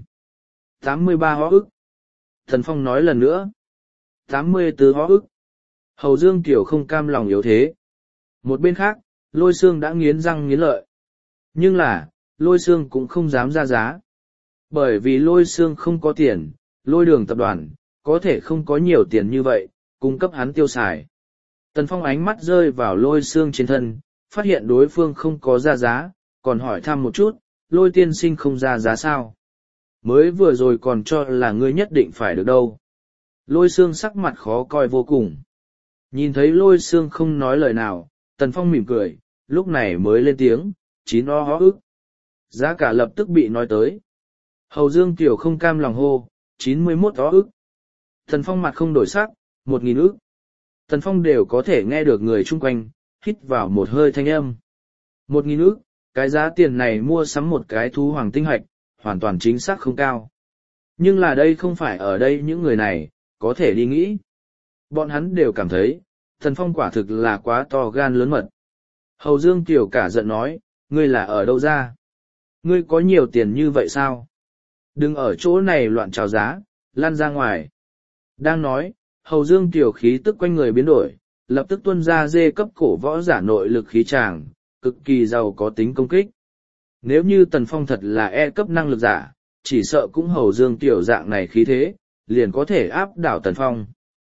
tám mươi ba ó ức. Thần Phong nói lần nữa. tám mươi tư ó ức. Hầu Dương Tiểu không cam lòng yếu thế. Một bên khác, Lôi Xương đã nghiến răng nghiến lợi. Nhưng là, Lôi Xương cũng không dám ra giá. Bởi vì Lôi Xương không có tiền, Lôi Đường tập đoàn, có thể không có nhiều tiền như vậy, cung cấp hắn tiêu xài. Tần Phong ánh mắt rơi vào Lôi Xương trên thân, phát hiện đối phương không có ra giá, còn hỏi thăm một chút, Lôi tiên sinh không ra giá sao? Mới vừa rồi còn cho là ngươi nhất định phải được đâu. Lôi Xương sắc mặt khó coi vô cùng. Nhìn thấy Lôi Xương không nói lời nào, Tần Phong mỉm cười, lúc này mới lên tiếng, chín o hó ức. Giá cả lập tức bị nói tới. Hầu Dương Tiểu không cam lòng hô, chín mươi mốt ó ức. Tần Phong mặt không đổi sắc, một nghìn ức. Tần Phong đều có thể nghe được người chung quanh, hít vào một hơi thanh âm. Một nghìn ức, cái giá tiền này mua sắm một cái thú hoàng tinh hạch, hoàn toàn chính xác không cao. Nhưng là đây không phải ở đây những người này, có thể đi nghĩ. Bọn hắn đều cảm thấy, Tần Phong quả thực là quá to gan lớn mật. Hầu Dương Tiểu cả giận nói, ngươi là ở đâu ra? Ngươi có nhiều tiền như vậy sao? Đừng ở chỗ này loạn trào giá, lan ra ngoài. Đang nói, Hầu Dương Tiểu khí tức quanh người biến đổi, lập tức tuôn ra dê cấp cổ võ giả nội lực khí tràng, cực kỳ giàu có tính công kích. Nếu như Tần Phong thật là E cấp năng lực giả, chỉ sợ cũng Hầu Dương Tiểu dạng này khí thế, liền có thể áp đảo Tần Phong.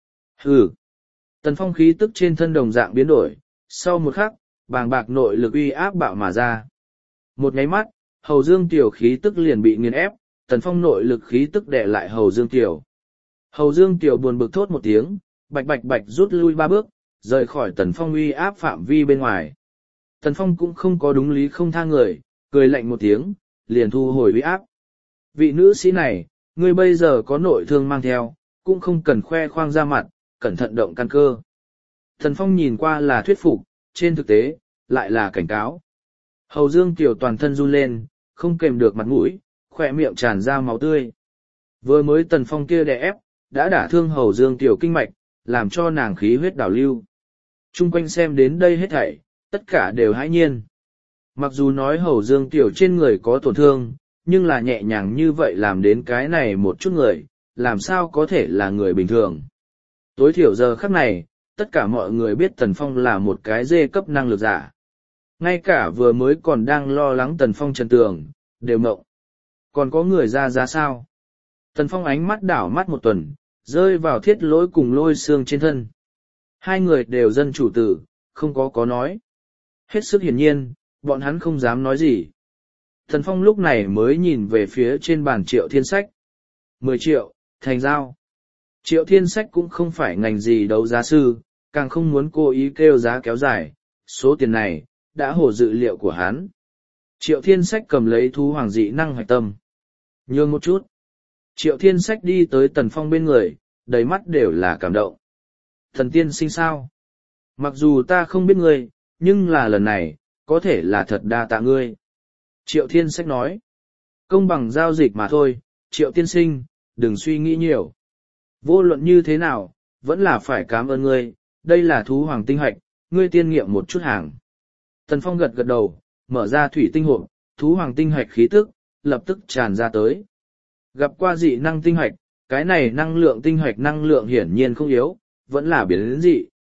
Hừ. Tần Phong khí tức trên thân đồng dạng biến đổi, sau một khắc, bàng bạc nội lực uy áp bạo mà ra. Một nháy mắt, Hầu Dương Tiểu khí tức liền bị nghiền ép, Tần Phong nội lực khí tức đè lại Hầu Dương Tiểu. Hầu Dương Tiểu buồn bực thốt một tiếng, bạch bạch bạch rút lui ba bước, rời khỏi Tần Phong uy áp phạm vi bên ngoài. Tần Phong cũng không có đúng lý không tha người, cười lạnh một tiếng, liền thu hồi uy áp. Vị nữ sĩ này, ngươi bây giờ có nội thương mang theo, cũng không cần khoe khoang ra mặt, cẩn thận động căn cơ. Tần Phong nhìn qua là thuyết phục, trên thực tế, lại là cảnh cáo. Hầu Dương Tiểu toàn thân run lên, không kềm được mặt mũi, khỏe miệng tràn ra máu tươi. Vừa mới Tần Phong kia đè ép, đã đả thương Hầu Dương Tiểu kinh mạch, làm cho nàng khí huyết đảo lưu. Trung quanh xem đến đây hết thảy, tất cả đều hãi nhiên. Mặc dù nói Hầu Dương Tiểu trên người có tổn thương, nhưng là nhẹ nhàng như vậy làm đến cái này một chút người, làm sao có thể là người bình thường. Tối thiểu giờ khắc này, tất cả mọi người biết Tần Phong là một cái dê cấp năng lực giả. Ngay cả vừa mới còn đang lo lắng Tần Phong trần tường, đều mộng. Còn có người ra giá sao? Tần Phong ánh mắt đảo mắt một tuần, rơi vào Thiết Lỗi cùng Lôi Xương trên thân. Hai người đều dân chủ tử, không có có nói. Hết sức hiển nhiên, bọn hắn không dám nói gì. Tần Phong lúc này mới nhìn về phía trên bàn Triệu Thiên Sách. Mười triệu, thành giao. Triệu Thiên Sách cũng không phải ngành gì đấu giá sư, càng không muốn cố ý kêu giá kéo dài, số tiền này, đã hổ dự liệu của hắn. Triệu Thiên Sách cầm lấy thú hoàng dị năng hoạch tâm. Nhường một chút. Triệu Thiên Sách đi tới Tần Phong bên người, đầy mắt đều là cảm động. Thần tiên sinh sao? Mặc dù ta không biết ngươi, nhưng là lần này, có thể là thật đa tạ ngươi. Triệu Thiên Sách nói. Công bằng giao dịch mà thôi, Triệu tiên sinh, đừng suy nghĩ nhiều. Vô luận như thế nào, vẫn là phải cảm ơn ngươi, đây là thú hoàng tinh hạch, ngươi tiên nghiệm một chút hàng. Tần Phong gật gật đầu, mở ra thủy tinh hộp, thú hoàng tinh hạch khí tức, lập tức tràn ra tới. Gặp qua dị năng tinh hạch, cái này năng lượng tinh hạch năng lượng hiển nhiên không yếu, vẫn là biến dị,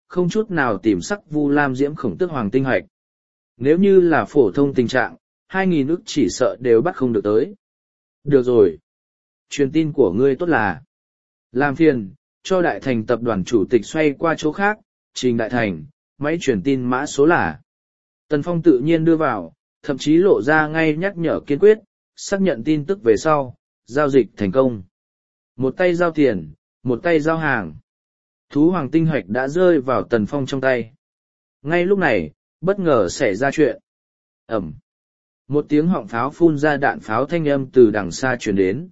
không chút nào tìm sắc vu lam diễm khổng tước hoàng tinh hạch. Nếu như là phổ thông tình trạng, hai nghìn ức chỉ sợ đều bắt không được tới. Được rồi. Truyền tin của ngươi tốt là. Làm phiền, cho đại thành tập đoàn chủ tịch xoay qua chỗ khác, trình đại thành, máy truyền tin mã số là. Tần Phong tự nhiên đưa vào, thậm chí lộ ra ngay nhắc nhở kiên quyết, xác nhận tin tức về sau, giao dịch thành công. Một tay giao tiền, một tay giao hàng. Thú hoàng tinh hoạch đã rơi vào Tần Phong trong tay. Ngay lúc này, bất ngờ xảy ra chuyện. Ẩm. Một tiếng họng pháo phun ra đạn pháo thanh âm từ đằng xa truyền đến.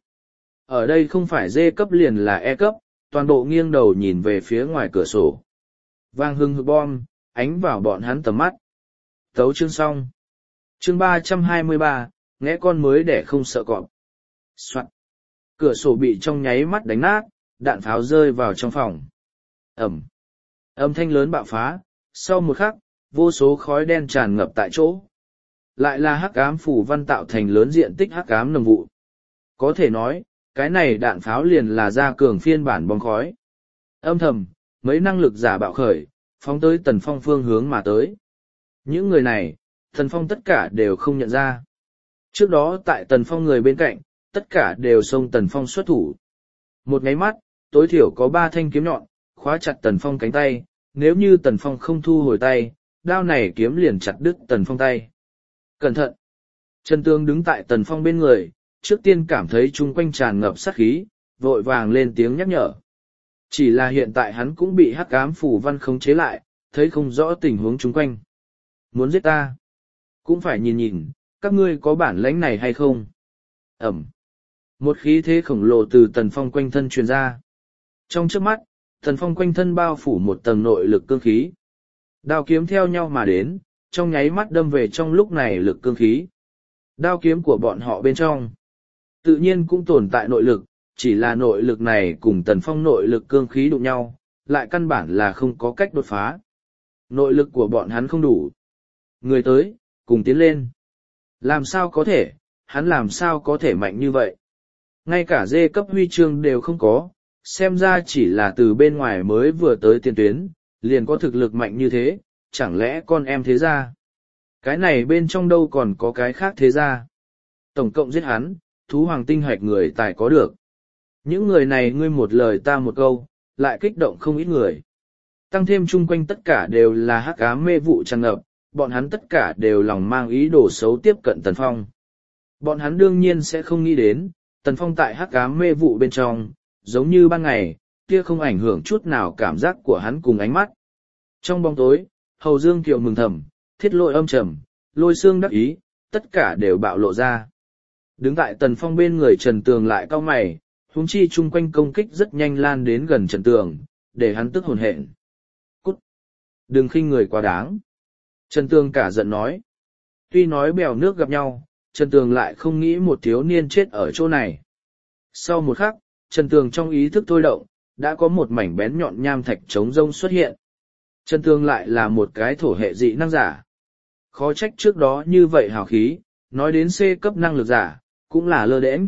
Ở đây không phải D cấp liền là E cấp, toàn bộ nghiêng đầu nhìn về phía ngoài cửa sổ. Vang hưng hực bom, ánh vào bọn hắn tầm mắt. Tấu chương xong. Chương ba trăm hai mươi ba, nghe con mới để không sợ cọp. Soạn. Cửa sổ bị trong nháy mắt đánh nát, đạn pháo rơi vào trong phòng. Ẩm. Âm thanh lớn bạo phá, sau một khắc, vô số khói đen tràn ngập tại chỗ. Lại là hắc ám phủ văn tạo thành lớn diện tích hắc ám nồng vụ. Có thể nói, cái này đạn pháo liền là gia cường phiên bản bom khói. Âm thầm, mấy năng lực giả bạo khởi, phóng tới Tần Phong phương hướng mà tới. Những người này, Tần Phong tất cả đều không nhận ra. Trước đó tại Tần Phong người bên cạnh, tất cả đều xông Tần Phong xuất thủ. Một nháy mắt, tối thiểu có ba thanh kiếm nhọn, khóa chặt Tần Phong cánh tay, nếu như Tần Phong không thu hồi tay, đao này kiếm liền chặt đứt Tần Phong tay. Cẩn thận! Trần Tương đứng tại Tần Phong bên người, trước tiên cảm thấy chung quanh tràn ngập sát khí, vội vàng lên tiếng nhắc nhở. Chỉ là hiện tại hắn cũng bị hắc ám phủ văn khống chế lại, thấy không rõ tình huống chung quanh. Muốn giết ta? Cũng phải nhìn nhìn, các ngươi có bản lãnh này hay không? Ẩm! Một khí thế khổng lồ từ Tần Phong quanh thân truyền ra. Trong trước mắt, Tần Phong quanh thân bao phủ một tầng nội lực cương khí. Đao kiếm theo nhau mà đến, trong nháy mắt đâm về trong lúc này lực cương khí. Đao kiếm của bọn họ bên trong, tự nhiên cũng tồn tại nội lực, chỉ là nội lực này cùng Tần Phong nội lực cương khí đụng nhau, lại căn bản là không có cách đột phá. Nội lực của bọn hắn không đủ. Người tới, cùng tiến lên. Làm sao có thể, hắn làm sao có thể mạnh như vậy? Ngay cả dê cấp huy chương đều không có, xem ra chỉ là từ bên ngoài mới vừa tới tiền tuyến, liền có thực lực mạnh như thế, chẳng lẽ con em thế gia? Cái này bên trong đâu còn có cái khác thế gia? Tổng cộng giết hắn, thú hoàng tinh hoạch người tài có được. Những người này ngươi một lời ta một câu, lại kích động không ít người. Tăng thêm chung quanh tất cả đều là hắc ám mê vụ tràn ngập, bọn hắn tất cả đều lòng mang ý đồ xấu tiếp cận Tần Phong. Bọn hắn đương nhiên sẽ không nghĩ đến, Tần Phong tại hắc ám mê vụ bên trong, giống như ban ngày, kia không ảnh hưởng chút nào cảm giác của hắn cùng ánh mắt. Trong bóng tối, Hầu Dương Kiều mừng thầm, Thiết Lôi âm trầm, Lôi Xương đắc ý, tất cả đều bạo lộ ra. Đứng tại Tần Phong bên người Trần Tường lại cau mày, huống chi chung quanh công kích rất nhanh lan đến gần Trần Tường, để hắn tức hồn hển. Cút! Đừng khinh người quá đáng. Trần Tường cả giận nói. Tuy nói bèo nước gặp nhau, Trần Tường lại không nghĩ một thiếu niên chết ở chỗ này. Sau một khắc, Trần Tường trong ý thức thôi động, đã có một mảnh bén nhọn nham thạch trống rông xuất hiện. Trần Tường lại là một cái thổ hệ dị năng giả. Khó trách trước đó như vậy hào khí, nói đến C cấp năng lực giả, cũng là lơ đễnh.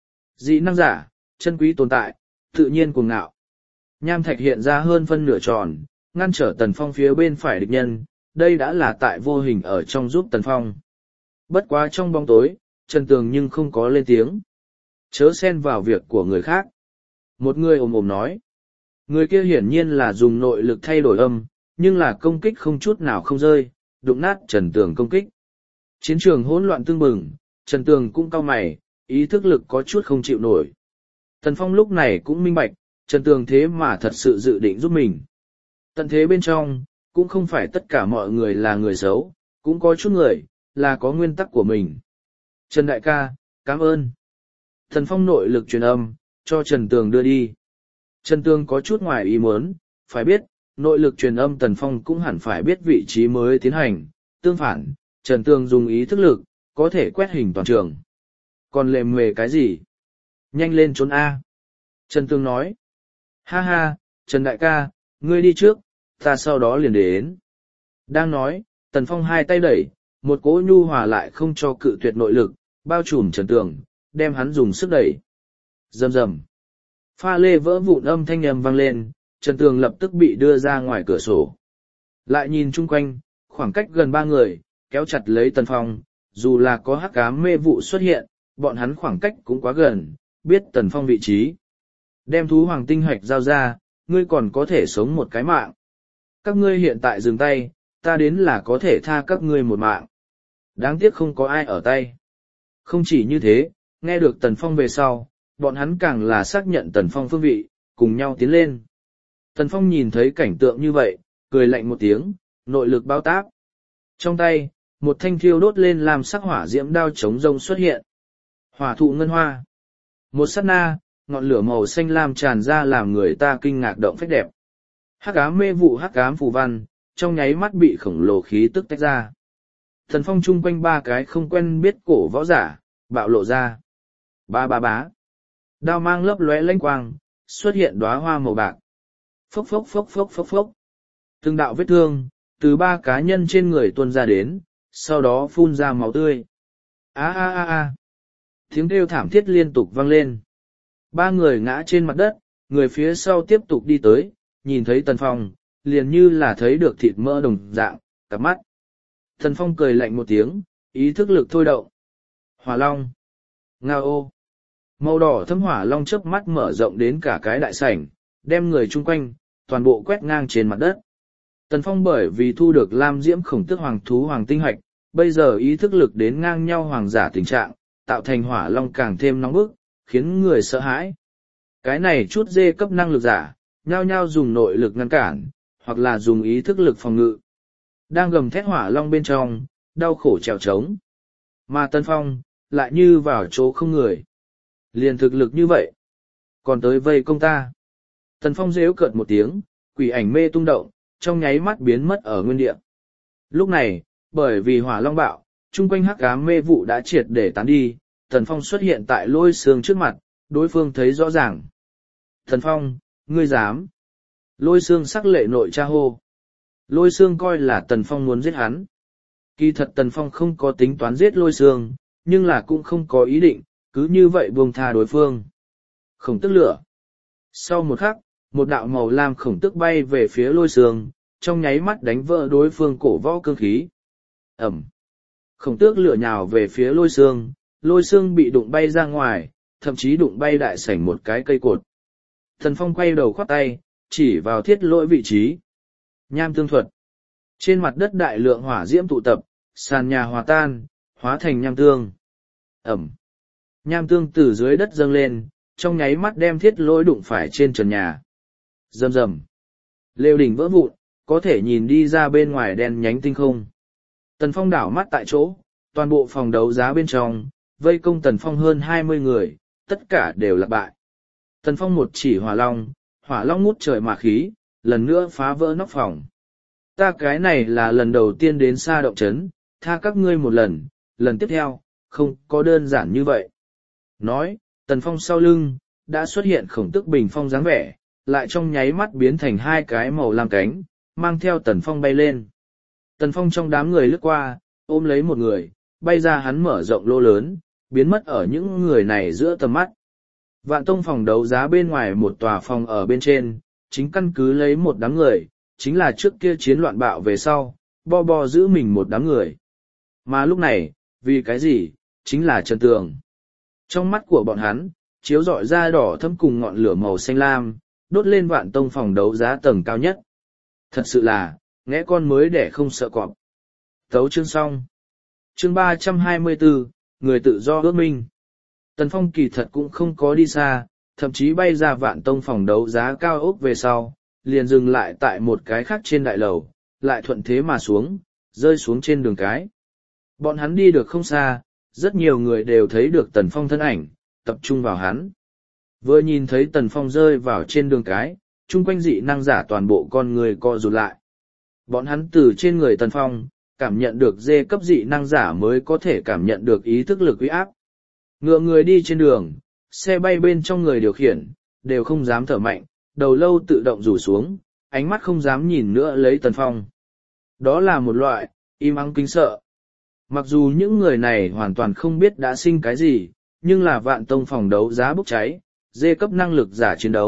Dị năng giả, chân quý tồn tại, tự nhiên cuồng ngạo. Nham thạch hiện ra hơn phân nửa tròn, ngăn trở Tần Phong phía bên phải địch nhân, đây đã là tại vô hình ở trong giúp Tần Phong. Bất quá trong bóng tối, Trần Tường nhưng không có lên tiếng. Chớ xen vào việc của người khác. Một người ồm ồm nói. Người kia hiển nhiên là dùng nội lực thay đổi âm, nhưng là công kích không chút nào không rơi, đụng nát Trần Tường công kích. Chiến trường hỗn loạn tương bừng, Trần Tường cũng cau mày, ý thức lực có chút không chịu nổi. Tần Phong lúc này cũng minh bạch, Trần Tường thế mà thật sự dự định giúp mình. Tận thế bên trong, cũng không phải tất cả mọi người là người xấu, cũng có chút người, là có nguyên tắc của mình. Trần đại ca, cảm ơn. Tần Phong nội lực truyền âm, cho Trần Tường đưa đi. Trần Tường có chút ngoài ý muốn, phải biết, nội lực truyền âm Tần Phong cũng hẳn phải biết vị trí mới tiến hành, tương phản, Trần Tường dùng ý thức lực, có thể quét hình toàn trường. Còn lề mề cái gì? Nhanh lên trốn A. Trần Tường nói. Ha ha, Trần đại ca, ngươi đi trước, ta sau đó liền đến. Đang nói, Tần Phong hai tay đẩy, một cỗ nhu hòa lại không cho cự tuyệt nội lực, bao trùm Trần Tường, đem hắn dùng sức đẩy. Rầm rầm. Pha lê vỡ vụn âm thanh ầm vang lên, Trần Tường lập tức bị đưa ra ngoài cửa sổ. Lại nhìn chung quanh, khoảng cách gần ba người, kéo chặt lấy Tần Phong, dù là có hắc ám mê vụ xuất hiện, bọn hắn khoảng cách cũng quá gần, biết Tần Phong vị trí. Đem thú hoàng tinh hoạch giao ra, ngươi còn có thể sống một cái mạng. Các ngươi hiện tại dừng tay, ta đến là có thể tha các ngươi một mạng. Đáng tiếc không có ai ở tay. Không chỉ như thế, nghe được Tần Phong về sau, bọn hắn càng là xác nhận Tần Phong phương vị, cùng nhau tiến lên. Tần Phong nhìn thấy cảnh tượng như vậy, cười lạnh một tiếng, nội lực bao táp. Trong tay, một thanh thiêu đốt lên làm sắc hỏa diễm đao chống rông xuất hiện. Hỏa thụ ngân hoa. Một sát na, ngọn lửa màu xanh lam tràn ra làm người ta kinh ngạc động phách đẹp. Hắc ám mê vụ hắc ám phù văn, trong nháy mắt bị khổng lồ khí tức tách ra. Thần Phong chung quanh ba cái không quen biết cổ võ giả, bạo lộ ra. Ba ba bá. Đao mang lấp lóe lanh quang, xuất hiện đóa hoa màu bạc. Phốc phốc phốc phốc phốc phốc. Từng đạo vết thương, từ ba cá nhân trên người tuôn ra đến, sau đó phun ra máu tươi. A a a a. Tiếng kêu thảm thiết liên tục vang lên. Ba người ngã trên mặt đất, người phía sau tiếp tục đi tới, nhìn thấy Tần Phong, liền như là thấy được thịt mỡ đồng dạng, cặp mắt. Tần Phong cười lạnh một tiếng, ý thức lực thôi động. Hỏa long. Ngao ô. Màu đỏ thâm hỏa long chớp mắt mở rộng đến cả cái đại sảnh, đem người chung quanh, toàn bộ quét ngang trên mặt đất. Tần Phong bởi vì thu được lam diễm khổng tước hoàng thú hoàng tinh hoạch, bây giờ ý thức lực đến ngang nhau hoàng giả tình trạng, tạo thành hỏa long càng thêm nóng bức, khiến người sợ hãi. Cái này chút dê cấp năng lực giả, nhao nhao dùng nội lực ngăn cản, hoặc là dùng ý thức lực phòng ngự. Đang gầm thét hỏa long bên trong, đau khổ trèo trống. Mà Tần Phong, lại như vào chỗ không người. Liền thực lực như vậy. Còn tới vây công ta. Tần Phong rêu cợt một tiếng, quỷ ảnh mê tung động, trong nháy mắt biến mất ở nguyên địa. Lúc này, bởi vì hỏa long bạo, chung quanh hắc ám mê vụ đã triệt để tán đi, Tần Phong xuất hiện tại Lôi Sương trước mặt, đối phương thấy rõ ràng. Tần Phong, ngươi dám. Lôi Sương sắc lệ nội tra hô. Lôi Sương coi là Tần Phong muốn giết hắn. Kỳ thật Tần Phong không có tính toán giết Lôi Sương, nhưng là cũng không có ý định, cứ như vậy buông tha đối phương. Khổng tức lửa. Sau một khắc, một đạo màu lam khổng tức bay về phía Lôi Sương, trong nháy mắt đánh vỡ đối phương cổ võ cương khí. Ẩm. Khổng tước lửa nhào về phía Lôi Sương, Lôi Sương bị đụng bay ra ngoài, thậm chí đụng bay đại sảnh một cái cây cột. Thần Phong quay đầu khoát tay, chỉ vào thiết lỗi vị trí. Nham tương thuật. Trên mặt đất đại lượng hỏa diễm tụ tập, sàn nhà hòa tan, hóa thành nham tương. Ẩm. Nham tương từ dưới đất dâng lên, trong nháy mắt đem thiết lỗi đụng phải trên trần nhà. Rầm rầm. Lều đỉnh vỡ vụn, có thể nhìn đi ra bên ngoài đen nhánh tinh không. Tần Phong đảo mắt tại chỗ, toàn bộ phòng đấu giá bên trong, vây công Tần Phong hơn hai mươi người, tất cả đều là bại. Tần Phong một chỉ hỏa long, hỏa long ngút trời mà khí, lần nữa phá vỡ nóc phòng. Ta cái này là lần đầu tiên đến xa động trấn, tha các ngươi một lần, lần tiếp theo, không có đơn giản như vậy. Nói, Tần Phong sau lưng, đã xuất hiện khổng tức bình phong dáng vẻ, lại trong nháy mắt biến thành hai cái màu lam cánh, mang theo Tần Phong bay lên. Tần Phong trong đám người lướt qua, ôm lấy một người, bay ra hắn mở rộng lô lớn, biến mất ở những người này giữa tầm mắt. Vạn Tông phòng đấu giá bên ngoài một tòa phòng ở bên trên, chính căn cứ lấy một đám người, chính là trước kia chiến loạn bạo về sau, bo bo giữ mình một đám người. Mà lúc này, vì cái gì, chính là Trần Tường. Trong mắt của bọn hắn, chiếu rọi ra đỏ thâm cùng ngọn lửa màu xanh lam, đốt lên Vạn Tông phòng đấu giá tầng cao nhất. Thật sự là, nghe con mới để không sợ cọp. Tấu chương xong. Chương ba trăm hai mươi bốn, người tự do ước minh. Tần Phong kỳ thật cũng không có đi xa, thậm chí bay ra Vạn Tông phòng đấu giá cao ốc về sau, liền dừng lại tại một cái khác trên đại lầu, lại thuận thế mà xuống, rơi xuống trên đường cái. Bọn hắn đi được không xa, rất nhiều người đều thấy được Tần Phong thân ảnh, tập trung vào hắn. Vừa nhìn thấy Tần Phong rơi vào trên đường cái, chung quanh dị năng giả toàn bộ con người co rụt lại. Bọn hắn từ trên người Tần Phong, cảm nhận được dê cấp dị năng giả mới có thể cảm nhận được ý thức lực uy áp. Ngựa người đi trên đường, xe bay bên trong người điều khiển, đều không dám thở mạnh, đầu lâu tự động rủ xuống, ánh mắt không dám nhìn nữa lấy Tần Phong. Đó là một loại, im ắng kính sợ. Mặc dù những người này hoàn toàn không biết đã sinh cái gì, nhưng là Vạn Tông phòng đấu giá bốc cháy, dê cấp năng lực giả chiến đấu,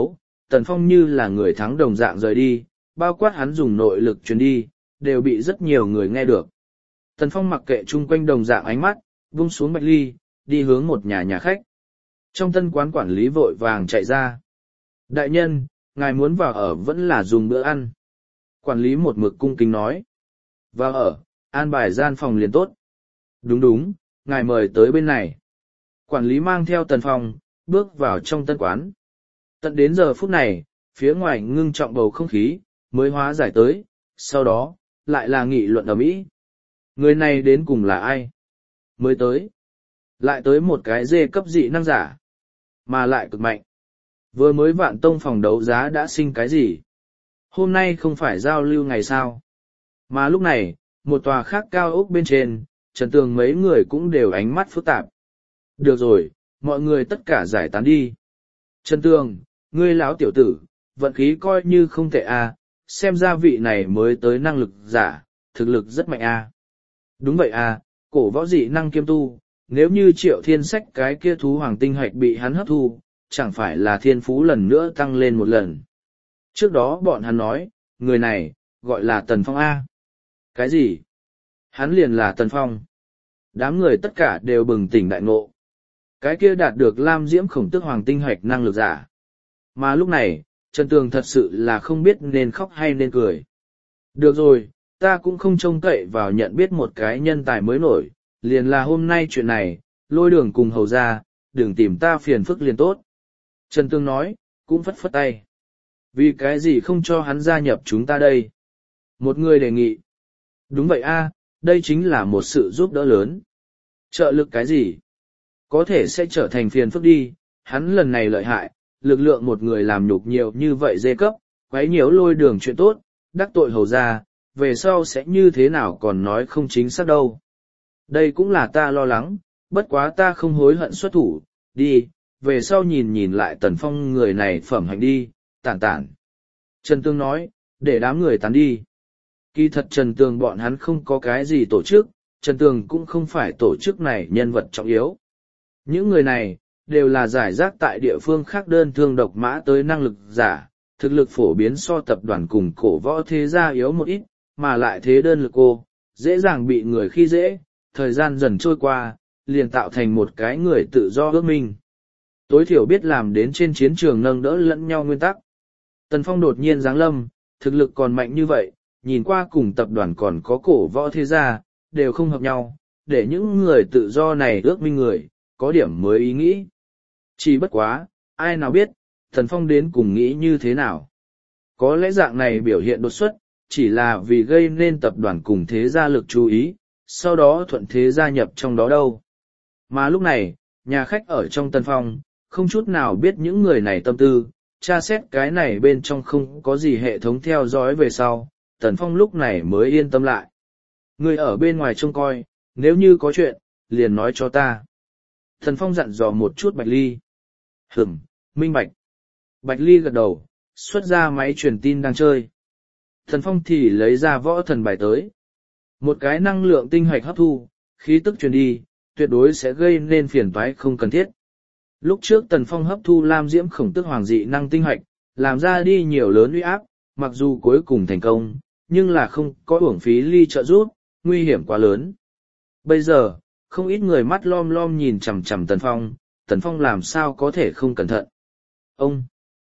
Tần Phong như là người thắng đồng dạng rời đi, bao quát hắn dùng nội lực truyền đi, đều bị rất nhiều người nghe được. Tần Phong mặc kệ chung quanh đồng dạng ánh mắt, vung xuống Bạch Ly, đi hướng một nhà nhà khách. Trong tân quán quản lý vội vàng chạy ra. Đại nhân, ngài muốn vào ở vẫn là dùng bữa ăn. Quản lý một mực cung kính nói. Vào ở, an bài gian phòng liền tốt. Đúng đúng, ngài mời tới bên này. Quản lý mang theo Tần Phong, bước vào trong tân quán. Tận đến giờ phút này, phía ngoài ngưng trọng bầu không khí, mới hóa giải tới, sau đó, lại là nghị luận ở Mỹ. Người này đến cùng là ai? Mới tới. Lại tới một cái dê cấp dị năng giả. Mà lại cực mạnh. Vừa mới vạn tông phòng đấu giá đã sinh cái gì? Hôm nay không phải giao lưu ngày sao? Mà lúc này, một tòa khác cao ốc bên trên, Trần Tường mấy người cũng đều ánh mắt phức tạp. Được rồi, mọi người tất cả giải tán đi. Trần Tường, ngươi lão tiểu tử, vận khí coi như không tệ a, xem ra vị này mới tới năng lực giả, thực lực rất mạnh a. Đúng vậy a, cổ võ dị năng kiêm tu, nếu như Triệu Thiên Sách cái kia thú hoàng tinh hạch bị hắn hấp thu, chẳng phải là thiên phú lần nữa tăng lên một lần. Trước đó bọn hắn nói, người này, gọi là Tần Phong A. Cái gì? Hắn liền là Tần Phong. Đám người tất cả đều bừng tỉnh đại ngộ. Cái kia đạt được Lam Diễm Khổng Tước Hoàng tinh hạch năng lực giả. Mà lúc này, Trần Tường thật sự là không biết nên khóc hay nên cười. Được rồi, ta cũng không trông cậy vào nhận biết một cái nhân tài mới nổi, liền là hôm nay chuyện này, Lôi Đường cùng hầu ra, đừng tìm ta phiền phức liền tốt. Trần Tường nói, cũng phất phất tay. Vì cái gì không cho hắn gia nhập chúng ta đây? Một người đề nghị. Đúng vậy a, đây chính là một sự giúp đỡ lớn. Trợ lực cái gì? Có thể sẽ trở thành phiền phức đi, hắn lần này lợi hại, lực lượng một người làm nhục nhiều như vậy dê cấp, quấy nhiễu Lôi Đường chuyện tốt, đắc tội hầu ra, về sau sẽ như thế nào còn nói không chính xác đâu. Đây cũng là ta lo lắng, bất quá ta không hối hận xuất thủ, đi, về sau nhìn nhìn lại Tần Phong người này phẩm hạnh đi, tản tản. Trần Tường nói, để đám người tán đi. Kỳ thật Trần Tường bọn hắn không có cái gì tổ chức, Trần Tường cũng không phải tổ chức này nhân vật trọng yếu. Những người này, đều là giải rác tại địa phương khác đơn thương độc mã tới năng lực giả, thực lực phổ biến so tập đoàn cùng cổ võ thế gia yếu một ít, mà lại thế đơn lực cô, dễ dàng bị người khi dễ, thời gian dần trôi qua, liền tạo thành một cái người tự do ước minh. Tối thiểu biết làm đến trên chiến trường nâng đỡ lẫn nhau nguyên tắc. Tần Phong đột nhiên giáng lâm, thực lực còn mạnh như vậy, nhìn qua cùng tập đoàn còn có cổ võ thế gia, đều không hợp nhau, để những người tự do này ước minh người, có điểm mới ý nghĩ. Chỉ bất quá, ai nào biết, Tần Phong đến cùng nghĩ như thế nào. Có lẽ dạng này biểu hiện đột xuất, chỉ là vì gây nên tập đoàn cùng thế gia lực chú ý, sau đó thuận thế gia nhập trong đó đâu. Mà lúc này, nhà khách ở trong Tần Phong, không chút nào biết những người này tâm tư, tra xét cái này bên trong không có gì hệ thống theo dõi về sau, Tần Phong lúc này mới yên tâm lại. Người ở bên ngoài trông coi, nếu như có chuyện, liền nói cho ta. Tần Phong dặn dò một chút Bạch Ly. Hửm, minh bạch. Bạch Ly gật đầu, xuất ra máy truyền tin đang chơi. Tần Phong thì lấy ra võ thần bài tới. Một cái năng lượng tinh hoạch hấp thu, khí tức truyền đi, tuyệt đối sẽ gây nên phiền toái không cần thiết. Lúc trước Tần Phong hấp thu Lam Diễm Khổng Tước Hoàng dị năng tinh hoạch, làm ra đi nhiều lớn uy áp, mặc dù cuối cùng thành công, nhưng là không có uổng phí Ly trợ giúp, nguy hiểm quá lớn. Bây giờ, không ít người mắt lom lom nhìn chằm chằm Tần Phong, Tần Phong làm sao có thể không cẩn thận. Ông!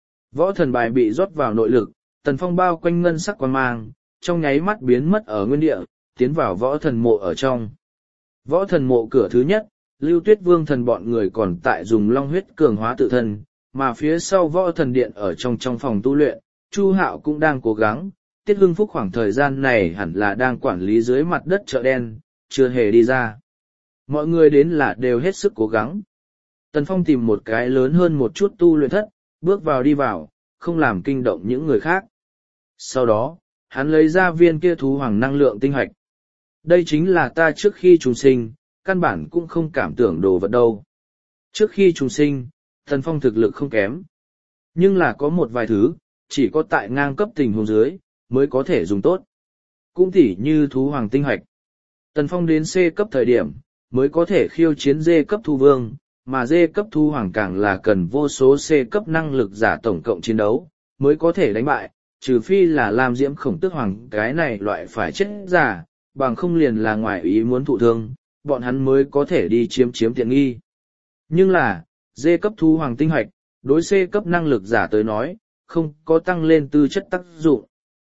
Võ thần bài bị rót vào nội lực, Tần Phong bao quanh ngân sắc quang mang, trong nháy mắt biến mất ở nguyên địa, tiến vào võ thần mộ ở trong. Võ thần mộ cửa thứ nhất, Lưu Tuyết Vương thần bọn người còn tại dùng long huyết cường hóa tự thân, mà phía sau võ thần điện ở trong trong phòng tu luyện, Chu Hạo cũng đang cố gắng, Tiết Hưng Phúc khoảng thời gian này hẳn là đang quản lý dưới mặt đất chợ đen, chưa hề đi ra. Mọi người đến là đều hết sức cố gắng. Tần Phong tìm một cái lớn hơn một chút tu luyện thất, bước vào đi vào, không làm kinh động những người khác. Sau đó, hắn lấy ra viên kia thú hoàng năng lượng tinh hạch. Đây chính là ta trước khi trùng sinh, căn bản cũng không cảm tưởng đồ vật đâu. Trước khi trùng sinh, Tần Phong thực lực không kém. Nhưng là có một vài thứ, chỉ có tại ngang cấp tình huống dưới, mới có thể dùng tốt. Cũng tỉ như thú hoàng tinh hạch. Tần Phong đến C cấp thời điểm, mới có thể khiêu chiến D cấp thu vương, mà D cấp thu hoàng càng là cần vô số C cấp năng lực giả tổng cộng chiến đấu, mới có thể đánh bại, trừ phi là Lam Diễm Khổng Tước Hoàng cái này loại phải chết giả, bằng không liền là ngoài ý muốn thụ thương, bọn hắn mới có thể đi chiếm chiếm tiện nghi. Nhưng là, D cấp thu hoàng tinh hoạch, đối C cấp năng lực giả tới nói, không có tăng lên tư chất tác dụng.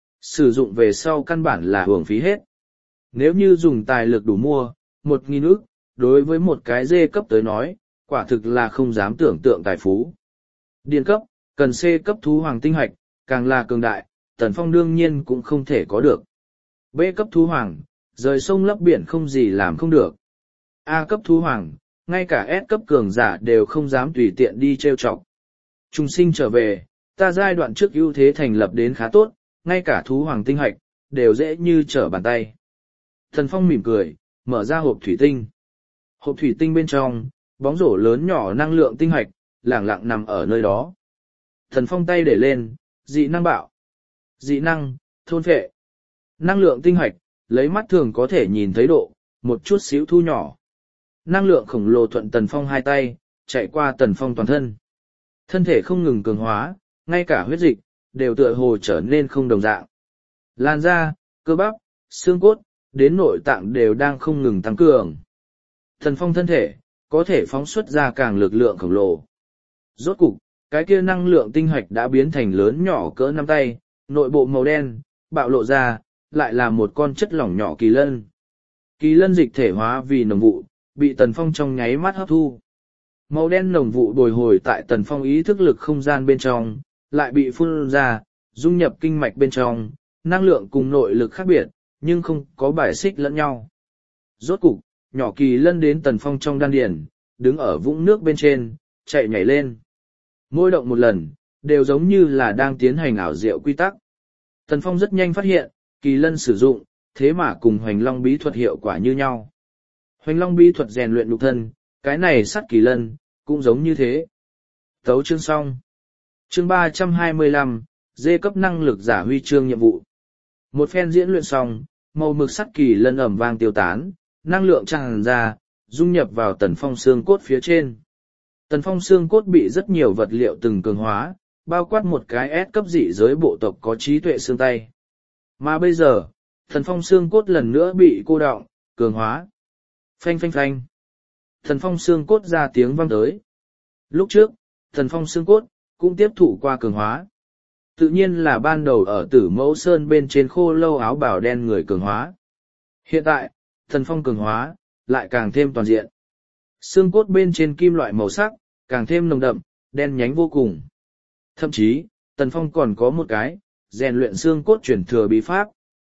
Sử dụng về sau căn bản là hưởng phí hết. Nếu như dùng tài lực đủ mua, một nghìn ức, đối với một cái D cấp tới nói, quả thực là không dám tưởng tượng tài phú. Điền cấp, cần C cấp thú hoàng tinh hoạch, càng là cường đại, Tần Phong đương nhiên cũng không thể có được. B cấp thú hoàng, rời sông lấp biển không gì làm không được. A cấp thú hoàng, ngay cả S cấp cường giả đều không dám tùy tiện đi trêu chọc. Trung sinh trở về, ta giai đoạn trước ưu thế thành lập đến khá tốt, ngay cả thú hoàng tinh hoạch, đều dễ như trở bàn tay. Tần Phong mỉm cười, mở ra hộp thủy tinh. Hộp thủy tinh bên trong, bóng rổ lớn nhỏ năng lượng tinh hoạch, lẳng lặng nằm ở nơi đó. Thần Phong tay để lên, dị năng bạo. Dị năng, thôn phệ. Năng lượng tinh hoạch, lấy mắt thường có thể nhìn thấy độ, một chút xíu thu nhỏ. Năng lượng khổng lồ thuận Tần Phong hai tay, chạy qua Tần Phong toàn thân. Thân thể không ngừng cường hóa, ngay cả huyết dịch, đều tựa hồ trở nên không đồng dạng. Làn da, cơ bắp, xương cốt, đến nội tạng đều đang không ngừng tăng cường. Tần Phong thân thể, có thể phóng xuất ra càng lực lượng khổng lồ. Rốt cục, cái kia năng lượng tinh hoạch đã biến thành lớn nhỏ cỡ nắm tay, nội bộ màu đen, bạo lộ ra, lại là một con chất lỏng nhỏ kỳ lân. Kỳ lân dịch thể hóa vì nồng vụ, bị Tần Phong trong nháy mắt hấp thu. Màu đen nồng vụ bồi hồi tại Tần Phong ý thức lực không gian bên trong, lại bị phun ra, dung nhập kinh mạch bên trong, năng lượng cùng nội lực khác biệt, nhưng không có bài xích lẫn nhau. Rốt cục, nhỏ kỳ lân đến Tần Phong trong đan điền, đứng ở vũng nước bên trên, chạy nhảy lên. Mỗi động một lần, đều giống như là đang tiến hành ảo diệu quy tắc. Tần Phong rất nhanh phát hiện, kỳ lân sử dụng, thế mà cùng hoành long bí thuật hiệu quả như nhau. Hoành long bí thuật rèn luyện nhục thân, cái này sắt kỳ lân, cũng giống như thế. Tấu chương xong. Chương ba trăm hai mươi lăm, D cấp năng lực giả huy chương nhiệm vụ. Một phen diễn luyện xong, màu mực sắt kỳ lân ẩm vang tiêu tán, năng lượng tràn ra, dung nhập vào Tần Phong xương cốt phía trên. Tần Phong xương cốt bị rất nhiều vật liệu từng cường hóa, bao quát một cái S cấp dị giới bộ tộc có trí tuệ xương tay. Mà bây giờ, Tần Phong xương cốt lần nữa bị cô đọng, cường hóa. Phanh phanh phanh. Tần Phong xương cốt ra tiếng vang tới. Lúc trước, Tần Phong xương cốt cũng tiếp thụ qua cường hóa. Tự nhiên là ban đầu ở Tử Mẫu Sơn bên trên khô lâu áo bào đen người cường hóa. Hiện tại, Tần Phong cường hóa, lại càng thêm toàn diện. Xương cốt bên trên kim loại màu sắc, càng thêm nồng đậm, đen nhánh vô cùng. Thậm chí, Tần Phong còn có một cái, rèn luyện xương cốt chuyển thừa bí pháp.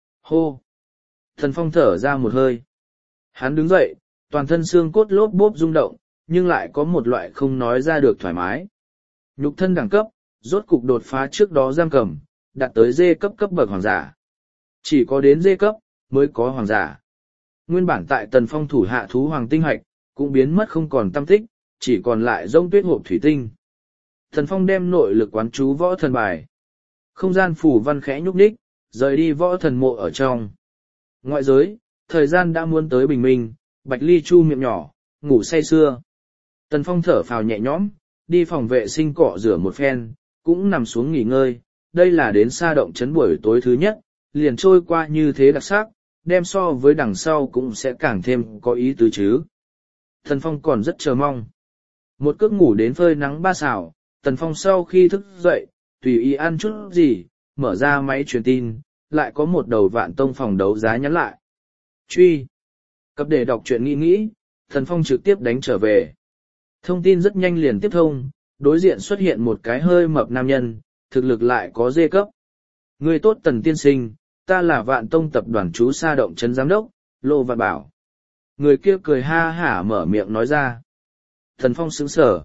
Hô! Tần Phong thở ra một hơi. Hắn đứng dậy, toàn thân xương cốt lốp bốp rung động, nhưng lại có một loại không nói ra được thoải mái. Nhục thân đẳng cấp, rốt cục đột phá trước đó giam cầm, đạt tới D cấp cấp bậc hoàng giả. Chỉ có đến D cấp, mới có hoàng giả. Nguyên bản tại Tần Phong thủ hạ thú hoàng tinh hoạch, cũng biến mất không còn tâm tích, chỉ còn lại rông tuyết hộp thủy tinh. Tần Phong đem nội lực quán chú võ thần bài. Không gian phủ văn khẽ nhúc nhích, rời đi võ thần mộ ở trong. Ngoại giới, thời gian đã muốn tới bình minh, Bạch Ly chu miệng nhỏ, ngủ say sưa. Tần Phong thở phào nhẹ nhõm, đi phòng vệ sinh cọ rửa một phen, cũng nằm xuống nghỉ ngơi. Đây là đến sa động trấn buổi tối thứ nhất, liền trôi qua như thế đặc sắc, đem so với đằng sau cũng sẽ càng thêm có ý tứ chứ. Tần Phong còn rất chờ mong. Một cước ngủ đến phơi nắng ba xảo, Tần Phong sau khi thức dậy, tùy ý ăn chút gì, mở ra máy truyền tin, lại có một đầu Vạn Tông phòng đấu giá nhắn lại. Truy. Cập để đọc truyện nghĩ nghĩ, Tần Phong trực tiếp đánh trở về. Thông tin rất nhanh liền tiếp thông, đối diện xuất hiện một cái hơi mập nam nhân, thực lực lại có dê cấp. Người tốt Tần tiên sinh, ta là Vạn Tông tập đoàn chú sa động trấn giám đốc, Lô Vạn Bảo. Người kia cười ha hả mở miệng nói ra. Tần Phong sững sờ.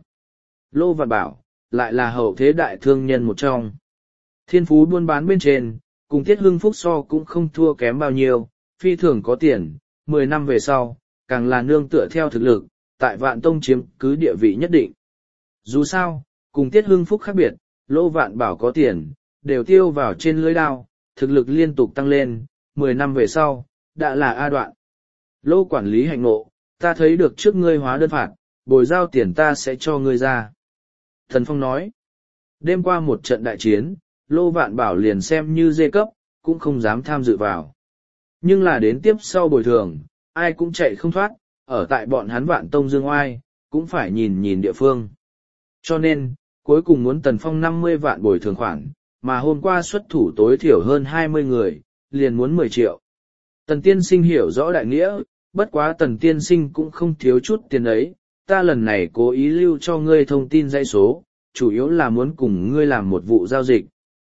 Lô Vạn Bảo, lại là hậu thế đại thương nhân một trong. Thiên phú buôn bán bên trên, cùng Tiết Hưng Phúc so cũng không thua kém bao nhiêu, phi thường có tiền, mười năm về sau, càng là nương tựa theo thực lực, tại Vạn Tông chiếm cứ địa vị nhất định. Dù sao, cùng Tiết Hưng Phúc khác biệt, Lô Vạn Bảo có tiền, đều tiêu vào trên lưới đao, thực lực liên tục tăng lên, mười năm về sau, đã là A đoạn. Lô quản lý hạnh ngộ, ta thấy được trước ngươi hóa đơn phạt, bồi giao tiền ta sẽ cho ngươi ra. Tần Phong nói, đêm qua một trận đại chiến, Lô Vạn Bảo liền xem như dê cấp, cũng không dám tham dự vào. Nhưng là đến tiếp sau bồi thường, ai cũng chạy không thoát, ở tại bọn hắn Vạn Tông Dương Oai, cũng phải nhìn nhìn địa phương. Cho nên, cuối cùng muốn Tần Phong năm mươi vạn bồi thường khoản, mà hôm qua xuất thủ tối thiểu hơn hai mươi người, liền muốn mười triệu. Tần Tiên Sinh hiểu rõ đại nghĩa, bất quá Tần Tiên Sinh cũng không thiếu chút tiền ấy, ta lần này cố ý lưu cho ngươi thông tin dãy số, chủ yếu là muốn cùng ngươi làm một vụ giao dịch.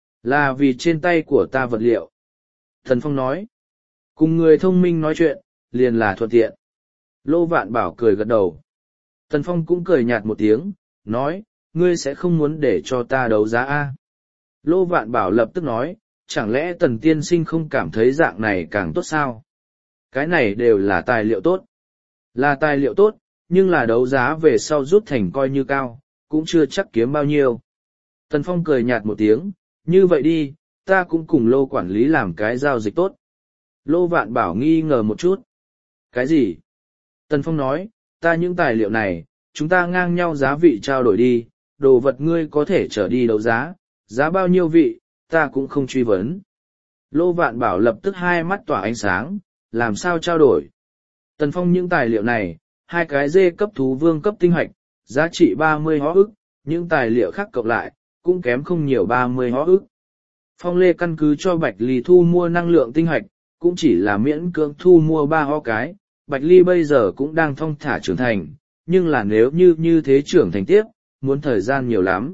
Là vì trên tay của ta vật liệu. Tần Phong nói, cùng người thông minh nói chuyện, liền là thuận tiện. Lô Vạn Bảo cười gật đầu. Tần Phong cũng cười nhạt một tiếng, nói, ngươi sẽ không muốn để cho ta đấu giá a? Lô Vạn Bảo lập tức nói, chẳng lẽ Tần Tiên Sinh không cảm thấy dạng này càng tốt sao? Cái này đều là tài liệu tốt. Là tài liệu tốt, nhưng là đấu giá về sau rút thành coi như cao, cũng chưa chắc kiếm bao nhiêu. Tần Phong cười nhạt một tiếng, như vậy đi, ta cũng cùng Lô quản lý làm cái giao dịch tốt. Lô Vạn Bảo nghi ngờ một chút. Cái gì? Tần Phong nói, ta những tài liệu này, chúng ta ngang nhau giá vị trao đổi đi, đồ vật ngươi có thể trở đi đấu giá, giá bao nhiêu vị, ta cũng không truy vấn. Lô Vạn Bảo lập tức hai mắt tỏa ánh sáng, làm sao trao đổi. Tần Phong những tài liệu này, hai cái dê cấp thú vương cấp tinh hoạch, giá trị ba mươi hó ức, những tài liệu khác cộng lại, cũng kém không nhiều ba mươi hó ức. Phong Lê căn cứ cho Bạch Ly thu mua năng lượng tinh hoạch, cũng chỉ là miễn cưỡng thu mua ba hó cái, Bạch Ly bây giờ cũng đang thong thả trưởng thành, nhưng là nếu như như thế trưởng thành tiếp, muốn thời gian nhiều lắm.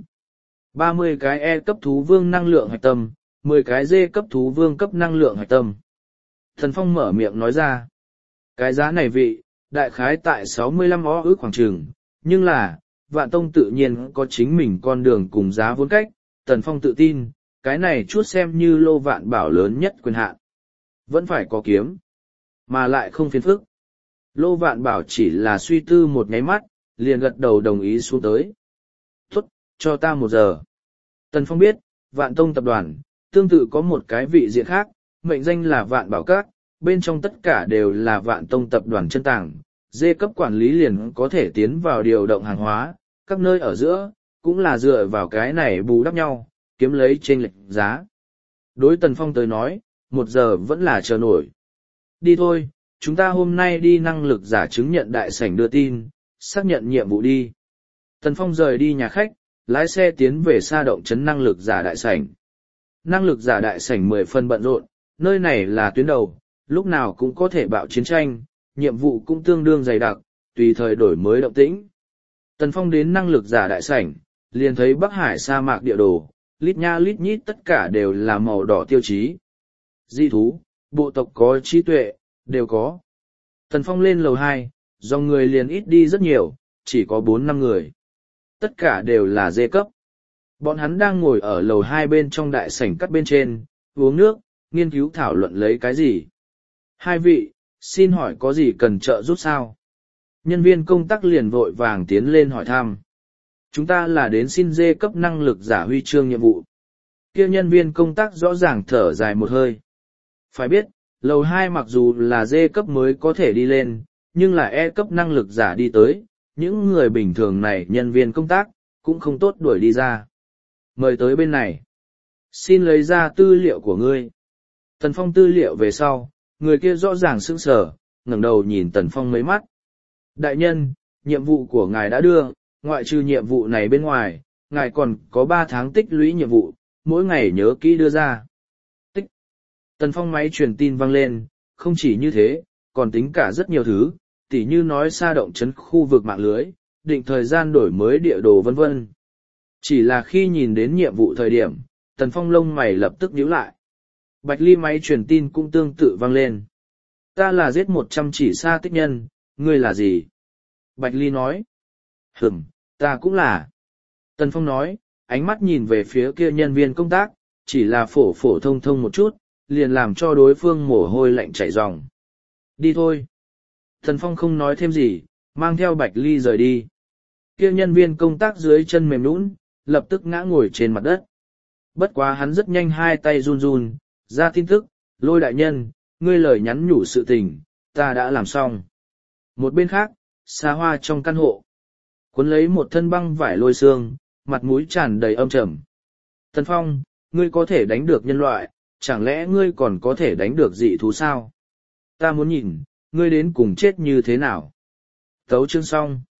ba mươi cái E cấp thú vương năng lượng hạch tâm, mười cái D cấp thú vương cấp năng lượng hạch tâm. Thần Phong mở miệng nói ra, cái giá này vị, đại khái tại sáu mươi lăm ó ước khoảng trường, nhưng là, Vạn Tông tự nhiên có chính mình con đường cùng giá vốn cách, Tần Phong tự tin, cái này chút xem như Lô Vạn Bảo lớn nhất quyền hạn. Vẫn phải có kiếm, mà lại không phiền phức. Lô Vạn Bảo chỉ là suy tư một nháy mắt, liền gật đầu đồng ý xuống tới. Tốt, cho ta một giờ. Tần Phong biết, Vạn Tông tập đoàn, tương tự có một cái vị diện khác, mệnh danh là Vạn Bảo Các, bên trong tất cả đều là Vạn Tông tập đoàn chân tàng, dê cấp quản lý liền có thể tiến vào điều động hàng hóa, các nơi ở giữa, cũng là dựa vào cái này bù đắp nhau, kiếm lấy trên lệch giá. Đối Tần Phong tới nói, một giờ vẫn là chờ nổi. Đi thôi, chúng ta hôm nay đi năng lực giả chứng nhận đại sảnh đưa tin, xác nhận nhiệm vụ đi. Tần Phong rời đi nhà khách, lái xe tiến về xa động trấn năng lực giả đại sảnh. Năng lực giả đại sảnh mười phần bận rộn, nơi này là tuyến đầu, lúc nào cũng có thể bạo chiến tranh, nhiệm vụ cũng tương đương dày đặc, tùy thời đổi mới động tĩnh. Tần Phong đến năng lực giả đại sảnh, liền thấy Bắc Hải sa mạc địa đồ, lít nha lít nhít tất cả đều là màu đỏ tiêu chí. Dị thú, bộ tộc có trí tuệ, đều có. Tần Phong lên lầu hai, dòng người liền ít đi rất nhiều, chỉ có bốn năm người. Tất cả đều là dê cấp. Bọn hắn đang ngồi ở lầu hai bên trong đại sảnh cắt bên trên, uống nước, nghiên cứu thảo luận lấy cái gì. Hai vị, xin hỏi có gì cần trợ giúp sao? Nhân viên công tác liền vội vàng tiến lên hỏi thăm. Chúng ta là đến xin dê cấp năng lực giả huy chương nhiệm vụ. Kia nhân viên công tác rõ ràng thở dài một hơi. Phải biết, lầu hai mặc dù là dê cấp mới có thể đi lên, nhưng là E cấp năng lực giả đi tới, những người bình thường này nhân viên công tác, cũng không tốt đuổi đi ra. Mời tới bên này. Xin lấy ra tư liệu của ngươi. Tần Phong tư liệu về sau, người kia rõ ràng sững sờ, ngẩng đầu nhìn Tần Phong mấy mắt. Đại nhân, nhiệm vụ của ngài đã đưa, ngoại trừ nhiệm vụ này bên ngoài, ngài còn có ba tháng tích lũy nhiệm vụ, mỗi ngày nhớ kỹ đưa ra. Tích. Tần Phong máy truyền tin vang lên, không chỉ như thế, còn tính cả rất nhiều thứ, tỉ như nói xa động trấn khu vực mạng lưới, định thời gian đổi mới địa đồ vân vân. Chỉ là khi nhìn đến nhiệm vụ thời điểm, Tần Phong lông mày lập tức nhíu lại. Bạch Ly máy truyền tin cũng tương tự vang lên. Ta là giết một trăm chỉ xa tích nhân, ngươi là gì? Bạch Ly nói. Hửm, ta cũng là. Tần Phong nói, ánh mắt nhìn về phía kia nhân viên công tác, chỉ là phổ phổ thông thông một chút, liền làm cho đối phương mồ hôi lạnh chảy ròng. Đi thôi. Tần Phong không nói thêm gì, mang theo Bạch Ly rời đi. Kia nhân viên công tác dưới chân mềm nhũn, lập tức ngã ngồi trên mặt đất. Bất quá hắn rất nhanh hai tay run run, ra tin tức, Lôi đại nhân, ngươi lời nhắn nhủ sự tình, ta đã làm xong. Một bên khác, xa hoa trong căn hộ. Cuốn lấy một thân băng vải lôi xương, mặt mũi tràn đầy âm trầm. Tần Phong, ngươi có thể đánh được nhân loại, chẳng lẽ ngươi còn có thể đánh được dị thú sao? Ta muốn nhìn, ngươi đến cùng chết như thế nào? Tấu chương xong.